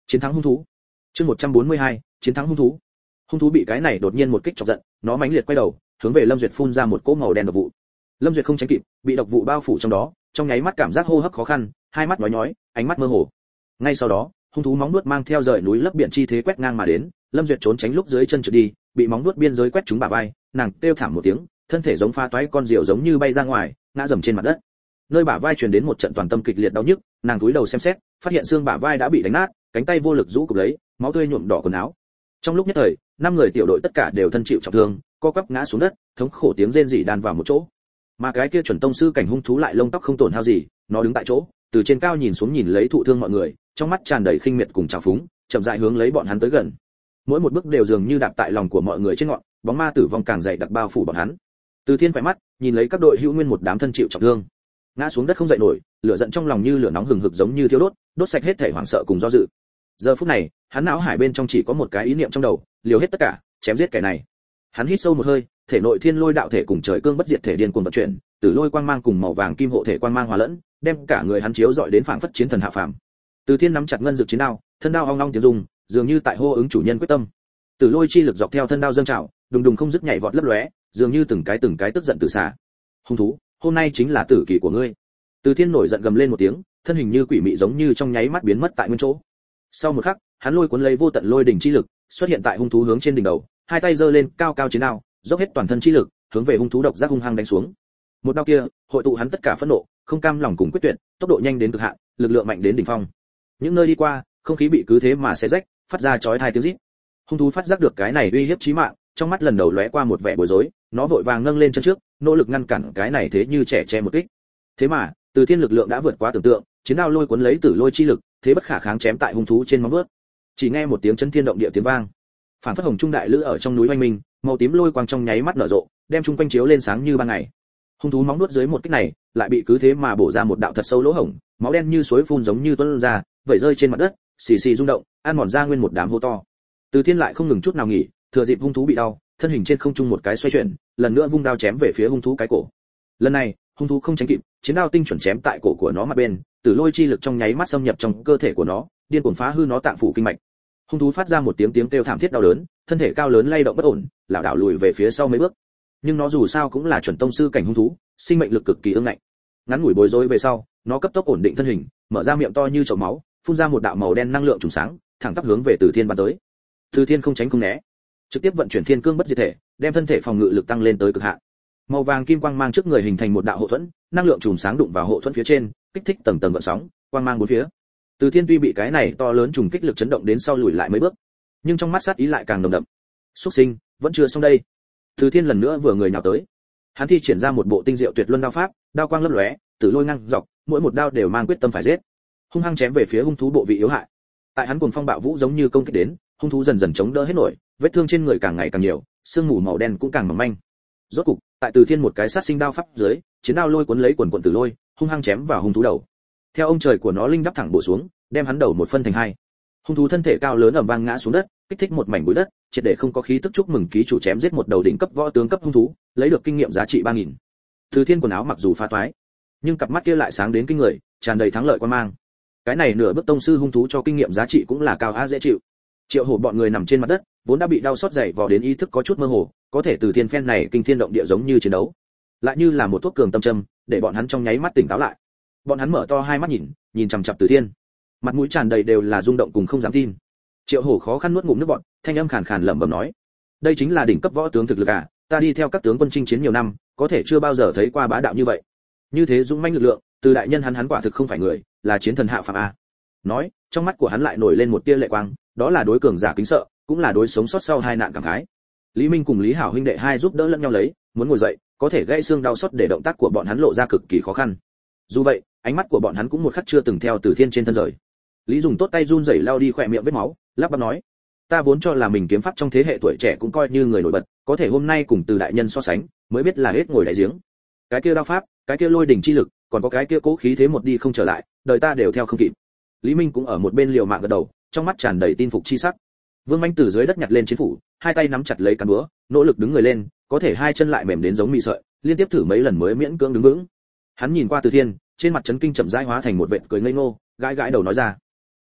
Chiến thắng hung thú. Chương 142, chiến thắng hung thú. Hung thú bị cái này đột nhiên một kích chọc giận, nó mãnh liệt quay đầu, hướng về Lâm Duyệt phun ra một cỗ màu đen độc vụ. Lâm Duyệt không tránh kịp, bị độc vụ bao phủ trong đó, trong nháy mắt cảm giác hô hấp khó khăn, hai mắt nhói nhói, ánh mắt mơ hồ. Ngay sau đó, hung thú móng vuốt mang theo rời núi lấp biển chi thế quét ngang mà đến, Lâm Duyệt trốn tránh lúc dưới chân trượt đi, bị móng vuốt biên giới quét trúng bả vai, nàng kêu thảm một tiếng, thân thể giống pha toái con diều giống như bay ra ngoài, ngã dầm trên mặt đất. Nơi bả vai truyền đến một trận toàn tâm kịch liệt đau nhức, nàng cúi đầu xem xét, phát hiện xương bả vai đã bị đánh nát, cánh tay vô lực rũ cụp lấy, máu tươi nhuộm đỏ quần áo. Trong lúc nhất thời, 5 người tiểu đội tất cả đều thân chịu trọng thương, co quắp ngã xuống đất, thống khổ tiếng rên rỉ đan vào một chỗ. Mà cái kia chuẩn tông sư cảnh hung thú lại lông tóc không tổn hao gì, nó đứng tại chỗ, từ trên cao nhìn xuống nhìn lấy thụ thương mọi người, trong mắt tràn đầy khinh miệt cùng trào phúng, chậm rãi hướng lấy bọn hắn tới gần. Mỗi một bước đều dường như đạp tại lòng của mọi người trên ngọn, bóng ma tử vong càng dày đặc bao phủ bọn hắn. Từ Thiên khỏe mắt, nhìn lấy các đội hữu nguyên một đám thân chịu trọng thương, ngã xuống đất không dậy nổi, lửa giận trong lòng như lửa nóng hừng hực giống như thiêu đốt, đốt sạch hết thể hoảng sợ cùng do dự. Giờ phút này, hắn não hải bên trong chỉ có một cái ý niệm trong đầu, liều hết tất cả, chém giết kẻ này. Hắn hít sâu một hơi, thể nội thiên lôi đạo thể cùng trời cương bất diệt thể điên cuồng vận chuyển, tử lôi quang mang cùng màu vàng kim hộ thể quang mang hòa lẫn, đem cả người hắn chiếu rọi đến phảng phất chiến thần hạ phàm. Từ Thiên nắm chặt ngân dược chiến đao, thân đao ong ong tiếng rung, dường như tại hô ứng chủ nhân quyết tâm. Tử lôi chi lực dọc theo thân đao dâng trào, đùng đùng không dứt nhảy vọt lấp lóe, dường như từng cái tức giận tự xả. Hung thú, hôm nay chính là tử kỳ của ngươi. Từ Thiên nổi giận gầm lên một tiếng, thân hình như quỷ mị giống như trong nháy mắt biến mất tại nguyên chỗ. Sau một khắc, hắn lôi cuốn lấy vô tận lôi đỉnh chi lực, xuất hiện tại hung thú hướng trên đỉnh đầu, hai tay giơ lên, cao cao chiến đao, dốc hết toàn thân chi lực, hướng về hung thú độc giác hung hăng đánh xuống. Một đao kia, hội tụ hắn tất cả phẫn nộ, không cam lòng cùng quyết tuyệt, tốc độ nhanh đến cực hạn, lực lượng mạnh đến đỉnh phong. Những nơi đi qua, không khí bị cứ thế mà xé rách, phát ra chói tai tiếng rít. Hung thú phát giác được cái này uy hiếp chí mạng, trong mắt lần đầu lóe qua một vẻ bối rối, nó vội vàng nâng lên chân trước, nỗ lực ngăn cản cái này thế như trẻ tre một kích. Thế mà, Từ Thiên lực lượng đã vượt quá tưởng tượng, chiến đao lôi cuốn lấy tử lôi chi lực, thế bất khả kháng chém tại hung thú trên móng vuốt. Chỉ nghe một tiếng chấn thiên động địa tiếng vang, phản phất hồng trung đại lữ ở trong núi oanh minh, màu tím lôi quang trong nháy mắt nở rộ, đem chung quanh chiếu lên sáng như ban ngày. Hung thú móng vuốt dưới một kích này, lại bị cứ thế mà bổ ra một đạo thật sâu lỗ hổng, máu đen như suối phun giống như tuôn ra, vẩy rơi trên mặt đất, xì xì rung động, ăn mòn ra nguyên một đám hố to. Từ Thiên lại không ngừng chút nào nghỉ, thừa dịp hung thú bị đau, thân hình trên không trung một cái xoay chuyển, lần nữa vung đao chém về phía hung thú cái cổ. Lần này, hung thú không tránh kịp, chiến đao tinh chuẩn chém tại cổ của nó mặt bên, tử lôi chi lực trong nháy mắt xâm nhập trong cơ thể của nó, điên cuồng phá hư nó tạng phủ kinh mạch. Hung thú phát ra một tiếng kêu thảm thiết đau đớn, thân thể cao lớn lay động bất ổn, lảo đảo lùi về phía sau mấy bước. Nhưng nó dù sao cũng là chuẩn tông sư cảnh hung thú, sinh mệnh lực cực kỳ ương ngạnh. Ngắn ngủi bối rối về sau, nó cấp tốc ổn định thân hình, mở ra miệng to như chậu máu, phun ra một đạo màu đen năng lượng trùng sáng, thẳng tắp hướng về Từ Thiên bắn tới. Từ Thiên không tránh không né, trực tiếp vận chuyển thiên cương bất diệt thể, đem thân thể phòng ngự lực tăng lên tới cực hạn. Màu vàng kim quang mang trước người hình thành một đạo hộ thuẫn, năng lượng trùng sáng đụng vào hộ thuẫn phía trên, kích thích tầng tầng gợn sóng, quang mang bốn phía. Từ Thiên tuy bị cái này to lớn trùng kích lực chấn động đến sau lùi lại mấy bước, nhưng trong mắt sát ý lại càng nồng đậm. Xuất sinh, vẫn chưa xong đây. Từ Thiên lần nữa vừa người nhào tới. Hắn thi triển ra một bộ tinh diệu tuyệt luân đao pháp, đao quang lấp lóe, tử lôi ngang dọc, mỗi một đao đều mang quyết tâm phải giết. Hung hăng chém về phía hung thú bộ vị yếu hại. Tại hắn cuồng phong bạo vũ giống như công kích đến, hung thú dần dần chống đỡ hết nổi, vết thương trên người càng ngày càng nhiều, sương mù màu đen cũng càng mỏng manh. Rốt cục, tại Từ Thiên một cái sát sinh đao pháp dưới, chiến đao lôi cuốn lấy quần tử lôi, hung hăng chém vào hung thú đầu. Theo ông trời của nó linh đắp thẳng bổ xuống, đem hắn đầu một phân thành hai. Hung thú thân thể cao lớn ầm vang ngã xuống đất, kích thích một mảnh bụi đất, triệt để không có khí tức chúc mừng ký chủ chém giết một đầu đỉnh cấp võ tướng cấp hung thú, lấy được kinh nghiệm giá trị 3000. Từ Thiên quần áo mặc dù phá toái, nhưng cặp mắt kia lại sáng đến kinh người, tràn đầy thắng lợi quan mang. Cái này nửa bước tông sư hung thú cho kinh nghiệm giá trị cũng là cao a dễ chịu. Triệu Hổ bọn người nằm trên mặt đất, vốn đã bị đau xót dày vò đến ý thức có chút mơ hồ, có thể Từ Thiên phen này kinh thiên động địa giống như chiến đấu, lại như là một thuốc cường tâm châm, để bọn hắn trong nháy mắt tỉnh táo lại. Bọn hắn mở to hai mắt nhìn chằm chằm Từ Thiên, mặt mũi tràn đầy đều là rung động cùng không dám tin. Triệu Hổ khó khăn nuốt ngụm nước bọt, thanh âm khàn khàn lẩm bẩm nói: "Đây chính là đỉnh cấp võ tướng thực lực à, ta đi theo các tướng quân chinh chiến nhiều năm, có thể chưa bao giờ thấy qua bá đạo như vậy. Như thế dũng mãnh lực lượng, Từ đại nhân hắn quả thực không phải người, là chiến thần hạ phàm a." Nói, trong mắt của hắn lại nổi lên một tia lệ quang, đó là đối cường giả kính sợ, cũng là đối sống sót sau hai nạn cảm khái. Lý Minh cùng Lý Hảo huynh đệ hai giúp đỡ lẫn nhau lấy, muốn ngồi dậy, có thể gãy xương đau xót để động tác của bọn hắn lộ ra cực kỳ khó khăn. Dù vậy, ánh mắt của bọn hắn cũng một khắc chưa từng theo Từ Thiên trên thân rời. Lý dùng tốt tay run rẩy lau đi khỏe miệng vết máu, lắp bắp nói: "Ta vốn cho là mình kiếm pháp trong thế hệ tuổi trẻ cũng coi như người nổi bật, có thể hôm nay cùng Từ đại nhân so sánh, mới biết là hết ngồi đáy giếng. Cái kia đao pháp, cái kia lôi đỉnh chi lực, còn có cái kia cố khí thế một đi không trở lại, đời ta đều theo không kịp." Lý Minh cũng ở một bên liều mạng gật đầu, trong mắt tràn đầy tin phục chi sắc. Vương Mạnh từ dưới đất nhặt lên chiến phủ, hai tay nắm chặt lấy cán búa, nỗ lực đứng người lên, có thể hai chân lại mềm đến giống mì sợi, liên tiếp thử mấy lần mới miễn cưỡng đứng vững. Hắn nhìn qua Từ Thiên, trên mặt chấn kinh chậm rãi hóa thành một vệt cười ngây ngô, gãi gãi đầu nói ra: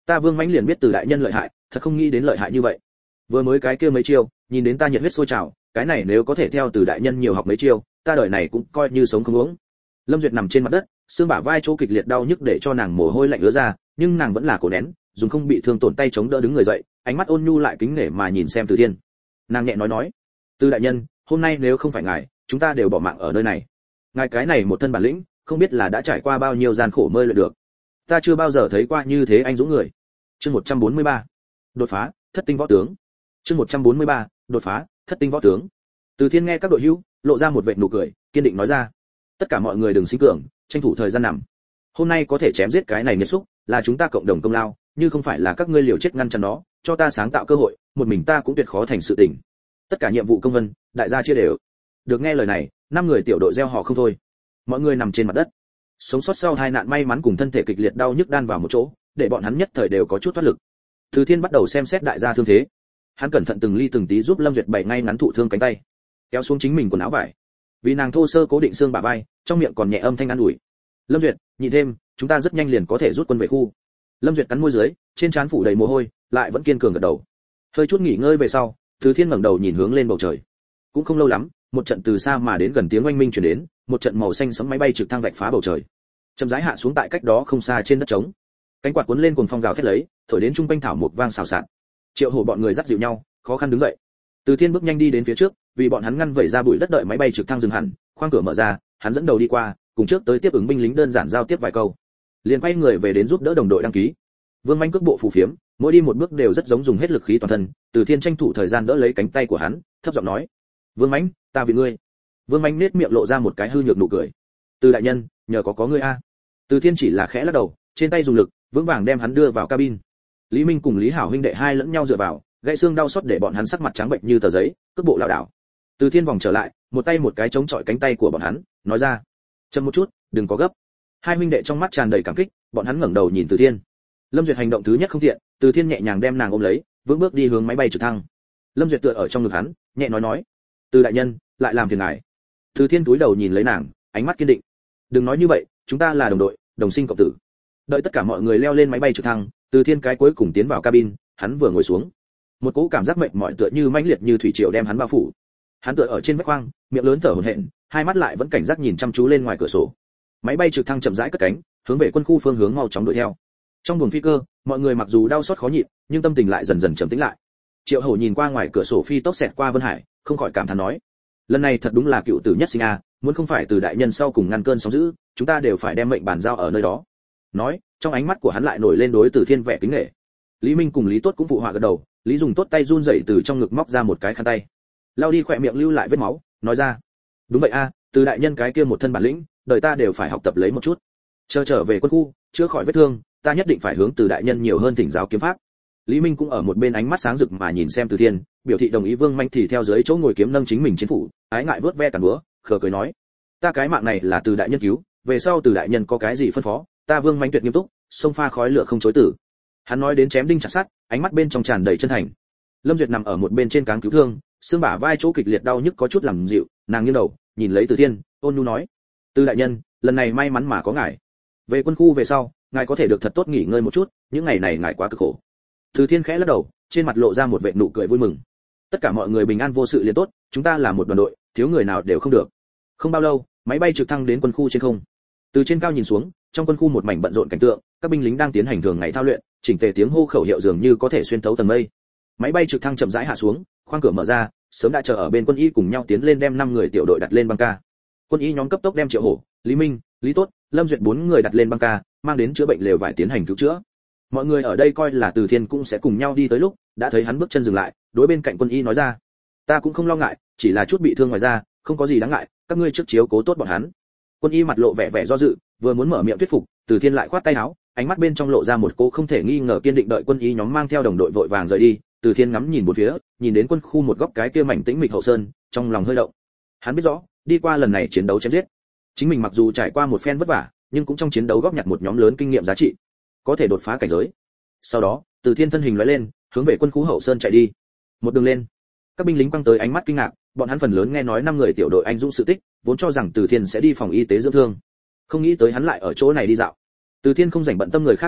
Ta Vương Mãnh liền biết Từ đại nhân lợi hại, thật không nghĩ đến lợi hại như vậy. Vừa mới cái kia mấy chiêu, nhìn đến ta nhiệt huyết sôi trào, cái này nếu có thể theo Từ đại nhân nhiều học mấy chiêu, ta đời này cũng coi như sống không uống. Lâm Duyệt nằm trên mặt đất, xương bả vai chỗ kịch liệt đau nhức để cho nàng mồ hôi lạnh ứa ra, nhưng nàng vẫn là cố nén, dùng không bị thương tổn tay chống đỡ đứng người dậy, ánh mắt ôn nhu lại kính nể mà nhìn xem Từ Thiên. Nàng nhẹ nói, Từ đại nhân, hôm nay nếu không phải ngài, chúng ta đều bỏ mạng ở nơi này. Ngài cái này một thân bản lĩnh, không biết là đã trải qua bao nhiêu gian khổ mới luyện được. Ta chưa bao giờ thấy qua như thế anh dũng người. Chương 143. Đột phá, thất tinh võ tướng. Chương 143. Đột phá, thất tinh võ tướng. Từ Thiên nghe các đội hữu, lộ ra một vệt nụ cười, kiên định nói ra: tất cả mọi người đừng sinh cường, tranh thủ thời gian nằm. Hôm nay có thể chém giết cái này nghiệt xúc, là chúng ta cộng đồng công lao, như không phải là các ngươi liều chết ngăn chặn nó, cho ta sáng tạo cơ hội, một mình ta cũng tuyệt khó thành sự tình. Tất cả nhiệm vụ công vân, đại gia chia đều. Được nghe lời này, 5 người tiểu đội reo hò không thôi. Mọi người nằm trên mặt đất, sống sót sau hai nạn may mắn cùng thân thể kịch liệt đau nhức đan vào một chỗ, để bọn hắn nhất thời đều có chút thoát lực. Từ Thiên bắt đầu xem xét đại gia thương thế. Hắn cẩn thận từng ly từng tí giúp Lâm Duyệt bày ngay ngắn thụ thương cánh tay, kéo xuống chính mình quần áo vải, vì nàng thô sơ cố định xương bả vai, trong miệng còn nhẹ âm thanh an ủi: Lâm Duyệt, nhịn thêm, chúng ta rất nhanh liền có thể rút quân về khu. Lâm Duyệt cắn môi dưới, trên trán phủ đầy mồ hôi, lại vẫn kiên cường gật đầu. Hơi chút nghỉ ngơi về sau, Từ Thiên ngẩng đầu nhìn hướng lên bầu trời. Cũng không lâu lắm, một trận từ xa mà đến gần tiếng oanh minh truyền đến, một trận màu xanh sẫm máy bay trực thăng vạch phá bầu trời, chậm rãi hạ xuống tại cách đó không xa trên đất trống. Cánh quạt cuốn lên cuồng phong gào thét lấy, thổi đến trung quanh thảo mộc vang xào xạc. Triệu Hổ bọn người dắt dịu nhau, khó khăn đứng dậy. Từ Thiên bước nhanh đi đến phía trước, vì bọn hắn ngăn vẩy ra bụi đất đợi máy bay trực thăng dừng hẳn, khoang cửa mở ra, hắn dẫn đầu đi qua, cùng trước tới tiếp ứng binh lính đơn giản giao tiếp vài câu, liền quay người về đến giúp đỡ đồng đội đăng ký. Vương Manh cước bộ phù phiếm, mỗi đi một bước đều rất giống dùng hết lực khí toàn thân. Từ Thiên tranh thủ thời gian đỡ lấy cánh tay của hắn, thấp giọng nói: Vương Manh, ta vì ngươi. Vương Manh nết miệng lộ ra một cái hư nhược nụ cười: Từ đại nhân, nhờ có ngươi a. Từ Thiên chỉ là khẽ lắc đầu, trên tay dùng lực, vững vàng đem hắn đưa vào cabin. Lý Minh cùng Lý Hảo huynh đệ hai lẫn nhau dựa vào, gãy xương đau xót để bọn hắn sắc mặt trắng bệnh như tờ giấy, cước bộ lảo đảo. Từ Thiên vòng trở lại, một tay một cái chống chọi cánh tay của bọn hắn, nói ra: chậm một chút, đừng có gấp. Hai huynh đệ trong mắt tràn đầy cảm kích, bọn hắn ngẩng đầu nhìn Từ Thiên. Lâm Duyệt hành động thứ nhất không tiện, Từ Thiên nhẹ nhàng đem nàng ôm lấy, vững bước đi hướng máy bay trực thăng. Lâm Duyệt tựa ở trong ngực hắn, nhẹ nói: Từ đại nhân, lại làm phiền ngài. Từ Thiên cúi đầu nhìn lấy nàng, ánh mắt kiên định: đừng nói như vậy, chúng ta là đồng đội, đồng sinh cộng tử. Đợi tất cả mọi người leo lên máy bay trực thăng, Từ Thiên cái cuối cùng tiến vào cabin, hắn vừa ngồi xuống, một cỗ cảm giác mệt mỏi tựa như mãnh liệt như thủy triều đem hắn bao phủ. Hắn tựa ở trên vách khoang, miệng lớn thở hổn hển, hai mắt lại vẫn cảnh giác nhìn chăm chú lên ngoài cửa sổ. Máy bay trực thăng chậm rãi cất cánh, hướng về quân khu phương hướng mau chóng đuổi theo. Trong buồng phi cơ, mọi người mặc dù đau xót khó nhịn, nhưng tâm tình lại dần dần trầm tĩnh lại. Triệu Hổ nhìn qua ngoài cửa sổ phi tốc xẹt qua Vân Hải, không khỏi cảm thán nói: lần này thật đúng là cựu tử nhất sinh a, muốn không phải Từ đại nhân sau cùng ngăn cơn sóng dữ, chúng ta đều phải đem mệnh bàn giao ở nơi đó. Nói, trong ánh mắt của hắn lại nổi lên đối Từ Thiên vẻ kính nể. Lý Minh cùng Lý Tốt cũng phụ họa gật đầu, Lý dùng tốt tay run rẩy từ trong ngực móc ra một cái khăn tay, lau đi khỏe miệng lưu lại vết máu, nói ra: đúng vậy a, Từ đại nhân cái kia một thân bản lĩnh, đời ta đều phải học tập lấy một chút. Chờ trở về quân khu, chữa khỏi vết thương, ta nhất định phải hướng Từ đại nhân nhiều hơn thỉnh giáo kiếm pháp. Lý Minh cũng ở một bên ánh mắt sáng rực mà nhìn xem Từ Thiên, biểu thị đồng ý. Vương Manh thì theo dưới chỗ ngồi kiếm nâng chính mình chiến phủ, ái ngại vớt ve cản búa, khờ cười nói: ta cái mạng này là Từ đại nhân cứu, về sau Từ đại nhân có cái gì phân phó, ta Vương Manh tuyệt nghiêm túc, sông pha khói lửa không chối từ. Hắn nói đến chém đinh chặt sắt, ánh mắt bên trong tràn đầy chân thành. Lâm Duyệt nằm ở một bên trên cáng cứu thương, xương bả vai chỗ kịch liệt đau nhức có chút làm dịu, nàng nghiêng đầu, nhìn lấy Từ Thiên, ôn nhu nói: Từ đại nhân, lần này may mắn mà có ngài. Về quân khu về sau, ngài có thể được thật tốt nghỉ ngơi một chút, những ngày này ngài quá cực khổ. Từ Thiên khẽ lắc đầu, trên mặt lộ ra một vệt nụ cười vui mừng. Tất cả mọi người bình an vô sự liền tốt, chúng ta là một đoàn đội, thiếu người nào đều không được. Không bao lâu, máy bay trực thăng đến quân khu trên không. Từ trên cao nhìn xuống, trong quân khu một mảnh bận rộn cảnh tượng, các binh lính đang tiến hành thường ngày thao luyện, chỉnh tề tiếng hô khẩu hiệu dường như có thể xuyên thấu tầng mây. Máy bay trực thăng chậm rãi hạ xuống, khoang cửa mở ra, sớm đã chờ ở bên quân y cùng nhau tiến lên đem 5 người tiểu đội đặt lên băng ca. Quân y nhóm cấp tốc đem Triệu Hổ, Lý Minh, Lý Tốt, Lâm Duyệt 4 người đặt lên băng ca, mang đến chữa bệnh lều vải tiến hành cứu chữa. Mọi người ở đây coi là Từ Thiên cũng sẽ cùng nhau đi tới lúc, đã thấy hắn bước chân dừng lại, đối bên cạnh quân y nói ra: ta cũng không lo ngại, chỉ là chút bị thương ngoài da, không có gì đáng ngại, các ngươi trước chiếu cố tốt bọn hắn. Quân y mặt lộ vẻ vẻ do dự, vừa muốn mở miệng thuyết phục, Từ Thiên lại khoát tay áo, ánh mắt bên trong lộ ra một cô không thể nghi ngờ kiên định. Đợi quân y nhóm mang theo đồng đội vội vàng rời đi, Từ Thiên ngắm nhìn bốn phía, nhìn đến quân khu một góc cái kia mảnh tĩnh mịch hậu sơn, trong lòng hơi động. Hắn biết rõ, đi qua lần này chiến đấu chém giết, chính mình mặc dù trải qua một phen vất vả, nhưng cũng trong chiến đấu góp nhặt một nhóm lớn kinh nghiệm giá trị, có thể đột phá cảnh giới. Sau đó, Từ Thiên thân hình lóe lên, hướng về quân khu hậu sơn chạy đi. Một đường lên, các binh lính quăng tới ánh mắt kinh ngạc, bọn hắn phần lớn nghe nói 5 người tiểu đội anh dũng sự tích, vốn cho rằng Từ Thiên sẽ đi phòng y tế dưỡng thương, không nghĩ tới hắn lại ở chỗ này đi dạo. Từ Thiên không rảnh bận tâm người khác ánh mắt,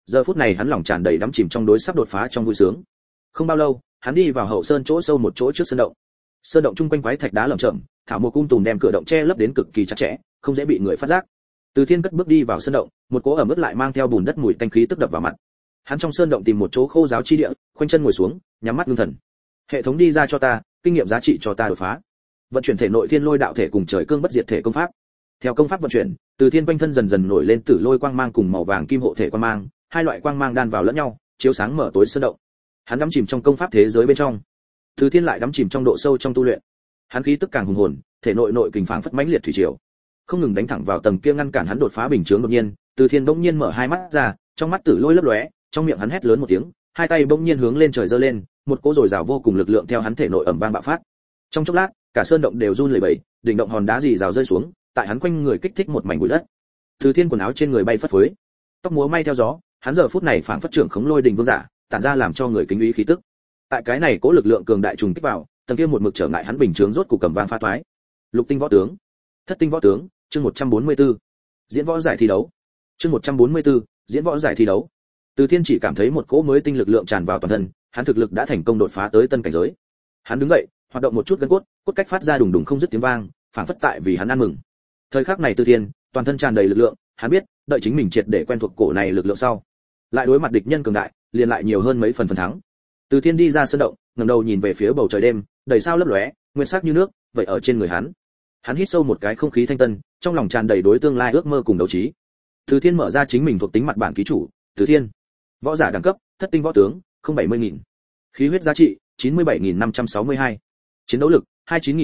giờ phút này hắn lòng tràn đầy đắm chìm trong đối sắp đột phá trong vui sướng. Không bao lâu, hắn đi vào hậu sơn chỗ sâu một chỗ trước sơn động. Sơn động chung quanh quái thạch đá lởm chởm, thảo mộc cung tùng đem cửa động che lấp đến cực kỳ chặt chẽ, không dễ bị người phát giác. Từ Thiên cất bước đi vào sơn động, một cỗ ẩm ướt lại mang theo bùn đất mùi tanh khí tức đập vào mặt. Hắn trong sơn động tìm một chỗ khô giáo chi địa, khoanh chân ngồi xuống, nhắm mắt ngưng thần. Hệ thống đi ra cho ta, kinh nghiệm giá trị cho ta đột phá. Vận chuyển thể nội thiên lôi đạo thể cùng trời cương bất diệt thể công pháp. Theo công pháp vận chuyển, Từ Thiên quanh thân dần dần nổi lên tử lôi quang mang cùng màu vàng kim hộ thể quang mang, hai loại quang mang đan vào lẫn nhau, chiếu sáng mở tối sơn động. Hắn đắm chìm trong công pháp thế giới bên trong. Từ Thiên lại đắm chìm trong độ sâu trong tu luyện. Hắn khí tức càng hùng hồn, thể nội nội kình phảng phất mãnh liệt thủy triều, không ngừng đánh thẳng vào tầng kia ngăn cản hắn đột phá bình chướng. Đột nhiên, Từ Thiên bỗng nhiên mở hai mắt ra, trong mắt tử lôi lấp lóe, trong miệng hắn hét lớn một tiếng, hai tay bỗng nhiên hướng lên trời giơ lên, một cỗ dồi dào vô cùng lực lượng theo hắn thể nội ầm vang bạo phát. Trong chốc lát, cả sơn động đều run lẩy bẩy, đỉnh động hòn đá rì rào rơi xuống, tại hắn quanh người kích thích một mảnh bụi đất. Từ Thiên quần áo trên người bay phất phới, tóc múa may theo gió, hắn giờ phút này phảng phất trưởng khống lôi đình vương giả, tản ra làm cho người kính ý khí tức. Tại cái này cỗ lực lượng cường đại trùng kích vào, tầng kia một mực trở ngại hắn bình chướng rốt cục cầm vang phá thoái. Lục tinh võ tướng, thất tinh võ tướng, chương 144. Diễn võ giải thi đấu. Chương 144, diễn võ giải thi đấu. Từ Thiên chỉ cảm thấy một cỗ mới tinh lực lượng tràn vào toàn thân, hắn thực lực đã thành công đột phá tới tân cảnh giới. Hắn đứng dậy, hoạt động một chút gân cốt, cốt cách phát ra đùng đùng không dứt tiếng vang, phảng phất tại vì hắn ăn mừng. Thời khắc này Từ Thiên, toàn thân tràn đầy lực lượng, hắn biết, đợi chính mình triệt để quen thuộc cổ này lực lượng sau, lại đối mặt địch nhân cường đại, liền lại nhiều hơn mấy phần thắng. Từ Thiên đi ra sơn động, ngẩng đầu nhìn về phía bầu trời đêm, đầy sao lấp lóe, nguyên sắc như nước, vậy ở trên người hắn. Hắn hít sâu một cái không khí thanh tân, trong lòng tràn đầy đối tương lai ước mơ cùng đấu trí. Từ Thiên mở ra chính mình thuộc tính mặt bản ký chủ, Từ Thiên. Võ giả đẳng cấp, thất tinh võ tướng, 070.000. Khí huyết giá trị, 97.562. Chiến đấu lực,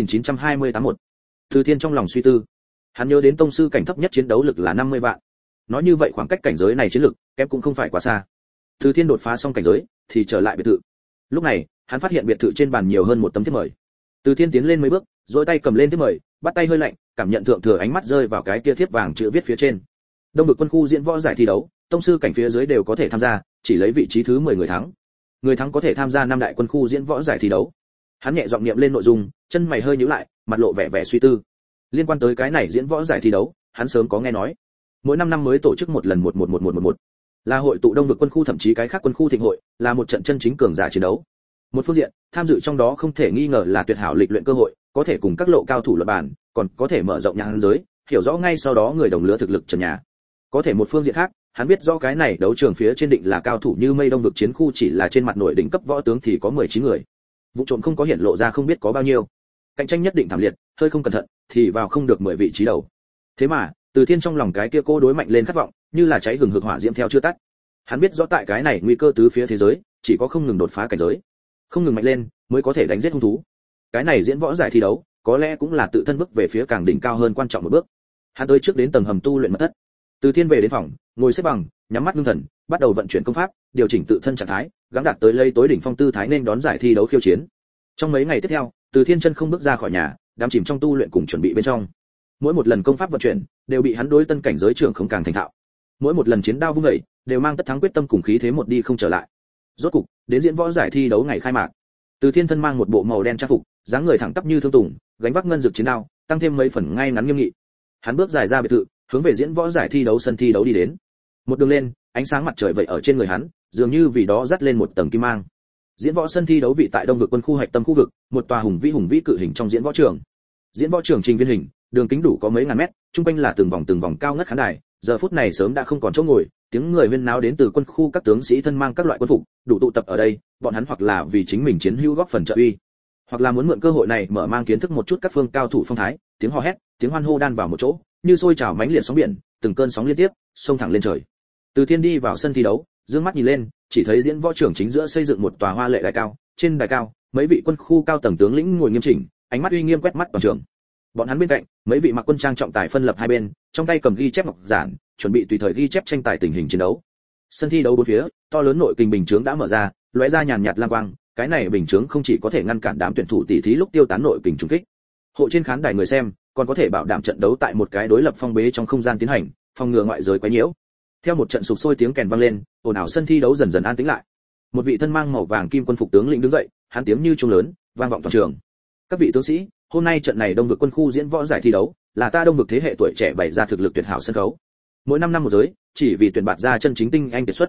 29.928. Từ Thiên trong lòng suy tư. Hắn nhớ đến tông sư cảnh thấp nhất chiến đấu lực là 50 vạn. Nói như vậy khoảng cách cảnh giới này chiến lực, kém cũng không phải quá xa. Từ Thiên đột phá xong cảnh giới, thì trở lại biệt thự. Lúc này, hắn phát hiện biệt thự trên bàn nhiều hơn một tấm thiếp mời. Từ Thiên tiến lên mấy bước, duỗi tay cầm lên thiếp mời, bắt tay hơi lạnh, cảm nhận thượng thừa ánh mắt rơi vào cái kia thiếp vàng chữ viết phía trên. Đông vực quân khu diễn võ giải thi đấu, tông sư cảnh phía dưới đều có thể tham gia, chỉ lấy vị trí thứ 10 người thắng. Người thắng có thể tham gia năm đại quân khu diễn võ giải thi đấu. Hắn nhẹ giọng niệm lên nội dung, chân mày hơi nhíu lại, mặt lộ vẻ vẻ suy tư. Liên quan tới cái này diễn võ giải thi đấu, hắn sớm có nghe nói. Mỗi 5 năm mới tổ chức một lần 11111, là hội tụ đông vực quân khu thậm chí cái khác quân khu thịnh hội, là một trận chân chính cường giả chiến đấu. Một phương diện, tham dự trong đó không thể nghi ngờ là tuyệt hảo lịch luyện cơ hội, có thể cùng các lộ cao thủ luận bàn, còn có thể mở rộng nhãn giới, hiểu rõ ngay sau đó người đồng lứa thực lực trần nhà. Có thể một phương diện khác, hắn biết rõ cái này đấu trường phía trên định là cao thủ như mây đông vực chiến khu chỉ là trên mặt nổi đỉnh cấp võ tướng thì có 19 người. Vụ trộm không có hiện lộ ra không biết có bao nhiêu. Cạnh tranh nhất định thảm liệt, hơi không cẩn thận thì vào không được 10 vị trí đầu. Thế mà, Từ Thiên trong lòng cái kia cô đối mạnh lên khát vọng, như là cháy hừng hực hỏa diễm theo chưa tắt. Hắn biết rõ tại cái này nguy cơ tứ phía thế giới, chỉ có không ngừng đột phá cảnh giới, không ngừng mạnh lên mới có thể đánh giết hung thú. Cái này diễn võ giải thi đấu, có lẽ cũng là tự thân bước về phía càng đỉnh cao hơn quan trọng một bước. Hắn tới trước đến tầng hầm tu luyện mật thất. Từ Thiên về đến phòng, ngồi xếp bằng, nhắm mắt ngưng thần, bắt đầu vận chuyển công pháp, điều chỉnh tự thân trạng thái, gắng đạt tới lấy tối đỉnh phong tư thái nên đón giải thi đấu khiêu chiến. Trong mấy ngày tiếp theo, Từ Thiên chân không bước ra khỏi nhà, đắm chìm trong tu luyện cùng chuẩn bị bên trong. Mỗi một lần công pháp vận chuyển, đều bị hắn đối tân cảnh giới trưởng không càng thành thạo. Mỗi một lần chiến đao vung dậy, đều mang tất thắng quyết tâm cùng khí thế một đi không trở lại. Rốt cục, đến diễn võ giải thi đấu ngày khai mạc. Từ Thiên thân mang một bộ màu đen trang phục, dáng người thẳng tắp như thương tùng, gánh vác ngân dược chiến đao, tăng thêm mấy phần ngay ngắn nghiêm nghị. Hắn bước dài ra biệt thự, hướng về diễn võ giải thi đấu sân thi đấu đi đến. Một đường lên, ánh sáng mặt trời vậy ở trên người hắn, dường như vì đó dắt lên một tầng kim mang. Diễn võ sân thi đấu vị tại Đông vực quân khu hạch tâm khu vực, một tòa hùng vĩ cự hình trong diễn võ trường. Diễn võ trường trình viên hình, đường kính đủ có mấy ngàn mét, trung quanh là từng vòng cao ngất khán đài, giờ phút này sớm đã không còn chỗ ngồi, tiếng người huyên náo đến từ quân khu các tướng sĩ thân mang các loại quân phục, đủ tụ tập ở đây, bọn hắn hoặc là vì chính mình chiến hữu góp phần trợ uy, hoặc là muốn mượn cơ hội này mở mang kiến thức một chút các phương cao thủ phong thái, tiếng hò hét, tiếng hoan hô đan vào một chỗ, như sôi trào mãnh liệt sóng biển, từng cơn sóng liên tiếp, xông thẳng lên trời. Từ Thiên đi vào sân thi đấu, dương mắt nhìn lên, chỉ thấy diễn võ trường chính giữa xây dựng một tòa hoa lệ đài cao, trên đài cao, mấy vị quân khu cao tầng tướng lĩnh ngồi nghiêm chỉnh, ánh mắt uy nghiêm quét mắt toàn trường. Bọn hắn bên cạnh, mấy vị mặc quân trang trọng tài phân lập hai bên, trong tay cầm ghi chép ngọc giản, chuẩn bị tùy thời ghi chép tranh tài tình hình chiến đấu. Sân thi đấu bốn phía, to lớn nội kình bình chướng đã mở ra, lóe ra nhàn nhạt lam quang, cái này bình chướng không chỉ có thể ngăn cản đám tuyển thủ tỷ thí lúc tiêu tán nội kình trùng kích. Hộ trên khán đài người xem, còn có thể bảo đảm trận đấu tại một cái đối lập phong bế trong không gian tiến hành, phòng ngừa ngoại giới quấy nhiễu. Theo một trận sục sôi tiếng kèn vang lên, ồn ào sân thi đấu dần dần an tĩnh lại. Một vị thân mang màu vàng kim quân phục tướng lĩnh đứng dậy, hắn tiếng như chuông lớn, vang vọng toàn trường. Các vị tướng sĩ, hôm nay trận này Đông vực quân khu diễn võ giải thi đấu, là ta Đông vực thế hệ tuổi trẻ bày ra thực lực tuyệt hảo sân khấu. Mỗi 5 năm một giới, chỉ vì tuyển bạt ra chân chính tinh anh kiệt xuất,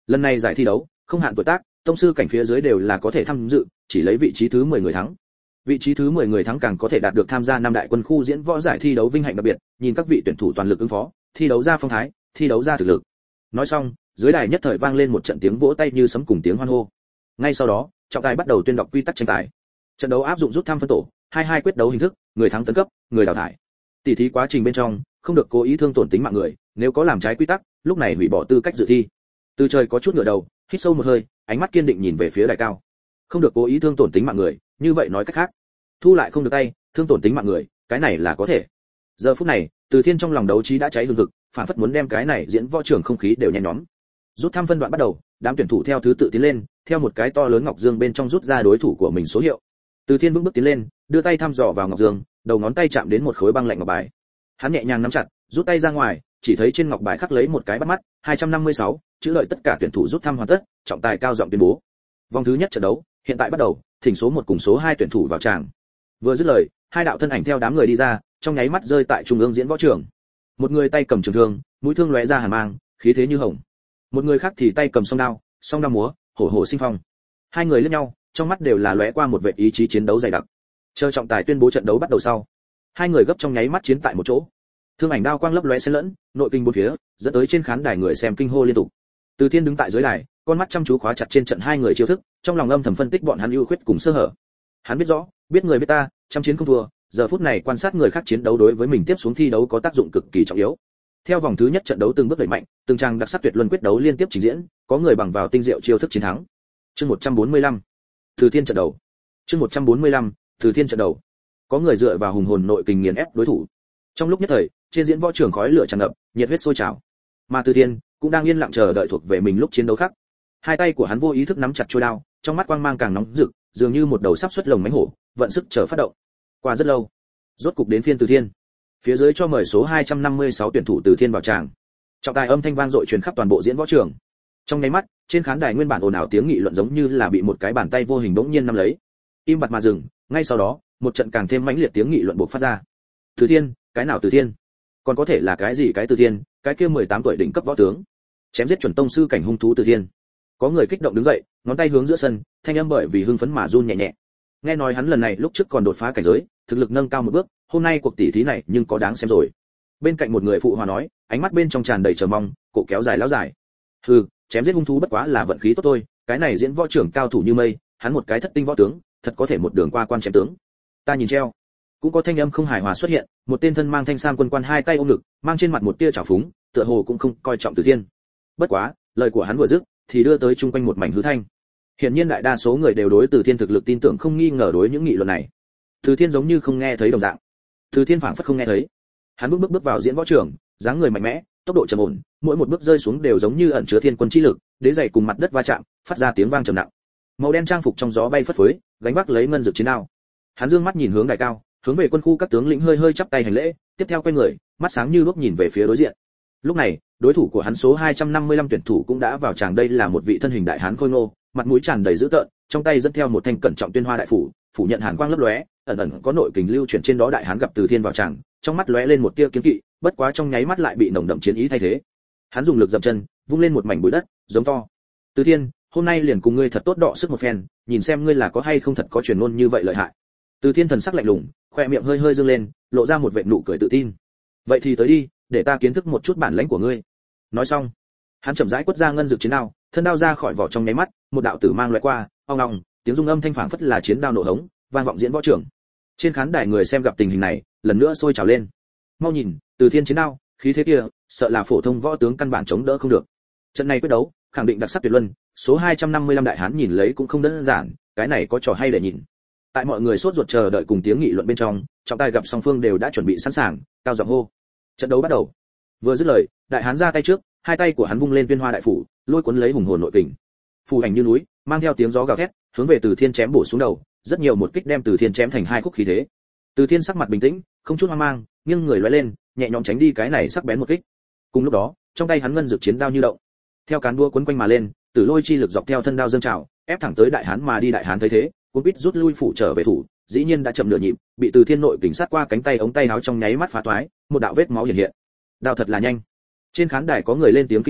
Lần này giải thi đấu không hạn tuổi tác, tông sư cảnh phía dưới đều là có thể tham dự, chỉ lấy vị trí thứ 10 người thắng. Vị trí thứ 10 người thắng càng có thể đạt được tham gia năm đại quân khu diễn võ giải thi đấu vinh hạnh đặc biệt, nhìn các vị tuyển thủ toàn lực ứng phó, thi đấu ra phong thái, thi đấu ra thực lực. Nói xong, dưới đài nhất thời vang lên một trận tiếng vỗ tay như sấm cùng tiếng hoan hô. Ngay sau đó, trọng tài bắt đầu tuyên đọc quy tắc tranh tài. Trận đấu áp dụng rút thăm phân tổ, 22 quyết đấu hình thức, người thắng tấn cấp, người đào thải. Tỷ thí quá trình bên trong, không được cố ý thương tổn tính mạng người, nếu có làm trái quy tắc, lúc này hủy bỏ tư cách dự thi. Từ trời có chút ngửa đầu, hít sâu một hơi, ánh mắt kiên định nhìn về phía đài cao. Không được cố ý thương tổn tính mạng người, như vậy nói cách khác, thu lại không được tay, thương tổn tính mạng người, cái này là có thể. Giờ phút này, Từ Thiên trong lòng đấu trí đã cháy hừng hực, phản phất muốn đem cái này diễn võ trường không khí đều nhen nhóm. Rút thăm phân đoạn bắt đầu, đám tuyển thủ theo thứ tự tiến lên, theo một cái to lớn ngọc dương bên trong rút ra đối thủ của mình số hiệu. Từ Thiên bước tiến lên, đưa tay thăm dò vào ngọc dương, đầu ngón tay chạm đến một khối băng lạnh ngọc bài. Hắn nhẹ nhàng nắm chặt, rút tay ra ngoài, chỉ thấy trên ngọc bài khắc lấy một cái bắt mắt, 256, chữ lợi tất cả tuyển thủ rút thăm hoàn tất, trọng tài cao giọng tuyên bố. Vòng thứ nhất trận đấu, hiện tại bắt đầu, thỉnh số 1 cùng số 2 tuyển thủ vào tràng. Vừa dứt lời, hai đạo thân ảnh theo đám người đi ra, trong nháy mắt rơi tại trung ương diễn võ trường. Một người tay cầm trường thương, mũi thương lóe ra hàn mang, khí thế như hồng. Một người khác thì tay cầm song đao múa, hổ hổ sinh phong. Hai người liếc nhau, trong mắt đều là lóe qua một vệt ý chí chiến đấu dày đặc. Chờ trọng tài tuyên bố trận đấu bắt đầu sau, hai người gấp trong nháy mắt chiến tại một chỗ. Thương ảnh đao quang lấp lóe xen lẫn, nội kinh bốn phía, dẫn tới trên khán đài người xem kinh hô liên tục. Từ Thiên đứng tại dưới đài, con mắt chăm chú khóa chặt trên trận hai người chiêu thức, trong lòng âm thầm phân tích bọn hắn ưu khuyết cùng sơ hở. Hắn biết rõ, biết người biết ta, trăm chiến không thua, giờ phút này quan sát người khác chiến đấu đối với mình tiếp xuống thi đấu có tác dụng cực kỳ trọng yếu. Theo vòng thứ nhất trận đấu từng bước đẩy mạnh, từng trang đặc sắc tuyệt luân quyết đấu liên tiếp trình diễn, có người bằng vào tinh diệu chiêu thức chiến thắng. Chương 145. Từ Thiên trận đầu. Chương 145. Từ Thiên trận đầu. Có người dựa vào hùng hồn nội kình nghiền ép đối thủ. Trong lúc nhất thời, trên diễn võ trường khói lửa tràn ngập, nhiệt huyết sôi trào. Mà Từ Thiên cũng đang yên lặng chờ đợi thuộc về mình lúc chiến đấu khác. Hai tay của hắn vô ý thức nắm chặt chuôi đao, trong mắt quang mang càng nóng rực, dường như một đầu sắp xuất lồng mánh hổ, vận sức chờ phát động. Qua rất lâu, rốt cục đến phiên Từ Thiên. Phía dưới cho mời số 256 tuyển thủ Từ Thiên vào tràng. Trọng tài âm thanh vang dội truyền khắp toàn bộ diễn võ trường. Trong nháy mắt, trên khán đài nguyên bản ồn ào tiếng nghị luận giống như là bị một cái bàn tay vô hình bỗng nhiên nắm lấy. Im bặt mà dừng, ngay sau đó, một trận càng thêm mãnh liệt tiếng nghị luận bộc phát ra. Từ Thiên, cái nào Từ Thiên? Còn có thể là cái gì cái Từ Thiên, cái kia 18 tuổi đỉnh cấp võ tướng. Chém giết chuẩn tông sư cảnh hung thú Từ Thiên. Có người kích động đứng dậy, ngón tay hướng giữa sân, thanh âm bởi vì hưng phấn mà run nhẹ nhẹ. Nghe nói hắn lần này lúc trước còn đột phá cảnh giới, thực lực nâng cao một bước, hôm nay cuộc tỷ thí này nhưng có đáng xem rồi. Bên cạnh một người phụ hòa nói, ánh mắt bên trong tràn đầy chờ mong, cổ kéo dài lão dài. Hừ, chém giết hung thú bất quá là vận khí tốt thôi, cái này diễn võ trưởng cao thủ như mây, hắn một cái thất tinh võ tướng, thật có thể một đường qua quan chém tướng. Ta nhìn treo. Cũng có thanh âm không hài hòa xuất hiện, một tên thân mang thanh sam quân quan hai tay ôm ngực, mang trên mặt một tia trào phúng, tựa hồ cũng không coi trọng Từ Thiên. Bất quá, lời của hắn vừa dứt, thì đưa tới chung quanh một mảnh hư thanh. Hiển nhiên đại đa số người đều đối Từ Thiên thực lực tin tưởng không nghi ngờ đối những nghị luận này. Từ Thiên giống như không nghe thấy đồng dạng. Từ Thiên phảng phất không nghe thấy. Hắn bước vào diễn võ trường, dáng người mạnh mẽ, tốc độ trầm ổn, mỗi một bước rơi xuống đều giống như ẩn chứa thiên quân chi lực, đế giày cùng mặt đất va chạm, phát ra tiếng vang trầm nặng. Màu đen trang phục trong gió bay phất phới, gánh vác lấy ngân dược chiến đao. Hắn dương mắt nhìn hướng đài cao, hướng về quân khu các tướng lĩnh hơi chắp tay hành lễ, tiếp theo quay người, mắt sáng như lúc nhìn về phía đối diện. Lúc này, đối thủ của hắn số 255 tuyển thủ cũng đã vào tràng, đây là một vị thân hình đại hán khôi ngô, mặt mũi tràn đầy dữ tợn, trong tay dẫn theo một thanh cẩn trọng tuyên hoa đại phủ, phủ nhận hàn quang lấp lóe, ẩn ẩn có nội kình lưu chuyển trên đó. Đại hán gặp Từ Thiên vào tràng, trong mắt lóe lên một tia kiêng kỵ, bất quá trong nháy mắt lại bị nồng đậm chiến ý thay thế. Hắn dùng lực dậm chân, vung lên một mảnh bụi đất, giống to: "Từ Thiên, hôm nay liền cùng ngươi thật tốt đọ sức một phen, nhìn xem ngươi là có hay không thật có truyền ngôn như vậy lợi hại." Từ Thiên thần sắc lạnh lùng, khoe miệng hơi dương lên, lộ ra một vệt nụ cười tự tin. "Vậy thì tới đi, để ta kiến thức một chút bản lĩnh của ngươi." Nói xong, hắn chậm rãi quất ra ngân dược chiến đao, thân đao ra khỏi vỏ trong nháy mắt, một đạo tử mang lóe qua, ong ong, tiếng rung âm thanh phảng phất là chiến đao nổ hống, vang vọng diễn võ trường. Trên khán đài người xem gặp tình hình này, lần nữa sôi trào lên. Mau nhìn, Từ Thiên chiến đao, khí thế kia, sợ là phổ thông võ tướng căn bản chống đỡ không được. Trận này quyết đấu, khẳng định đặc sắc tuyệt luân, số 255 đại hán nhìn lấy cũng không đơn giản, cái này có trò hay để nhìn. Tại mọi người sốt ruột chờ đợi cùng tiếng nghị luận bên trong, trọng tài gặp song phương đều đã chuẩn bị sẵn sàng, cao giọng hô: "Trận đấu bắt đầu." Vừa dứt lời, đại hán ra tay trước, hai tay của hắn vung lên tuyên hoa đại phủ, lôi cuốn lấy hùng hồn nội kình. Phù ảnh như núi, mang theo tiếng gió gào thét, hướng về Từ Thiên chém bổ xuống đầu, rất nhiều một kích đem Từ Thiên chém thành hai khúc khí thế. Từ Thiên sắc mặt bình tĩnh, không chút hoang mang, nghiêng người lóe lên, nhẹ nhõm tránh đi cái này sắc bén một kích. Cùng lúc đó, trong tay hắn ngân dược chiến đao như động, theo cán đua quấn quanh mà lên, tử lôi chi lực dọc theo thân đao dâng trào, ép thẳng tới đại hán mà đi. Đại hán thấy thế, cuốn quýt rút lui phủ trở về thủ, dĩ nhiên đã chậm nửa nhịp, bị Từ Thiên nội kình sát qua cánh tay, ống tay áo trong nháy mắt phá toái, một đạo vết máu hiện hiện. Đao thật là nhanh. Trên khán đài có người lên tiếng kinh hô,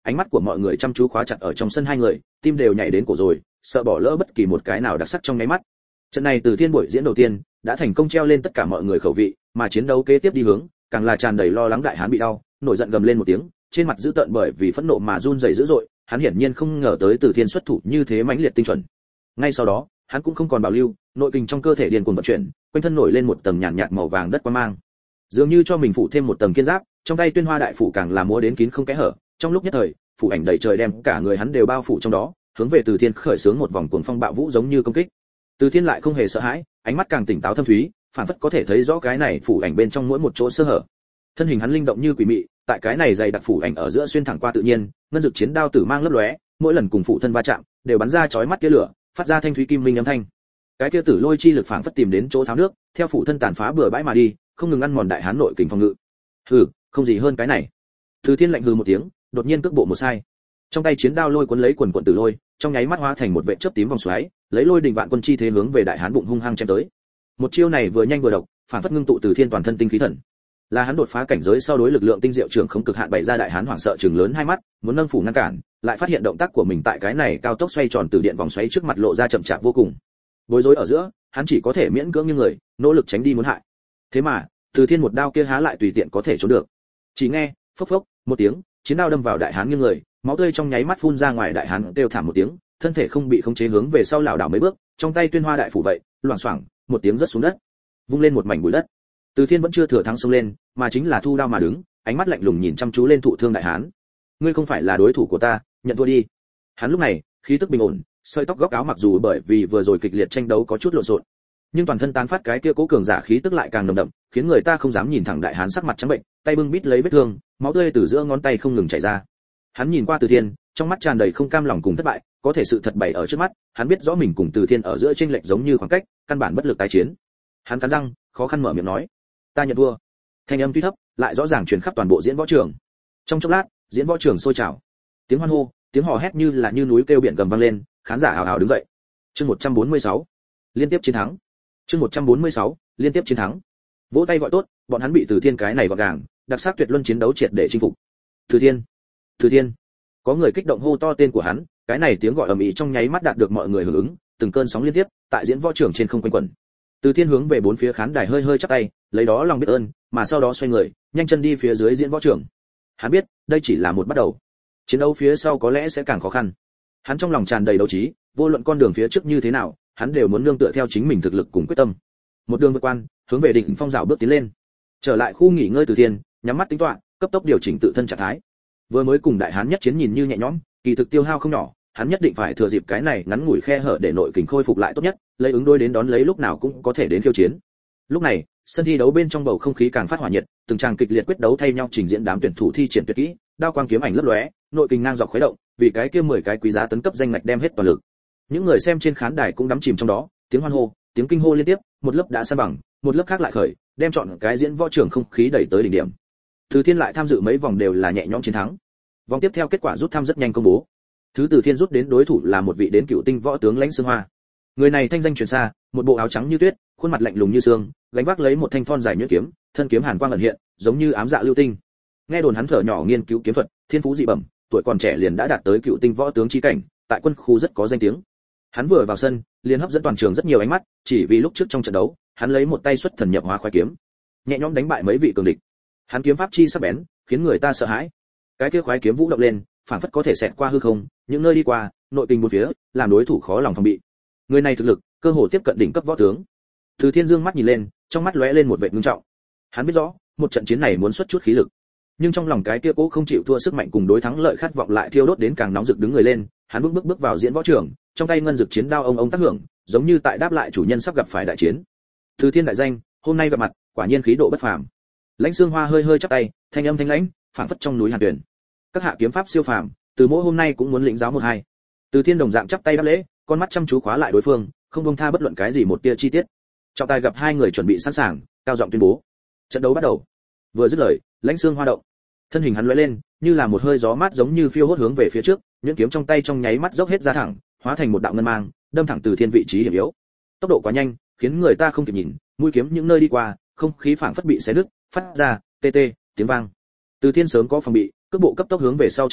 ánh mắt của mọi người chăm chú khóa chặt ở trong sân hai người, tim đều nhảy đến cổ rồi, sợ bỏ lỡ bất kỳ một cái nào đặc sắc trong nháy mắt. Trận này Từ Thiên buổi diễn đầu tiên đã thành công treo lên tất cả mọi người khẩu vị, mà chiến đấu kế tiếp đi hướng càng là tràn đầy lo lắng. Đại hán bị đau, nổi giận gầm lên một tiếng, trên mặt dữ tợn bởi vì phẫn nộ mà run rẩy dữ dội, hắn hiển nhiên không ngờ tới Từ Thiên xuất thủ như thế mãnh liệt tinh chuẩn. Ngay sau đó, hắn cũng không còn bảo lưu, nội kình trong cơ thể điên cuồng vận chuyển, quanh thân nổi lên một tầng nhàn nhạt màu vàng đất quang mang, dường như cho mình phủ thêm một tầng kiên giáp, trong tay Tuyên Hoa đại phủ càng là múa đến kín không kẽ hở, trong lúc nhất thời, phủ ảnh đầy trời đem cả người hắn đều bao phủ trong đó, hướng về Từ Thiên khởi xướng một vòng cuồng phong bạo vũ giống như công kích. Từ Thiên lại không hề sợ hãi, ánh mắt càng tỉnh táo thâm thúy, phản phất có thể thấy rõ cái này phủ ảnh bên trong mỗi một chỗ sơ hở. Thân hình hắn linh động như quỷ mị, tại cái này dày đặc phủ ảnh ở giữa xuyên thẳng qua tự nhiên, ngân dực chiến đao tử mang lấp lóe, mỗi lần cùng phụ thân va chạm, đều bắn ra chói mắt tia lửa, phát ra thanh thúy kim minh âm thanh. Cái kia tử lôi chi lực phảng phất tìm đến chỗ tháo nước, theo phụ thân tàn phá bừa bãi mà đi, không ngừng ăn mòn đại hán nội kình phòng ngự. Hừ, không gì hơn cái này. Từ Thiên lạnh hừ một tiếng, đột nhiên cước bộ một sai. Trong tay chiến đao lôi cuốn lấy quần quần tử lôi, trong nháy mắt hóa thành một vệt chớp tím vòng xoáy, lấy lôi đình vạn quân chi thế hướng về đại hán bụng hung hăng chém tới. Một chiêu này vừa nhanh vừa độc, phản phất ngưng tụ Từ Thiên toàn thân tinh khí thần. Là hắn đột phá cảnh giới sau đối lực lượng tinh diệu trưởng không cực hạn bày ra. Đại hán hoảng sợ trừng lớn hai mắt, muốn nâng phủ ngăn cản, lại phát hiện động tác của mình tại cái này cao tốc xoay tròn từ điện vòng xoáy trước mặt lộ ra chậm chạp vô cùng. Bối rối ở giữa, hắn chỉ có thể miễn cưỡng như người, nỗ lực tránh đi muốn hại. Thế mà, Từ Thiên một đao kia há lại tùy tiện có thể trốn được. Chỉ nghe, phốc phốc, một tiếng, chiến đao đâm vào đại hán như người, máu tươi trong nháy mắt phun ra ngoài. Đại hán kêu thảm một tiếng, thân thể không bị khống chế hướng về sau lảo đảo mấy bước, trong tay Tuyên Hoa đại phủ vậy, loảng xoảng, một tiếng rớt xuống đất, vung lên một mảnh bụi đất. Từ Thiên vẫn chưa thừa thắng xông lên, mà chính là thu đao mà đứng, ánh mắt lạnh lùng nhìn chăm chú lên thụ thương đại hán. Ngươi không phải là đối thủ của ta, nhận thua đi. Hắn lúc này, khí tức bình ổn, sợi tóc góc áo mặc dù bởi vì vừa rồi kịch liệt tranh đấu có chút lộn xộn, nhưng toàn thân tán phát cái kia cố cường giả khí tức lại càng nồng đậm, khiến người ta không dám nhìn thẳng đại hán sắc mặt trắng bệnh, tay bưng bít lấy vết thương, máu tươi từ giữa ngón tay không ngừng chảy ra. Hắn nhìn qua Từ Thiên, trong mắt tràn đầy không cam lòng cùng thất bại, có thể sự thật bày ở trước mắt, hắn biết rõ mình cùng Từ Thiên ở giữa chênh lệch giống như khoảng cách, căn bản bất lực tái chiến. Hắn cắn răng, khó khăn mở miệng nói: "Ta nhận thua." Thanh âm tuy thấp, lại rõ ràng truyền khắp toàn bộ diễn võ trường. Trong chốc lát, diễn võ trường sôi trào. Tiếng hoan hô, tiếng hò hét như là như núi kêu biển gầm vang lên, khán giả ào ào đứng dậy. Chương 146, liên tiếp chiến thắng. Chương 146, liên tiếp chiến thắng. Vỗ tay gọi tốt, bọn hắn bị Từ Thiên cái này gọn gàng, đặc sắc tuyệt luân chiến đấu triệt để chinh phục. Từ Thiên, Từ Thiên. Có người kích động hô to tên của hắn, cái này tiếng gọi ầm ĩ trong nháy mắt đạt được mọi người hưởng ứng, từng cơn sóng liên tiếp tại diễn võ trường trên không quanh quẩn. Từ Thiên hướng về bốn phía khán đài hơi hơi chắp tay, lấy đó lòng biết ơn, mà sau đó xoay người, nhanh chân đi phía dưới diễn võ trường. Hắn biết, đây chỉ là một bắt đầu. Chiến đấu phía sau có lẽ sẽ càng khó khăn. Hắn trong lòng tràn đầy đấu trí, vô luận con đường phía trước như thế nào, hắn đều muốn nương tựa theo chính mình thực lực cùng quyết tâm. Một đường vượt quan, hướng về đỉnh phong dạo bước tiến lên. Trở lại khu nghỉ ngơi Từ Thiên, nhắm mắt tính toán, cấp tốc điều chỉnh tự thân trạng thái. Vừa mới cùng đại hán nhất chiến nhìn như nhẹ nhõm, kỳ thực tiêu hao không nhỏ, hắn nhất định phải thừa dịp cái này ngắn ngủi khe hở để nội kình khôi phục lại tốt nhất, lấy ứng đối đến đón lấy lúc nào cũng có thể đến khiêu chiến. Lúc này, sân thi đấu bên trong bầu không khí càng phát hỏa nhiệt, từng tràng kịch liệt quyết đấu thay nhau trình diễn, đám tuyển thủ thi triển tuyệt kỹ, đao quang kiếm ảnh lấp lóe, nội kình ngang dọc khuấy động, vì cái kia 10 cái quý giá tấn cấp danh ngạch đem hết toàn lực. Những người xem trên khán đài cũng đắm chìm trong đó, tiếng hoan hô, tiếng kinh hô liên tiếp, một lớp đã san bằng, một lớp khác lại khởi, đem chọn cái diễn võ trường không khí đẩy tới đỉnh điểm. Từ Thiên lại tham dự mấy vòng đều là nhẹ nhõm chiến thắng. Vòng tiếp theo kết quả rút thăm rất nhanh công bố. Thứ Từ Thiên rút đến đối thủ là một vị đến cựu tinh võ tướng Lãnh Xương Hoa. Người này thanh danh truyền xa, một bộ áo trắng như tuyết, khuôn mặt lạnh lùng như xương, gánh vác lấy một thanh thon dài nhuyễn kiếm, thân kiếm hàn quang ẩn hiện, giống như ám dạ lưu tinh. Nghe đồn hắn thở nhỏ nghiên cứu kiếm thuật, thiên phú dị bẩm, tuổi còn trẻ liền đã đạt tới cựu tinh võ tướng chí cảnh, tại quân khu rất có danh tiếng. Hắn vừa vào sân, liền hấp dẫn toàn trường rất nhiều ánh mắt, chỉ vì lúc trước trong trận đấu, hắn lấy một tay xuất thần nhập hóa khoái kiếm, nhẹ nhõm đánh bại mấy vị cường địch. Hắn kiếm pháp chi sắc bén, khiến người ta sợ hãi. Cái kia khoái kiếm vũ động lên, phản phất có thể xẹt qua hư không, những nơi đi qua, nội kình bốn phía, làm đối thủ khó lòng phòng bị. Người này thực lực, cơ hồ tiếp cận đỉnh cấp võ tướng. Từ Thiên dương mắt nhìn lên, trong mắt lóe lên một vẻ ngưng trọng. Hắn biết rõ, một trận chiến này muốn xuất chút khí lực, nhưng trong lòng cái kia cố không chịu thua sức mạnh cùng đối thắng lợi khát vọng lại thiêu đốt đến càng nóng rực đứng người lên. Hắn bước vào diễn võ trường, trong tay ngân dực chiến đao ông tác hưởng, giống như tại đáp lại chủ nhân sắp gặp phải đại chiến. Từ Thiên đại danh, hôm nay gặp mặt, quả nhiên khí độ bất phàm. Lãnh Xương Hoa hơi hơi chắp tay, thanh âm thanh lãnh, phảng phất trong núi hàn tuyển. Các hạ kiếm pháp siêu phàm, từ mỗi hôm nay cũng muốn lĩnh giáo một hai. Từ Thiên đồng dạng chắp tay đáp lễ, con mắt chăm chú khóa lại đối phương, không buông tha bất luận cái gì một tia chi tiết. Trọng tài gặp hai người chuẩn bị sẵn sàng, cao giọng tuyên bố: trận đấu bắt đầu. Vừa dứt lời, Lãnh Xương Hoa động, thân hình hắn lóe lên, như là một hơi gió mát giống như phiêu hốt hướng về phía trước, nhuyễn kiếm trong tay trong nháy mắt dốc hết ra thẳng, hóa thành một đạo ngân mang, đâm thẳng Từ Thiên vị trí hiểm yếu. Tốc độ quá nhanh, khiến người ta không kịp nhìn, mũi kiếm những nơi đi qua, không khí phảng phất bị xé nứt, phát ra tê tê tiếng vang. Từ Thiên sớm có phòng bị, cước bộ cấp tốc hướng về sau chân lui,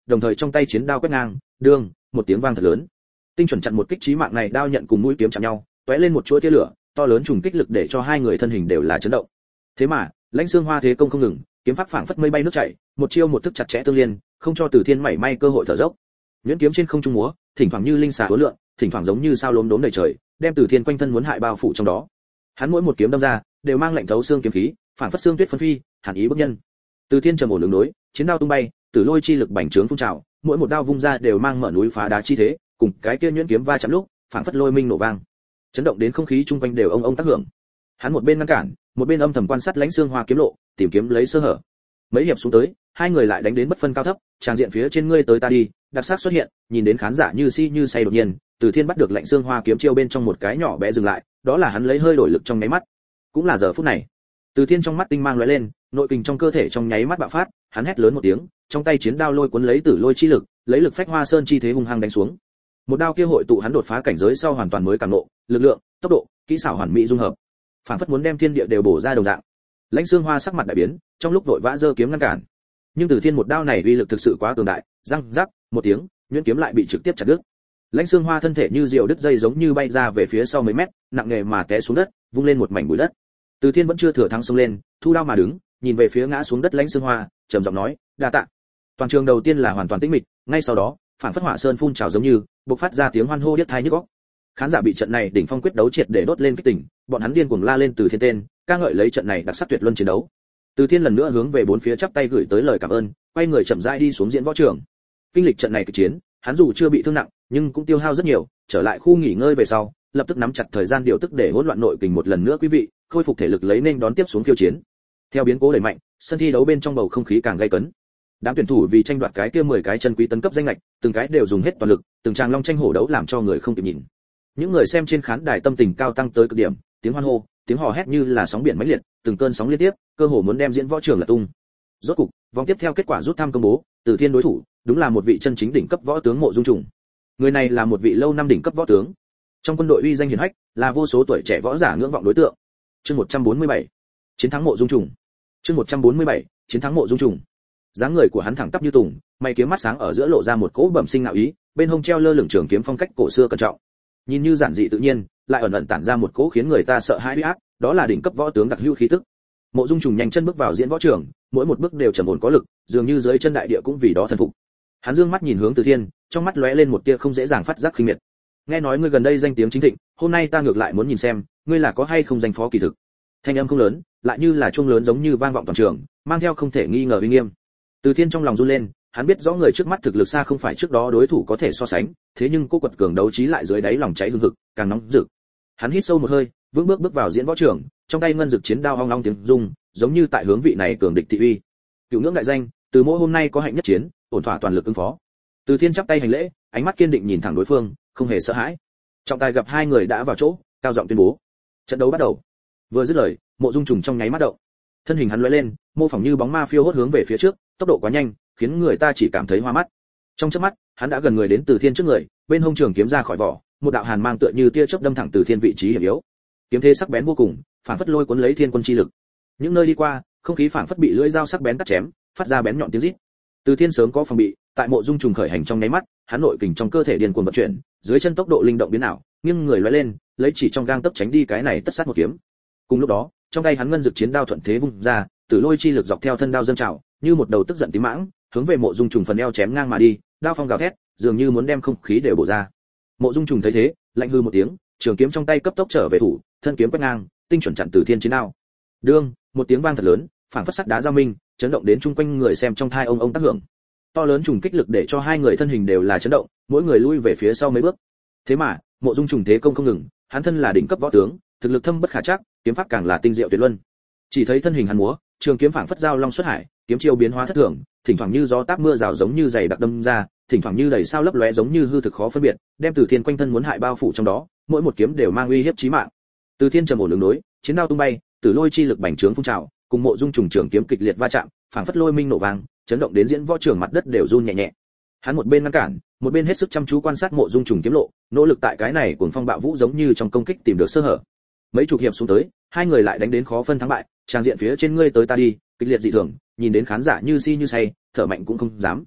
đồng thời trong tay chiến đao quét ngang, đương, một tiếng vang thật lớn. Tinh chuẩn chặn một kích chí mạng này, đao nhận cùng mũi kiếm chạm nhau, tóe lên một chuỗi tia lửa, to lớn trùng kích lực để cho hai người thân hình đều là chấn động. Thế mà, Lãnh Xương Hoa thế công không ngừng, kiếm pháp phảng phất mây bay nước chảy, một chiêu một thức chặt chẽ tương liên, không cho Từ Thiên mảy may cơ hội thở dốc. Nhuyễn kiếm trên không trung múa, thỉnh thoảng như linh xà uốn lượn, thỉnh thoảng giống như sao lốm đốm đầy trời, đem Từ Thiên quanh thân muốn hại bao phủ trong đó. Hắn mỗi một kiếm đâm ra, đều mang lạnh thấu xương kiếm khí, phảng phất xương tuyết phân phi, hàn ý bức nhân. Từ Thiên trầm ổn ứng đối, chiến đao tung bay, tử lôi chi lực bành trướng phun trào, mỗi một đao vung ra đều mang mở núi phá đá chi thế, cùng cái kia nhuyễn kiếm va chạm lúc, phảng phất lôi minh nổ vang, chấn động đến không khí chung quanh đều ông ông tác hưởng. Hắn một bên ngăn cản, một bên âm thầm quan sát Lãnh Xương Hoa kiếm lộ, tìm kiếm lấy sơ hở. Mấy hiệp xuống tới, hai người lại đánh đến bất phân cao thấp, tràng diện phía trên ngươi tới ta đi, đặc sắc xuất hiện, nhìn đến khán giả như si như say. Đột nhiên, Từ Thiên bắt được Lãnh Xương Hoa kiếm chiêu bên trong một cái nhỏ bé dừng lại, đó là hắn lấy hơi đổi lực trong nháy mắt. Cũng là giờ phút này, Từ Thiên trong mắt tinh mang lóe lên, nội kình trong cơ thể trong nháy mắt bạo phát, hắn hét lớn một tiếng, trong tay chiến đao lôi cuốn lấy tử lôi chi lực, lấy lực phách hoa sơn chi thế hung hăng đánh xuống. Một đao kia hội tụ hắn đột phá cảnh giới sau hoàn toàn mới cảm ngộ, lực lượng, tốc độ, kỹ xảo hoàn mỹ dung hợp, phản phất muốn đem thiên địa đều bổ ra đồng dạng. Lãnh Xương Hoa sắc mặt đại biến, trong lúc vội vã giơ kiếm ngăn cản. Nhưng Từ Thiên một đao này uy lực thực sự quá cường đại, răng rắc, một tiếng, nhuyễn kiếm lại bị trực tiếp chặt đứt. Lãnh Xương Hoa thân thể như diều đứt dây giống như bay ra về phía sau mấy mét, nặng nề mà té xuống đất, vung lên một mảnh bụi đất. Từ Thiên vẫn chưa thừa thắng xông lên, thu đao mà đứng, nhìn về phía ngã xuống đất Lãnh Xương Hoa, trầm giọng nói, đa tạ. Toàn trường đầu tiên là hoàn toàn tĩnh mịch, ngay sau đó, phản phất hỏa sơn phun trào giống như, bộc phát ra tiếng hoan hô điếc tai nhức óc. Khán giả bị trận này đỉnh phong quyết đấu triệt để đốt lên kích tỉnh, bọn hắn điên cuồng la lên Từ Thiên tên, ca ngợi lấy trận này đặc sắc tuyệt luân chiến đấu. Từ Thiên lần nữa hướng về bốn phía chắp tay gửi tới lời cảm ơn, quay người chậm rãi đi xuống diễn võ trường. Kinh lịch trận này kịch chiến, hắn dù chưa bị thương nặng, nhưng cũng tiêu hao rất nhiều, trở lại khu nghỉ ngơi về sau, lập tức nắm chặt thời gian điều tức để hỗn loạn nội kình một lần nữa quý vị, khôi phục thể lực lấy nên đón tiếp xuống khiêu chiến. Theo biến cố đẩy mạnh, sân thi đấu bên trong bầu không khí càng gay cấn. Đám tuyển thủ vì tranh đoạt cái kia 10 cái chân quý tấn cấp danh ngạch, từng cái đều dùng hết toàn lực, từng tràng long tranh hổ đấu làm cho người không kịp nhìn. Những người xem trên khán đài tâm tình cao tăng tới cực điểm, tiếng hoan hô, tiếng hò hét như là sóng biển mãnh liệt, từng cơn sóng liên tiếp, cơ hồ muốn đem diễn võ trường lật tung. Rốt cục, vòng tiếp theo kết quả rút thăm công bố, Từ Thiên đối thủ, đúng là một vị chân chính đỉnh cấp võ tướng Mộ Dung Trùng. Người này là một vị lâu năm đỉnh cấp võ tướng, trong quân đội uy danh hiển hách, là vô số tuổi trẻ võ giả ngưỡng vọng đối tượng. Chương 147, chiến thắng Mộ Dung Trùng. Chương 147, chiến thắng Mộ Dung Trùng. Dáng người của hắn thẳng tắp như tùng, mày kiếm mắt sáng ở giữa lộ ra một cỗ bẩm sinh ngạo ý, bên hông treo lơ lửng trường kiếm phong cách cổ xưa cẩn trọng. Nhìn như giản dị tự nhiên, lại ẩn ẩn tản ra một cỗ khiến người ta sợ hãi uy áp, đó là đỉnh cấp võ tướng đặc hữu khí tức. Mộ Dung Trùng nhanh chân bước vào diễn võ trường, mỗi một bước đều trầm ổn có lực, dường như dưới chân đại địa cũng vì đó thần phục. Hắn dương mắt nhìn hướng Từ Thiên, trong mắt lóe lên một tia không dễ dàng phát giác khinh miệt. Nghe nói ngươi gần đây danh tiếng chính thịnh, hôm nay ta ngược lại muốn nhìn xem, ngươi là có hay không danh phó kỳ thực. Thanh âm không lớn, lại như là chuông lớn giống như vang vọng toàn trường, mang theo không thể nghi ngờ uy nghiêm. Từ Thiên trong lòng run lên, hắn biết rõ người trước mắt thực lực xa không phải trước đó đối thủ có thể so sánh, thế nhưng cô quật cường đấu trí lại dưới đáy lòng cháy hừng hực, càng nóng rực. Hắn hít sâu một hơi, vững bước bước vào diễn võ trường, trong tay ngân dực chiến đao ong ong tiếng rung, giống như tại hướng vị này cường địch thị uy. Cửu ngưỡng đại danh, Từ Mỗ hôm nay có hạnh nhất chiến, ổn thỏa toàn lực ứng phó. Từ Thiên chắp tay hành lễ, ánh mắt kiên định nhìn thẳng đối phương, không hề sợ hãi. Trọng tài gặp hai người đã vào chỗ, cao giọng tuyên bố: trận đấu bắt đầu. Vừa dứt lời, Mộ Dung Trùng trong nháy mắt động, thân hình hắn lóe lên, mô phỏng như bóng ma phiêu hốt hướng về phía trước, tốc độ quá nhanh, khiến người ta chỉ cảm thấy hoa mắt. Trong chớp mắt, hắn đã gần người đến Từ Thiên trước người, bên hông trường kiếm ra khỏi vỏ, một đạo hàn mang tựa như tia chớp đâm thẳng Từ Thiên vị trí hiểm yếu. Kiếm thế sắc bén vô cùng, phản phất lôi cuốn lấy thiên quân chi lực. Những nơi đi qua, không khí phản phất bị lưỡi dao sắc bén cắt chém, phát ra bén nhọn tiếng rít. Từ Thiên sớm có phòng bị, tại Mộ Dung Trùng khởi hành trong nháy mắt, hắn nội kình trong cơ thể điên cuồng vận chuyển, dưới chân tốc độ linh động biến ảo, nghiêng người lóe lên, lấy chỉ trong gang tấc tránh đi cái này tất sát một kiếm. Cùng lúc đó, trong tay hắn ngân dực chiến đao thuận thế vung ra, tử lôi chi lực dọc theo thân đao dâng trào, như một đầu tức giận tím mãng, hướng về Mộ Dung Trùng phần eo chém ngang mà đi, đao phong gào thét, dường như muốn đem không khí đều bổ ra. Mộ Dung Trùng thấy thế, lạnh hư một tiếng, trường kiếm trong tay cấp tốc trở về thủ, thân kiếm quét ngang, tinh chuẩn chặn Từ Thiên chiến đao. Đương, một tiếng vang thật lớn, phảng phất sắt đá giao minh, chấn động đến chung quanh người xem trong thai ông tác hưởng. To lớn trùng kích lực để cho hai người thân hình đều là chấn động, mỗi người lui về phía sau mấy bước. Thế mà, Mộ Dung Trùng thế công không ngừng, hắn thân là đỉnh cấp võ tướng, thực lực thâm bất khả trắc, kiếm pháp càng là tinh diệu tuyệt luân. Chỉ thấy thân hình hắn múa, trường kiếm phảng phất dao long xuất hải, kiếm chiêu biến hóa thất thường, thỉnh thoảng như gió táp mưa rào giống như dày đặc đâm ra, thỉnh thoảng như đầy sao lấp lóe giống như hư thực khó phân biệt, đem Từ Thiên quanh thân muốn hại bao phủ trong đó, mỗi một kiếm đều mang uy hiếp chí mạng. Từ Thiên trầm ổn ứng đối, chiến đao tung bay, tử lôi chi lực bành trướng phun trào, cùng Mộ Dung Trùng trường kiếm kịch liệt va chạm, phảng phất lôi minh nổ vang, chấn động đến diễn võ trường mặt đất đều run nhẹ nhẹ. Hắn một bên ngăn cản, một bên hết sức chăm chú quan sát Mộ Dung Trùng kiếm lộ, nỗ lực tại cái này cuồng phong bạo vũ giống như trong công kích tìm được sơ hở. Mấy chục hiệp xuống tới, hai người lại đánh đến khó phân thắng bại, trang diện phía trên ngươi tới ta đi, kịch liệt dị thường, nhìn đến khán giả như si như say, thở mạnh cũng không dám.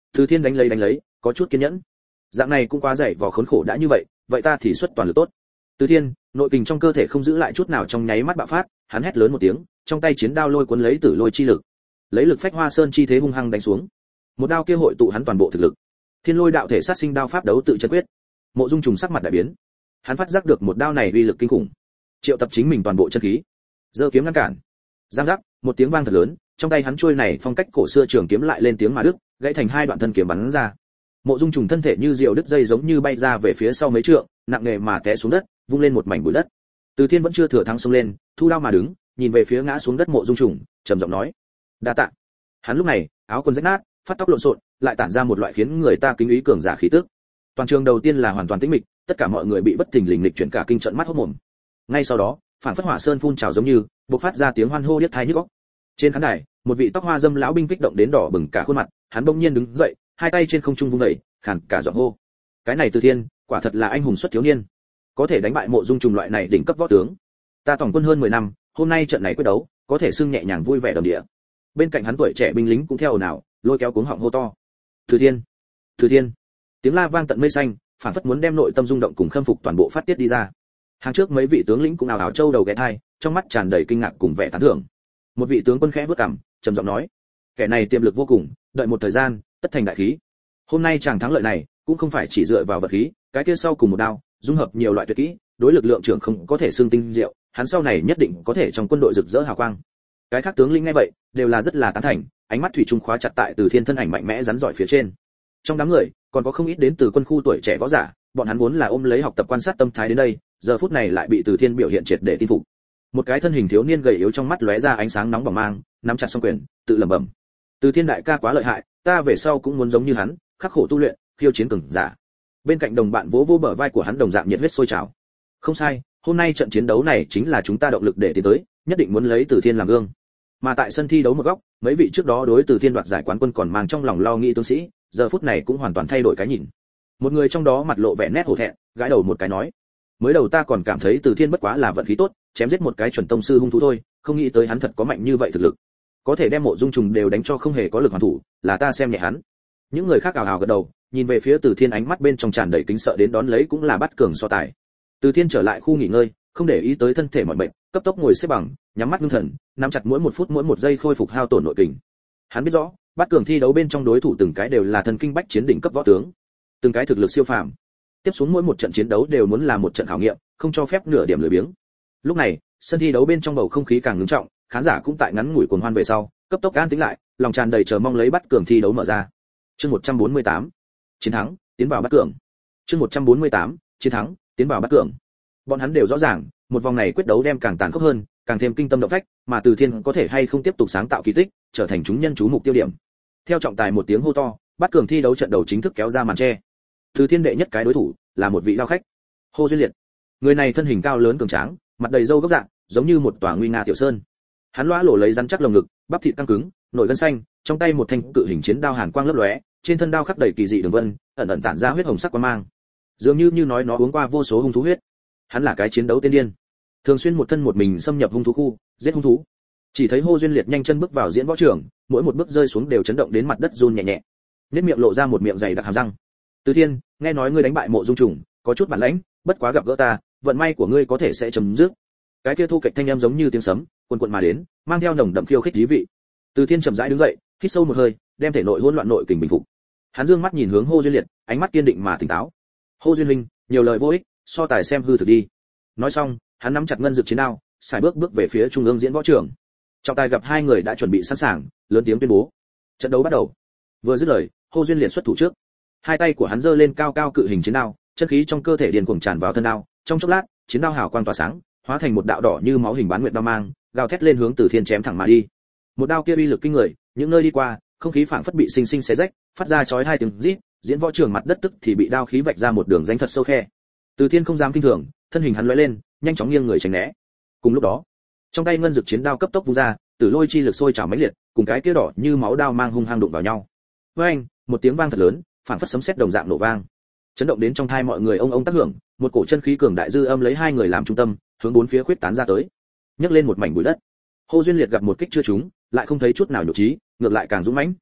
Từ Thiên đánh lấy, có chút kiên nhẫn. Dạng này cũng quá dày vò khốn khổ đã như vậy ta thì xuất toàn lực tốt. Từ Thiên, nội kình trong cơ thể không giữ lại chút nào trong nháy mắt bạo phát, hắn hét lớn một tiếng, trong tay chiến đao lôi cuốn lấy tử lôi chi lực, lấy lực phách hoa sơn chi thế hung hăng đánh xuống. Một đao kia hội tụ hắn toàn bộ thực lực. Thiên lôi đạo thể sát sinh đao pháp đấu tự chân quyết. Mộ Dung Trùng sắc mặt đại biến. Hắn phát giác được một đao này uy lực kinh khủng, triệu tập chính mình toàn bộ chân khí, giơ kiếm ngăn cản. Giang giác, một tiếng vang thật lớn, trong tay hắn chuôi này phong cách cổ xưa trường kiếm lại lên tiếng mà đứt, gãy thành hai đoạn thân kiếm bắn ra. Mộ Dung Trùng thân thể như diều đứt dây giống như bay ra về phía sau mấy trượng, nặng nề mà té xuống đất, vung lên một mảnh bụi đất. Từ Thiên vẫn chưa thừa thắng xông lên, thu đao mà đứng, nhìn về phía ngã xuống đất Mộ Dung Trùng, trầm giọng nói: "Đa tạ." Hắn lúc này, áo quần rách nát, phát tóc lộn xộn, lại tản ra một loại khiến người ta kính ý cường giả khí tức. Toàn trường đầu tiên là hoàn toàn tĩnh mịch, tất cả mọi người bị bất thình lình lịch chuyển cả kinh trận mắt hốt mồm. Ngay sau đó, phản phất hỏa sơn phun trào giống như, bộc phát ra tiếng hoan hô điếc tai nhức óc. Trên khán đài, một vị tóc hoa dâm lão binh kích động đến đỏ bừng cả khuôn mặt, hắn bỗng nhiên đứng dậy, hai tay trên không trung vung dậy, khàn cả giọng hô: "Cái này Từ Thiên, quả thật là anh hùng xuất thiếu niên, có thể đánh bại Mộ Dung Trùng loại này đỉnh cấp võ tướng. Ta tổng quân hơn 10 năm, hôm nay trận này quyết đấu, có thể xưng nhẹ nhàng vui vẻ đồng địa." Bên cạnh hắn tuổi trẻ binh lính cũng theo ồn ào, lôi kéo cuống họng hô to: "Từ Thiên, Từ Thiên!" Tiếng la vang tận mây xanh, phản phất muốn đem nội tâm rung động cùng khâm phục toàn bộ phát tiết đi ra. Hàng trước mấy vị tướng lĩnh cũng ào ào châu đầu ghé thai, trong mắt tràn đầy kinh ngạc cùng vẻ tán thưởng. Một vị tướng quân khẽ bước cằm, trầm giọng nói: "Kẻ này tiềm lực vô cùng, đợi một thời gian, tất thành đại khí. Hôm nay chàng thắng lợi này, cũng không phải chỉ dựa vào vật khí, cái kia sau cùng một đao, dung hợp nhiều loại tuyệt kỹ, đối lực lượng trưởng không có thể xương tinh diệu, hắn sau này nhất định có thể trong quân đội rực rỡ hào quang." Cái khác tướng lĩnh nghe vậy, đều là rất là tán thành, ánh mắt thủy chung khóa chặt tại Từ Thiên thân ảnh mạnh mẽ rắn giỏi phía trên. Trong đám người, còn có không ít đến từ quân khu tuổi trẻ võ giả, bọn hắn vốn là ôm lấy học tập quan sát tâm thái đến đây, giờ phút này lại bị Từ Thiên biểu hiện triệt để tin phục. Một cái thân hình thiếu niên gầy yếu trong mắt lóe ra ánh sáng nóng bỏng mang, nắm chặt song quyền, tự lẩm bẩm: "Từ Thiên đại ca quá lợi hại, ta về sau cũng muốn giống như hắn, khắc khổ tu luyện, khiêu chiến cường giả." Bên cạnh đồng bạn vỗ vỗ bờ vai của hắn đồng dạng nhiệt huyết sôi trào. "Không sai, hôm nay trận chiến đấu này chính là chúng ta động lực để tiến tới, nhất định muốn lấy Từ Thiên làm gương." Mà tại sân thi đấu một góc, mấy vị trước đó đối Từ Thiên đoạt giải quán quân còn mang trong lòng lo nghĩ tướng sĩ, giờ phút này cũng hoàn toàn thay đổi cái nhìn. Một người trong đó mặt lộ vẻ nét hổ thẹn, gãi đầu một cái nói: "Mới đầu ta còn cảm thấy Từ Thiên bất quá là vận khí tốt, chém giết một cái chuẩn tông sư hung thú thôi, không nghĩ tới hắn thật có mạnh như vậy thực lực. Có thể đem Mộ Dung Trùng đều đánh cho không hề có lực hoàn thủ, là ta xem nhẹ hắn." Những người khác ào ào gật đầu, nhìn về phía Từ Thiên ánh mắt bên trong tràn đầy kính sợ đến đón lấy cũng là bắt cường so tài. Từ Thiên trở lại khu nghỉ ngơi, không để ý tới thân thể mỏi mệt, cấp tốc ngồi xếp bằng, nhắm mắt ngưng thần, nắm chặt mỗi một phút mỗi một giây khôi phục hao tổn nội kình. Hắn biết rõ, bắt cường thi đấu bên trong đối thủ từng cái đều là thần kinh bách chiến đỉnh cấp võ tướng, từng cái thực lực siêu phàm. Tiếp xuống mỗi một trận chiến đấu đều muốn là một trận khảo nghiệm, không cho phép nửa điểm lười biếng. Lúc này, sân thi đấu bên trong bầu không khí càng ngưng trọng, khán giả cũng tại ngắn ngủi cuồng hoan về sau, cấp tốc an tĩnh lại, lòng tràn đầy chờ mong lấy bắt cường thi đấu mở ra. Chương 148, chiến thắng, tiến vào bắt cường. Chương 148, chiến thắng, tiến vào bắt cường. Bọn hắn đều rõ ràng, một vòng này quyết đấu đem càng tàn khốc hơn, càng thêm kinh tâm động phách, mà Từ Thiên có thể hay không tiếp tục sáng tạo kỳ tích, trở thành chúng nhân chú mục tiêu điểm. Theo trọng tài một tiếng hô to, bắt cường thi đấu trận đầu chính thức kéo ra màn che. Từ Thiên đệ nhất cái đối thủ là một vị lao khách, Hồ Duyên Liệt. Người này thân hình cao lớn cường tráng, mặt đầy râu gốc dạng, giống như một tòa nguy nga tiểu sơn. Hắn lóa lổ lấy rắn chắc lồng ngực, bắp thịt căng cứng, nổi gân xanh, trong tay một thanh cự hình chiến đao hàn quang lấp lóe, trên thân đao khắc đầy kỳ dị đường vân, ẩn ẩn tản ra huyết hồng sắc quang mang. Dường như nói nó uống qua vô số hung thú huyết. Hắn là cái chiến đấu tiên điên, thường xuyên một thân một mình xâm nhập hung thú khu, giết hung thú. Chỉ thấy Hồ Duyên Liệt nhanh chân bước vào diễn võ trường, mỗi một bước rơi xuống đều chấn động đến mặt đất run nhẹ nhẹ. Nét miệng lộ ra một miệng dày đặc hàm răng. "Từ Thiên, nghe nói ngươi đánh bại Mộ Dung Trùng, có chút bản lãnh, bất quá gặp gỡ ta, vận may của ngươi có thể sẽ chấm dứt." Cái kia thu kịch thanh âm giống như tiếng sấm, cuồn cuộn mà đến, mang theo nồng đậm khiêu khích thú vị. Từ Thiên chậm rãi đứng dậy, hít sâu một hơi, đem thể nội hỗn loạn nội kình bình phục. Hắn dương mắt nhìn hướng Hồ Duyên Liệt, ánh mắt kiên định mà tỉnh táo. "Hồ Duyên huynh, nhiều lời vô ích, so tài xem hư thực đi." Nói xong, hắn nắm chặt ngân dược chiến đao, xài bước về phía trung ương diễn võ trường. Trọng tài gặp hai người đã chuẩn bị sẵn sàng, lớn tiếng tuyên bố: "Trận đấu bắt đầu." Vừa dứt lời, Hồ Duyên Liệt xuất thủ trước. Hai tay của hắn giơ lên cao cao cự hình chiến đao, chân khí trong cơ thể điên cuồng tràn vào thân đao, trong chốc lát, chiến đao hào quang tỏa sáng, hóa thành một đạo đỏ như máu hình bán nguyệt đao mang, gào thét lên hướng Từ Thiên chém thẳng mà đi. Một đao kia uy lực kinh người, những nơi đi qua, không khí phảng phất bị sinh sinh xé rách, phát ra chói tai tiếng rít, diễn võ trường mặt đất tức thì bị đao khí vạch ra một đường rãnh thật sâu khe. Từ Thiên không dám kinh thường, thân hình hắn lóe lên, nhanh chóng nghiêng người tránh né. Cùng lúc đó, trong tay ngân dược chiến đao cấp tốc vung ra, tử lôi chi lực sôi trào mãnh liệt, cùng cái kia đỏ như máu đao mang hung hăng đụng vào nhau. Với anh, một tiếng vang thật lớn, phảng phất sấm sét đồng dạng nổ vang, chấn động đến trong tai mọi người ông tác hưởng, một cổ chân khí cường đại dư âm lấy hai người làm trung tâm, hướng bốn phía khuyết tán ra tới, nhấc lên một mảnh bụi đất. Hồ Duyên Liệt gặp một kích chưa trúng, lại không thấy chút nào nhục trí, ngược lại càng dũng mãnh.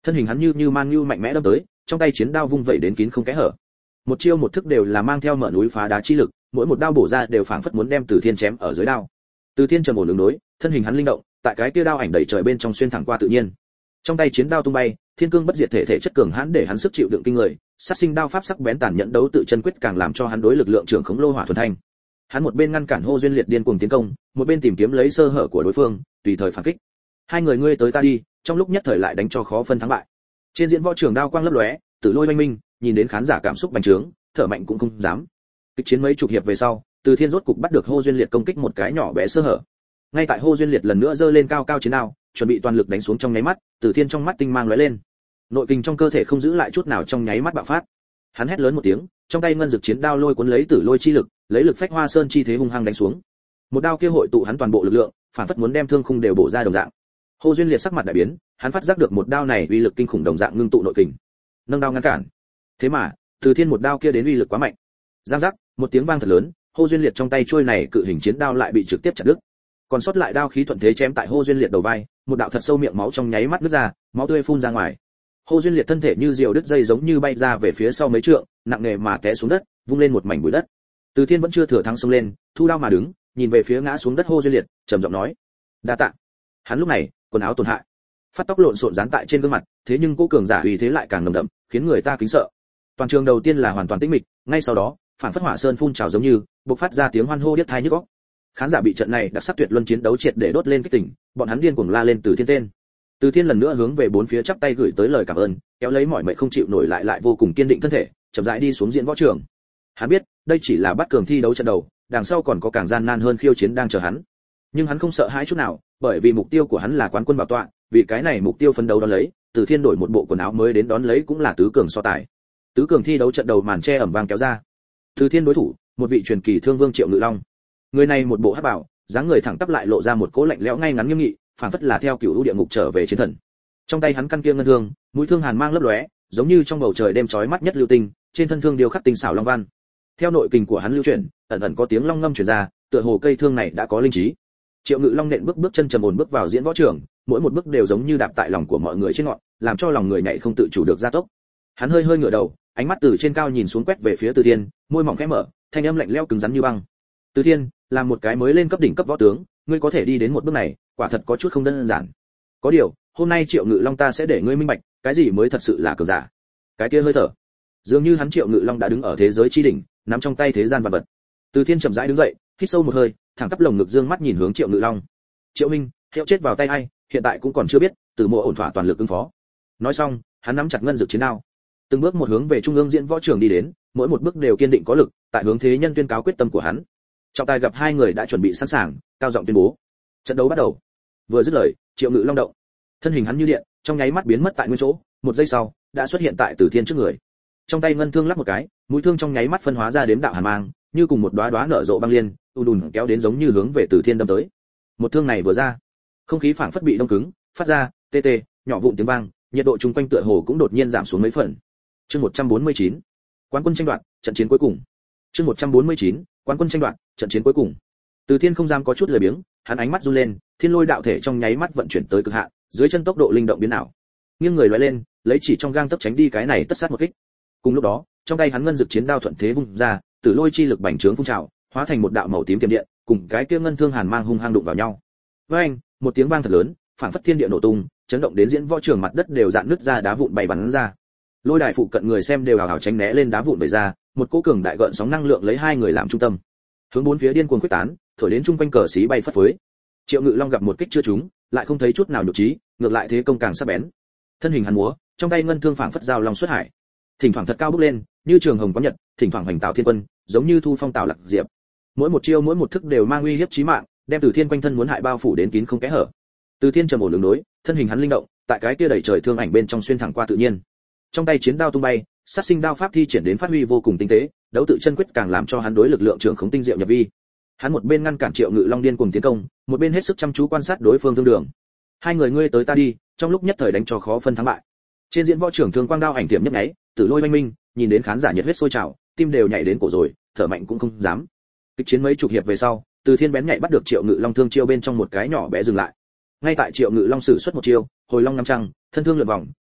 thân hình hắn như man như mạnh mẽ đâm tới, trong tay chiến đao vung vẩy đến kín không kẽ hở. Một chiêu một thức đều là mang theo mở núi phá đá chi lực, mỗi một đao bổ ra đều phảng phất muốn đem Từ Thiên chém ở dưới đao. Từ Thiên trầm ổn ứng đối, thân hình hắn linh động, tại cái kia đao ảnh đẩy trời bên trong xuyên thẳng qua tự nhiên. Trong tay chiến đao tung bay, thiên cương bất diệt thể thể chất cường hãn để hắn sức chịu đựng kinh người, sát sinh đao pháp sắc bén tàn nhẫn đấu tự chân quyết càng làm cho hắn đối lực lượng trưởng khống lô hỏa thuần thanh. Hắn một bên ngăn cản Hô Duyên Liệt điên cuồng tiến công, một bên tìm kiếm lấy sơ hở của đối phương, tùy thời phản kích. Hai người ngươi tới ta đi, trong lúc nhất thời lại đánh cho khó phân thắng bại. Trên diễn võ trường đao quang lấp lóe, tử lôi oanh minh, nhìn đến khán giả cảm xúc bành trướng, thở mạnh cũng không dám. Kịch chiến mấy chục hiệp về sau, Từ Thiên rốt cục bắt được Hô Duyên Liệt công kích một cái nhỏ bé sơ hở. Ngay tại Hô Duyên Liệt lần nữa giơ lên cao cao chiến đao, chuẩn bị toàn lực đánh xuống trong nháy mắt, Từ Thiên trong mắt tinh mang lóe lên. Nội kình trong cơ thể không giữ lại chút nào trong nháy mắt bạo phát. Hắn hét lớn một tiếng, trong tay ngân dực chiến đao lôi cuốn lấy tử lôi chi lực, lấy lực phách hoa sơn chi thế hung hăng đánh xuống. Một đao kia hội tụ hắn toàn bộ lực lượng, phản phất muốn đem thương khung đều bổ ra đồng dạng. Hô Duyên Liệt sắc mặt đại biến, hắn phát giác được một đao này uy lực kinh khủng đồng dạng ngưng tụ nội kình. Nâng đao ngăn cản. Thế mà, Từ Thiên một đao kia đến uy lực quá mạnh. Giang giác, một tiếng vang thật lớn, Hô Duyên Liệt trong tay trôi này cự hình chiến đao lại bị trực tiếp chặt đứt. Còn sót lại đao khí thuận thế chém tại Hô Duyên Liệt đầu vai, một đạo thật sâu miệng máu trong nháy mắt nứt ra, máu tươi phun ra ngoài. Hô Duyên Liệt thân thể như diều đứt dây giống như bay ra về phía sau mấy trượng, nặng nề mà té xuống đất, vung lên một mảnh bụi đất. Từ Thiên vẫn chưa thừa thắng xông lên, thu đao mà đứng, nhìn về phía ngã xuống đất Hô Duyên Liệt, trầm giọng nói: "Đa tạ." Hắn lúc này, quần áo tổn hại, phát tóc lộn xộn dán tại trên gương mặt, thế nhưng cô cường giả uy thế lại càng nồng đậm, khiến người ta kính sợ. Toàn trường đầu tiên là hoàn toàn tĩnh mịch, ngay sau đó, phản phất hỏa sơn phun trào giống như, bộc phát ra tiếng hoan hô điếc tai nhức óc. Khán giả bị trận này đặc sắc tuyệt luân chiến đấu triệt để đốt lên kích tỉnh, bọn hắn điên cuồng la lên Từ Thiên tên. Từ Thiên lần nữa hướng về bốn phía chắp tay gửi tới lời cảm ơn, kéo lấy mọi mệnh không chịu nổi lại vô cùng kiên định thân thể, chậm rãi đi xuống diễn võ trường. Hắn biết, đây chỉ là bắt cường thi đấu trận đầu, đằng sau còn có càng gian nan hơn khiêu chiến đang chờ hắn. Nhưng hắn không sợ hãi chút nào, bởi vì mục tiêu của hắn là quán quân bảo tọa, vì cái này mục tiêu phấn đấu đón lấy, Từ Thiên đổi một bộ quần áo mới đến đón lấy cũng là tứ cường so tài. Tứ cường thi đấu trận đầu màn che ẩm vang kéo ra. Từ Thiên đối thủ, một vị truyền kỳ thương vương Triệu Ngự Long. Người này một bộ hắc bảo, dáng người thẳng tắp lại lộ ra một cỗ lạnh lẽo ngay ngắn nghiêm nghị, phảng phất là theo cửu u địa ngục trở về chiến thần. Trong tay hắn căn kia ngân thương, mũi thương hàn mang lấp lóe, giống như trong bầu trời đêm chói mắt nhất lưu tinh, trên thân thương điêu khắc tinh xảo long văn. Theo nội kình của hắn lưu chuyển, ẩn ẩn có tiếng long ngâm truyền ra, tựa hồ cây thương này đã có linh trí. Triệu Ngự Long nện bước chân trầm ổn bước vào diễn võ trường, mỗi một bước đều giống như đạp tại lòng của mọi người trên ngọn, làm cho lòng người nhảy không tự chủ được gia tốc. Hắn hơi ngửa đầu, ánh mắt từ trên cao nhìn xuống quét về phía Từ Thiên, môi mỏng khẽ mở, thanh âm lạnh lẽo cứng rắn như băng. Từ Thiên, là một cái mới lên cấp đỉnh cấp võ tướng, ngươi có thể đi đến một bước này, quả thật có chút không đơn giản. Có điều, hôm nay Triệu Ngự Long ta sẽ để ngươi minh bạch, cái gì mới thật sự là cường giả. Cái kia hơi thở, dường như hắn Triệu Ngự Long đã đứng ở thế giới chi đỉnh, nắm trong tay thế gian vạn vật. Từ Thiên chậm rãi đứng dậy, hít sâu một hơi, thẳng tắp lồng ngực dương mắt nhìn hướng Triệu Ngự Long. Triệu Minh, hiệu chết vào tay ai, hiện tại cũng còn chưa biết, Từ Mộ ổn thỏa toàn lực ứng phó. Nói xong, hắn nắm chặt ngân dược chiến đao, từng bước một hướng về trung ương diễn võ trường đi đến, mỗi một bước đều kiên định có lực, tại hướng thế nhân tuyên cáo quyết tâm của hắn. Trọng tài gặp hai người đã chuẩn bị sẵn sàng, cao giọng tuyên bố: trận đấu bắt đầu. Vừa dứt lời, Triệu Ngự Long động, thân hình hắn như điện, trong nháy mắt biến mất tại nguyên chỗ, một giây sau, đã xuất hiện tại Từ Thiên trước người. Trong tay ngân thương lắc một cái, mũi thương trong nháy mắt phân hóa ra đếm đạo hàn mang, như cùng một đóa đóa nở rộ băng liên, ùn kéo đến giống như hướng về Từ Thiên đâm tới. Một thương này vừa ra, không khí phảng phất bị đông cứng, phát ra tê tê, nhỏ vụn tiếng vang, nhiệt độ chung quanh tựa hồ cũng đột nhiên giảm xuống mấy phần. Chương 149. Quán quân tranh đoạt, trận chiến cuối cùng. Chương 149. Quán quân tranh đoạt, trận chiến cuối cùng. Từ Thiên không dám có chút lười biếng, hắn ánh mắt run lên, thiên lôi đạo thể trong nháy mắt vận chuyển tới cực hạn, dưới chân tốc độ linh động biến ảo. Nghiêng người lóe lên, lấy chỉ trong gang tấc tránh đi cái này tất sát một kích. Cùng lúc đó, trong tay hắn ngân dực chiến đao thuận thế vung ra, tử lôi chi lực bành trướng phun trào, hóa thành một đạo màu tím tiềm điện, cùng cái kia ngân thương hàn mang hung hăng đụng vào nhau. Với anh, một tiếng vang thật lớn, phảng phất thiên địa nổ tung, chấn động đến diễn võ trường mặt đất đều dạn nứt ra, đá vụn bay bắn ra. Lôi đài phụ cận người xem đều hào hào tránh né lên đá vụn bể ra, một cỗ cường đại gợn sóng năng lượng lấy hai người làm trung tâm, hướng bốn phía điên cuồng quyết tán, thổi đến trung quanh cờ xí bay phất phới. Triệu Ngự Long gặp một kích chưa trúng, lại không thấy chút nào nhục trí, ngược lại thế công càng sắc bén. Thân hình hắn múa, trong tay ngân thương phảng phất dao long xuất hải, thỉnh thoảng thật cao bước lên, như trường hồng có nhật, thỉnh thoảng hoành tạo thiên quân, giống như thu phong tạo lạc diệp. Mỗi một chiêu mỗi một thức đều mang uy hiếp chí mạng, đem Từ Thiên quanh thân muốn hại bao phủ đến kín không kẽ hở. Từ Thiên trầm ổn đường đối, thân hình hắn linh động, tại cái kia đẩy trời thương ảnh bên trong xuyên thẳng qua tự nhiên. Trong tay chiến đao tung bay, sát sinh đao pháp thi triển đến phát huy vô cùng tinh tế, đấu tự chân quyết càng làm cho hắn đối lực lượng trưởng khống tinh diệu nhập vi. Hắn một bên ngăn cản Triệu Ngự Long điên cuồng tiến công, một bên hết sức chăm chú quan sát đối phương thương đường. Hai người ngươi tới ta đi, trong lúc nhất thời đánh cho khó phân thắng bại. Trên diễn võ trường thương quang đao ảnh tiệm nhấp nháy, tử lôi oanh minh, nhìn đến khán giả nhiệt huyết sôi trào, tim đều nhảy đến cổ rồi, thở mạnh cũng không dám. Kịch chiến mấy chục hiệp về sau, Từ Thiên bén nhạy bắt được Triệu Ngự Long thương chiêu bên trong một cái nhỏ bé dừng lại. Ngay tại Triệu Ngự Long sử xuất một chiêu, hồi long năm trăng, thân thương lượn vòng,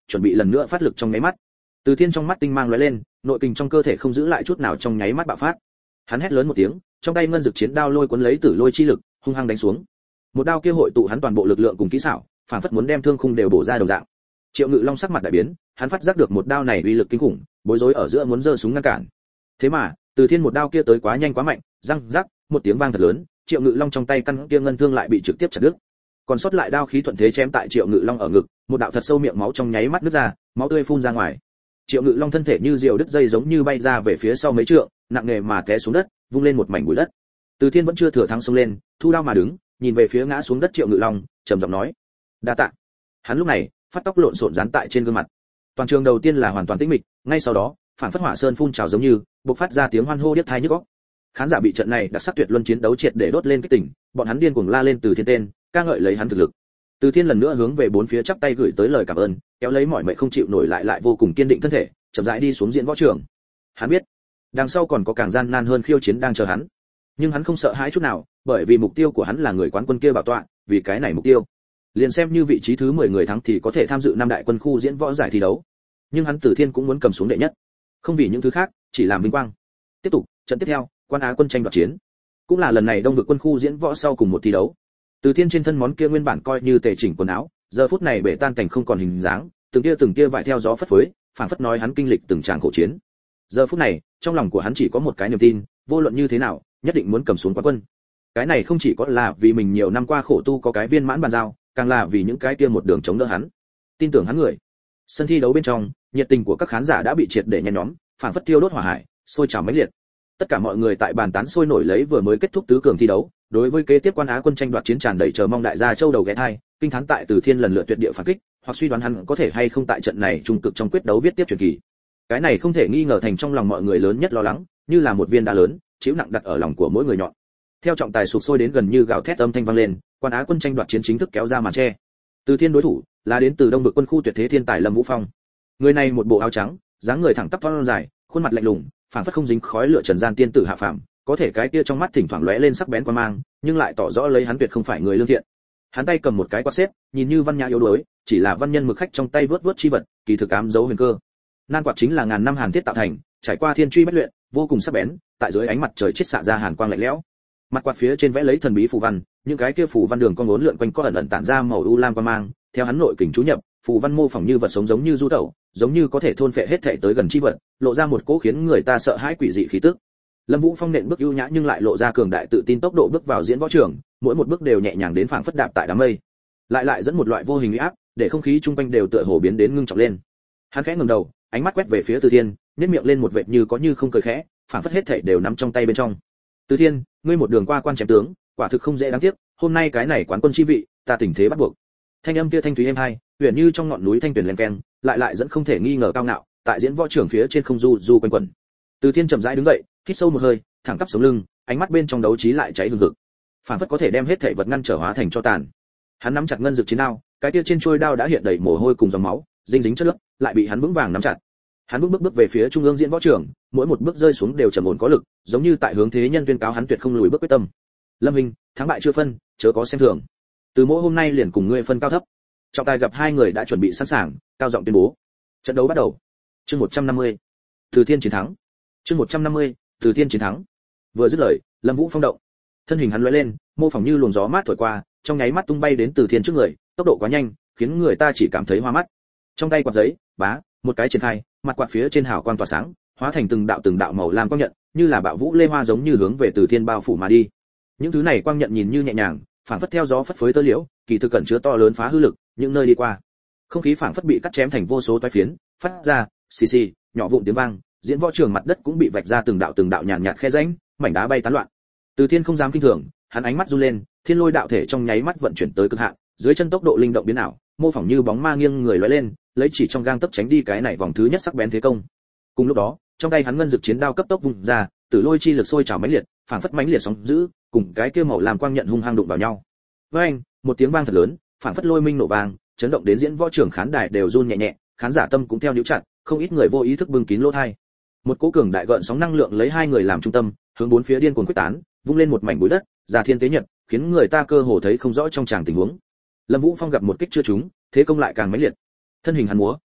chuẩn bị lần nữa phát lực trong nháy mắt. Từ Thiên trong mắt tinh mang lóe lên, nội kình trong cơ thể không giữ lại chút nào trong nháy mắt bạo phát. Hắn hét lớn một tiếng, trong tay ngân dực chiến đao lôi cuốn lấy tử lôi chi lực, hung hăng đánh xuống. Một đao kia hội tụ hắn toàn bộ lực lượng cùng kỹ xảo, phản phất muốn đem thương khung đều bổ ra đồng dạng. Triệu Ngự Long sắc mặt đại biến, hắn phát giác được một đao này uy lực kinh khủng, bối rối ở giữa muốn giơ súng ngăn cản. Thế mà, Từ Thiên một đao kia tới quá nhanh quá mạnh, răng rắc, một tiếng vang thật lớn, Triệu Ngự Long trong tay căn kia ngân thương lại bị trực tiếp chặt đứt. Còn sót lại đao khí thuận thế chém tại Triệu Ngự Long ở ngực, một đạo thật sâu miệng máu trong nháy mắt nứt ra, máu tươi phun ra ngoài. Triệu Ngự Long thân thể như diều đứt dây giống như bay ra về phía sau mấy trượng, nặng nề mà té xuống đất, vung lên một mảnh bụi đất. Từ Thiên vẫn chưa thừa thắng xông lên, thu đao mà đứng, nhìn về phía ngã xuống đất Triệu Ngự Long, trầm giọng nói: "Đa tạ." Hắn lúc này, phát tóc lộn xộn dán tại trên gương mặt. Toàn trường đầu tiên là hoàn toàn tĩnh mịch, ngay sau đó, phản phất hỏa sơn phun trào giống như, bộc phát ra tiếng hoan hô điếc tai nhức óc. Khán giả bị trận này đặc sắc tuyệt luân chiến đấu triệt để đốt lên kích tỉnh, bọn hắn điên cuồng la lên Từ Thiên tên, ca ngợi lấy hắn thực lực. Từ Thiên lần nữa hướng về bốn phía chắp tay gửi tới lời cảm ơn, kéo lấy mọi mệnh không chịu nổi lại vô cùng kiên định thân thể, chậm rãi đi xuống diễn võ trường. Hắn biết, đằng sau còn có càng gian nan hơn khiêu chiến đang chờ hắn, nhưng hắn không sợ hãi chút nào, bởi vì mục tiêu của hắn là người quán quân kia bảo tọa, vì cái này mục tiêu, liền xem như vị trí thứ 10 người thắng thì có thể tham dự năm đại quân khu diễn võ giải thi đấu. Nhưng hắn Từ Thiên cũng muốn cầm xuống đệ nhất, không vì những thứ khác, chỉ làm vinh quang. Tiếp tục, trận tiếp theo, Quan Á quân tranh đoạt chiến, cũng là lần này Đông vực quân khu diễn võ sau cùng một thi đấu. Từ Thiên trên thân món kia nguyên bản coi như tề chỉnh quần áo, giờ phút này bể tan cảnh không còn hình dáng, từng tia vải theo gió phất phới, phảng phất nói hắn kinh lịch từng tràng khổ chiến. Giờ phút này, trong lòng của hắn chỉ có một cái niềm tin, vô luận như thế nào, nhất định muốn cầm xuống quán quân. Cái này không chỉ có là vì mình nhiều năm qua khổ tu có cái viên mãn bàn giao, càng là vì những cái kia một đường chống đỡ hắn, tin tưởng hắn người. Sân thi đấu bên trong, nhiệt tình của các khán giả đã bị triệt để nhen nhóm, phảng phất tiêu đốt hỏa hải, sôi trào mãnh liệt. Tất cả mọi người tại bàn tán sôi nổi lấy vừa mới kết thúc tứ cường thi đấu, đối với kế tiếp Quan Á quân tranh đoạt chiến tràn đầy chờ mong đại gia châu đầu ghé thai, kinh thán tại Từ Thiên lần lượt tuyệt địa phản kích, hoặc suy đoán hắn có thể hay không tại trận này trung cực trong quyết đấu viết tiếp truyền kỳ. Cái này không thể nghi ngờ thành trong lòng mọi người lớn nhất lo lắng, như là một viên đá lớn, chịu nặng đặt ở lòng của mỗi người nhọn. Theo trọng tài sụp sôi đến gần như gào thét âm thanh vang lên, Quan Á quân tranh đoạt chiến chính thức kéo ra màn che. Từ Thiên đối thủ là đến từ Đông vực quân khu tuyệt thế thiên tài Lâm Vũ Phong. Người này một bộ áo trắng, dáng người thẳng tắp thon dài, khuôn mặt lạnh lùng, phảng phất không dính khói lửa trần gian tiên tử hạ phàm, có thể cái kia trong mắt thỉnh thoảng lóe lên sắc bén quan mang, nhưng lại tỏ rõ lấy hắn tuyệt không phải người lương thiện. Hắn tay cầm một cái quạt xếp, nhìn như văn nhã yếu đuối, chỉ là văn nhân mực khách trong tay vớt vớt chi vật, kỳ thực ám dấu huyền cơ. Nan quạt chính là ngàn năm hàn thiết tạo thành, trải qua thiên truy bách luyện, vô cùng sắc bén, tại dưới ánh mặt trời chiết xạ ra hàn quang lạnh lẽo. Mặt quạt phía trên vẽ lấy thần bí phù văn, những cái kia phù văn đường con uốn lượn quanh có ẩn ẩn tản ra màu u lam quang mang, theo hắn nội kình chú nhập, phù văn mô phỏng như vật sống giống như du tẩu, giống như có thể thôn phệ hết thảy tới gần chi vật, lộ ra một cỗ khiến người ta sợ hãi quỷ dị khí tức. Lâm Vũ Phong nện bước ưu nhã nhưng lại lộ ra cường đại tự tin tốc độ bước vào diễn võ trường, mỗi một bước đều nhẹ nhàng đến phảng phất đạp tại đám mây, lại dẫn một loại vô hình uy áp, để không khí chung quanh đều tựa hồ biến đến ngưng trọng lên. Hắn khẽ ngẩng đầu, ánh mắt quét về phía Từ Thiên, nhếch miệng lên một vệt như có như không cười khẽ, phảng phất hết thảy đều nắm trong tay bên trong. Từ Thiên, ngươi một đường qua quan chém tướng, quả thực không dễ đáng tiếc, hôm nay cái này quán quân chi vị, ta tình thế bắt buộc. Thanh âm kia thanh thúy êm hai, huyền như trong ngọn núi thanh tuyển len keng, lại dẫn không thể nghi ngờ cao ngạo, tại diễn võ trường phía trên không du quanh quẩn. Từ Thiên chậm rãi đứng dậy, hít sâu một hơi, thẳng tắp sống lưng, ánh mắt bên trong đấu trí lại cháy hừng hực, phảng phất có thể đem hết thảy vật ngăn trở hóa thành cho tàn. Hắn nắm chặt ngân dược chiến đao, cái kia trên trôi đao đã hiện đầy mồ hôi cùng dòng máu, dính chất nước, lại bị hắn vững vàng nắm chặt. Hắn bước về phía trung ương diễn võ trường, mỗi một bước rơi xuống đều trầm ổn có lực, giống như tại hướng thế nhân tuyên cáo hắn tuyệt không lùi bước quyết tâm. Lâm Hình, thắng bại chưa phân, chớ có xem thường. Từ mỗi hôm nay liền cùng ngươi phân cao thấp. Trọng tài gặp hai người đã chuẩn bị sẵn sàng, cao giọng tuyên bố. Trận đấu bắt đầu. Chương 150. Từ Thiên chiến thắng. Chương 150. Từ Thiên chiến thắng. Vừa dứt lời, Lâm Vũ Phong động. Thân hình hắn lóe lên, mô phỏng như luồng gió mát thổi qua, trong nháy mắt tung bay đến Từ Thiên trước người, tốc độ quá nhanh, khiến người ta chỉ cảm thấy hoa mắt. Trong tay quạt giấy, bá, một cái triển khai, mặt quạt phía trên hào quang tỏa sáng, hóa thành từng đạo màu lam quang nhận, như là bạo vũ lê hoa giống như hướng về Từ Thiên bao phủ mà đi. Những thứ này quang nhận nhìn như nhẹ nhàng, phảng phất theo gió phất phới tơ liễu, kỳ thực cẩn chứa to lớn phá hư lực, những nơi đi qua, không khí phảng phất bị cắt chém thành vô số toái phiến, phát ra xì xì, nhỏ vụn tiếng vang, diễn võ trường mặt đất cũng bị vạch ra từng đạo nhàn nhạt khe rãnh, mảnh đá bay tán loạn. Từ Thiên không dám kinh thường, hắn ánh mắt run lên, thiên lôi đạo thể trong nháy mắt vận chuyển tới cực hạn, dưới chân tốc độ linh động biến ảo, mô phỏng như bóng ma nghiêng người lóe lên, lấy chỉ trong gang tấc tránh đi cái này vòng thứ nhất sắc bén thế công. Cùng lúc đó, trong tay hắn ngân dực chiến đao cấp tốc vung ra, tử lôi chi lực sôi trào mãnh liệt, phảng phất mãnh liệt sóng dữ, cùng cái kia màu làm quang nhận hung hăng đụng vào nhau. Với anh, một tiếng vang thật lớn, phảng phất lôi minh nổ vang, chấn động đến diễn võ trường khán đài đều run nhẹ nhẹ, khán giả tâm cũng theo nhíu chặt, không ít người vô ý thức bưng kín lỗ tai. Một cỗ cường đại gợn sóng năng lượng lấy hai người làm trung tâm, hướng bốn phía điên cuồng quyết tán, vung lên một mảnh bụi đất, già thiên tế nhật, khiến người ta cơ hồ thấy không rõ trong tràng tình huống. Lâm Vũ Phong gặp một kích chưa trúng, thế công lại càng mãnh liệt. Thân hình hắn múa,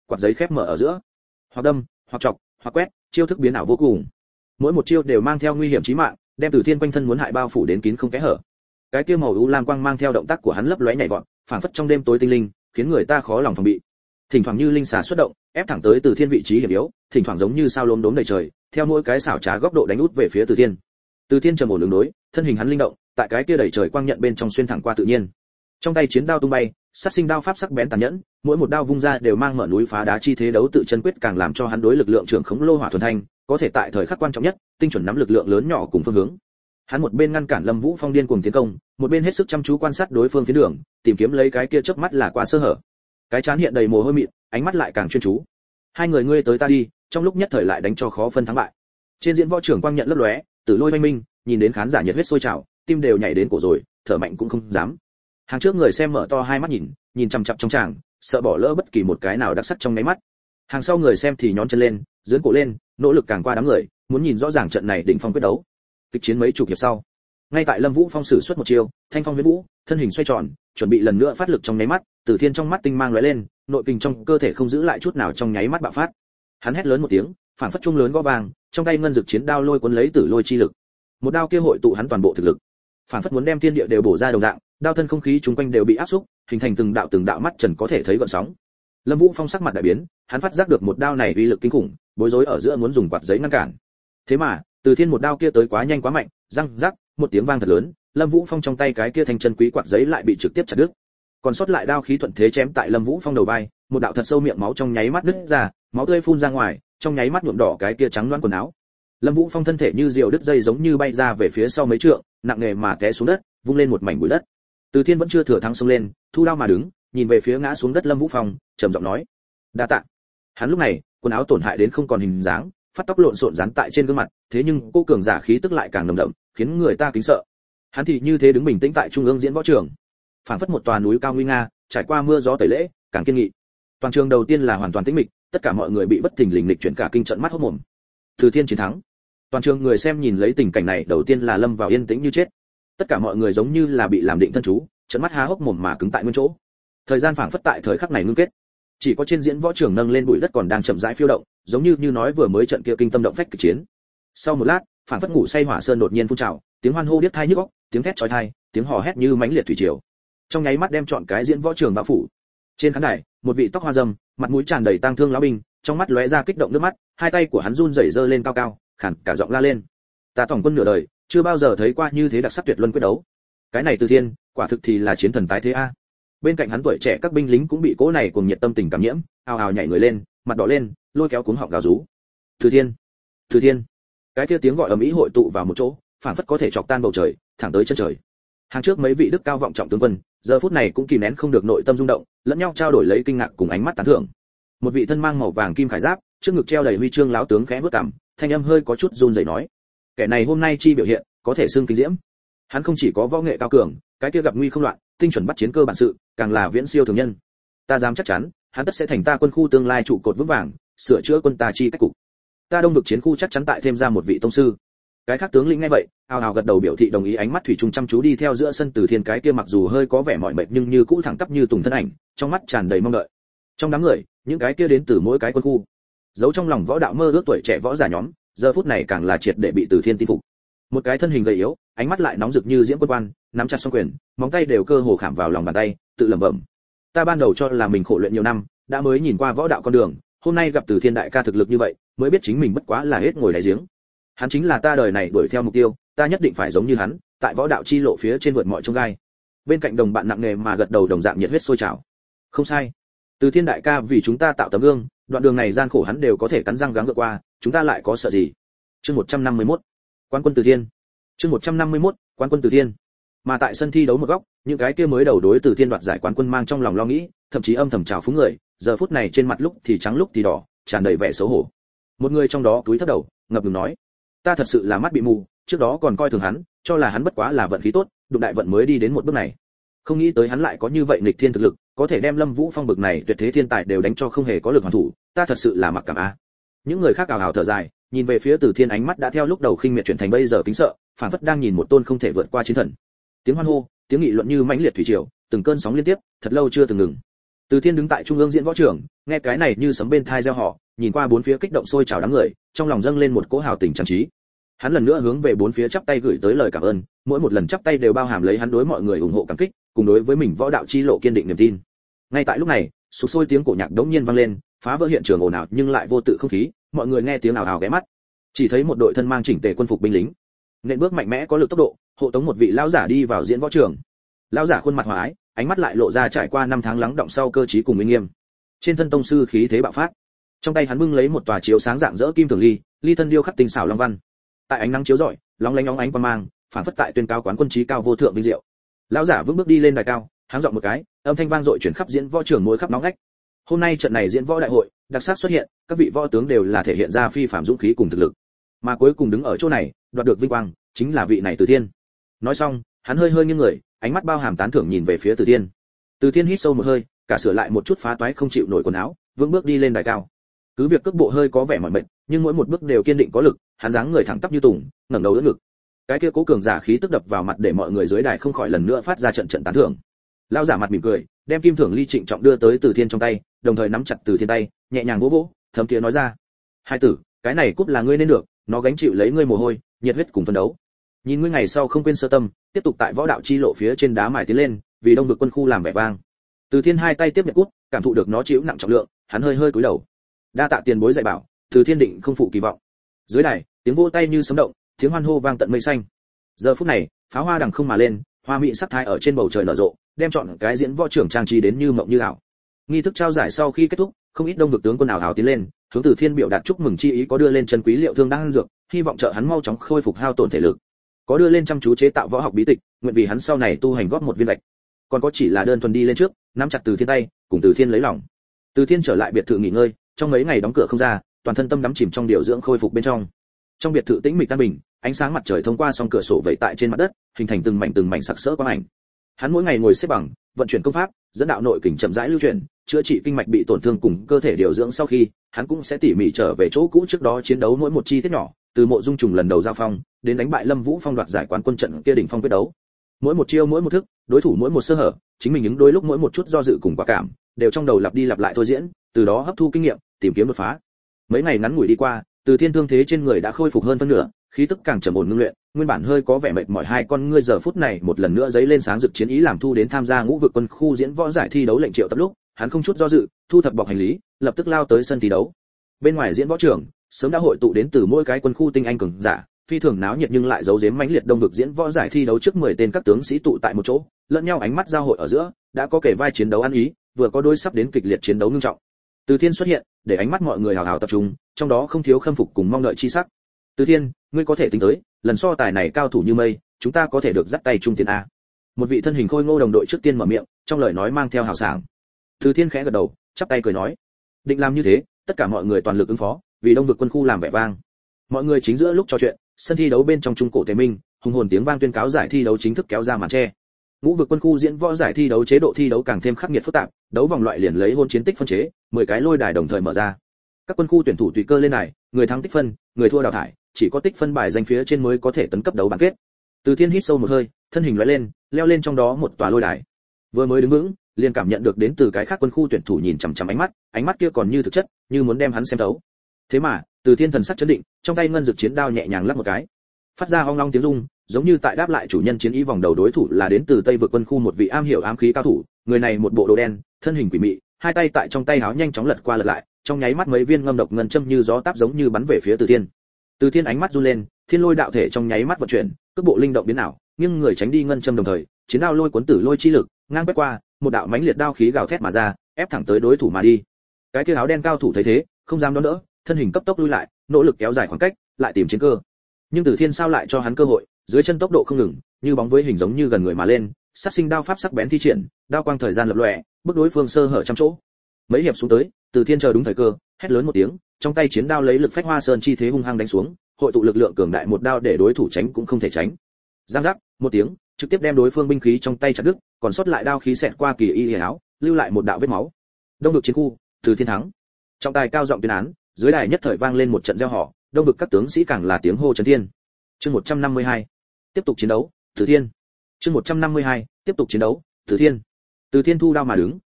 quạt giấy khép mở ở giữa, hoặc đâm, hoặc chọc, hoặc quét, chiêu thức biến ảo vô cùng. Mỗi một chiêu đều mang theo nguy hiểm chí mạng, đem Từ Thiên quanh thân muốn hại bao phủ đến kín không kẽ hở. Cái kia màu u lam quang mang theo động tác của hắn lấp lóe nhảy vọt, phảng phất trong đêm tối tinh linh, khiến người ta khó lòng phòng bị. Thỉnh thoảng như linh xà xuất động, ép thẳng tới Từ Thiên vị trí hiểm yếu, thỉnh thoảng giống như sao lốm đốm đầy trời, theo mỗi cái xảo trá góc độ đánh út về phía Từ Thiên. Từ Thiên trầm ổn ứng đối, thân hình hắn linh động, tại cái kia đầy trời quang nhận bên trong xuyên thẳng qua tự nhiên. Trong tay chiến đao tung bay, sát sinh đao pháp sắc bén tàn nhẫn, mỗi một đao vung ra đều mang mở núi phá đá chi thế đấu tự chân quyết, càng làm cho hắn đối lực lượng trưởng khống lô hỏa thuần thanh, có thể tại thời khắc quan trọng nhất, tinh chuẩn nắm lực lượng lớn nhỏ cùng phương hướng. Hắn một bên ngăn cản Lâm Vũ Phong điên cuồng tiến công, một bên hết sức chăm chú quan sát đối phương phía đường, tìm kiếm lấy cái kia chớp mắt là quá sơ hở. Cái trán hiện đầy mồ hôi mịn, ánh mắt lại càng chuyên chú. Hai người ngươi tới ta đi, trong lúc nhất thời lại đánh cho khó phân thắng bại. Trên diễn võ trường quang nhận lấp lóe, tử lôi oanh minh, nhìn đến khán giả nhiệt huyết sôi trào, tim đều nhảy đến cổ rồi, thở mạnh cũng không dám. Hàng trước người xem mở to hai mắt nhìn chằm chằm trong tràng, sợ bỏ lỡ bất kỳ một cái nào đặc sắc trong mấy mắt. Hàng sau người xem thì nhón chân lên, giương cổ lên, nỗ lực càng qua đám người, muốn nhìn rõ ràng trận này đỉnh phong quyết đấu. Kịch chiến mấy chục hiệp sau, ngay tại Lâm Vũ Phong sử xuất một chiêu, thanh phong huyễn vũ, thân hình xoay tròn, chuẩn bị lần nữa phát lực trong nháy mắt, Từ Thiên trong mắt tinh mang lóe lên, nội kình trong cơ thể không giữ lại chút nào trong nháy mắt bạo phát. Hắn hét lớn một tiếng, phảng phất trung lớn gõ vang, trong tay ngân dực chiến đao lôi cuốn lấy tử lôi chi lực. Một đao kia hội tụ hắn toàn bộ thực lực, phảng phất muốn đem thiên địa đều bổ ra đồng dạng, đao thân không khí chúng quanh đều bị áp xúc, hình thành từng đạo mắt trần có thể thấy gợn sóng. Lâm Vũ Phong sắc mặt đại biến, hắn phát giác được một đao này uy lực kinh khủng, bối rối ở giữa muốn dùng quạt giấy ngăn cản. Thế mà, Từ Thiên một đao kia tới quá nhanh quá mạnh, răng rắc, một tiếng vang thật lớn, Lâm Vũ Phong trong tay cái kia thanh chân quý quạt giấy lại bị trực tiếp chặt đứt. Còn sót lại đao khí thuận thế chém tại Lâm Vũ Phong đầu vai, một đạo thật sâu miệng máu trong nháy mắt đứt ra, máu tươi phun ra ngoài, trong nháy mắt nhuộm đỏ cái kia trắng loáng quần áo. Lâm Vũ Phong thân thể như diều đứt dây giống như bay ra về phía sau mấy trượng, nặng nề mà té xuống đất, vung lên một mảnh bụi đất. Từ Thiên vẫn chưa thừa thắng xông lên, thu đao mà đứng, nhìn về phía ngã xuống đất Lâm Vũ Phong, trầm giọng nói: "Đa tạ." Hắn lúc này, quần áo tổn hại đến không còn hình dáng, phát tóc lộn xộn dán tại trên gương mặt, thế nhưng cô cường giả khí tức lại càng nồng đậm, khiến người ta kính sợ. Hắn thì như thế đứng bình tĩnh tại trung ương diễn võ trường, phảng phất một tòa núi cao nguy nga, trải qua mưa gió tẩy lễ, càng kiên nghị. Toàn trường đầu tiên là hoàn toàn tĩnh mịch, tất cả mọi người bị bất thình lình lịch chuyển cả kinh trận mắt hốt mồm. Từ Thiên chiến thắng. Toàn trường người xem nhìn lấy tình cảnh này, đầu tiên là lâm vào yên tĩnh như chết. Tất cả mọi người giống như là bị làm định thân chú, trận mắt há hốc mồm mà cứng tại nguyên chỗ. Thời gian phảng phất tại thời khắc này ngưng kết. Chỉ có trên diễn võ trường nâng lên bụi đất còn đang chậm rãi phiêu động, giống như nói vừa mới trận kia kinh tâm động phách kịch chiến. Sau một lát, phảng phất ngủ say hỏa sơn đột nhiên phun trào, tiếng hoan hô điếc tai nhức óc, tiếng thét chói tai, tiếng hò hét như mãnh liệt thủy triều. Trong nháy mắt đem trọn cái diễn võ trường bao phủ. Trên khán đài, một vị tóc hoa râm, mặt mũi tràn đầy tang thương lão binh, trong mắt lóe ra kích động nước mắt, hai tay của hắn run rẩy giơ lên cao cao, khản cả giọng la lên: "Ta tổng quân nửa đời, chưa bao giờ thấy qua như thế đặc sắc tuyệt luân quyết đấu. Cái này Từ Thiên, quả thực thì là chiến thần tái thế a." Bên cạnh hắn tuổi trẻ các binh lính cũng bị cỗ này cùng nhiệt tâm tình cảm nhiễm, ào ào nhảy người lên, mặt đỏ lên, lôi kéo cuống họng gào rú: "Từ Thiên, Từ Thiên!" Cái kia tiếng gọi ầm ĩ hội tụ vào một chỗ, phảng phất có thể chọc tan bầu trời, thẳng tới chân trời. Hàng trước mấy vị đức cao vọng trọng tướng quân, giờ phút này cũng kìm nén không được nội tâm rung động, lẫn nhau trao đổi lấy kinh ngạc cùng ánh mắt tán thưởng. Một vị thân mang màu vàng kim khải giáp, trước ngực treo đầy huy chương lão tướng khẽ bước cằm, thanh âm hơi có chút run rẩy nói: "Kẻ này hôm nay chi biểu hiện, có thể xưng kinh diễm. Hắn không chỉ có võ nghệ cao cường, cái kia gặp nguy không loạn, tinh chuẩn bắt chiến cơ bản sự, càng là viễn siêu thường nhân. Ta dám chắc chắn, hắn tất sẽ thành ta quân khu tương lai trụ cột vững vàng, sửa chữa quân ta chi cách cục. Ta đông vực chiến khu chắc chắn tại thêm ra một vị tông sư." Cái khác tướng lĩnh nghe vậy, ào ào gật đầu biểu thị đồng ý, ánh mắt thủy chung chăm chú đi theo giữa sân Từ Thiên cái kia mặc dù hơi có vẻ mỏi mệt nhưng như cũ thẳng tắp như tùng thân ảnh, trong mắt tràn đầy mong đợi. Trong đám người, những cái kia đến từ mỗi cái quân khu, giấu trong lòng võ đạo mơ ước tuổi trẻ võ giả nhóm, giờ phút này càng là triệt để bị Từ Thiên tin phục. Một cái thân hình gầy yếu, ánh mắt lại nóng rực như diễm quân quan, nắm chặt song quyền, móng tay đều cơ hồ khảm vào lòng bàn tay, tự lẩm bẩm: "Ta ban đầu cho là mình khổ luyện nhiều năm, đã mới nhìn qua võ đạo con đường, hôm nay gặp Từ Thiên đại ca thực lực như vậy, mới biết chính mình bất quá là hết ngồi đáy giếng. Hắn chính là ta đời này đuổi theo mục tiêu, ta nhất định phải giống như hắn, tại võ đạo chi lộ phía trên vượt mọi chông gai." Bên cạnh đồng bạn nặng nề mà gật đầu, đồng dạng nhiệt huyết sôi trào. Không sai, Từ Thiên đại ca vì chúng ta tạo tấm gương, đoạn đường này gian khổ hắn đều có thể cắn răng gắng gượng qua, chúng ta lại có sợ gì? Chương 151. Quán quân Từ Thiên. Chương 151. Quán quân Từ Thiên. Mà tại sân thi đấu một góc, những cái kia mới đầu đối Từ Thiên đoạt giải quán quân mang trong lòng lo nghĩ, thậm chí âm thầm trào phúng người, giờ phút này trên mặt lúc thì trắng lúc thì đỏ, tràn đầy vẻ xấu hổ. Một người trong đó cúi thấp đầu, ngập ngừng nói: "Ta thật sự là mắt bị mù, trước đó còn coi thường hắn, cho là hắn bất quá là vận khí tốt, đụng đại vận mới đi đến một bước này. Không nghĩ tới hắn lại có như vậy nghịch thiên thực lực, có thể đem Lâm Vũ Phong bực này tuyệt thế thiên tài đều đánh cho không hề có lực hoàn thủ, ta thật sự là mặc cảm a." Những người khác ào ào thở dài, nhìn về phía Từ Thiên, ánh mắt đã theo lúc đầu khinh miệt chuyển thành bây giờ kính sợ, phảng phất đang nhìn một tôn không thể vượt qua chiến thần. Tiếng hoan hô, tiếng nghị luận như mãnh liệt thủy triều, từng cơn sóng liên tiếp, thật lâu chưa từng ngừng. Từ Thiên đứng tại trung ương diễn võ trường, nghe cái này như sấm bên tai reo hò, nhìn qua bốn phía kích động sôi trào đám người, trong lòng dâng lên một cỗ hào tình trang trí. Hắn lần nữa hướng về bốn phía chắp tay gửi tới lời cảm ơn, mỗi một lần chắp tay đều bao hàm lấy hắn đối mọi người ủng hộ cảm kích, cùng đối với mình võ đạo chi lộ kiên định niềm tin. Ngay tại lúc này, sục sôi tiếng cổ nhạc đống nhiên vang lên, phá vỡ hiện trường ồn ào nhưng lại vô tự không khí, mọi người nghe tiếng ào ào ghé mắt, chỉ thấy một đội thân mang chỉnh tề quân phục binh lính, nện bước mạnh mẽ có lực tốc độ, hộ tống một vị lão giả đi vào diễn võ trường. Lão giả khuôn mặt hòa ái, ánh mắt lại lộ ra trải qua năm tháng lắng đọng sau cơ trí cùng uy nghiêm. Trên thân tông sư khí thế bạo phát, trong tay hắn bưng lấy một tòa chiếu sáng dạng dỡ kim thường ly, ly thân điêu khắc tinh xảo long văn. Tại ánh nắng chiếu rọi, lóng lánh óng ánh quang mang, phản phất tại tuyên cao quán quân trí cao vô thượng vinh diệu. Lão giả vững bước đi lên đài cao, háng giọng một cái, âm thanh vang dội chuyển khắp diễn võ trường mỗi khắp nóng ngách. Hôm nay trận này diễn võ đại hội, đặc sắc xuất hiện, các vị võ tướng đều là thể hiện ra phi phàm dũng khí cùng thực lực. Mà cuối cùng đứng ở chỗ này, đoạt được vinh quang, chính là vị này Từ Thiên. Nói xong, hắn hơi hơi nghiêng người, ánh mắt bao hàm tán thưởng nhìn về phía Từ Thiên. Từ Thiên hít sâu một hơi, cả sửa lại một chút phá toái không chịu nổi quần áo, vững bước đi lên đài cao. Cứ việc cước bộ hơi có vẻ mỏi mệt, nhưng mỗi một bước đều kiên định có lực, hắn dáng người thẳng tắp như tùng, ngẩng đầu đỡ ngực. Cái kia cố cường giả khí tức đập vào mặt để mọi người dưới đài không khỏi lần nữa phát ra trận trận tán thưởng. Lão giả mặt mỉm cười, đem kim thưởng ly trịnh trọng đưa tới Từ Thiên trong tay, đồng thời nắm chặt Từ Thiên tay, nhẹ nhàng vỗ vỗ, thấm tiếng nói ra: "Hai tử, cái này cúp là ngươi nên được, nó gánh chịu lấy ngươi mồ hôi, nhiệt huyết cùng phấn đấu. Nhìn ngươi ngày sau không quên sơ tâm, tiếp tục tại võ đạo chi lộ phía trên đá mài tiến lên, vì Đông vực quân khu làm vẻ vang." Từ Thiên hai tay tiếp nhận cúp, cảm thụ được nó chịu nặng trọng lượng, hắn hơi hơi cúi đầu. Đa tạ tiền bối dạy bảo, Từ Thiên định không phụ kỳ vọng. Dưới đài, tiếng vỗ tay như sấm động, tiếng hoan hô vang tận mây xanh. Giờ phút này, pháo hoa đằng không mà lên, hoa mỹ sắc thái ở trên bầu trời nở rộ, đem chọn cái diễn võ trưởng trang trí đến như mộng như ảo. Nghi thức trao giải sau khi kết thúc, không ít Đông vực tướng quân ảo ảo tiến lên, hướng Từ Thiên biểu đạt chúc mừng chi ý, có đưa lên chân quý liệu thương đang dược, hy vọng trợ hắn mau chóng khôi phục hao tổn thể lực. Có đưa lên chăm chú chế tạo võ học bí tịch, nguyện vì hắn sau này tu hành góp một viên gạch. Còn có chỉ là đơn thuần đi lên trước, nắm chặt Từ Thiên tay, cùng Từ Thiên lấy lòng. Từ Thiên trở lại biệt thự nghỉ ngơi, trong mấy ngày đóng cửa không ra, toàn thân tâm đắm chìm trong điều dưỡng khôi phục bên trong. Trong biệt thự tĩnh mịch tan bình, ánh sáng mặt trời thông qua song cửa sổ vẩy tại trên mặt đất, hình thành từng mảnh sặc sỡ quang ảnh. Hắn mỗi ngày ngồi xếp bằng, vận chuyển công pháp, dẫn đạo nội kình chậm rãi lưu chuyển, chữa trị kinh mạch bị tổn thương cùng cơ thể điều dưỡng sau khi, hắn cũng sẽ tỉ mỉ trở về chỗ cũ trước đó chiến đấu mỗi một chi tiết nhỏ, từ Mộ Dung Trùng lần đầu giao phong, đến đánh bại Lâm Vũ Phong đoạt giải quán quân trận kia đỉnh phong quyết đấu. Mỗi một chiêu mỗi một thức, đối thủ mỗi một sơ hở, chính mình những đôi lúc mỗi một chút do dự cùng quả cảm, đều trong đầu lặp đi lặp lại thôi diễn, từ đó hấp thu kinh nghiệm, tìm kiếm đột phá. Mấy ngày ngắn ngủi đi qua, Từ Thiên thương thế trên người đã khôi phục hơn phân nửa, khí tức càng trầm ổn ngưng luyện, nguyên bản hơi có vẻ mệt mỏi hai con ngươi giờ phút này một lần nữa giấy lên sáng rực chiến ý, làm thu đến tham gia ngũ vực quân khu diễn võ giải thi đấu lệnh triệu tập lúc, hắn không chút do dự, thu thập bọc hành lý, lập tức lao tới sân thi đấu. Bên ngoài diễn võ trường, sớm đã hội tụ đến từ mỗi cái quân khu tinh anh cường giả, phi thường náo nhiệt nhưng lại giấu giếm mãnh liệt Đông vực diễn võ giải thi đấu trước 10 tên các tướng sĩ tụ tại một chỗ, lẫn nhau ánh mắt giao hội ở giữa, đã có kể vai chiến đấu ăn ý, vừa có đôi sắp đến kịch liệt chiến đấu nghiêm trọng. Từ Thiên xuất hiện, để ánh mắt mọi người hào hào tập trung, trong đó không thiếu khâm phục cùng mong đợi chi sắc. Từ Thiên, ngươi có thể tính tới, lần so tài này cao thủ như mây, chúng ta có thể được dắt tay chung tiến a. Một vị thân hình khôi ngô đồng đội trước tiên mở miệng, trong lời nói mang theo hào sảng. Từ Thiên khẽ gật đầu, chắp tay cười nói, định làm như thế, tất cả mọi người toàn lực ứng phó, vì Đông vực quân khu làm vẻ vang. Mọi người chính giữa lúc trò chuyện, sân thi đấu bên trong trung cổ Tề Minh, hùng hồn tiếng vang tuyên cáo giải thi đấu chính thức kéo ra màn che. Ngũ vực quân khu diễn võ giải thi đấu chế độ thi đấu càng thêm khắc nghiệt phức tạp, đấu vòng loại liền lấy hôn chiến tích phân chế, 10 cái lôi đài đồng thời mở ra. Các quân khu tuyển thủ tùy cơ lên đài, người thắng tích phân, người thua đào thải, chỉ có tích phân bài danh phía trên mới có thể tấn cấp đấu bán kết. Từ Thiên hít sâu một hơi, thân hình lóe lên, leo lên trong đó một tòa lôi đài. Vừa mới đứng vững, liền cảm nhận được đến từ cái khác quân khu tuyển thủ nhìn chằm chằm ánh mắt kia còn như thực chất, như muốn đem hắn xem thấu. Thế mà, Từ Thiên thần sắc chấn định, trong tay ngân dược chiến đao nhẹ nhàng lắc một cái, phát ra ong long tiếng rung, giống như tại đáp lại chủ nhân chiến ý. Vòng đầu đối thủ là đến từ Tây vực quân khu một vị am hiểu ám khí cao thủ, người này một bộ đồ đen, thân hình quỷ mị, hai tay tại trong tay áo nhanh chóng lật qua lật lại, trong nháy mắt mấy viên ngâm độc ngân châm như gió táp giống như bắn về phía Từ Thiên. Từ Thiên ánh mắt run lên, thiên lôi đạo thể trong nháy mắt vận chuyển, cước bộ linh động biến ảo, nhưng người tránh đi ngân châm đồng thời, chiến đao lôi cuốn tử lôi chi lực, ngang quét qua, một đạo mãnh liệt đao khí gào thét mà ra, ép thẳng tới đối thủ mà đi. Cái kia áo đen cao thủ thấy thế, không dám đón đỡ, thân hình cấp tốc lui lại, nỗ lực kéo dài khoảng cách, lại tìm chiến cơ. Nhưng Từ Thiên sao lại cho hắn cơ hội, dưới chân tốc độ không ngừng, như bóng với hình giống như gần người mà lên, sát sinh đao pháp sắc bén thi triển, đao quang thời gian lập lòe, bước đối phương sơ hở trăm chỗ. Mấy hiệp xuống tới, Từ Thiên chờ đúng thời cơ, hét lớn một tiếng, trong tay chiến đao lấy lực phách hoa sơn chi thế hung hăng đánh xuống, hội tụ lực lượng cường đại một đao để đối thủ tránh cũng không thể tránh. Giang giác, một tiếng, trực tiếp đem đối phương binh khí trong tay chặt đứt, còn sót lại đao khí xẹt qua kỳ y áo, lưu lại một đạo vết máu. Đông vực chiến khu, Từ Thiên thắng. Trọng tài cao giọng tuyên án, dưới đài nhất thời vang lên một trận reo hò, Đông vực các tướng sĩ càng là tiếng hô chấn thiên. Chương 152. Tiếp tục chiến đấu, Từ Thiên. Chương 152. Tiếp tục chiến đấu, Từ Thiên. Từ Thiên thu đao mà đứng,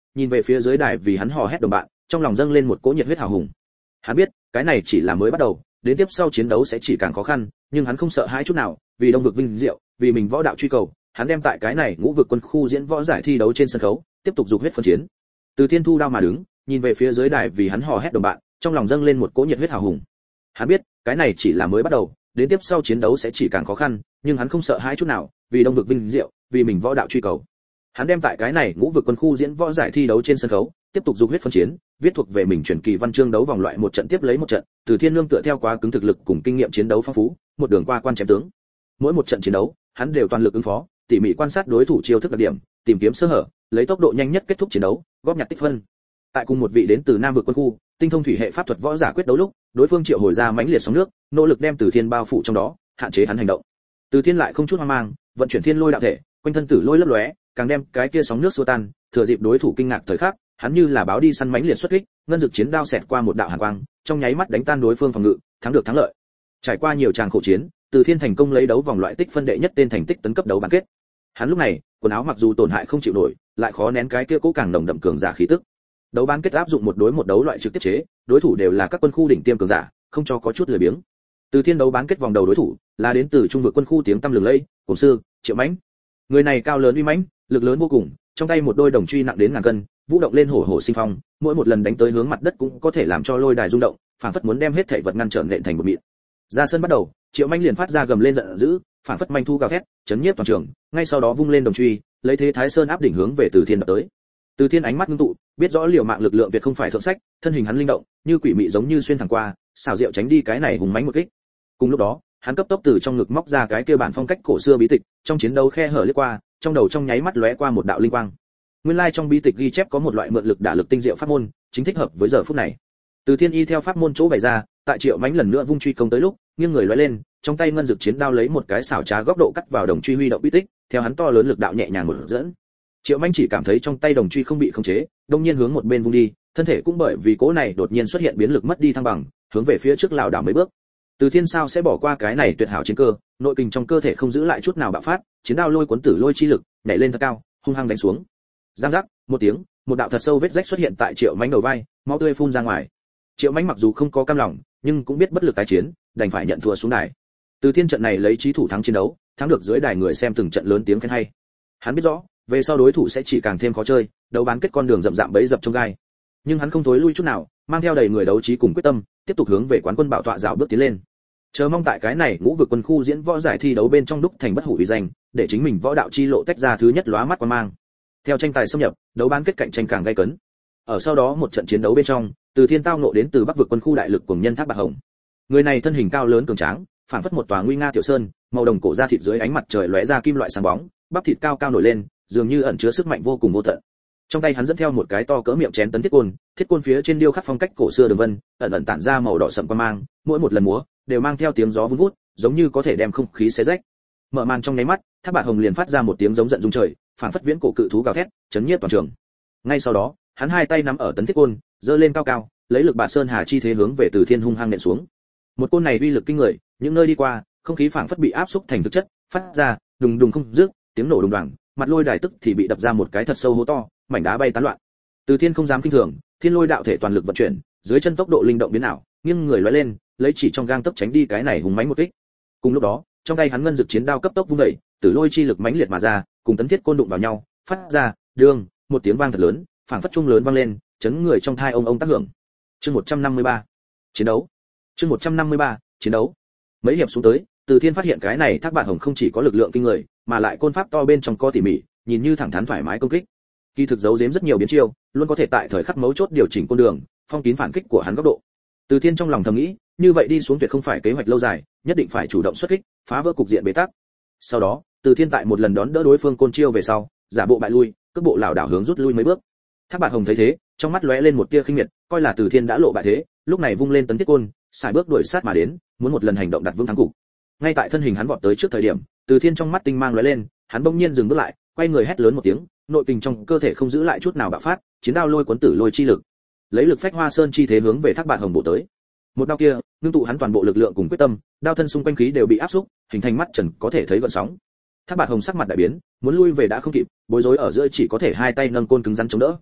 nhìn về phía dưới đài vì hắn hò hét đồng bạn, trong lòng dâng lên một cỗ nhiệt huyết hào hùng. Hắn biết, cái này chỉ là mới bắt đầu, đến tiếp sau chiến đấu sẽ chỉ càng khó khăn, nhưng hắn không sợ hãi chút nào, vì Đông vực vinh diệu, vì mình võ đạo truy cầu, hắn đem tại cái này ngũ vực quân khu diễn võ giải thi đấu trên sân khấu, tiếp tục dục huyết phân chiến. Từ Thiên thu đao mà đứng, nhìn về phía dưới đài vì hắn hò hét đồng bạn, trong lòng dâng lên một cỗ nhiệt huyết hào hùng. Hắn biết, cái này chỉ là mới bắt đầu, đến tiếp sau chiến đấu sẽ chỉ càng khó khăn, nhưng hắn không sợ hãi chút nào, vì Đông vực vinh diệu, vì mình võ đạo truy cầu. Hắn đem tại cái này ngũ vực quân khu diễn võ giải thi đấu trên sân khấu, tiếp tục dục huyết phân chiến, viết thuộc về mình truyền kỳ văn chương đấu vòng loại một trận tiếp lấy một trận, Từ Thiên nương tựa theo quá cứng thực lực cùng kinh nghiệm chiến đấu phong phú, một đường qua quan chém tướng. Mỗi một trận chiến đấu, hắn đều toàn lực ứng phó, tỉ mỉ quan sát đối thủ chiêu thức đặc điểm, tìm kiếm sơ hở, lấy tốc độ nhanh nhất kết thúc chiến đấu, góp nhặt tích phân. Tại cùng một vị đến từ Nam vực quân khu, tinh thông thủy hệ pháp thuật võ giả quyết đấu lúc, đối phương triệu hồi ra mãnh liệt sóng nước, nỗ lực đem Từ Thiên bao phủ trong đó, hạn chế hắn hành động. Từ Thiên lại không chút hoang mang, vận chuyển thiên lôi đạo thể, quanh thân tử lôi lấp lóe, càng đem cái kia sóng nước xua tan, thừa dịp đối thủ kinh ngạc thời khắc, hắn như là báo đi săn mãnh liệt xuất kích, ngân dực chiến đao xẹt qua một đạo hàn quang, trong nháy mắt đánh tan đối phương phòng ngự, thắng được thắng lợi. Trải qua nhiều tràng khổ chiến, Từ Thiên thành công lấy đấu vòng loại tích phân đệ nhất tên thành tích tấn cấp đấu bán kết. Hắn lúc này, quần áo mặc dù tổn hại không chịu nổi, lại khó nén cái kia cố càng nồng đậm cường giả khí tức. Đấu bán kết áp dụng một đối một đấu loại trực tiếp chế, đối thủ đều là các quân khu đỉnh tiêm cường giả, không cho có chút lười biếng. Từ Thiên đấu bán kết vòng đầu đối thủ là đến từ trung vực quân khu tiếng tăm lừng lẫy, cổ sư Triệu Mãnh. Người này cao lớn uy mãnh, lực lớn vô cùng, trong tay một đôi đồng truy nặng đến ngàn cân, vũ động lên hổ hổ sinh phong, mỗi một lần đánh tới hướng mặt đất cũng có thể làm cho lôi đài rung động, phảng phất muốn đem hết thảy vật ngăn trở nện thành một mịn. Ra sân bắt đầu, Triệu Mãnh liền phát ra gầm lên giận dữ, phảng phất manh thu gào thét, chấn nhiếp toàn trường, ngay sau đó vung lên đồng truy, lấy thế Thái Sơn áp đỉnh hướng về Từ Thiên đập tới. Từ Thiên ánh mắt ngưng tụ, biết rõ liều mạng lực lượng tuyệt không phải thượng sách, thân hình hắn linh động, như quỷ mị giống như xuyên thẳng qua, xảo diệu tránh đi cái này hùng mãnh một kích. Cùng lúc đó, hắn cấp tốc từ trong ngực móc ra cái kia bản phong cách cổ xưa bí tịch, trong chiến đấu khe hở liếc qua, trong đầu trong nháy mắt lóe qua một đạo linh quang. Nguyên lai trong bí tịch ghi chép có một loại mượn lực đả lực tinh diệu pháp môn, chính thích hợp với giờ phút này. Từ Thiên y theo pháp môn chỗ bày ra, tại Triệu Mãnh lần nữa vung truy công tới lúc, nghiêng người lóe lên, trong tay ngân dực chiến đao lấy một cái xảo trá góc độ cắt vào đồng truy huy động bí tích, theo hắn to lớn lực đạo nhẹ nhàng một dẫn. Triệu Mãnh chỉ cảm thấy trong tay đồng truy không bị khống chế, đông nhiên hướng một bên vung đi, thân thể cũng bởi vì cỗ này đột nhiên xuất hiện biến lực mất đi thăng bằng, hướng về phía trước lảo đảo mấy bước. Từ Thiên sao sẽ bỏ qua cái này tuyệt hảo chiến cơ, nội kình trong cơ thể không giữ lại chút nào bạo phát, chiến đao lôi cuốn tử lôi chi lực, nhảy lên thật cao, hung hăng đánh xuống. Giang giác, một tiếng, một đạo thật sâu vết rách xuất hiện tại Triệu Mãnh đầu vai, máu tươi phun ra ngoài. Triệu Mãnh mặc dù không có cam lòng, nhưng cũng biết bất lực tái chiến, đành phải nhận thua xuống đài. Từ Thiên trận này lấy chí thủ thắng chiến đấu, thắng được dưới đài người xem từng trận lớn tiếng khen hay. Hắn biết rõ, về sau đối thủ sẽ chỉ càng thêm khó chơi, đấu bán kết con đường rậm rạp bẫy dập trong gai. Nhưng hắn không thối lui chút nào, mang theo đầy người đấu trí cùng quyết tâm, tiếp tục hướng về quán quân bảo tọa dạo bước tiến lên. Chờ mong tại cái này ngũ vực quân khu diễn võ giải thi đấu bên trong đúc thành bất hủ uy danh, để chính mình võ đạo chi lộ tách ra thứ nhất lóa mắt quan mang. Theo tranh tài xâm nhập, đấu bán kết cạnh tranh càng gay cấn. Ở sau đó một trận chiến đấu bên trong, Từ Thiên tao ngộ đến từ Bắc vực quân khu đại lực cuồng nhân Thác Bạc Hồng. Người này thân hình cao lớn cường tráng, phảng phất một tòa nguy nga tiểu sơn, màu đồng cổ da thịt dưới ánh mặt trời lóe ra kim loại sáng bóng, bắp thịt cao cao nổi lên, dường như ẩn chứa sức mạnh vô cùng vô tận. Trong tay hắn dẫn theo một cái to cỡ miệng chén tấn thiết côn phía trên điêu khắc phong cách cổ xưa đường vân, ẩn ẩn tản ra màu đỏ sậm quang mang, mỗi một lần múa đều mang theo tiếng gió vun vút, giống như có thể đem không khí xé rách. Mở màn trong nháy mắt, Thác Bạc Hồng liền phát ra một tiếng giống giận rung trời, phảng phất viễn cổ cự thú gào thét, chấn nhiếp toàn trường. Ngay sau đó, hắn hai tay nắm ở tấn thiết côn, giơ lên cao cao, lấy lực bạt sơn hà chi thế hướng về Từ Thiên hung hăng nện xuống. Một côn này uy lực kinh người, những nơi đi qua, không khí phảng phất bị áp xúc thành thực chất, phát ra đùng đùng không dứt, tiếng nổ đùng đoàng, mặt lôi đài tức thì bị đập ra một cái thật sâu hố to, mảnh đá bay tán loạn. Từ Thiên không dám kinh thường, thiên lôi đạo thể toàn lực vận chuyển, dưới chân tốc độ linh động biến ảo, nghiêng người lóe lên, lấy chỉ trong gang tấc tránh đi cái này hùng mãnh một kích. Cùng lúc đó, trong tay hắn ngân dực chiến đao cấp tốc vung đẩy, tử lôi chi lực mãnh liệt mà ra, cùng tấn thiết côn đụng vào nhau, phát ra đương một tiếng vang thật lớn, phảng phất trung lớn vang lên, chấn người trong thai ông tác hưởng. Chương 153. Chiến đấu. Chương 153. Chiến đấu. Mấy hiệp xuống tới, Từ Thiên phát hiện cái này Thác Bạc Hồng không chỉ có lực lượng kinh người, mà lại côn pháp to bên trong co tỉ mỉ, nhìn như thẳng thắn thoải mái công kích. Kỳ thực giấu giếm rất nhiều biến chiêu, luôn có thể tại thời khắc mấu chốt điều chỉnh con đường, phong kín phản kích của hắn góc độ. Từ Thiên trong lòng thầm nghĩ, như vậy đi xuống tuyệt không phải kế hoạch lâu dài, nhất định phải chủ động xuất kích, phá vỡ cục diện bế tắc. Sau đó, Từ Thiên tại một lần đón đỡ đối phương côn chiêu về sau, giả bộ bại lui, cước bộ lảo đảo hướng rút lui mấy bước. Thác Bạc Hồng thấy thế, trong mắt lóe lên một tia khinh miệt, coi là Từ Thiên đã lộ bại thế, lúc này vung lên tấn thiết côn, xài bước đuổi sát mà đến, muốn một lần hành động đặt vững thắng cục. Ngay tại thân hình hắn vọt tới trước thời điểm, Từ Thiên trong mắt tinh mang lóe lên, hắn bỗng nhiên dừng bước lại, quay người hét lớn một tiếng, nội kình trong cơ thể không giữ lại chút nào bạo phát, chiến đao lôi cuốn tử lôi chi lực, lấy lực phách hoa sơn chi thế hướng về Thác Bạc Hồng bổ tới. Một đao kia, ngưng tụ hắn toàn bộ lực lượng cùng quyết tâm, đao thân xung quanh khí đều bị áp xúc, hình thành mắt trần có thể thấy gợn sóng. Thác Bạc Hồng sắc mặt đại biến, muốn lui về đã không kịp, bối rối ở giữa chỉ có thể hai tay nâng côn cứng rắn chống đỡ.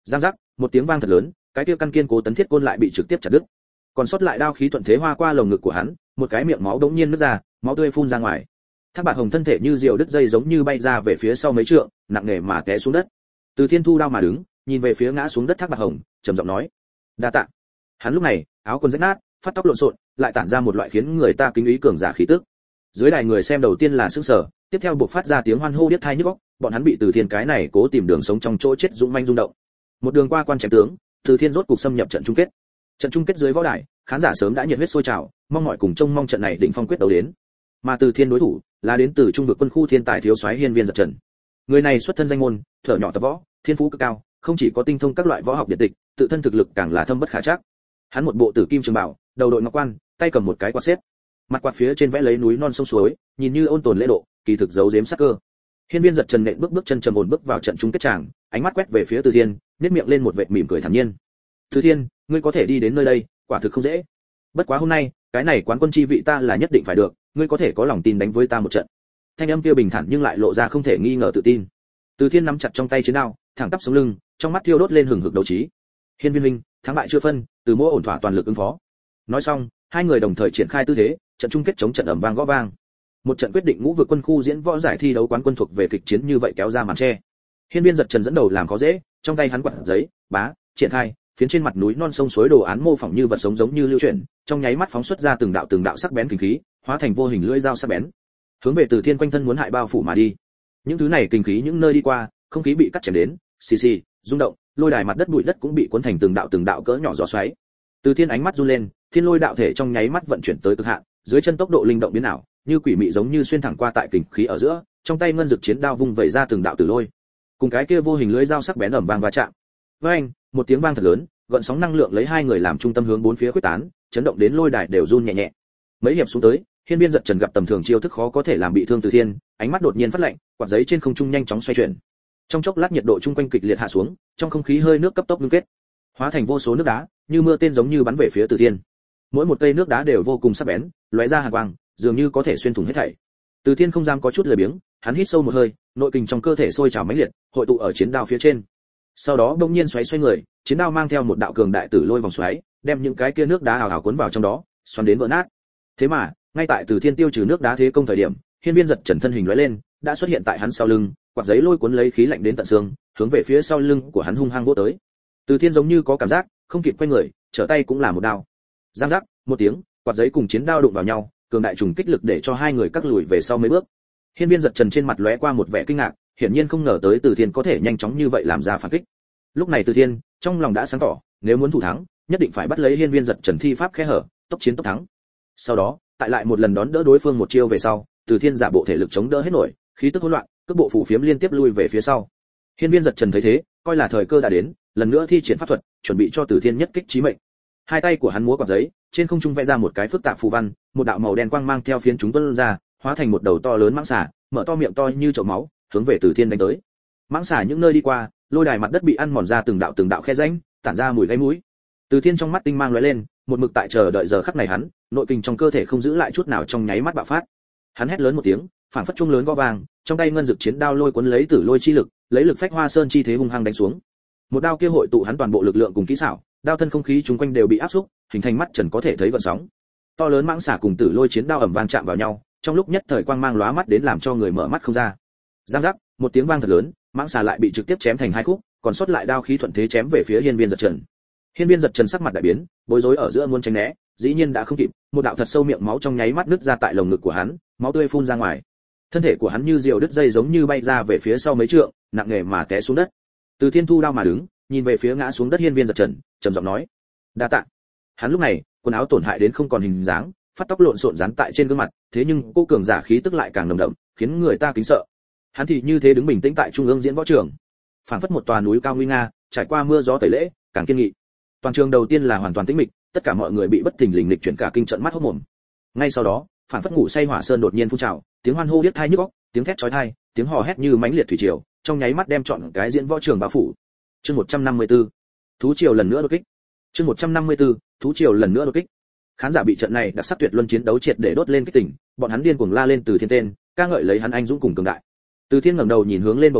Giang giác, một tiếng vang thật lớn, cái kia căn kiên cố tấn thiết côn lại bị trực tiếp chặt đứt. Còn sót lại đao khí thuận thế hoa qua lồng ngực của hắn, một cái miệng máu đống nhiên nứt ra, máu tươi phun ra ngoài. Thác Bạt Hồng thân thể như diều đứt dây giống như bay ra về phía sau mấy trượng, nặng nề mà té xuống đất. Từ Thiên thu đao mà đứng, nhìn về phía ngã xuống đất Thác Bạt Hồng, trầm giọng nói: "Đa tạ." Hắn lúc này, áo quần rách nát, phát tóc lộn xộn, lại tản ra một loại khiến người ta kính ý cường giả khí tức. Dưới đài người xem đầu tiên là sửng sở, tiếp theo buộc phát ra tiếng hoan hô điếc tai nhức óc, bọn hắn bị Từ Thiên cái này cố tìm đường sống trong chỗ chết dũng manh rung động. Một đường qua quan chém tướng, Từ Thiên rốt cục xâm nhập trận chung kết. Trận chung kết dưới võ đài, khán giả sớm đã nhiệt huyết sôi trào, mong mỏi cùng trông mong trận này đỉnh phong quyết đấu đến. Mà Từ Thiên đối thủ là đến từ trung vực quân khu thiên tài thiếu soái Hiên Viên Giật Trần. Người này xuất thân danh môn, thuở nhỏ tập võ, thiên phú cực cao, không chỉ có tinh thông các loại võ học điện tịch, tự thân thực lực càng là thâm bất khả trắc. Hắn một bộ tử kim trường bảo, đầu đội ngọc quan, tay cầm một cái quạt xếp, mặt quạt phía trên vẽ lấy núi non sông suối, nhìn như ôn tồn lễ độ, kỳ thực giấu giếm sắc cơ. Hiên Viên Giật Trần nện bước bước chân trầm ổn bước vào trận chung kết tràng, ánh mắt quét về phía Từ Thiên, nhếch miệng lên một vệt mỉm cười thản nhiên. "Từ Thiên, ngươi có thể đi đến nơi đây, quả thực không dễ. Bất quá hôm nay, cái này quán quân chi vị ta là nhất định phải được, ngươi có thể có lòng tin đánh với ta một trận." Thanh âm kia bình thản nhưng lại lộ ra không thể nghi ngờ tự tin. Từ Thiên nắm chặt trong tay chiến đao, thẳng tắp sống lưng, trong mắt thiêu đốt lên hừng hực đấu trí. "Hiên Viên huynh, thắng bại chưa phân, từ mỗi ổn thỏa toàn lực ứng phó." Nói xong, hai người đồng thời triển khai tư thế, trận chung kết chống trận ầm vang gõ vang. Một trận quyết định ngũ vực quân khu diễn võ giải thi đấu quán quân thuộc về kịch chiến như vậy kéo ra màn che. Hiên Viên Giật Trần dẫn đầu làm khó dễ, trong tay hắn quạt giấy, bá, triển khai, phiến trên mặt núi non sông suối đồ án mô phỏng như vật sống giống như lưu chuyển, trong nháy mắt phóng xuất ra từng đạo sắc bén kinh khí, hóa thành vô hình lưỡi dao sắc bén, hướng về Từ Thiên quanh thân muốn hại bao phủ mà đi. Những thứ này kinh khí những nơi đi qua, không khí bị cắt chém đến, xì xì, rung động, lôi đài mặt đất bụi đất cũng bị cuốn thành từng đạo cỡ nhỏ gió xoáy. Từ Thiên ánh mắt run lên, thiên lôi đạo thể trong nháy mắt vận chuyển tới cực hạn, dưới chân tốc độ linh động biến ảo, như quỷ mị giống như xuyên thẳng qua tại kình khí ở giữa, trong tay ngân dực chiến đao vung vẩy ra từng đạo tử lôi, cùng cái kia vô hình lưỡi dao sắc bén ầm vang va chạm. Với anh, một tiếng vang thật lớn, gợn sóng năng lượng lấy hai người làm trung tâm hướng bốn phía khuếch tán, chấn động đến lôi đài đều run nhẹ nhẹ. Mấy hiệp xuống tới, Hiên Viên Giật Trần gặp tầm thường chiêu thức khó có thể làm bị thương Từ Thiên, ánh mắt đột nhiên phát lạnh, quạt giấy trên không trung nhanh chóng xoay chuyển. Trong chốc lát nhiệt độ chung quanh kịch liệt hạ xuống, trong không khí hơi nước cấp tốc ngưng kết, hóa thành vô số nước đá, như mưa tên giống như bắn về phía Từ Thiên. Mỗi một cây nước đá đều vô cùng sắc bén, lóe ra hàn quang, dường như có thể xuyên thủng hết thảy. Từ Thiên không dám có chút lười biếng, hắn hít sâu một hơi, nội kình trong cơ thể sôi trào mãnh liệt, hội tụ ở chiến đao phía trên. Sau đó bỗng nhiên xoay người, chiến đao mang theo một đạo cường đại tử lôi vòng xoáy, đem những cái kia nước đá ào ào cuốn vào trong đó, xoắn đến vỡ nát. Thế mà, ngay tại Từ Thiên tiêu trừ nước đá thế công thời điểm, Hiên Viên Giật Trần thân hình lóe lên, đã xuất hiện tại hắn sau lưng, quạt giấy lôi cuốn lấy khí lạnh đến tận xương, hướng về phía sau lưng của hắn hung hăng vỗ tới. Từ Thiên giống như có cảm giác, không kịp quay người, trở tay cũng là một đao. Giang giác, một tiếng, quạt giấy cùng chiến đao đụng vào nhau, cường đại trùng kích lực để cho hai người cắt lùi về sau mấy bước. Hiên Viên Giật Trần trên mặt lóe qua một vẻ kinh ngạc, hiển nhiên không ngờ tới Từ Thiên có thể nhanh chóng như vậy làm ra phản kích. Lúc này Từ Thiên, trong lòng đã sáng tỏ, nếu muốn thủ thắng, nhất định phải bắt lấy Hiên Viên Giật Trần thi pháp khe hở, tốc chiến tốc thắng. Sau đó, tại lại một lần đón đỡ đối phương một chiêu về sau, Từ Thiên giả bộ thể lực chống đỡ hết nổi, khí tức hỗn loạn, cước bộ phù phiếm liên tiếp lui về phía sau. Hiên Viên Giật Trần thấy thế, coi là thời cơ đã đến, lần nữa thi triển pháp thuật, chuẩn bị cho Từ Thiên nhất kích chí mệnh. Hai tay của hắn múa quạt giấy, trên không trung vẽ ra một cái phức tạp phù văn, một đạo màu đen quang mang theo phiến chúng tuôn ra, hóa thành một đầu to lớn mãng xà, mở to miệng to như chậu máu, hướng về Từ Thiên đánh tới. Mãng xà những nơi đi qua, lôi đài mặt đất bị ăn mòn ra từng đạo khe rãnh, tản ra mùi gáy mũi. Từ Thiên trong mắt tinh mang lóe lên, một mực tại chờ đợi giờ khắc này hắn, nội kình trong cơ thể không giữ lại chút nào trong nháy mắt bạo phát. Hắn hét lớn một tiếng, phảng phất chuông lớn gõ vang, trong tay ngân dực chiến đao lôi cuốn lấy tử lôi chi lực, lấy lực phách hoa sơn chi thế hung hăng đánh xuống. Một đao kia hội tụ hắn toàn bộ lực lượng cùng kỹ xảo, đao thân không khí chúng quanh đều bị áp xúc, hình thành mắt trần có thể thấy gợn sóng. To lớn mãng xà cùng tử lôi chiến đao ầm vang chạm vào nhau, trong lúc nhất thời quang mang lóa mắt đến làm cho người mở mắt không ra. Giang giác, một tiếng vang thật lớn, mãng xà lại bị trực tiếp chém thành hai khúc, còn sót lại đao khí thuận thế chém về phía Hiên Viên Giật Trần. Hiên Viên Giật Trần sắc mặt đại biến, bối rối ở giữa muốn tránh né, dĩ nhiên đã không kịp, một đạo thật sâu miệng máu trong nháy mắt nứt ra tại lồng ngực của hắn, máu tươi phun ra ngoài. Thân thể của hắn như diều đứt dây giống như bay ra về phía sau mấy trượng, nặng nề mà té xuống đất. Từ Thiên thu đao mà đứng, nhìn về phía ngã xuống đất Hiên Viên Giật Trần, trầm giọng nói: "Đa tạ." Hắn lúc này, quần áo tổn hại đến không còn hình dáng, phát tóc lộn xộn dán tại trên gương mặt, thế nhưng cô cường giả khí tức lại càng nồng đậm, khiến người ta kính sợ. Hắn thì như thế đứng bình tĩnh tại trung ương diễn võ trường, phảng phất một tòa núi cao nguy nga, trải qua mưa gió tẩy lễ, càng kiên nghị. Toàn trường đầu tiên là hoàn toàn tĩnh mịch, tất cả mọi người bị bất thình lình lịch chuyển cả kinh trận mắt hốt mồm. Ngay sau đó, phảng phất ngủ say hỏa sơn đột nhiên phun trào, tiếng hoan hô điếc tai nhức óc, tiếng thét chói tai, tiếng hò hét như mãnh liệt thủy triều, trong nháy mắt đem trọn cái diễn võ trường bao phủ. Chương 154. Thú triều lần nữa đột kích. Chương 154. Thú triều lần nữa đột kích. Khán giả bị trận này đặc sắc tuyệt luân chiến đấu triệt để đốt lên kích tỉnh, bọn hắn điên cuồng la lên Từ Thiên tên, ca ngợi lấy hắn anh dũng cùng cường đại. Từ Thiên ngẩng đầu nhìn hướng lên bầu trời,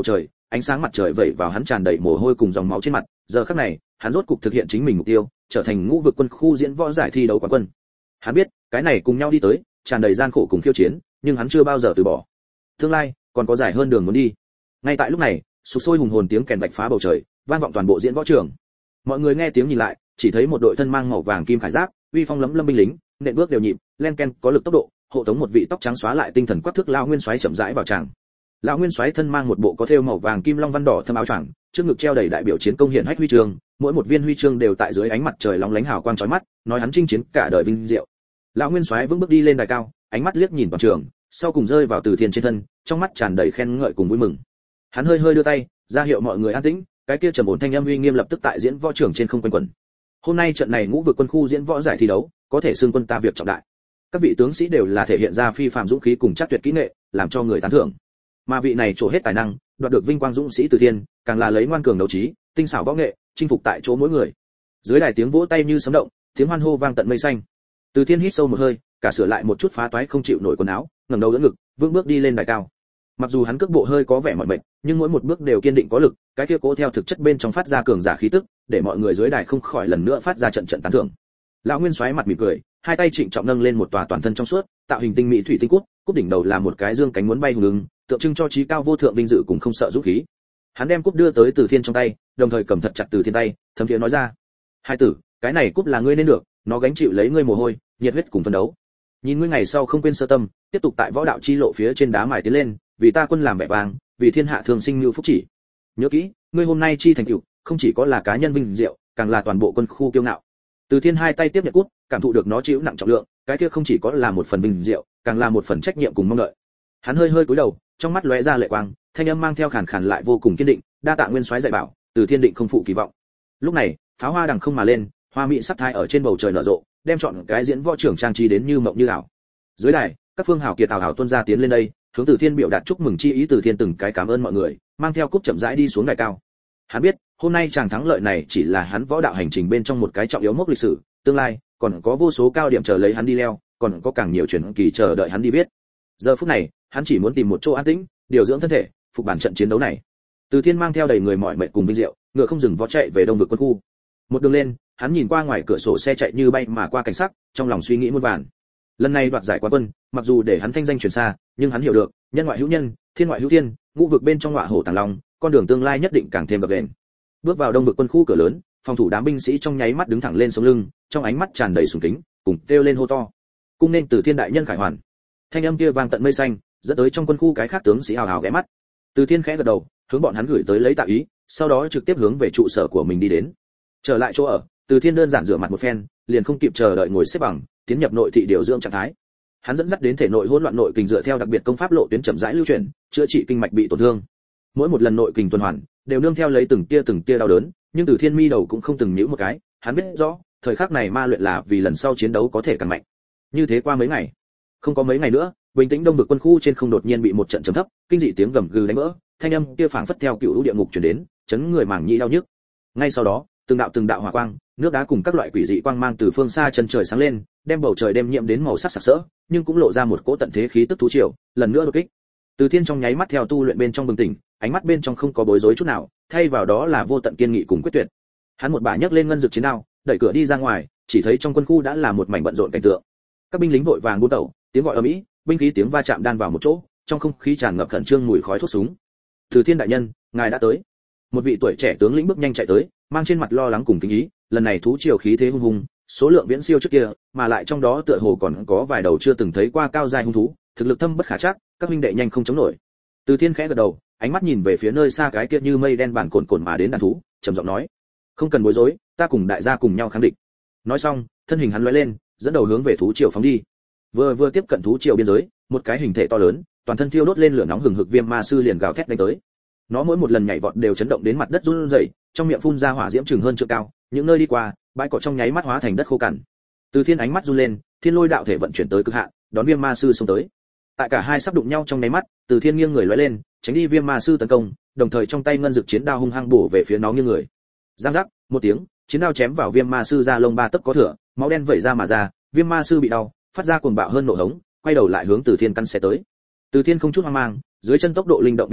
ánh sáng mặt trời vẩy vào hắn tràn đầy mồ hôi cùng dòng máu trên mặt, giờ khắc này, hắn rốt cục thực hiện chính mình mục tiêu, trở thành ngũ vực quân khu diễn võ giải thi đấu quán quân. Hắn biết, cái này cùng nhau đi tới, tràn đầy gian khổ cùng khiêu chiến, nhưng hắn chưa bao giờ từ bỏ. Tương lai còn có dài hơn đường muốn đi. Ngay tại lúc này, sục sôi hùng hồn tiếng kèn bạch phá bầu trời, vang vọng toàn bộ diễn võ trường. Mọi người nghe tiếng nhìn lại, chỉ thấy một đội thân mang màu vàng kim khải giáp, uy phong lẫm lâm binh lính, nện bước đều nhịp, len ken có lực tốc độ, hộ tống một vị tóc trắng xóa lại tinh thần quắc thước lão nguyên soái chậm rãi vào tràng. Lão nguyên soái thân mang một bộ có thêu màu vàng kim long văn đỏ thâm áo choàng, trước ngực treo đầy đại biểu chiến công hiển hách huy chương, mỗi một viên huy chương đều tại dưới ánh mặt trời lóng lánh hào quang chói mắt, nói hắn chinh chiến cả đời vinh diệu. Lão nguyên soái vững bước đi lên đài cao, ánh mắt liếc nhìn toàn trường, sau cùng rơi vào Từ Thiên trên thân, trong mắt tràn đầy khen ngợi cùng vui mừng. Hắn hơi hơi đưa tay, ra hiệu mọi người an tĩnh, cái kia trầm ổn thanh âm uy nghiêm lập tức tại diễn võ trường trên không quanh quẩn. Hôm nay trận này ngũ vực quân khu diễn võ giải thi đấu, có thể xưng quân ta việc trọng đại. Các vị tướng sĩ đều là thể hiện ra phi phàm dũng khí cùng chắc tuyệt kỹ nghệ, làm cho người tán thưởng. Mà vị này trổ hết tài năng, đoạt được vinh quang dũng sĩ Từ Thiên, càng là lấy ngoan cường đấu trí, tinh xảo võ nghệ, chinh phục tại chỗ mỗi người. Dưới đài tiếng vỗ tay như sấm động, tiếng hoan hô vang tận mây xanh. Từ Thiên hít sâu một hơi, cả sửa lại một chút phá toái không chịu nổi quần áo, ngẩng đầu đỡ ngực, vững bước đi lên đài cao. Mặc dù hắn cước bộ hơi có vẻ mỏi mệt, nhưng mỗi một bước đều kiên định có lực, cái kia cố theo thực chất bên trong phát ra cường giả khí tức, để mọi người dưới đài không khỏi lần nữa phát ra trận trận tán thưởng. Lão nguyên soái mặt mỉm cười, hai tay trịnh trọng nâng lên một tòa toàn thân trong suốt, tạo hình tinh mỹ thủy tinh cúp đỉnh đầu là một cái dương cánh muốn bay hùng ứng, tượng trưng cho trí cao vô thượng vinh dự cùng không sợ dũng khí. Hắn đem cúp đưa tới Từ Thiên trong tay, đồng thời cầm thật chặt Từ Thiên tay, thấm thiế nói ra: "Hai tử, cái này cúp là ngươi nên được, nó gánh chịu lấy ngươi mồ hôi, nhiệt huyết cùng phấn đấu. Nhìn ngươi ngày sau không quên sơ tâm, tiếp tục tại võ đạo chi lộ phía trên đá mài tiến lên, vì ta quân làm vẻ vang, vì thiên hạ thường sinh lưu phúc chỉ. Nhớ kỹ, ngươi hôm nay chi thành tựu, không chỉ có là cá nhân vinh diệu, càng là toàn bộ quân khu kiêu ngạo." Từ Thiên hai tay tiếp nhận cúp, cảm thụ được nó chịu nặng trọng lượng, cái kia không chỉ có là một phần vinh diệu, càng là một phần trách nhiệm cùng mong đợi. Hắn hơi hơi cúi đầu, trong mắt lóe ra lệ quang, thanh âm mang theo khàn khàn lại vô cùng kiên định, đa tạ nguyên soái dạy bảo, Từ Thiên định không phụ kỳ vọng. Lúc này, pháo hoa đằng không mà lên, hoa mỹ sắc thái ở trên bầu trời nở rộ, đem chọn cái diễn võ trưởng trang trí đến như mộng như ảo. Dưới đài, các phương hào kiệt ảo hảo tuôn ra tiến lên đây, hướng Từ Thiên biểu đạt chúc mừng chi ý. Từ Thiên từng cái cảm ơn mọi người, mang theo cúp chậm rãi đi xuống đài cao. Hắn biết, hôm nay chàng thắng lợi này chỉ là hắn võ đạo hành trình bên trong một cái trọng yếu mốc lịch sử, tương lai còn có vô số cao điểm chờ lấy hắn đi leo, còn có càng nhiều truyền kỳ chờ đợi hắn đi viết. Giờ phút này, hắn chỉ muốn tìm một chỗ an tĩnh, điều dưỡng thân thể, phục bản trận chiến đấu này. Từ Thiên mang theo đầy người mỏi mệt cùng vinh diệu, ngựa không dừng vó chạy về đông vực quân khu. Một đường lên, hắn nhìn qua ngoài cửa sổ xe chạy như bay mà qua cảnh sắc, trong lòng suy nghĩ muôn vàn. Lần này đoạt giải quán quân, mặc dù để hắn thanh danh truyền xa, nhưng hắn hiểu được, nhân ngoại hữu nhân, thiên ngoại hữu thiên, ngũ vực bên trong ngọa hổ tàng long, con đường tương lai nhất định càng thêm gập ghềnh. Bước vào đông vực quân khu cửa lớn, phòng thủ đám binh sĩ trong nháy mắt đứng thẳng lên sống lưng, trong ánh mắt tràn đầy sùng kính, cùng kêu lên hô to: "Cung nên Từ Thiên đại nhân khải hoàn!" Thanh âm kia vang tận mây xanh, dẫn tới trong quân khu cái khác tướng sĩ hào hào ghé mắt. Từ Thiên khẽ gật đầu, hướng bọn hắn gửi tới lấy tạ ý, sau đó trực tiếp hướng về trụ sở của mình đi đến. Trở lại chỗ ở, Từ Thiên đơn giản rửa mặt một phen, liền không kịp chờ đợi ngồi xếp bằng, tiến nhập nội thị điều dưỡng trạng thái. Hắn dẫn dắt đến thể nội hỗn loạn nội kình dựa theo đặc biệt công pháp lộ tuyến chậm rãi lưu chuyển, chữa trị kinh mạch bị tổn thương. Mỗi một lần nội kình tuần hoàn, đều nương theo lấy từng tia đau đớn, nhưng Từ Thiên mi đầu cũng không từng nhíu một cái, hắn biết rõ, thời khắc này ma luyện là vì lần sau chiến đấu có thể càng mạnh. Như thế qua mấy ngày, không có mấy ngày nữa, bình tĩnh đông vực quân khu trên không đột nhiên bị một trận trầm thấp, kinh dị tiếng gầm gừ đánh vỡ, thanh âm kia phảng phất theo cựu địa ngục truyền đến, chấn người màng nhĩ đau nhức. Ngay sau đó, từng đạo hỏa quang, nước đá cùng các loại quỷ dị quang mang từ phương xa chân trời sáng lên, đem bầu trời đêm nhiễm đến màu sắc sặc sỡ, nhưng cũng lộ ra một cỗ tận thế khí tức thú triều, lần nữa đột kích. Từ Thiên trong nháy mắt theo tu luyện bên trong bừng tỉnh, ánh mắt bên trong không có bối rối chút nào, thay vào đó là vô tận kiên nghị cùng quyết tuyệt. Hắn một bả nhấc lên ngân dược chiến đao, đẩy cửa đi ra ngoài, chỉ thấy trong quân khu đã là một mảnh bận rộn cảnh tượng. Các binh lính vội vàng buôn tẩu, tiếng gọi ầm ĩ, binh khí tiếng va chạm đan vào một chỗ, trong không khí tràn ngập khẩn trương mùi khói thuốc súng. Từ Thiên đại nhân, ngài đã tới. Một vị tuổi trẻ tướng lĩnh bước nhanh chạy tới, mang trên mặt lo lắng cùng kính ý, lần này thú triều khí thế hung hùng, số lượng viễn siêu trước kia, mà lại trong đó tựa hồ còn có vài đầu chưa từng thấy qua cao dài hung thú, thực lực thâm bất khả trắc, các huynh đệ nhanh không chống nổi. Từ Thiên khẽ gật đầu, ánh mắt nhìn về phía nơi xa cái kia như mây đen bản cồn mà đến đàn thú, trầm giọng nói: "Không cần bối rối, ta cùng đại gia cùng nhau kháng địch." Nói xong, thân hình hắn lóe lên, dẫn đầu hướng về thú triều phóng đi. Vừa tiếp cận thú triều biên giới, một cái hình thể to lớn, toàn thân thiêu đốt lên lửa nóng hừng hực viêm ma sư liền gào thét đánh tới. Nó mỗi một lần nhảy vọt đều chấn động đến mặt đất run rẩy, trong miệng phun ra hỏa diễm chừng hơn trượng cao, những nơi đi qua, bãi cỏ trong nháy mắt hóa thành đất khô cằn. Từ Thiên ánh mắt run lên, thiên lôi đạo thể vận chuyển tới cực hạn, đón viêm ma sư xông tới. Tại cả hai sắp đụng nhau trong nháy mắt, Từ Thiên nghiêng người lóe lên, tránh đi viêm ma sư tấn công, đồng thời trong tay ngân dược chiến đao hung hăng bổ về phía nó nghiêng người. Giang giác, một tiếng, chiến đao chém vào viêm ma sư da lông ba tấc có thửa, máu đen vẩy ra mà ra, viêm ma sư bị đau, phát ra cuồng bạo hơn nổ hống, quay đầu lại hướng Từ Thiên căn xé tới. Từ Thiên không chút hoang mang, dưới chân tốc độ linh động biến ảo,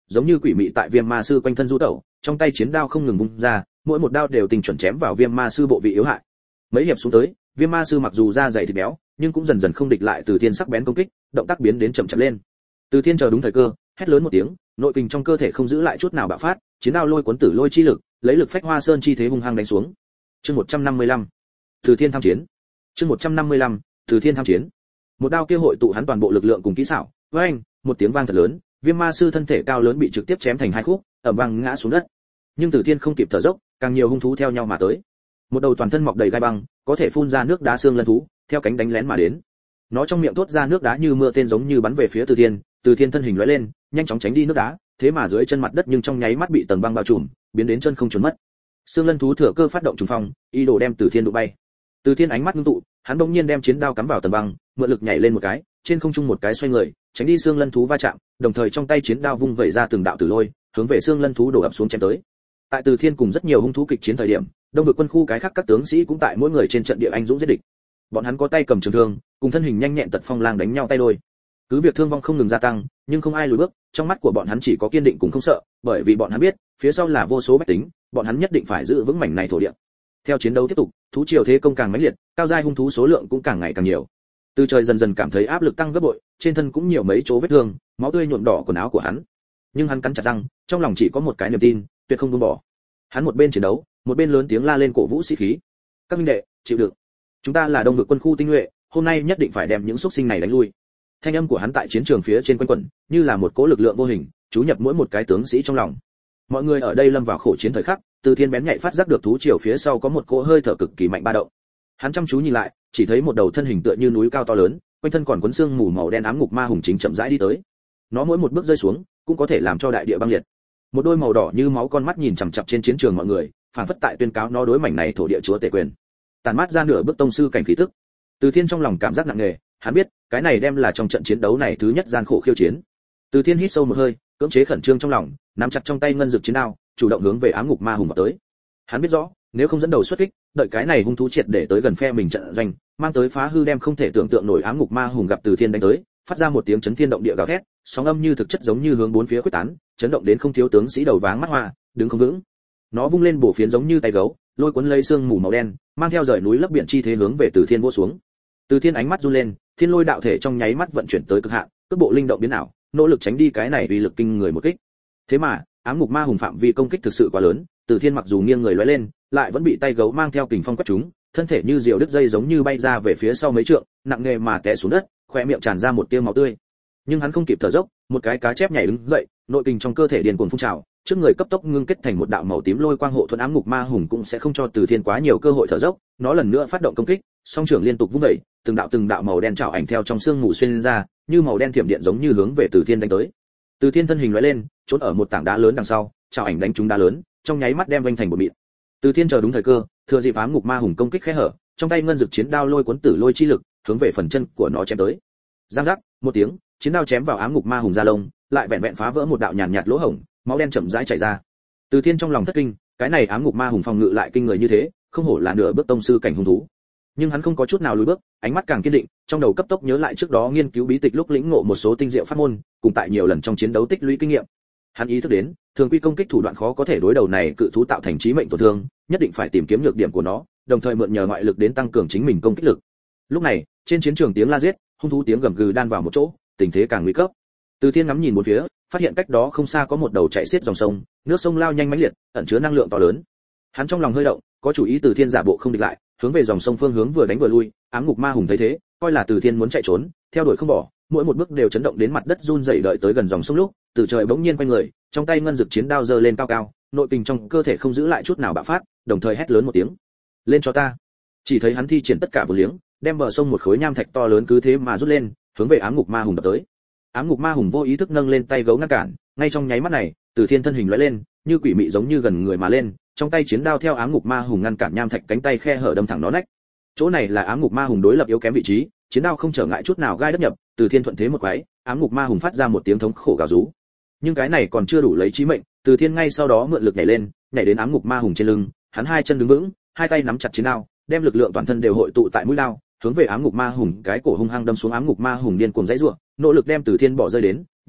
giống như quỷ mị tại Viêm Ma sư quanh thân du tẩu, trong tay chiến đao không ngừng vung ra, mỗi một đao đều tình chuẩn chém vào Viêm Ma sư bộ vị yếu hại. Mấy hiệp xuống tới, Viêm Ma sư mặc dù da dày thịt béo, nhưng cũng dần dần không địch lại Từ Thiên sắc bén công kích, động tác biến đến chậm chậm lên. Từ Thiên chờ đúng thời cơ, hét lớn một tiếng, nội kình trong cơ thể không giữ lại chút nào bạo phát, chiến đao lôi cuốn tử lôi chi lực, lấy lực phách Hoa Sơn chi thế hung hăng đánh xuống. Chương 155. Từ Thiên tham chiến. Chương 155. Từ Thiên tham chiến. Một đao kia hội tụ hắn toàn bộ lực lượng cùng kỹ xảo, oeng, một tiếng vang thật lớn, Viêm Ma sư thân thể cao lớn bị trực tiếp chém thành hai khúc, ầm vang ngã xuống đất. Nhưng Từ Thiên không kịp thở dốc, càng nhiều hung thú theo nhau mà tới. Một đầu toàn thân mọc đầy gai băng, có thể phun ra nước đá xương lân thú, theo cánh đánh lén mà đến. Nó trong miệng thốt ra nước đá như mưa tên giống như bắn về phía Từ Thiên, Từ Thiên thân hình lóe lên, nhanh chóng tránh đi nước đá, thế mà dưới chân mặt đất nhưng trong nháy mắt bị tầng băng bao trùm, biến đến chân không trốn mất. Xương lân thú thừa cơ phát động trùng phong, ý đồ đem Từ Thiên đụng bay. Từ Thiên ánh mắt ngưng tụ, hắn bỗng nhiên đem chiến đao cắm vào tầng băng, mượn lực nhảy lên một cái, trên không trung một cái xoay người, tránh đi xương lân thú va chạm, đồng thời trong tay chiến đao vung vẩy ra từng đạo tử lôi, hướng về xương lân thú đổ ập xuống chém tới. Tại Từ Thiên cùng rất nhiều hung thú kịch chiến thời điểm, đông vực quân khu cái khác các tướng sĩ cũng tại mỗi người trên trận địa anh dũng giết địch. Bọn hắn có tay cầm trường thương, cùng thân hình nhanh nhẹn tật phong lang đánh nhau tay đôi. Cứ việc thương vong không ngừng gia tăng, nhưng không ai lùi bước, trong mắt của bọn hắn chỉ có kiên định cùng không sợ, bởi vì bọn hắn biết, phía sau là vô số bách tính, bọn hắn nhất định phải giữ vững mảnh này thổ địa. Theo chiến đấu tiếp tục, thú triều thế công càng mãnh liệt, cao giai hung thú số lượng cũng càng ngày càng nhiều. Từ Trời dần dần cảm thấy áp lực tăng gấp bội, trên thân cũng nhiều mấy chỗ vết thương, máu tươi nhuộm đỏ quần áo của hắn. Nhưng hắn cắn chặt răng, trong lòng chỉ có một cái niềm tin, tuyệt không buông bỏ. Hắn một bên chiến đấu, một bên lớn tiếng la lên cổ vũ sĩ khí. Các huynh đệ, chịu đựng. Chúng ta là đông vực quân khu tinh nhuệ, hôm nay nhất định phải đem những xuất sinh này đánh lui. Thanh âm của hắn tại chiến trường phía trên quanh quẩn, như là một cỗ lực lượng vô hình, chú nhập mỗi một cái tướng sĩ trong lòng. Mọi người ở đây lâm vào khổ chiến thời khắc, Từ Thiên bén nhạy phát giác được thú triều phía sau có một cỗ hơi thở cực kỳ mạnh ba động. Hắn chăm chú nhìn lại, chỉ thấy một đầu thân hình tựa như núi cao to lớn, quanh thân còn quấn xương mù màu đen ám ngục ma hùng chính chậm rãi đi tới. Nó mỗi một bước rơi xuống, cũng có thể làm cho đại địa băng liệt. Một đôi màu đỏ như máu con mắt nhìn chằm chằm trên chiến trường mọi người, phảng phất tại tuyên cáo nó đối mảnh này thổ địa chúa tể quyền. Tàn mát ra nửa bước tông sư cảnh khí tức. Từ Thiên trong lòng cảm giác nặng nề, hắn biết, cái này đem là trong trận chiến đấu này thứ nhất gian khổ khiêu chiến. Từ Thiên hít sâu một hơi, cưỡng chế khẩn trương trong lòng, nắm chặt trong tay ngân dược chiến đao, chủ động hướng về ám ngục ma hùng vào tới. Hắn biết rõ, nếu không dẫn đầu xuất kích, đợi cái này hung thú triệt để tới gần phe mình trận doanh, mang tới phá hư đem không thể tưởng tượng nổi ám ngục ma hùng gặp Từ Thiên đánh tới, phát ra một tiếng chấn thiên động địa gào thét, sóng âm như thực chất giống như hướng bốn phía khuếch tán, chấn động đến không thiếu tướng sĩ đầu váng mắt hoa, đứng không vững. Nó vung lên bổ phiến giống như tay gấu, lôi cuốn lấy xương mù màu đen, mang theo rời núi lấp biển chi thế hướng về Từ Thiên vỗ xuống. Từ Thiên ánh mắt run lên, thiên lôi đạo thể trong nháy mắt vận chuyển tới cực hạn, cước bộ linh động biến ảo, nỗ lực tránh đi cái này uy lực kinh người một kích. Thế mà, ám ngục ma hùng phạm vi công kích thực sự quá lớn, Từ Thiên mặc dù nghiêng người lóe lên, lại vẫn bị tay gấu mang theo kình phong quét trúng, thân thể như diều đứt dây giống như bay ra về phía sau mấy trượng, nặng nề mà té xuống đất, khóe miệng tràn ra một tia máu tươi. Nhưng hắn không kịp thở dốc, một cái cá chép nhảy đứng dậy, nội kình trong cơ thể điên cuồng phun trào, trước người cấp tốc ngưng kết thành một đạo màu tím lôi quang hộ thuẫn ám ngục ma hùng cũng sẽ không cho Từ Thiên quá nhiều cơ hội thở dốc, nó lần nữa phát động công kích, song trưởng liên tục vung đẩy, từng đạo màu đen trảo ảnh theo trong xương mù xuyên ra, như màu đen thiểm điện giống như hướng về Từ Thiên đánh tới. Từ Thiên thân hình lóe lên, trốn ở một tảng đá lớn đằng sau, trảo ảnh đánh trúng đá lớn, trong nháy mắt đem vênh thành một mịn. Từ Thiên chờ đúng thời cơ, thừa dịp ám ngục ma hùng công kích khẽ hở, trong tay ngân dực chiến đao lôi cuốn tử lôi chi lực, hướng về phần chân của nó chém tới. Giang giác, một tiếng, chiến đao chém vào ám ngục ma hùng da lông, lại vẹn vẹn phá vỡ một đạo nhàn nhạt lỗ hổng, máu đen chậm rãi chảy ra. Từ Thiên trong lòng thất kinh, cái này ám ngục ma hùng phòng ngự lại kinh người như thế, không hổ là nửa bước tông sư cảnh hung thú. Nhưng hắn không có chút nào lùi bước, ánh mắt càng kiên định, trong đầu cấp tốc nhớ lại trước đó nghiên cứu bí tịch lúc lĩnh ngộ một số tinh diệu pháp môn, cùng tại nhiều lần trong chiến đấu tích lũy kinh nghiệm. Hắn ý thức đến, thường quy công kích thủ đoạn khó có thể đối đầu này cự thú tạo thành chí mệnh tổn thương, nhất định phải tìm kiếm nhược điểm của nó, đồng thời mượn nhờ ngoại lực đến tăng cường chính mình công kích lực. Lúc này, trên chiến trường tiếng la giết, hung thú tiếng gầm gừ đan vào một chỗ, tình thế càng nguy cấp. Từ Thiên ngắm nhìn bốn phía, phát hiện cách đó không xa có một đầu chảy xiết dòng sông, nước sông lao nhanh mãnh liệt, ẩn chứa năng lượng to lớn. Hắn trong lòng hơi động, có chủ ý Từ Thiên giả bộ không địch lại, hướng về dòng sông phương hướng vừa đánh vừa lui. Ám ngục ma hùng thấy thế, coi là Từ Thiên muốn chạy trốn, theo đuổi không bỏ, mỗi một bước đều chấn động đến mặt đất run rẩy. Đợi tới gần dòng sông lúc, Từ Trời bỗng nhiên quay người, trong tay ngân dực chiến đao giơ lên cao cao, nội kình trong cơ thể không giữ lại chút nào bạo phát, đồng thời hét lớn một tiếng: "Lên cho ta!" Chỉ thấy hắn thi triển tất cả vũ liếng, đem bờ sông một khối nham thạch to lớn cứ thế mà rút lên, hướng về ám ngục ma hùng đập tới. Ám ngục ma hùng vô ý thức nâng lên tay gấu ngăn cản, ngay trong nháy mắt này, Từ Thiên thân hình lóe lên, như quỷ mị giống như gần người mà lên, trong tay chiến đao theo ám ngục ma hùng ngăn cản nham thạch cánh tay khe hở đâm thẳng nó nách. Chỗ này là ám ngục ma hùng đối lập yếu kém vị trí, chiến đao không trở ngại chút nào gai đất nhập, Từ Thiên thuận thế một quái, ám ngục ma hùng phát ra một tiếng thống khổ gào rú. Nhưng cái này còn chưa đủ lấy chí mệnh, Từ Thiên ngay sau đó mượn lực nhảy lên, nhảy đến ám ngục ma hùng trên lưng, hắn hai chân đứng vững, hai tay nắm chặt chiến đao, đem lực lượng toàn thân đều hội tụ tại mũi đao, hướng về ám ngục ma hùng cái cổ hung hăng đâm xuống. Ám ngục ma hùng điên cuồng giãy giụa, nỗ lực đem Từ Thiên bỏ rơi đến,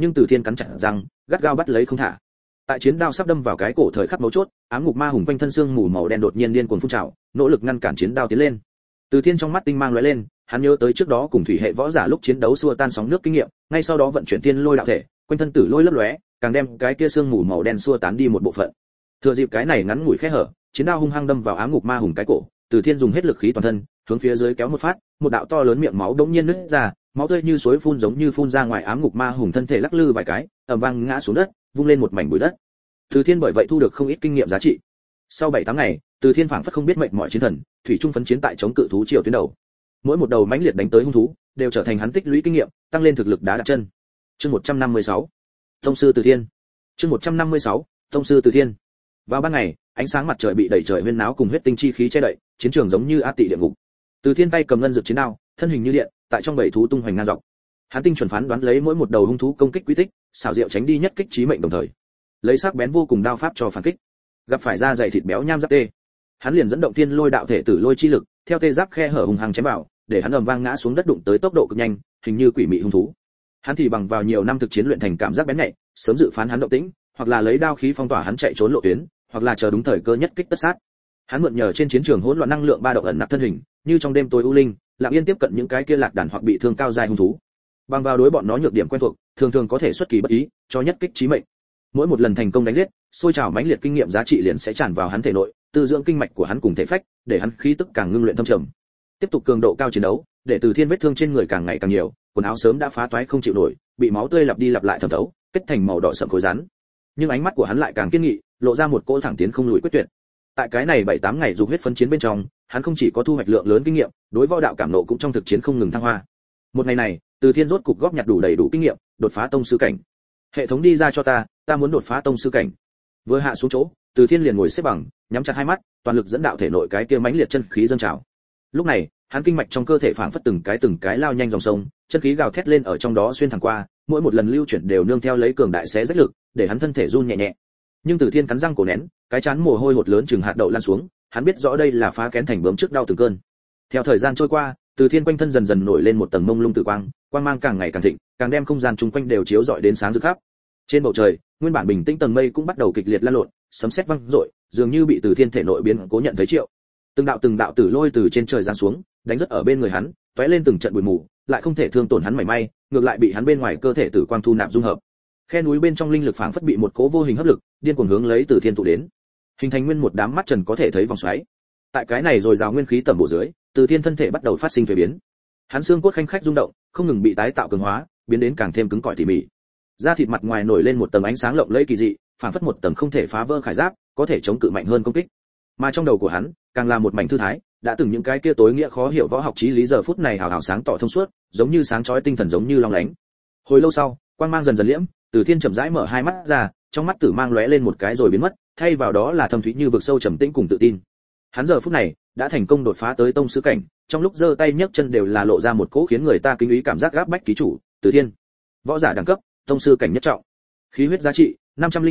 nhưng Từ Thiên cắn chặt răng, gắt gao bắt lấy không thả. Tại chiến đao sắp đâm vào cái cổ thời khắc mấu chốt, ám ngục ma hùng quanh thân xương mù màu đen đột nhiên điên cuồng phun trào, nỗ lực ngăn cản chiến đao tiến lên. Từ Thiên trong mắt tinh mang lóe lên, hắn nhớ tới trước đó cùng thủy hệ võ giả lúc chiến đấu xua tan sóng nước kinh nghiệm, ngay sau đó vận chuyển tiên lôi đạo thể, quanh thân tử lôi lấp lóe, càng đem cái kia xương mù màu đen xua tán đi một bộ phận. Thừa dịp cái này ngắn ngủi khe hở, chiến đao hung hăng đâm vào ám ngục ma hùng cái cổ, Từ Thiên dùng hết lực khí toàn thân, hướng phía dưới kéo một phát, một đạo to lớn miệng máu đống nhiên nứt ra, máu tươi như suối phun giống như phun ra ngoài, ám ngục ma hùng thân thể lắc lư vài cái, ầm vang ngã xuống đất, vung lên một mảnh bụi đất. Từ Thiên bởi vậy thu được không ít kinh nghiệm giá trị. Sau 7-8 ngày, Từ Thiên phảng phất không biết mệnh mọi chiến thần, thủy trung phấn chiến tại chống cự thú triều tuyến đầu. Mỗi một đầu mãnh liệt đánh tới hung thú, đều trở thành hắn tích lũy kinh nghiệm, tăng lên thực lực đá đặt chân. Chương 156. Tông sư Từ Thiên. Chương 156. Tông sư Từ Thiên. Vào ban ngày, ánh sáng mặt trời bị đầy trời huyên náo cùng huyết tinh chi khí che đậy, chiến trường giống như a tị địa ngục. Từ Thiên tay cầm ngân dược chiến đao, thân hình như điện, tại trong bầy thú tung hoành ngang dọc. Hắn tinh chuẩn phán đoán lấy mỗi một đầu hung thú công kích quy tích, xảo diệu tránh đi nhất kích chí mệnh đồng thời, lấy sắc bén vô cùng đao pháp cho phản kích. Gặp phải da dày thịt béo nham giáp tê, hắn liền dẫn động tiên lôi đạo thể tử lôi chi lực, theo tê giáp khe hở hùng hăng chém vào, để hắn ầm vang ngã xuống đất đụng tới tốc độ cực nhanh, hình như quỷ mị hung thú. Hắn thì bằng vào nhiều năm thực chiến luyện thành cảm giác bén nhạy, sớm dự phán hắn động tĩnh, hoặc là lấy đao khí phong tỏa hắn chạy trốn lộ tuyến, hoặc là chờ đúng thời cơ nhất kích tất sát. Hắn mượn nhờ trên chiến trường hỗn loạn năng lượng ba động ẩn nặc thân hình, như trong đêm tối u linh, lặng yên tiếp cận những cái kia lạc đàn hoặc bị thương cao dài hung thú. Bằng vào đối bọn nó nhược điểm quen thuộc, thường thường có thể xuất kỳ bất ý, cho nhất kích chí mệnh. Mỗi một lần thành công đánh giết, sôi trào mãnh liệt kinh nghiệm giá trị liền sẽ tràn vào hắn thể nội, tư dưỡng kinh mạch của hắn cùng thể phách, để hắn khí tức càng ngưng luyện thâm trầm. Tiếp tục cường độ cao chiến đấu, để Từ Thiên vết thương trên người càng ngày càng nhiều, quần áo sớm đã phá toái không chịu nổi, bị máu tươi lặp đi lặp lại thẩm thấu, kết thành màu đỏ sậm khối rắn. Nhưng ánh mắt của hắn lại càng kiên nghị, lộ ra một cỗ thẳng tiến không lùi quyết tuyệt. Tại cái này 7-8 ngày dục huyết phấn chiến bên trong, hắn không chỉ có thu hoạch lượng lớn kinh nghiệm, đối võ đạo cảm nộ cũng trong thực chiến không ngừng thăng hoa. Một ngày này, Từ Thiên rốt cục góp nhặt đủ đầy đủ kinh nghiệm, đột phá tông sư cảnh. Hệ thống đi ra cho ta muốn đột phá tông sư cảnh. Vừa hạ xuống chỗ, Từ Thiên liền ngồi xếp bằng, nhắm chặt hai mắt, toàn lực dẫn đạo thể nội cái kia mãnh liệt chân khí dâng trào. Lúc này, hắn kinh mạch trong cơ thể phảng phất từng cái lao nhanh dòng sông, chân khí gào thét lên ở trong đó xuyên thẳng qua, mỗi một lần lưu chuyển đều nương theo lấy cường đại xé rách lực, để hắn thân thể run nhẹ nhẹ. Nhưng Từ Thiên cắn răng cổ nén, cái chán mồ hôi hột lớn chừng hạt đậu lan xuống, hắn biết rõ đây là phá kén thành bướm trước đau từng cơn. Theo thời gian trôi qua, Từ Thiên quanh thân dần dần nổi lên một tầng mông lung tử quang, quang mang càng ngày càng thịnh, càng đem không gian chung quanh đều chiếu rọi đến sáng rực khắp. Trên bầu trời, nguyên bản bình tĩnh tầng mây cũng bắt đầu kịch liệt lan lộn, sấm sét vang rội, dường như bị Từ Thiên thể nội biến cố nhận thấy triệu. Từng đạo tử lôi từ trên trời giáng xuống, đánh rất ở bên người hắn, tóe lên từng trận bụi mù, lại không thể thương tổn hắn mảy may, ngược lại bị hắn bên ngoài cơ thể tử quang thu nạp dung hợp. Khe núi bên trong linh lực phảng phất bị một cỗ vô hình hấp lực, điên cuồng hướng lấy Từ Thiên tụ đến, hình thành nguyên một đám mắt trần có thể thấy vòng xoáy. Tại cái này rồi rào nguyên khí tầm bổ dưới, Từ Thiên thân thể bắt đầu phát sinh thay biến. Hắn xương cốt khanh khách rung động, không ngừng bị tái tạo cường hóa, biến đến càng thêm cứng cỏi tỉ mỉ. Da thịt mặt ngoài nổi lên một tầng ánh sáng lộng lẫy kỳ dị, phảng phất một tầng không thể phá vỡ khải giáp, có thể chống cự mạnh hơn công kích. Mà trong đầu của hắn, càng là một mảnh thư thái, đã từng những cái kia tối nghĩa khó hiểu võ học chí lý giờ phút này hào hào sáng tỏ thông suốt, giống như sáng chói tinh thần giống như long lánh. Hồi lâu sau, quang mang dần dần liễm, Từ Thiên chậm rãi mở hai mắt ra, trong mắt tử mang lóe lên một cái rồi biến mất, thay vào đó là thâm thúy như vực sâu trầm tĩnh cùng tự tin. Hắn giờ phút này đã thành công đột phá tới tông sư cảnh, trong lúc giơ tay nhấc chân đều là lộ ra một cỗ khiến người ta kính ý cảm giác gáp bách ký chủ, Từ Thiên. Võ giả đẳng cấp, tông sư cảnh nhất trọng. Khí huyết giá trị,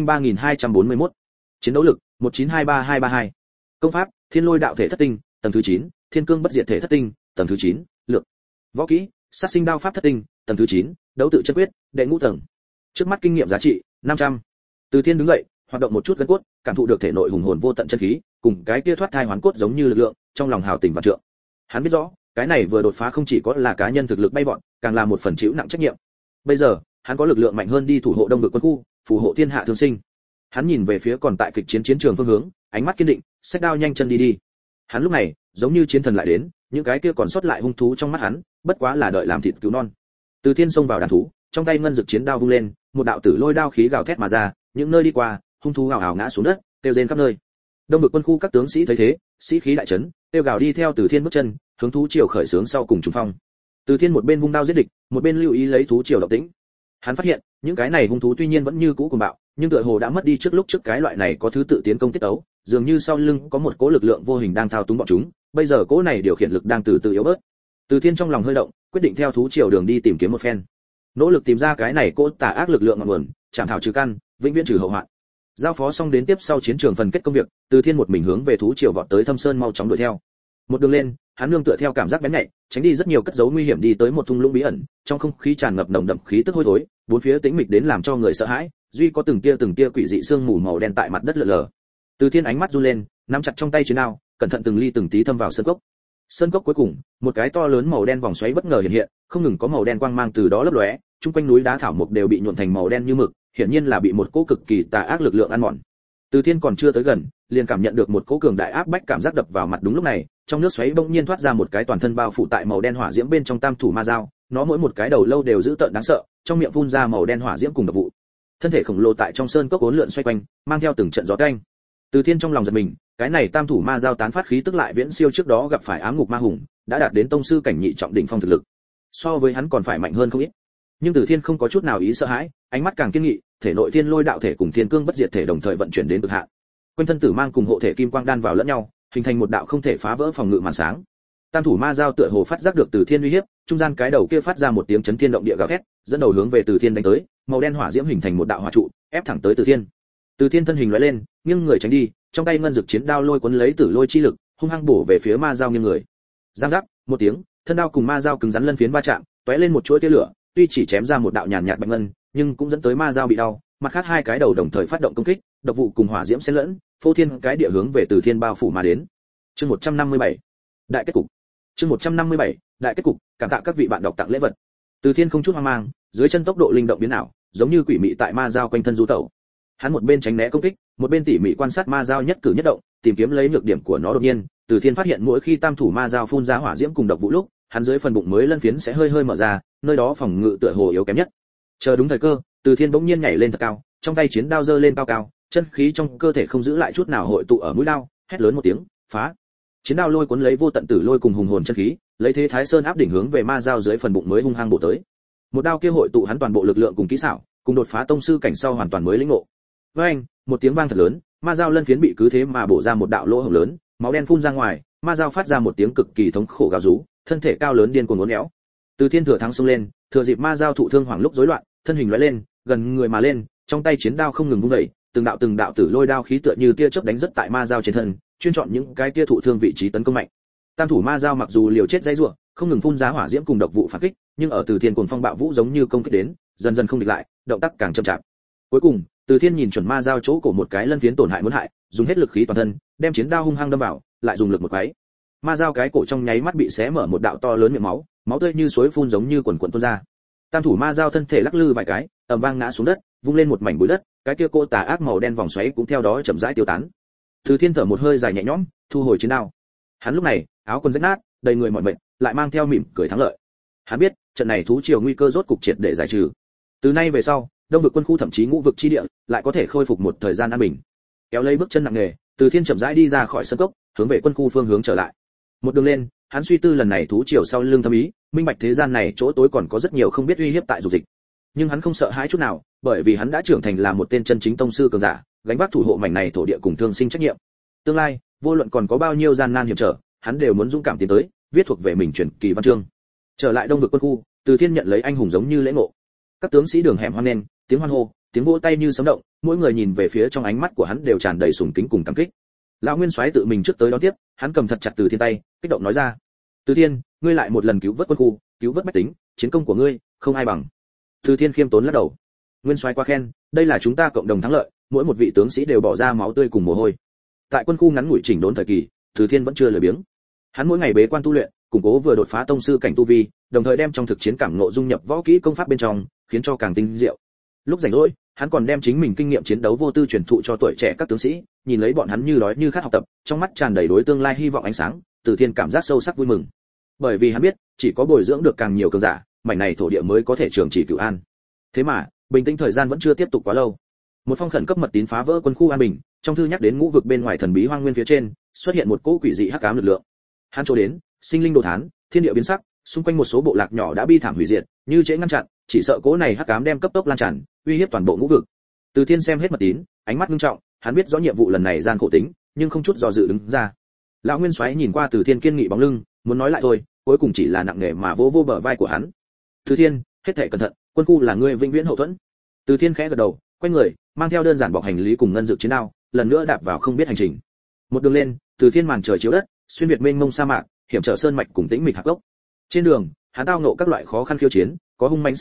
503.241. Chiến đấu lực, 1923232. Công pháp, Thiên Lôi đạo thể thất tinh, tầng thứ 9, Thiên Cương bất diệt thể thất tinh, tầng thứ 9, lược. Võ kỹ, Sát sinh đao pháp thất tinh, tầng thứ 9, Đấu tự chân quyết, đệ ngũ tầng. Trước mắt kinh nghiệm giá trị, 500. Từ Thiên đứng dậy, hoạt động một chút gân cốt, cảm thụ được thể nội hùng hồn vô tận chân khí, cùng cái kia thoát thai hoán cốt giống như lực lượng, trong lòng hào tình vạn trượng. Hắn biết rõ, cái này vừa đột phá không chỉ có là cá nhân thực lực bay vọt, càng là một phần chịu nặng trách nhiệm. Bây giờ, hắn có lực lượng mạnh hơn đi thủ hộ Đông vực quân khu, phù hộ thiên hạ thương sinh. Hắn nhìn về phía còn tại kịch chiến chiến trường phương hướng, ánh mắt kiên định, xách đao nhanh chân đi. Hắn lúc này, giống như chiến thần lại đến, những cái kia còn sót lại hung thú trong mắt hắn, bất quá là đợi làm thịt cứu non. Từ Thiên xông vào đàn thú, trong tay ngân dực chiến đao vung lên, một đạo tử lôi đao khí gào thét mà ra, những nơi đi qua, hung thú ào ào ngã xuống đất, kêu rên khắp nơi. Đông vực quân khu các tướng sĩ thấy thế, sĩ khí đại chấn, kêu gào đi theo Từ Thiên bước chân, hướng thú triều khởi sướng sau cùng trùng phong. Từ Thiên một bên vung đao giết địch, một bên lưu ý lấy thú triều động tĩnh. Hắn phát hiện, những cái này hung thú tuy nhiên vẫn như cũ cuồng bạo, nhưng tựa hồ đã mất đi trước cái loại này có thứ tự tiến công tiết ấu, dường như sau lưng có một cỗ lực lượng vô hình đang thao túng bọn chúng, bây giờ cỗ này điều khiển lực đang từ từ yếu bớt. Từ Thiên trong lòng hơi động, quyết định theo thú triều đường đi tìm kiếm một phen, nỗ lực tìm ra cái này cỗ tà ác lực lượng ngọn nguồn, chạm thảo trừ căn, vĩnh viễn trừ hậu hoạn. Giao phó xong đến tiếp sau chiến trường phần kết công việc, Từ Thiên một mình hướng về thú triều vọt tới Thâm Sơn mau chóng đuổi theo. Một đường lên, hắn nương tựa theo cảm giác bén nhạy, tránh đi rất nhiều cất giấu nguy hiểm đi tới một thung lũng bí ẩn, trong không khí tràn ngập nồng đậm khí tức hôi thối, bốn phía tĩnh mịch đến làm cho người sợ hãi, duy có từng tia quỷ dị sương mù màu đen tại mặt đất lờ lờ. Từ Thiên ánh mắt run lên, nắm chặt trong tay chiến đao, cẩn thận từng ly từng tí thâm vào sơn cốc. Sơn cốc cuối cùng, một cái to lớn màu đen vòng xoáy bất ngờ hiện hiện, không ngừng có màu đen quang mang từ đó lấp lóe, chung quanh núi đá thảo mộc đều bị nhuộm thành màu đen như mực, hiển nhiên là bị một cỗ cực kỳ tà ác lực lượng ăn mòn. Từ Thiên còn chưa tới gần, liền cảm nhận được một cỗ cường đại áp bách cảm giác đập vào mặt. Đúng lúc này, trong nước xoáy bỗng nhiên thoát ra một cái toàn thân bao phủ tại màu đen hỏa diễm bên trong tam thủ ma dao, nó mỗi một cái đầu lâu đều dữ tợn đáng sợ, trong miệng phun ra màu đen hỏa diễm cùng độc vụ. Thân thể khổng lồ tại trong sơn cốc uốn lượn xoay quanh, mang theo từng trận gió canh. Từ Thiên trong lòng giật mình, cái này tam thủ ma dao tán phát khí tức lại viễn siêu trước đó gặp phải ám ngục ma hùng, đã đạt đến tông sư cảnh nhị trọng đỉnh phong thực lực. So với hắn còn phải mạnh hơn không ít. Nhưng Từ Thiên không có chút nào ý sợ hãi, ánh mắt càng kiên nghị, thể nội thiên lôi đạo thể cùng thiên cương bất diệt thể đồng thời vận chuyển đến cực hạn. Quanh thân tử mang cùng hộ thể kim quang đan vào lẫn nhau, hình thành một đạo không thể phá vỡ phòng ngự màn sáng. Tam thủ ma dao tựa hồ phát giác được Từ Thiên uy hiếp, trung gian cái đầu kia phát ra một tiếng chấn thiên động địa gào thét, dẫn đầu hướng về Từ Thiên đánh tới, màu đen hỏa diễm hình thành một đạo hỏa trụ, ép thẳng tới Từ Thiên. Từ Thiên thân hình lóe lên, nghiêng người tránh đi, trong tay ngân dực chiến đao lôi cuốn lấy tử lôi chi lực, hung hăng bổ về phía ma dao nghiêng người. Giang giác, một tiếng, thân đao cùng ma dao cứng rắn lân phiến va chạm, tóe lên một chuỗi tia lửa, tuy chỉ chém ra một đạo nhàn nhạt bạch ngân, nhưng cũng dẫn tới ma dao bị đau, mặt khác hai cái đầu đồng thời phát động công kích, độc vụ cùng hỏa diễm xen lẫn, phô thiên cái địa hướng về Từ Thiên bao phủ mà đến. Chương 157. Đại kết cục. Chương 157. Đại kết cục, cảm tạ các vị bạn đọc tặng lễ vật. Từ Thiên không chút hoang mang, dưới chân tốc độ linh động biến ảo, giống như quỷ mị tại ma dao quanh thân du tẩu. Hắn một bên tránh né công kích, một bên tỉ mỉ quan sát ma dao nhất cử nhất động, tìm kiếm lấy nhược điểm của nó. Đột nhiên, Từ Thiên phát hiện mỗi khi tam thủ ma dao phun ra hỏa diễm cùng độc vụ lúc, hắn dưới phần bụng mới lân phiến sẽ hơi hơi mở ra, nơi đó phòng ngự tựa hồ yếu kém nhất. Chờ đúng thời cơ, Từ Thiên bỗng nhiên nhảy lên thật cao, trong tay chiến đao giơ lên cao cao, chân khí trong cơ thể không giữ lại chút nào hội tụ ở mũi đao, hét lớn một tiếng, phá! Chiến đao lôi cuốn lấy vô tận tử lôi cùng hùng hồn chân khí, lấy thế Thái Sơn áp đỉnh hướng về ma dao dưới phần bụng mới hung hăng bổ tới. Một đao kia hội tụ hắn toàn bộ lực lượng cùng kỹ xảo, cùng đột phá tông sư cảnh sau hoàn toàn mới lĩnh ngộ. Với anh, một tiếng vang thật lớn, ma dao lân phiến bị cứ thế mà bổ ra một đạo lỗ hổng lớn, máu đen phun ra ngoài, ma dao phát ra một tiếng cực kỳ thống khổ gào rú, thân thể cao lớn điên cuồng uốn éo. Từ Thiên thừa thắng xông lên, thừa dịp ma dao thụ thương hoảng lúc rối loạn, thân hình lóe lên, gần người mà lên, trong tay chiến đao không ngừng vung dậy, từng đạo tử lôi đao khí tựa như tia chớp đánh rất tại ma dao trên thân, chuyên chọn những cái tia thụ thương vị trí tấn công mạnh. Tam thủ ma dao mặc dù liều chết dãy rủa, không ngừng phun ra hỏa diễm cùng độc vụ phản kích, nhưng ở Từ Thiên cuồng phong bạo vũ giống như công kích đến, dần dần không địch lại, động tác càng chậm chạp. Cuối cùng, Từ Thiên nhìn chuẩn ma dao chỗ cổ một cái lân phiến tổn hại muốn hại, dùng hết lực khí toàn thân, đem chiến đao hung hăng đâm vào, lại dùng lực một quấy. Ma dao cái cổ trong nháy mắt bị xé mở một đạo to lớn miệng máu, máu tươi như suối phun giống như quần quần tuôn ra. Tam thủ ma dao thân thể lắc lư vài cái, ầm vang ngã xuống đất, vung lên một mảnh bụi đất, cái kia cô tà ác màu đen vòng xoáy cũng theo đó chậm rãi tiêu tán. Từ Thiên thở một hơi dài nhẹ nhõm, thu hồi chiến đao. Hắn lúc này, áo quần rách nát, đầy người mỏi mệt, lại mang theo mỉm cười thắng lợi. Hắn biết, trận này thú triều nguy cơ rốt cục triệt để giải trừ. Từ nay về sau, Đông vực quân khu thậm chí Ngũ vực chi địa, lại có thể khôi phục một thời gian an bình. Kéo lấy bước chân nặng nề, Từ Thiên chậm rãi đi ra khỏi sân cốc, hướng về quân khu phương hướng trở lại. Một đường lên, hắn suy tư lần này thú triều sau lưng thâm ý, minh bạch thế gian này chỗ tối còn có rất nhiều không biết uy hiếp tại dục dịch. Nhưng hắn không sợ hãi chút nào, bởi vì hắn đã trưởng thành là một tên chân chính tông sư cường giả, gánh vác thủ hộ mảnh này thổ địa cùng thương sinh trách nhiệm. Tương lai, vô luận còn có bao nhiêu gian nan hiểm trở, hắn đều muốn dũng cảm tiến tới, viết thuộc về mình truyền kỳ văn chương. Trở lại Đông vực quân khu, Từ Thiên nhận lấy anh hùng giống như lễ ngộ. Các tướng sĩ đường hẻm hoan nghênh, tiếng hoan hô, tiếng vỗ tay như sấm động, mỗi người nhìn về phía trong ánh mắt của hắn đều tràn đầy sùng kính cùng cảm kích. Lão Nguyên Soái tự mình trước tới đón tiếp, hắn cầm thật chặt Từ Thiên tay, kích động nói ra: "Từ Thiên, ngươi lại một lần cứu vớt quân khu, cứu vớt bách tính, chiến công của ngươi không ai bằng." Từ Thiên khiêm tốn lắc đầu. Nguyên Soái quá khen, đây là chúng ta cộng đồng thắng lợi, mỗi một vị tướng sĩ đều bỏ ra máu tươi cùng mồ hôi. Tại quân khu ngắn ngủi chỉnh đốn thời kỳ, Từ Thiên vẫn chưa lười biếng. Hắn mỗi ngày bế quan tu luyện, củng cố vừa đột phá tông sư cảnh tu vi, đồng thời đem trong thực chiến cảm ngộ dung nhập võ kỹ công pháp bên trong, khiến cho càng tinh diệu. Lúc rảnh rỗi, hắn còn đem chính mình kinh nghiệm chiến đấu vô tư truyền thụ cho tuổi trẻ các tướng sĩ, nhìn lấy bọn hắn như đói như khát học tập, trong mắt tràn đầy đối tương lai hy vọng ánh sáng, Từ Thiên cảm giác sâu sắc vui mừng. Bởi vì hắn biết, chỉ có bồi dưỡng được càng nhiều cường giả, mảnh này thổ địa mới có thể trường trị cửu an. Thế mà, bình tĩnh thời gian vẫn chưa tiếp tục quá lâu. Một phong khẩn cấp mật tín phá vỡ quân khu an bình, trong thư nhắc đến Ngũ vực bên ngoài thần bí hoang nguyên phía trên, xuất hiện một cỗ quỷ dị hắc ám lực lượng. Hắn chỗ đến, sinh linh đồ thán, thiên địa biến sắc, xung quanh một số bộ lạc nhỏ đã bi thảm hủy diệt, như trễ ngăn chặn, chỉ sợ cỗ này hắc ám đem cấp tốc lan tràn, uy hiếp toàn bộ Ngũ vực. Từ Thiên xem hết mật tín, ánh mắt nghiêm trọng, hắn biết rõ nhiệm vụ lần này gian khổ tính, nhưng không chút do dự đứng ra. Lão Nguyên Soái nhìn qua Từ Thiên kiên nghị bóng lưng, muốn nói lại thôi, cuối cùng chỉ là nặng nề mà vỗ vỗ bờ vai của hắn. Từ Thiên, hết thảy cẩn thận, quân khu là ngươi vĩnh viễn hậu thuẫn. Từ Thiên khẽ gật đầu, quay người, mang theo đơn giản bọc hành lý cùng ngân dược chiến đao, lần nữa đạp vào không biết hành trình. Một đường lên, Từ Thiên màn trời chiếu đất, xuyên việt mênh mông sa mạc, hiểm trở sơn mạch cùng tĩnh mịch hạp gốc. Trên đường, hắn tao ngộ các loại khó khăn khiêu chiến, có hung mãnh sa đạo,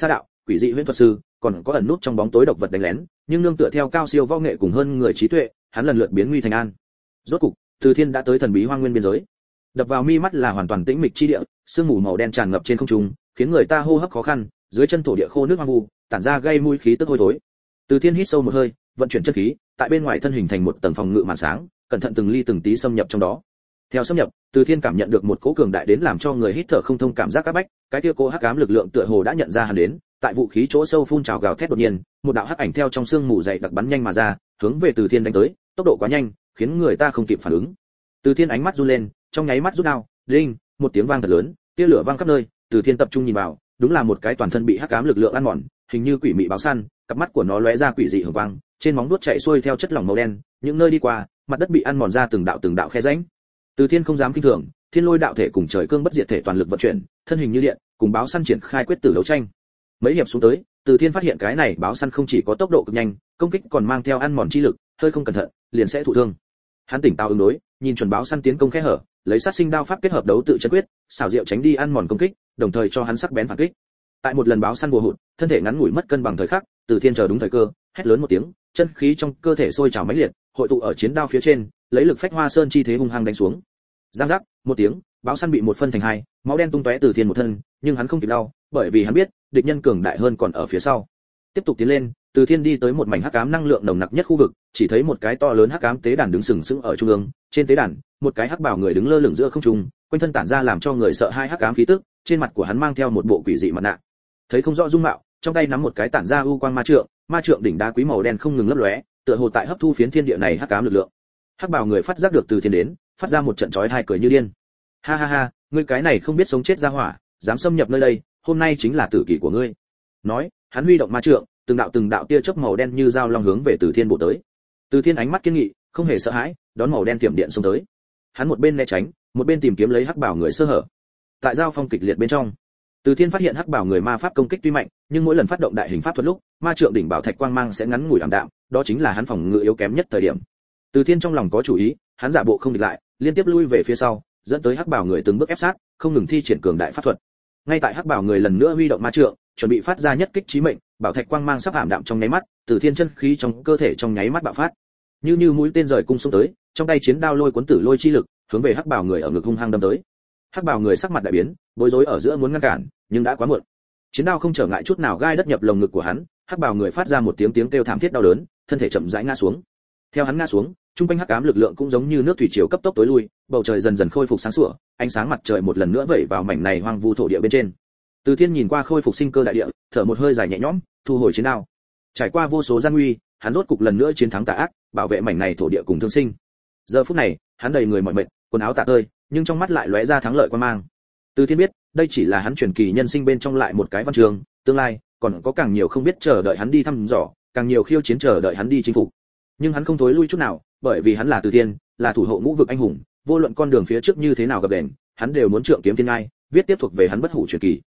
quỷ dị huyễn thuật sư, còn có ẩn nút trong bóng tối độc vật đánh lén, nhưng nương tựa theo cao siêu võ nghệ cùng hơn người trí tuệ, hắn lần lượt biến nguy thành an. Rốt cục, Từ Thiên đã tới thần bí hoang nguyên biên giới. Đập vào mi mắt là hoàn toàn tĩnh mịch chi địa, sương mù màu đen tràn ngập trên không trung, khiến người ta hô hấp khó khăn, dưới chân thổ địa khô nước hoang vu, tản ra gây mùi khí tức hôi thối. Từ Thiên hít sâu một hơi, vận chuyển chân khí, tại bên ngoài thân hình thành một tầng phòng ngự màn sáng, cẩn thận từng ly từng tí xâm nhập trong đó. Theo xâm nhập, Từ Thiên cảm nhận được một cỗ cường đại đến làm cho người hít thở không thông cảm giác áp bách, cái kia cỗ hắc ám lực lượng tựa hồ đã nhận ra hắn đến, tại vũ khí chỗ sâu phun trào gào thét đột nhiên, một đạo hắc ảnh theo trong sương mù dày đặc bắn nhanh mà ra, hướng về Từ Thiên đánh tới, tốc độ quá nhanh, khiến người ta không kịp phản ứng. Từ Thiên ánh mắt run lên, trong nháy mắt rút đao, đinh, một tiếng vang thật lớn, tia lửa vang khắp nơi, Từ Thiên tập trung nhìn vào, đúng là một cái toàn thân bị hắc ám lực lượng ăn mòn, hình như quỷ mị báo săn, cặp mắt của nó lóe ra quỷ dị hường quang, trên móng vuốt chạy xuôi theo chất lỏng màu đen, những nơi đi qua, mặt đất bị ăn mòn ra từng đạo khe rãnh. Từ Thiên không dám kinh thường, Thiên Lôi đạo thể cùng trời cương bất diệt thể toàn lực vận chuyển, thân hình như điện, cùng báo săn triển khai quyết tử đấu tranh. Mấy hiệp xuống tới, Từ Thiên phát hiện cái này báo săn không chỉ có tốc độ cực nhanh, công kích còn mang theo ăn mòn chi lực, hơi không cẩn thận, liền sẽ thụ thương. Hắn tỉnh táo ứng đối, nhìn chuẩn báo săn tiến công khe hở, lấy sát sinh đao pháp kết hợp đấu tự chân quyết, xảo diệu tránh đi ăn mòn công kích, đồng thời cho hắn sắc bén phản kích. Tại một lần báo săn bùa hụt, thân thể ngắn ngủi mất cân bằng thời khắc, Từ Thiên chờ đúng thời cơ, hét lớn một tiếng, chân khí trong cơ thể sôi trào mãnh liệt, hội tụ ở chiến đao phía trên, lấy lực phách hoa sơn chi thế hung hăng đánh xuống. Giang giác, một tiếng, báo săn bị một phân thành hai, máu đen tung tóe Từ Thiên một thân, nhưng hắn không kịp đau, bởi vì hắn biết, địch nhân cường đại hơn còn ở phía sau. Tiếp tục tiến lên, Từ Thiên đi tới một mảnh hắc ám năng lượng nồng nặc nhất khu vực, chỉ thấy một cái to lớn hắc ám tế đàn đứng sừng sững ở trung ương, trên tế đàn, một cái hắc bào người đứng lơ lửng giữa không trung, quanh thân tản ra làm cho người sợ hai hắc ám khí tức, trên mặt của hắn mang theo một bộ quỷ dị mặt nạ. Thấy không rõ dung mạo, trong tay nắm một cái tản ra u quang ma trượng đỉnh đá quý màu đen không ngừng lấp lóe, tựa hồ tại hấp thu phiến thiên địa này hắc ám lực lượng. Hắc bào người phát giác được Từ Thiên đến, phát ra một trận chói tai cười như điên. Ha ha ha, ngươi cái này không biết sống chết ra hỏa, dám xâm nhập nơi đây, hôm nay chính là tử kỷ của ngươi. Nói, hắn huy động ma trượng, từng đạo tia chớp màu đen như dao long hướng về Từ Thiên bổ tới. Từ Thiên ánh mắt kiên nghị, không hề sợ hãi, đón màu đen tiềm điện xông tới. Hắn một bên né tránh, một bên tìm kiếm lấy hắc bảo người sơ hở. Tại giao phong kịch liệt bên trong, Từ Thiên phát hiện hắc bảo người ma pháp công kích tuy mạnh, nhưng mỗi lần phát động đại hình pháp thuật lúc, ma trượng đỉnh bảo thạch quang mang sẽ ngắn ngủi ảm đạm, đó chính là hắn phòng ngự yếu kém nhất thời điểm. Từ Thiên trong lòng có chủ ý, hắn giả bộ không địch lại, liên tiếp lui về phía sau, dẫn tới hắc bảo người từng bước ép sát, không ngừng thi triển cường đại pháp thuật. Ngay tại hắc bảo người lần nữa huy động ma trượng, chuẩn bị phát ra nhất kích chí mệnh, bảo thạch quang mang sắp ảm đạm trong nháy mắt, Từ Thiên chân khí trong cơ thể trong nháy mắt bạo phát, như mũi tên rời cung xông tới, trong tay chiến đao lôi cuốn tử lôi chi lực, hướng về hắc bảo người ở ngực hung hăng đâm tới. Hắc bảo người sắc mặt đại biến, bối rối ở giữa muốn ngăn cản, nhưng đã quá muộn. Chiến đao không trở ngại chút nào gai đất nhập lồng ngực của hắn, hắc bảo người phát ra một tiếng kêu thảm thiết đau đớn, thân thể chậm rãi ngã xuống. Theo hắn ngã xuống, trung quanh hắc ám lực lượng cũng giống như nước thủy triều cấp tốc tối lui, bầu trời dần dần khôi phục sáng sủa, ánh sáng mặt trời một lần nữa vẩy vào mảnh này hoang vu thổ địa bên trên. Từ Thiên nhìn qua khôi phục sinh cơ đại địa, thở một hơi dài nhẹ nhõm, thu hồi chiến đao. Trải qua vô số gian nguy, hắn rốt cục lần nữa chiến thắng tà ác, bảo vệ mảnh này thổ địa cùng thương sinh. Giờ phút này, hắn đầy người mỏi mệt, quần áo tả tơi, nhưng trong mắt lại lóe ra thắng lợi quan mang. Từ Thiên biết, đây chỉ là hắn truyền kỳ nhân sinh bên trong lại một cái văn trường, tương lai còn có càng nhiều không biết chờ đợi hắn đi thăm dò, càng nhiều khiêu chiến chờ đợi hắn đi chinh phục. Nhưng hắn không thối lui chút nào, bởi vì hắn là Từ Thiên, là thủ hộ ngũ vực anh hùng, vô luận con đường phía trước như thế nào gặp đèn, hắn đều muốn trượng kiếm thiên ngai, viết tiếp thuộc về hắn bất hủ truyền kỳ.